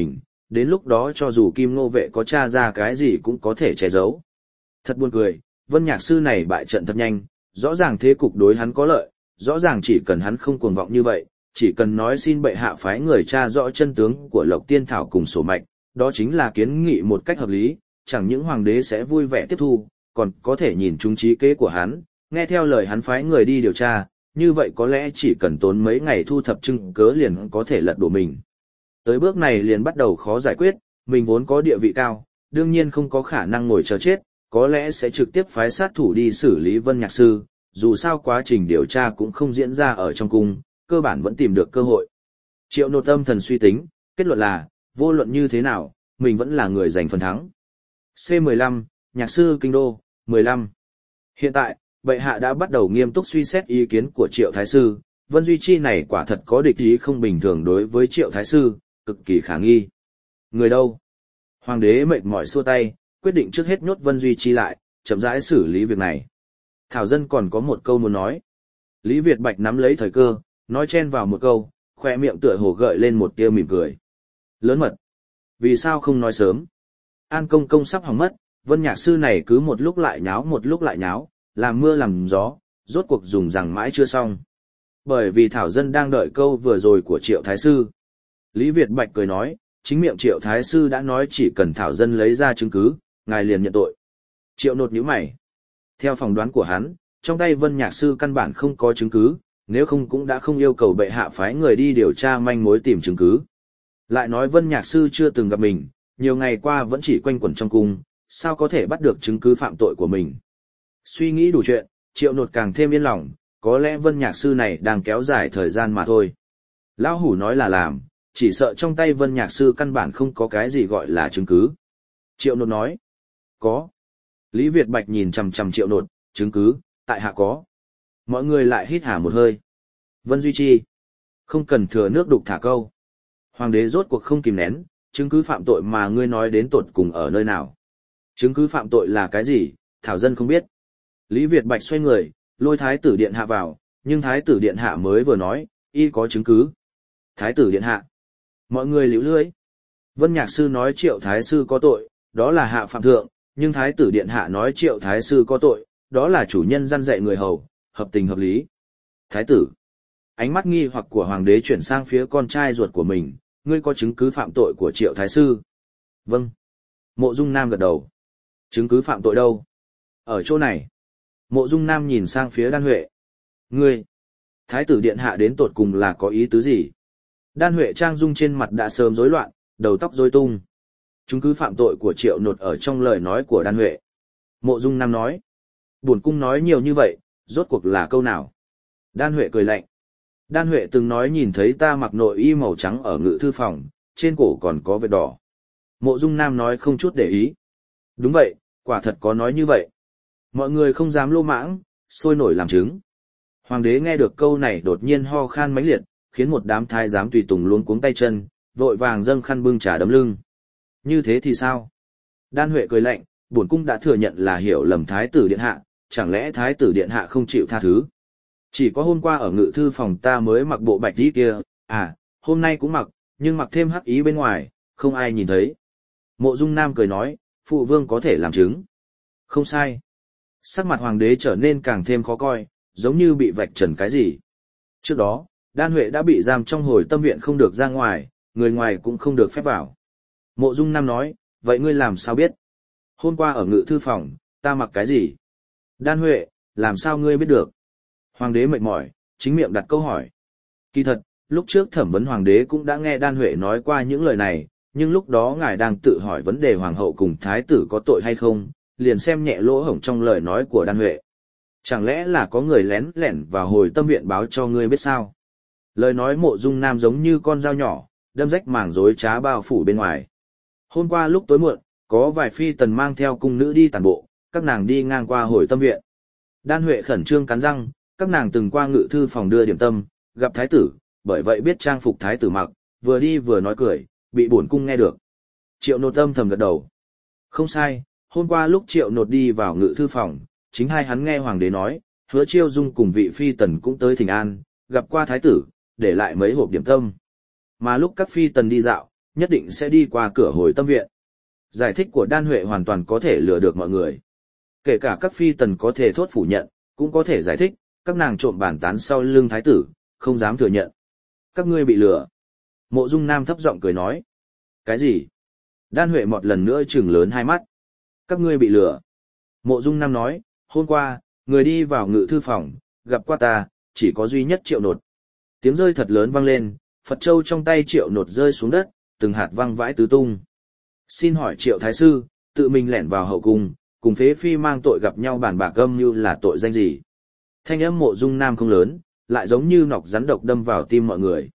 đến lúc đó cho dù Kim Nô vệ có tra ra cái gì cũng có thể che giấu. Thật buồn cười, Vân Nhạc Sư này bại trận thật nhanh, rõ ràng thế cục đối hắn có lợi, rõ ràng chỉ cần hắn không cuồng vọng như vậy, chỉ cần nói xin bệ hạ phái người tra rõ chân tướng của Lộc Tiên Thảo cùng sổ mạch, đó chính là kiến nghị một cách hợp lý, chẳng những hoàng đế sẽ vui vẻ tiếp thu, còn có thể nhìn trúng trí kế của hắn, nghe theo lời hắn phái người đi điều tra, như vậy có lẽ chỉ cần tốn mấy ngày thu thập chứng cớ liền có thể lật đổ mình. Tới bước này liền bắt đầu khó giải quyết, mình vốn có địa vị cao, đương nhiên không có khả năng ngồi chờ chết, có lẽ sẽ trực tiếp phái sát thủ đi xử lý Vân Nhạc Sư, dù sao quá trình điều tra cũng không diễn ra ở trong cung, cơ bản vẫn tìm được cơ hội. Triệu Nột âm thần suy tính, kết luận là, vô luận như thế nào, mình vẫn là người giành phần thắng. C15, Nhạc Sư Kinh Đô, 15. Hiện tại, bệ hạ đã bắt đầu nghiêm túc suy xét ý kiến của Triệu Thái Sư, Vân Duy Chi này quả thật có địch ý không bình thường đối với Triệu Thái Sư, cực kỳ khả nghi. Người đâu? Hoàng đế mệt mỏi xua tay, quyết định trước hết nhốt Vân Duy Chi lại, chậm rãi xử lý việc này. Thảo dân còn có một câu muốn nói. Lý Việt Bạch nắm lấy thời cơ, nói chen vào một câu, khoe miệng tựa hồ gợi lên một tia mỉm cười. Lớn mật. Vì sao không nói sớm? An công công sắp hỏng mất, Vân Nhạc Sư này cứ một lúc lại nháo, làm mưa làm gió, rốt cuộc dùng rằng mãi chưa xong. Bởi vì Thảo dân đang đợi câu vừa rồi của Triệu Thái Sư. Lý Việt Bạch cười nói, chính miệng Triệu Thái Sư đã nói chỉ cần Thảo dân lấy ra chứng cứ, ngài liền nhận tội. Triệu Nột nhíu mày. Theo phỏng đoán của hắn, trong tay Vân Nhạc Sư căn bản không có chứng cứ, nếu không cũng đã không yêu cầu bệ hạ phái người đi điều tra manh mối tìm chứng cứ. Lại nói Vân Nhạc Sư chưa từng gặp mình, nhiều ngày qua vẫn chỉ quanh quẩn trong cung, sao có thể bắt được chứng cứ phạm tội của mình. Suy nghĩ đủ chuyện, Triệu Nột càng thêm yên lòng, có lẽ Vân Nhạc Sư này đang kéo dài thời gian mà thôi. Lão Hủ nói là làm, chỉ sợ trong tay Vân Nhạc Sư căn bản không có cái gì gọi là chứng cứ. Triệu Nột nói, có. Lý Việt Bạch nhìn chằm chằm Triệu Nột, chứng cứ, tại hạ có. Mọi người lại hít hà một hơi. Vân Duy Chi, không cần thừa nước đục thả câu. Hoàng đế rốt cuộc không kìm nén, chứng cứ phạm tội mà ngươi nói đến tột cùng ở nơi nào. Chứng cứ phạm tội là cái gì, Thảo dân không biết. Lý Việt Bạch xoay người, lôi Thái tử Điện Hạ vào, nhưng Thái tử Điện Hạ mới vừa nói, y có chứng cứ. Thái tử Điện Hạ. Mọi người liễu lưỡi. Vân Nhạc Sư nói Triệu Thái Sư có tội, đó là hạ phạm thượng, nhưng Thái tử Điện Hạ nói Triệu Thái Sư có tội, đó là chủ nhân răn dạy người hầu, hợp tình hợp lý. Thái tử. Ánh mắt nghi hoặc của hoàng đế chuyển sang phía con trai ruột của mình, ngươi có chứng cứ phạm tội của Triệu Thái Sư? Vâng. Mộ Dung Nam gật đầu. Chứng cứ phạm tội đâu? Ở chỗ này. Mộ Dung Nam nhìn sang phía Đan Huệ. Ngươi. Thái tử Điện Hạ đến tột cùng là có ý tứ gì? Đan Huệ trang dung trên mặt đã sớm rối loạn, đầu tóc rối tung. Chứng cứ phạm tội của Triệu Nột ở trong lời nói của Đan Huệ. Mộ Dung Nam nói. Bổn cung nói nhiều như vậy, rốt cuộc là câu nào? Đan Huệ cười lạnh. Đan Huệ từng nói nhìn thấy ta mặc nội y màu trắng ở ngự thư phòng, trên cổ còn có vết đỏ. Mộ Dung Nam nói không chút để ý. Đúng vậy, quả thật có nói như vậy. Mọi người không dám lô mãng, sôi nổi làm chứng. Hoàng đế nghe được câu này đột nhiên ho khan mãnh liệt, khiến một đám thái giám tùy tùng luống cuống tay chân, vội vàng dâng khăn bưng trà đấm lưng. Như thế thì sao? Đan Huệ cười lạnh, bổn cung đã thừa nhận là hiểu lầm Thái tử Điện Hạ, chẳng lẽ Thái tử Điện Hạ không chịu tha thứ? Chỉ có hôm qua ở ngự thư phòng ta mới mặc bộ bạch y kia, hôm nay cũng mặc, nhưng mặc thêm hắc ý bên ngoài, không ai nhìn thấy. Mộ Dung Nam cười nói, phụ vương có thể làm chứng. Không sai. Sắc mặt hoàng đế trở nên càng thêm khó coi, giống như bị vạch trần cái gì. Trước đó, Đan Huệ đã bị giam trong hồi tâm viện không được ra ngoài, người ngoài cũng không được phép vào. Mộ Dung Nam nói, vậy ngươi làm sao biết? Hôm qua ở ngự thư phòng, ta mặc cái gì? Đan Huệ, làm sao ngươi biết được? Hoàng đế mệt mỏi, chính miệng đặt câu hỏi. Kỳ thật, lúc trước thẩm vấn hoàng đế cũng đã nghe Đan Huệ nói qua những lời này, nhưng lúc đó ngài đang tự hỏi vấn đề hoàng hậu cùng thái tử có tội hay không, liền xem nhẹ lỗ hổng trong lời nói của Đan Huệ. Chẳng lẽ là có người lén lẻn vào hồi tâm viện báo cho ngươi biết sao? Lời nói Mộ Dung Nam giống như con dao nhỏ, đâm rách màng rối trá bao phủ bên ngoài. Hôm qua lúc tối muộn, có vài phi tần mang theo cung nữ đi tản bộ, các nàng đi ngang qua hồi tâm viện. Đan Huệ khẩn trương cắn răng, các nàng từng qua ngự thư phòng đưa điểm tâm, gặp thái tử, bởi vậy biết trang phục thái tử mặc, vừa đi vừa nói cười, bị bổn cung nghe được. Triệu Nột âm thầm gật đầu. Không sai, hôm qua lúc Triệu Nột đi vào ngự thư phòng, chính hai hắn nghe hoàng đế nói, Hứa Chiêu Dung cùng vị phi tần cũng tới thỉnh an, gặp qua thái tử, để lại mấy hộp điểm tâm. Mà lúc các phi tần đi dạo, nhất định sẽ đi qua cửa hồi tâm viện. Giải thích của Đan Huệ hoàn toàn có thể lừa được mọi người. Kể cả các phi tần có thể thốt phủ nhận, cũng có thể giải thích, các nàng trộm bàn tán sau lưng thái tử, không dám thừa nhận. Các ngươi bị lừa. Mộ Dung Nam thấp giọng cười nói. Cái gì? Đan Huệ một lần nữa trừng lớn hai mắt. Các ngươi bị lừa. Mộ Dung Nam nói, hôm qua, người đi vào ngự thư phòng, gặp qua ta, chỉ có duy nhất Triệu Nột. Tiếng rơi thật lớn vang lên, Phật Châu trong tay Triệu Nột rơi xuống đất, từng hạt văng vãi tứ tung. Xin hỏi Triệu Thái Sư, tự mình lẻn vào hậu cung, cùng phế phi mang tội gặp nhau bàn bạc âm như là tội danh gì? Thanh âm Mộ Dung Nam không lớn, lại giống như nọc rắn độc đâm vào tim mọi người.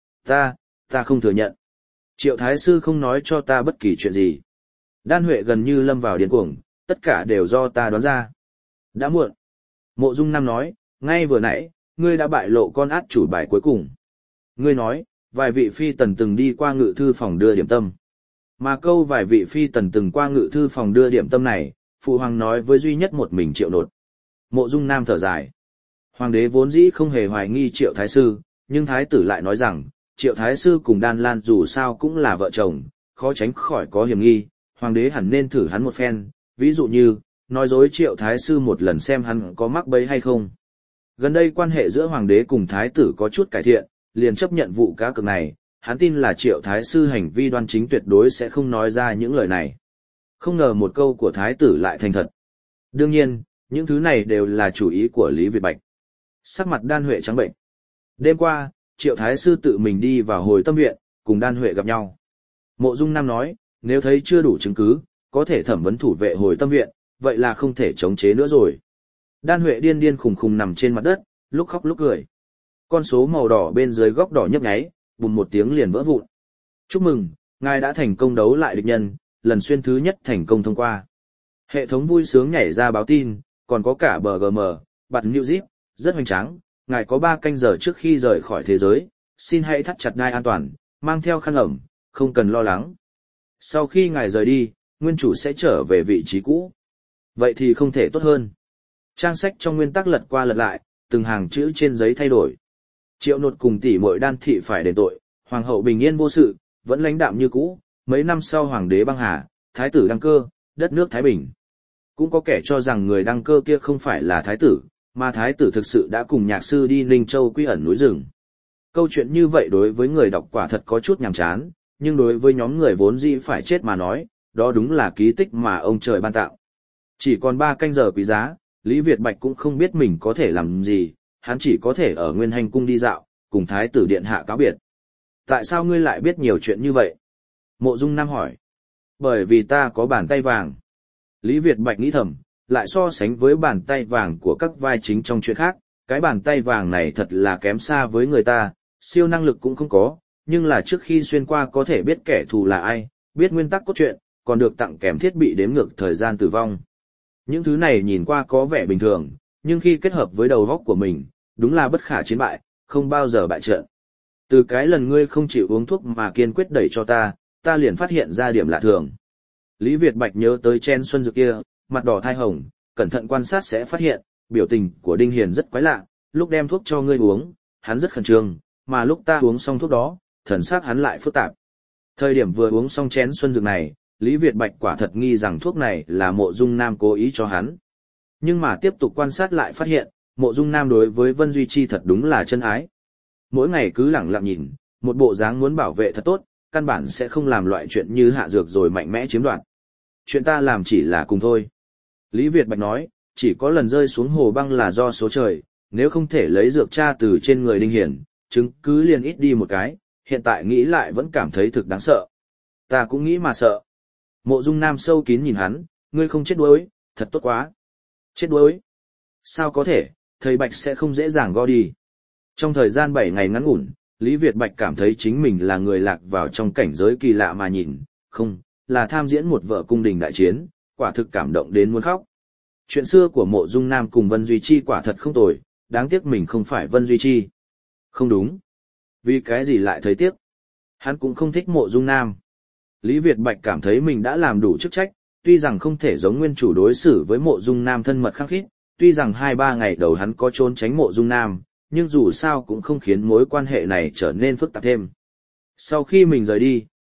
Ta không thừa nhận. Triệu Thái Sư không nói cho ta bất kỳ chuyện gì. Đan Huệ gần như lâm vào điên cuồng, tất cả đều do ta đoán ra. Đã muộn. Mộ Dung Nam nói, ngay vừa nãy, ngươi đã bại lộ con át chủ bài cuối cùng. Ngươi nói, vài vị phi tần từng đi qua ngự thư phòng đưa điểm tâm. Mà câu vài vị phi tần từng qua ngự thư phòng đưa điểm tâm này, Phụ Hoàng nói với duy nhất một mình Triệu Nột. Mộ Dung Nam thở dài. Hoàng đế vốn dĩ không hề hoài nghi Triệu Thái Sư, nhưng Thái tử lại nói rằng, Triệu Thái Sư cùng Đan Lan dù sao cũng là vợ chồng, khó tránh khỏi có hiểm nghi, Hoàng đế hẳn nên thử hắn một phen, ví dụ như, nói dối Triệu Thái Sư một lần xem hắn có mắc bẫy hay không. Gần đây quan hệ giữa Hoàng đế cùng Thái tử có chút cải thiện, liền chấp nhận vụ cá cược này, hắn tin là Triệu Thái Sư hành vi đoan chính tuyệt đối sẽ không nói ra những lời này. Không ngờ một câu của Thái tử lại thành thật. Đương nhiên, những thứ này đều là chủ ý của Lý Việt Bạch. Sắc mặt Đan Huệ trắng bệnh. Đêm qua, Triệu Thái Sư tự mình đi vào hồi tâm viện, cùng Đan Huệ gặp nhau. Mộ Dung Nam nói, nếu thấy chưa đủ chứng cứ, có thể thẩm vấn thủ vệ hồi tâm viện, vậy là không thể chống chế nữa rồi. Đan Huệ điên điên khùng khùng nằm trên mặt đất, lúc khóc lúc cười. Con số màu đỏ bên dưới góc đỏ nhấp nháy, bùm một tiếng liền vỡ vụn. Chúc mừng, ngài đã thành công đấu lại địch nhân, lần xuyên thứ nhất thành công thông qua. Hệ thống vui sướng nhảy ra báo tin, còn có cả BGM, bật New Zip, rất hoành tráng, ngài có 3 canh giờ trước khi rời khỏi thế giới, xin hãy thắt chặt đai an toàn, mang theo khăn ẩm, không cần lo lắng. Sau khi ngài rời đi, nguyên chủ sẽ trở về vị trí cũ. Vậy thì không thể tốt hơn. Trang sách trong nguyên tắc lật qua lật lại, từng hàng chữ trên giấy thay đổi. Triệu Nột cùng tỷ muội Đan thị phải đền tội, hoàng hậu bình yên vô sự, vẫn lãnh đạm như cũ, mấy năm sau hoàng đế băng hà, thái tử đăng cơ, đất nước thái bình. Cũng có kẻ cho rằng người đăng cơ kia không phải là thái tử, mà thái tử thực sự đã cùng nhạc sư đi Ninh Châu quy ẩn núi rừng. Câu chuyện như vậy đối với người đọc quả thật có chút nhàm chán, nhưng đối với nhóm người vốn dĩ phải chết mà nói, đó đúng là ký tích mà ông trời ban tặng. Chỉ còn 3 canh giờ quý giá, Lý Việt Bạch cũng không biết mình có thể làm gì, hắn chỉ có thể ở Nguyên Hành cung đi dạo, cùng thái tử điện hạ cáo biệt. Tại sao ngươi lại biết nhiều chuyện như vậy? Mộ Dung Nam hỏi. Bởi vì ta có bàn tay vàng. Lý Việt Bạch nghĩ thầm, lại so sánh với bàn tay vàng của các vai chính trong chuyện khác, cái bàn tay vàng này thật là kém xa với người ta, siêu năng lực cũng không có, nhưng là trước khi xuyên qua có thể biết kẻ thù là ai, biết nguyên tắc cốt truyện, còn được tặng kèm thiết bị đếm ngược thời gian tử vong. Những thứ này nhìn qua có vẻ bình thường, nhưng khi kết hợp với đầu óc của mình, đúng là bất khả chiến bại, không bao giờ bại trận. Từ cái lần ngươi không chịu uống thuốc mà kiên quyết đẩy cho ta liền phát hiện ra điểm lạ thường. Lý Việt Bạch nhớ tới Chen Xuân Dược kia, mặt đỏ thai hồng, cẩn thận quan sát sẽ phát hiện, biểu tình của Đinh Hiền rất quái lạ, lúc đem thuốc cho ngươi uống, hắn rất khẩn trương, mà lúc ta uống xong thuốc đó, thần sắc hắn lại phức tạp. Thời điểm vừa uống xong chén Xuân Dược này, Lý Việt Bạch quả thật nghi rằng thuốc này là Mộ Dung Nam cố ý cho hắn. Nhưng mà tiếp tục quan sát lại phát hiện, Mộ Dung Nam đối với Vân Duy Chi thật đúng là chân ái. Mỗi ngày cứ lẳng lặng nhìn, một bộ dáng muốn bảo vệ thật tốt, căn bản sẽ không làm loại chuyện như hạ dược rồi mạnh mẽ chiếm đoạt. Chuyện ta làm chỉ là cùng thôi. Lý Việt Bạch nói, chỉ có lần rơi xuống hồ băng là do số trời, nếu không thể lấy dược tra từ trên người Đinh Hiển, chứng cứ liền ít đi một cái, hiện tại nghĩ lại vẫn cảm thấy thực đáng sợ. Ta cũng nghĩ mà sợ. Mộ Dung Nam sâu kín nhìn hắn, ngươi không chết đuối, thật tốt quá. Chết đuối? Sao có thể, thầy Bạch sẽ không dễ dàng go đi. Trong thời gian 7 ngày ngắn ngủn, Lý Việt Bạch cảm thấy chính mình là người lạc vào trong cảnh giới kỳ lạ mà nhìn, không, là tham diễn một vở cung đình đại chiến, quả thực cảm động đến muốn khóc. Chuyện xưa của Mộ Dung Nam cùng Vân Duy Chi quả thật không tồi, đáng tiếc mình không phải Vân Duy Chi. Không đúng. Vì cái gì lại thấy tiếc? Hắn cũng không thích Mộ Dung Nam. Lý Việt Bạch cảm thấy mình đã làm đủ chức trách, tuy rằng không thể giống nguyên chủ đối xử với Mộ Dung Nam thân mật khăng khít, tuy rằng 2-3 ngày đầu hắn có trốn tránh Mộ Dung Nam, nhưng dù sao cũng không khiến mối quan hệ này trở nên phức tạp thêm. Sau khi mình rời đi,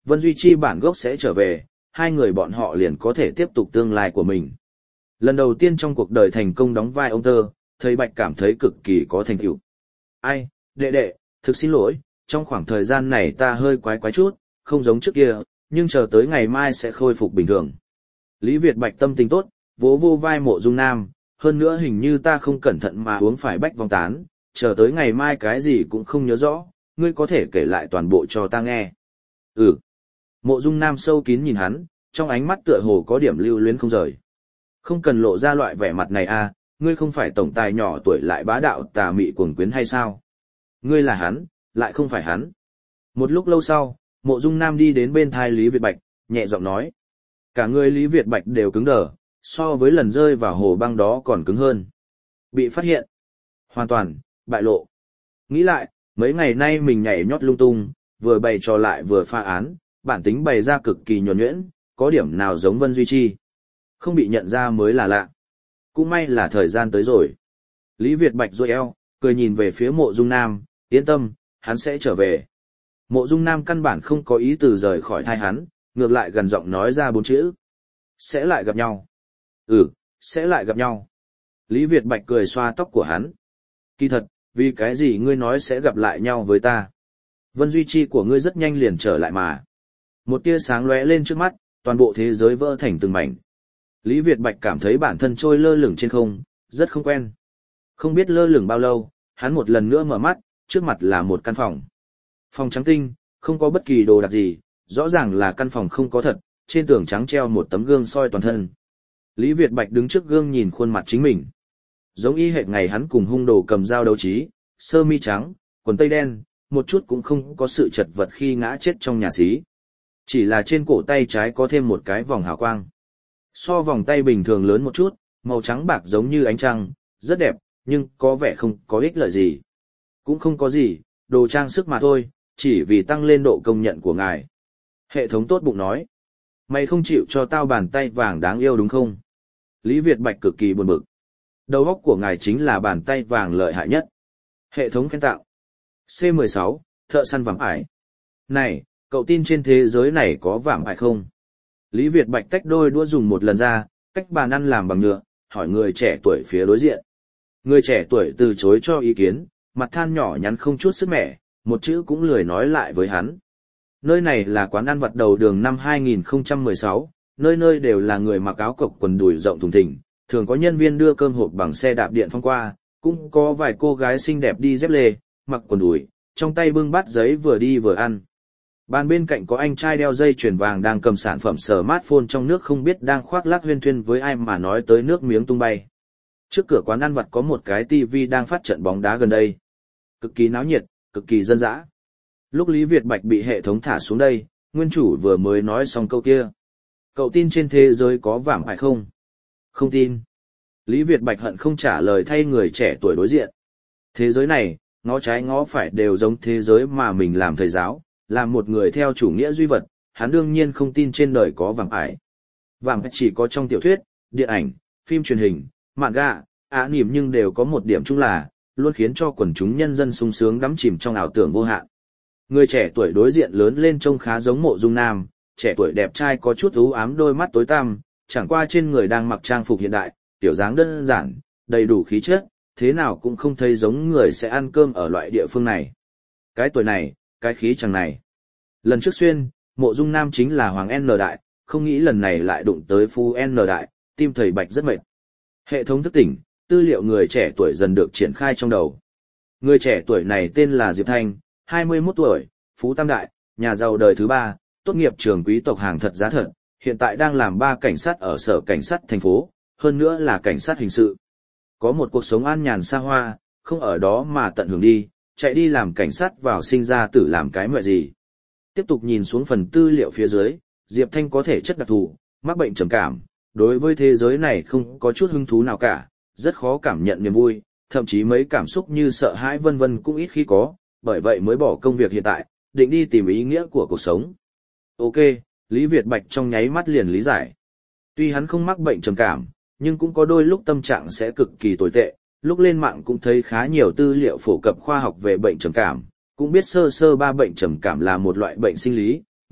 Vân Duy Chi bản gốc sẽ trở về, hai người bọn họ liền có thể tiếp tục tương lai của mình. Lần đầu tiên trong cuộc đời thành công đóng vai ông tơ, thầy Bạch cảm thấy cực kỳ có thành tựu. Ai, đệ đệ, thực xin lỗi, trong khoảng thời gian này ta hơi quái quái chút, không giống trước kia, nhưng chờ tới ngày mai sẽ khôi phục bình thường. Lý Việt Bạch tâm tình tốt, vỗ vô vai Mộ Dung Nam, hơn nữa hình như ta không cẩn thận mà uống phải bách vong tán, chờ tới ngày mai cái gì cũng không nhớ rõ, ngươi có thể kể lại toàn bộ cho ta nghe. Ừ. Mộ Dung Nam sâu kín nhìn hắn, trong ánh mắt tựa hồ có điểm lưu luyến không rời. Không cần lộ ra loại vẻ mặt này à, ngươi không phải tổng tài nhỏ tuổi lại bá đạo tà mị cuồng quyến hay sao? Ngươi là hắn, lại không phải hắn. Một lúc lâu sau, Mộ Dung Nam đi đến bên thai Lý Việt Bạch, nhẹ giọng nói. Cả người Lý Việt Bạch đều cứng đờ, so với lần rơi vào hồ băng đó còn cứng hơn. Bị phát hiện. Hoàn toàn, bại lộ. Nghĩ lại, mấy ngày nay mình nhảy nhót lung tung, vừa bày trò lại vừa pha án, bản tính bày ra cực kỳ nhuần nhuyễn, có điểm nào giống Vân Duy Chi. Không bị nhận ra mới là lạ. Cũng may là thời gian tới rồi. Lý Việt Bạch duỗi eo, cười nhìn về phía Mộ Dung Nam, yên tâm, hắn sẽ trở về. Mộ Dung Nam căn bản không có ý từ rời khỏi thai hắn, ngược lại gần giọng nói ra 4 chữ. Sẽ lại gặp nhau. Ừ, sẽ lại gặp nhau. Lý Việt Bạch cười xoa tóc của hắn. Kỳ thật, vì cái gì ngươi nói sẽ gặp lại nhau với ta? Vân Duy Chi của ngươi rất nhanh liền trở lại mà. Một tia sáng lóe lên trước mắt, toàn bộ thế giới vỡ thành từng mảnh. Lý Việt Bạch cảm thấy bản thân trôi lơ lửng trên không, rất không quen. Không biết lơ lửng bao lâu, hắn một lần nữa mở mắt, trước mặt là một căn phòng. Phòng trắng tinh, không có bất kỳ đồ đạc gì, rõ ràng là căn phòng không có thật, trên tường trắng treo một tấm gương soi toàn thân. Lý Việt Bạch đứng trước gương nhìn khuôn mặt chính mình. Giống y hệt ngày hắn cùng hung đồ cầm dao đấu trí, sơ mi trắng, quần tây đen, một chút cũng không có sự chật vật khi ngã chết trong nhà xí. Chỉ là trên cổ tay trái có thêm một cái vòng hào quang. So vòng tay bình thường lớn một chút, màu trắng bạc giống như ánh trăng, rất đẹp, nhưng có vẻ không có ích lợi gì. Cũng không có gì, đồ trang sức mà thôi, chỉ vì tăng lên độ công nhận của ngài. Hệ thống tốt bụng nói. Mày không chịu cho tao bàn tay vàng đáng yêu đúng không? Lý Việt Bạch cực kỳ buồn bực. Đầu óc của ngài chính là bàn tay vàng lợi hại nhất. Hệ thống khen tạo. C16, thợ săn vạm ải. Này, cậu tin trên thế giới này có vạm ải không? Lý Việt Bạch tách đôi đũa dùng một lần ra, cách bàn ăn làm bằng nhựa, hỏi người trẻ tuổi phía đối diện. Người trẻ tuổi từ chối cho ý kiến, mặt than nhỏ nhắn không chút sức mẻ, một chữ cũng lười nói lại với hắn. Nơi này là quán ăn vặt đầu đường năm 2016, nơi nơi đều là người mặc áo cộc quần đùi rộng thùng thình, thường có nhân viên đưa cơm hộp bằng xe đạp điện phong qua, cũng có vài cô gái xinh đẹp đi dép lê, mặc quần đùi, trong tay bưng bát giấy vừa đi vừa ăn. Bàn bên cạnh có anh trai đeo dây chuyền vàng đang cầm sản phẩm smartphone trong nước không biết đang khoác lác huyên thuyên với ai mà nói tới nước miếng tung bay. Trước cửa quán ăn vặt có một cái tivi đang phát trận bóng đá gần đây. Cực kỳ náo nhiệt, cực kỳ dân dã. Lúc Lý Việt Bạch bị hệ thống thả xuống đây, nguyên chủ vừa mới nói xong câu kia. Cậu tin trên thế giới có vạm ải không? Không tin. Lý Việt Bạch hận không trả lời thay người trẻ tuổi đối diện. Thế giới này, ngó trái ngó phải đều giống thế giới mà mình làm thầy giáo, làm một người theo chủ nghĩa duy vật, hắn đương nhiên không tin trên đời có vạm ải. Vạm ải chỉ có trong tiểu thuyết, điện ảnh, phim truyền hình, manga, anime nhưng đều có một điểm chung là, luôn khiến cho quần chúng nhân dân sung sướng đắm chìm trong ảo tưởng vô hạn. Người trẻ tuổi đối diện lớn lên trông khá giống Mộ Dung Nam, trẻ tuổi đẹp trai có chút u ám đôi mắt tối tăm, chẳng qua trên người đang mặc trang phục hiện đại, tiểu dáng đơn giản, đầy đủ khí chất, thế nào cũng không thấy giống người sẽ ăn cơm ở loại địa phương này. Cái tuổi này, cái khí chàng này. Lần trước xuyên, Mộ Dung Nam chính là Hoàng N đại, không nghĩ lần này lại đụng tới Phu N đại, tim thầy Bạch rất mệt. Hệ thống thức tỉnh, tư liệu người trẻ tuổi dần được triển khai trong đầu. Người trẻ tuổi này tên là Diệp Thanh, 21 tuổi, Phú Tam Đại, nhà giàu đời thứ 3, tốt nghiệp trường quý tộc hàng thật giá thật, hiện tại đang làm 3 cảnh sát ở sở cảnh sát thành phố, hơn nữa là cảnh sát hình sự. Có một cuộc sống an nhàn xa hoa, không ở đó mà tận hưởng đi, chạy đi làm cảnh sát vào sinh ra tử làm cái mẹ gì. Tiếp tục nhìn xuống phần tư liệu phía dưới, Diệp Thanh có thể chất đặc thù, mắc bệnh trầm cảm, đối với thế giới này không có chút hứng thú nào cả, rất khó cảm nhận niềm vui, thậm chí mấy cảm xúc như sợ hãi vân vân cũng ít khi có, bởi vậy mới bỏ công việc hiện tại, định đi tìm ý nghĩa của cuộc sống. Ok, Lý Việt Bạch trong nháy mắt liền lý giải. Tuy hắn không mắc bệnh trầm cảm, nhưng cũng có đôi lúc tâm trạng sẽ cực kỳ tồi tệ, lúc lên mạng cũng thấy khá nhiều tư liệu phổ cập khoa học về bệnh trầm cảm, cũng biết sơ sơ 3 bệnh trầm cảm là một loại bệnh sinh lý,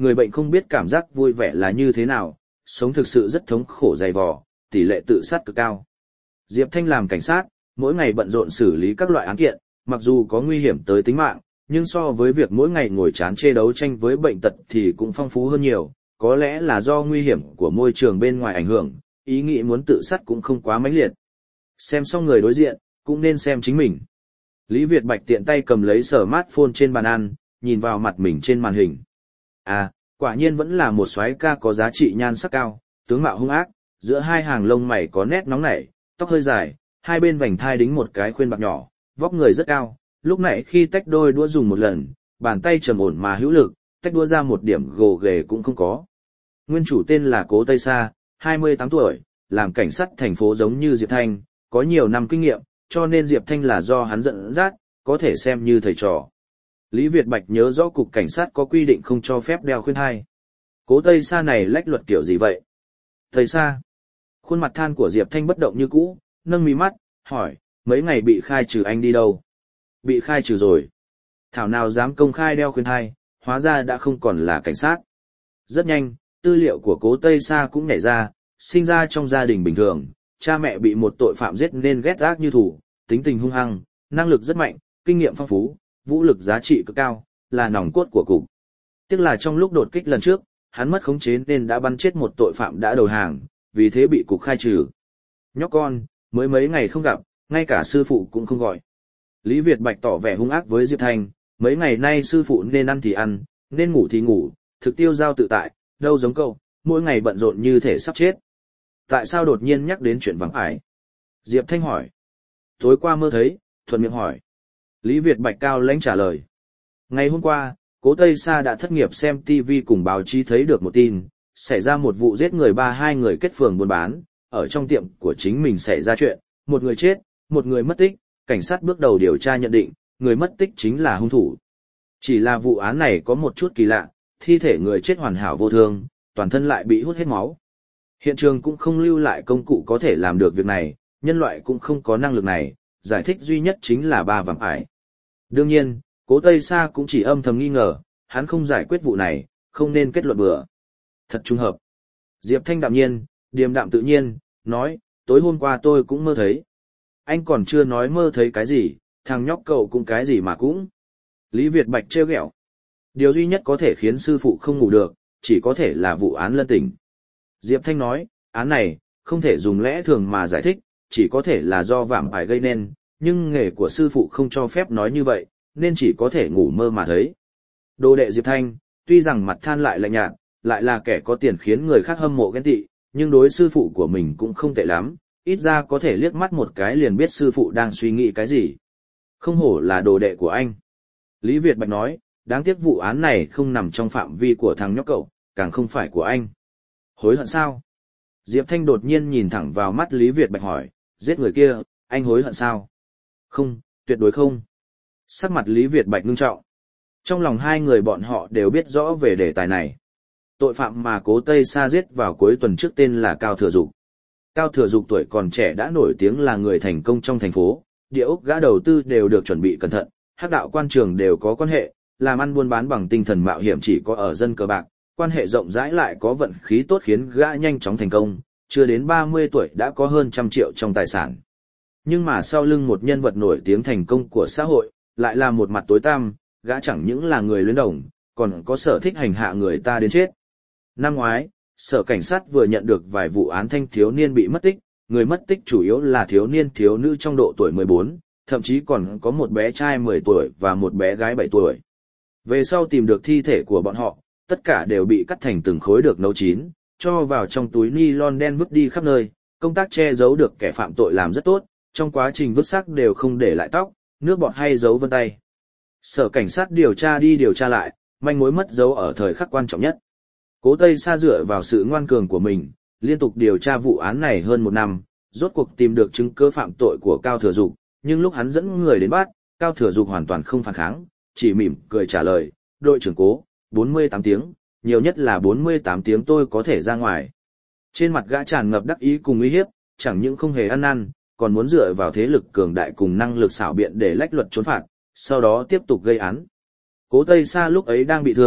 người bệnh không biết cảm giác vui vẻ là như thế nào, sống thực sự rất thống khổ dày vò, tỷ lệ tự sát cực cao. Diệp Thanh làm cảnh sát, mỗi ngày bận rộn xử lý các loại án kiện, mặc dù có nguy hiểm tới tính mạng, nhưng so với việc mỗi ngày ngồi chán chê đấu tranh với bệnh tật thì cũng phong phú hơn nhiều, có lẽ là do nguy hiểm của môi trường bên ngoài ảnh hưởng, ý nghĩ muốn tự sát cũng không quá mãnh liệt. Xem xong người đối diện, cũng nên xem chính mình. Lý Việt Bạch tiện tay cầm lấy smartphone trên bàn ăn, nhìn vào mặt mình trên màn hình. À, quả nhiên vẫn là một soái ca có giá trị nhan sắc cao, tướng mạo hung ác, giữa hai hàng lông mày có nét nóng nảy, tóc hơi dài, hai bên vành thai đính một cái khuyên bạc nhỏ, vóc người rất cao. Lúc nãy khi tách đôi đũa dùng một lần, bàn tay trầm ổn mà hữu lực, tách đũa ra một điểm gồ ghề cũng không có. Nguyên chủ tên là Cố Tây Sa, 28 tuổi, làm cảnh sát thành phố giống như Diệp Thanh, có nhiều năm kinh nghiệm, cho nên Diệp Thanh là do hắn dẫn dắt, có thể xem như thầy trò. Lý Việt Bạch nhớ rõ cục cảnh sát có quy định không cho phép đeo khuyên thai. Cố Tây Sa này lách luật kiểu gì vậy? Tây Sa. Khuôn mặt than của Diệp Thanh bất động như cũ, nâng mí mắt, hỏi, mấy ngày bị khai trừ anh đi đâu? Bị khai trừ rồi. Thảo nào dám công khai đeo khuyên thai, hóa ra đã không còn là cảnh sát. Rất nhanh, tư liệu của Cố Tây Sa cũng nhảy ra, sinh ra trong gia đình bình thường, cha mẹ bị một tội phạm giết nên ghét ác như thù, tính tình hung hăng, năng lực rất mạnh, kinh nghiệm phong phú, vũ lực giá trị cực cao, là nòng cốt của cục. Tiếc là trong lúc đột kích lần trước, hắn mất khống chế nên đã bắn chết một tội phạm đã đầu hàng, vì thế bị cục khai trừ. Nhóc con, mới mấy ngày không gặp, ngay cả sư phụ cũng không gọi. Lý Việt Bạch tỏ vẻ hung ác với Diệp Thanh, mấy ngày nay sư phụ nên ăn thì ăn, nên ngủ thì ngủ, thực tiêu giao tự tại, đâu giống cậu, mỗi ngày bận rộn như thể sắp chết. Tại sao đột nhiên nhắc đến chuyện vắng ải? Diệp Thanh hỏi. Tối qua mơ thấy, thuận miệng hỏi. Lý Việt Bạch cao lãnh trả lời. Ngày hôm qua, Cố Tây Sa đã thất nghiệp xem TV cùng báo chí thấy được một tin, xảy ra một vụ giết người 32 người kết phường buôn bán, ở trong tiệm của chính mình xảy ra chuyện, một người chết, một người mất tích, cảnh sát bước đầu điều tra nhận định, người mất tích chính là hung thủ. Chỉ là vụ án này có một chút kỳ lạ, thi thể người chết hoàn hảo vô thương, toàn thân lại bị hút hết máu. Hiện trường cũng không lưu lại công cụ có thể làm được việc này, nhân loại cũng không có năng lực này, giải thích duy nhất chính là ba vạm ải. Đương nhiên, Cố Tây Sa cũng chỉ âm thầm nghi ngờ, hắn không giải quyết vụ này, không nên kết luận bừa. Thật trùng hợp. Diệp Thanh đạm nhiên, điềm đạm tự nhiên, nói, tối hôm qua tôi cũng mơ thấy. Anh còn chưa nói mơ thấy cái gì, thằng nhóc cậu cũng cái gì mà cũng. Lý Việt Bạch trêu ghẹo. Điều duy nhất có thể khiến sư phụ không ngủ được, chỉ có thể là vụ án lân tỉnh. Diệp Thanh nói, án này, không thể dùng lẽ thường mà giải thích, chỉ có thể là do vạm ải gây nên, nhưng nghề của sư phụ không cho phép nói như vậy, nên chỉ có thể ngủ mơ mà thấy. Đồ đệ Diệp Thanh, tuy rằng mặt than lại lạnh nhạt, lại là kẻ có tiền khiến người khác hâm mộ ghen tị, nhưng đối sư phụ của mình cũng không tệ lắm, ít ra có thể liếc mắt một cái liền biết sư phụ đang suy nghĩ cái gì. Không hổ là đồ đệ của anh. Lý Việt Bạch nói, đáng tiếc vụ án này không nằm trong phạm vi của thằng nhóc cậu, càng không phải của anh. Hối hận sao? Diệp Thanh đột nhiên nhìn thẳng vào mắt Lý Việt Bạch hỏi, giết người kia, anh hối hận sao? Không, tuyệt đối không. Sắc mặt Lý Việt Bạch ngưng trọng. Trong lòng hai người bọn họ đều biết rõ về đề tài này. Tội phạm mà Cố Tây Sa giết vào cuối tuần trước tên là Cao Thừa Dục. Cao Thừa Dục tuổi còn trẻ đã nổi tiếng là người thành công trong thành phố, địa ốc gã đầu tư đều được chuẩn bị cẩn thận, hắc đạo quan trường đều có quan hệ, làm ăn buôn bán bằng tinh thần mạo hiểm chỉ có ở dân cờ bạc, quan hệ rộng rãi lại có vận khí tốt khiến gã nhanh chóng thành công, chưa đến 30 tuổi đã có hơn 100 triệu trong tài sản. Nhưng mà sau lưng một nhân vật nổi tiếng thành công của xã hội, lại là một mặt tối tăm, gã chẳng những là người luyến đồng, còn có sở thích hành hạ người ta đến chết. Năm ngoái, sở cảnh sát vừa nhận được vài vụ án thanh thiếu niên bị mất tích, người mất tích chủ yếu là thiếu niên thiếu nữ trong độ tuổi 14, thậm chí còn có một bé trai 10 tuổi và một bé gái 7 tuổi. Về sau tìm được thi thể của bọn họ, tất cả đều bị cắt thành từng khối được nấu chín, cho vào trong túi ni-lon đen vứt đi khắp nơi, công tác che giấu được kẻ phạm tội làm rất tốt, trong quá trình vứt xác đều không để lại tóc, nước bọt hay dấu vân tay. Sở cảnh sát điều tra đi điều tra lại, manh mối mất dấu ở thời khắc quan trọng nhất. Cố Tây Sa dựa vào sự ngoan cường của mình, liên tục điều tra vụ án này hơn 1 năm, rốt cuộc tìm được chứng cứ phạm tội của Cao Thừa Dục, nhưng lúc hắn dẫn người đến bắt, Cao Thừa Dục hoàn toàn không phản kháng, chỉ mỉm cười trả lời, đội trưởng Cố, 48 tiếng, nhiều nhất là 48 tiếng tôi có thể ra ngoài. Trên mặt gã tràn ngập đắc ý cùng uy hiếp, chẳng những không hề ăn năn, còn muốn dựa vào thế lực cường đại cùng năng lực xảo biện để lách luật trốn phạt, sau đó tiếp tục gây án. Cố Tây Sa lúc ấy đang bị thương,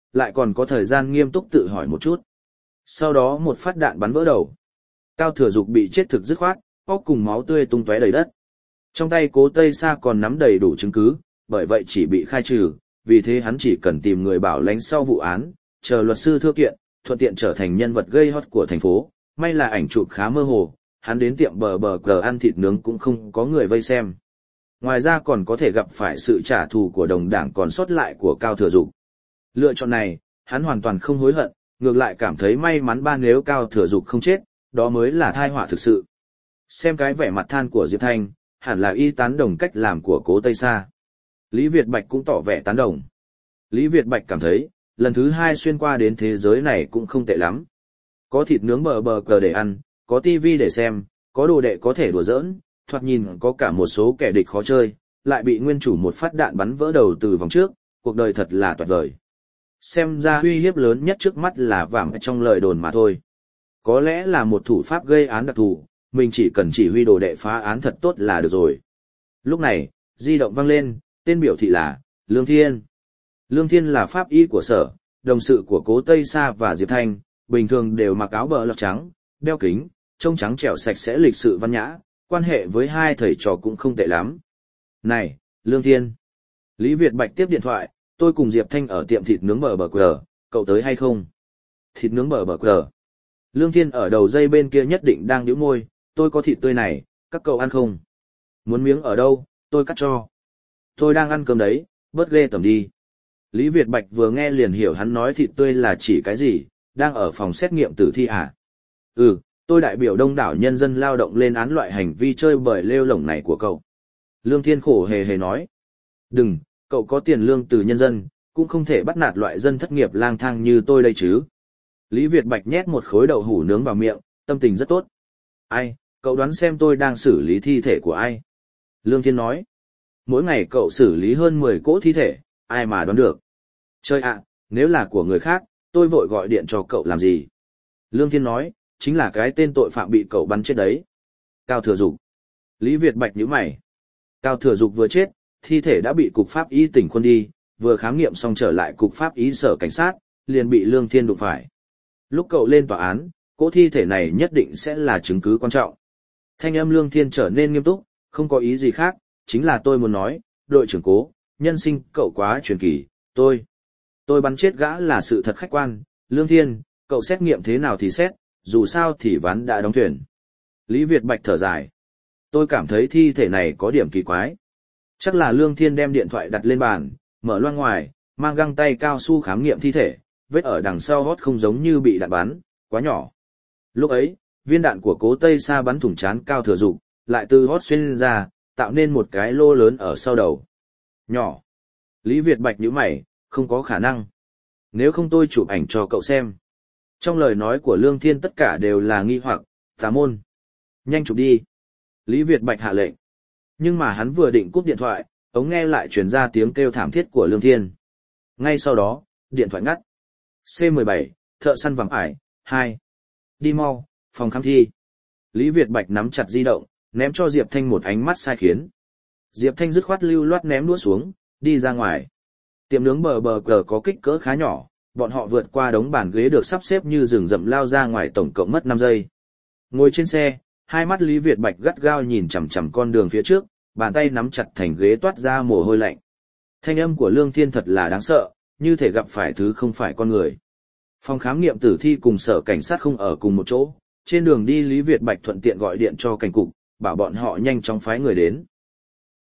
lại còn có thời gian nghiêm túc tự hỏi một chút. Sau đó một phát đạn bắn vỡ đầu. Cao Thừa Dục bị chết thực dứt khoát, óc cùng máu tươi tung tóe đầy đất. Trong tay Cố Tây Sa còn nắm đầy đủ chứng cứ, bởi vậy chỉ bị khai trừ, vì thế hắn chỉ cần tìm người bảo lãnh sau vụ án, chờ luật sư thưa kiện, thuận tiện trở thành nhân vật gây hot của thành phố. May là ảnh chụp khá mơ hồ, hắn đến tiệm bờ cờ ăn thịt nướng cũng không có người vây xem. Ngoài ra còn có thể gặp phải sự trả thù của đồng đảng còn sót lại của Cao Thừa Dục. Lựa chọn này, hắn hoàn toàn không hối hận, ngược lại cảm thấy may mắn nếu Cao Thừa Dục không chết, đó mới là tai họa thực sự. Xem cái vẻ mặt than của Diệp Thanh, hẳn là y tán đồng cách làm của Cố Tây Sa. Lý Việt Bạch cũng tỏ vẻ tán đồng. Lý Việt Bạch cảm thấy, lần thứ 2 xuyên qua đến thế giới này cũng không tệ lắm. Có thịt nướng bờ cờ để ăn, có tivi để xem, có đồ đệ có thể đùa giỡn, thoạt nhìn có cả một số kẻ địch khó chơi, lại bị nguyên chủ một phát đạn bắn vỡ đầu từ vòng trước, cuộc đời thật là tuyệt vời. Xem ra uy hiếp lớn nhất trước mắt là vàng trong lời đồn mà thôi. Có lẽ là một thủ pháp gây án đặc thù, mình chỉ cần chỉ huy đồ đệ phá án thật tốt là được rồi. Lúc này, di động vang lên, tên biểu thị là Lương Thiên. Lương Thiên là pháp y của Sở, đồng sự của Cố Tây Sa và Diệp Thanh, bình thường đều mặc áo bờ lọc trắng, đeo kính, trông trắng trẻo sạch sẽ lịch sự văn nhã, quan hệ với hai thầy trò cũng không tệ lắm. Này, Lương Thiên. Lý Việt Bạch tiếp điện thoại, tôi cùng Diệp Thanh ở tiệm thịt nướng bờ cờ, cậu tới hay không? Thịt nướng bờ cờ. Lương Thiên ở đầu dây bên kia nhất định đang nhíu môi, tôi có thịt tươi này, các cậu ăn không? Muốn miếng ở đâu, tôi cắt cho. Tôi đang ăn cơm đấy, bớt ghê tởm đi. Lý Việt Bạch vừa nghe liền hiểu hắn nói thịt tươi là chỉ cái gì, đang ở phòng xét nghiệm tử thi à? Tôi đại biểu đông đảo nhân dân lao động lên án loại hành vi chơi bời lêu lổng này của cậu. Lương Thiên khổ hề hề nói. Đừng, cậu có tiền lương từ nhân dân, cũng không thể bắt nạt loại dân thất nghiệp lang thang như tôi đây chứ. Lý Việt Bạch nhét một khối đậu hủ nướng vào miệng, tâm tình rất tốt. Ai, cậu đoán xem tôi đang xử lý thi thể của ai? Lương Thiên nói. Mỗi ngày cậu xử lý hơn 10 cỗ thi thể, ai mà đoán được. Chơi ạ, nếu là của người khác, tôi vội gọi điện cho cậu làm gì? Lương Thiên nói, chính là cái tên tội phạm bị cậu bắn chết đấy. Cao Thừa Dục. Lý Việt Bạch nhíu mày. Cao Thừa Dục vừa chết, thi thể đã bị cục pháp y tỉnh Quân đi, vừa khám nghiệm xong trở lại cục pháp y Sở Cảnh sát, liền bị Lương Thiên đụng phải. Lúc cậu lên tòa án, cỗ thi thể này nhất định sẽ là chứng cứ quan trọng. Thanh âm Lương Thiên trở nên nghiêm túc, không có ý gì khác, chính là tôi muốn nói, đội trưởng Cố, nhân sinh cậu quá truyền kỳ, tôi bắn chết gã là sự thật khách quan, Lương Thiên, cậu xét nghiệm thế nào thì xét, dù sao thì ván đã đóng thuyền. Lý Việt Bạch thở dài. Tôi cảm thấy thi thể này có điểm kỳ quái. Chắc là Lương Thiên đem điện thoại đặt lên bàn, mở loa ngoài, mang găng tay cao su khám nghiệm thi thể, vết ở đằng sau hót không giống như bị đạn bắn, quá nhỏ. Lúc ấy, viên đạn của Cố Tây Sa bắn thủng trán Cao Thừa Dục, lại từ hót xuyên ra, tạo nên một cái lô lớn ở sau đầu. Nhỏ. Lý Việt Bạch nhíu mày, không có khả năng. Nếu không tôi chụp ảnh cho cậu xem. Trong lời nói của Lương Thiên tất cả đều là nghi hoặc, tà môn. Nhanh chụp đi. Lý Việt Bạch hạ lệnh. Nhưng mà hắn vừa định cúp điện thoại, ống nghe lại truyền ra tiếng kêu thảm thiết của Lương Thiên. Ngay sau đó, điện thoại ngắt. C17, thợ săn vàng ải, 2. Đi mau, phòng khám thi. Lý Việt Bạch nắm chặt di động, ném cho Diệp Thanh một ánh mắt sai khiến. Diệp Thanh dứt khoát lưu loát ném đũa xuống, đi ra ngoài. Tiệm nướng bờ cờ có kích cỡ khá nhỏ, bọn họ vượt qua đống bàn ghế được sắp xếp như rừng rậm lao ra ngoài tổng cộng mất 5 giây. Ngồi trên xe, hai mắt Lý Việt Bạch gắt gao nhìn chằm chằm con đường phía trước, bàn tay nắm chặt thành ghế toát ra mồ hôi lạnh. Thanh âm của Lương Thiên thật là đáng sợ, như thể gặp phải thứ không phải con người. Phòng khám nghiệm tử thi cùng Sở Cảnh sát không ở cùng một chỗ, trên đường đi Lý Việt Bạch thuận tiện gọi điện cho cảnh cục, bảo bọn họ nhanh chóng phái người đến.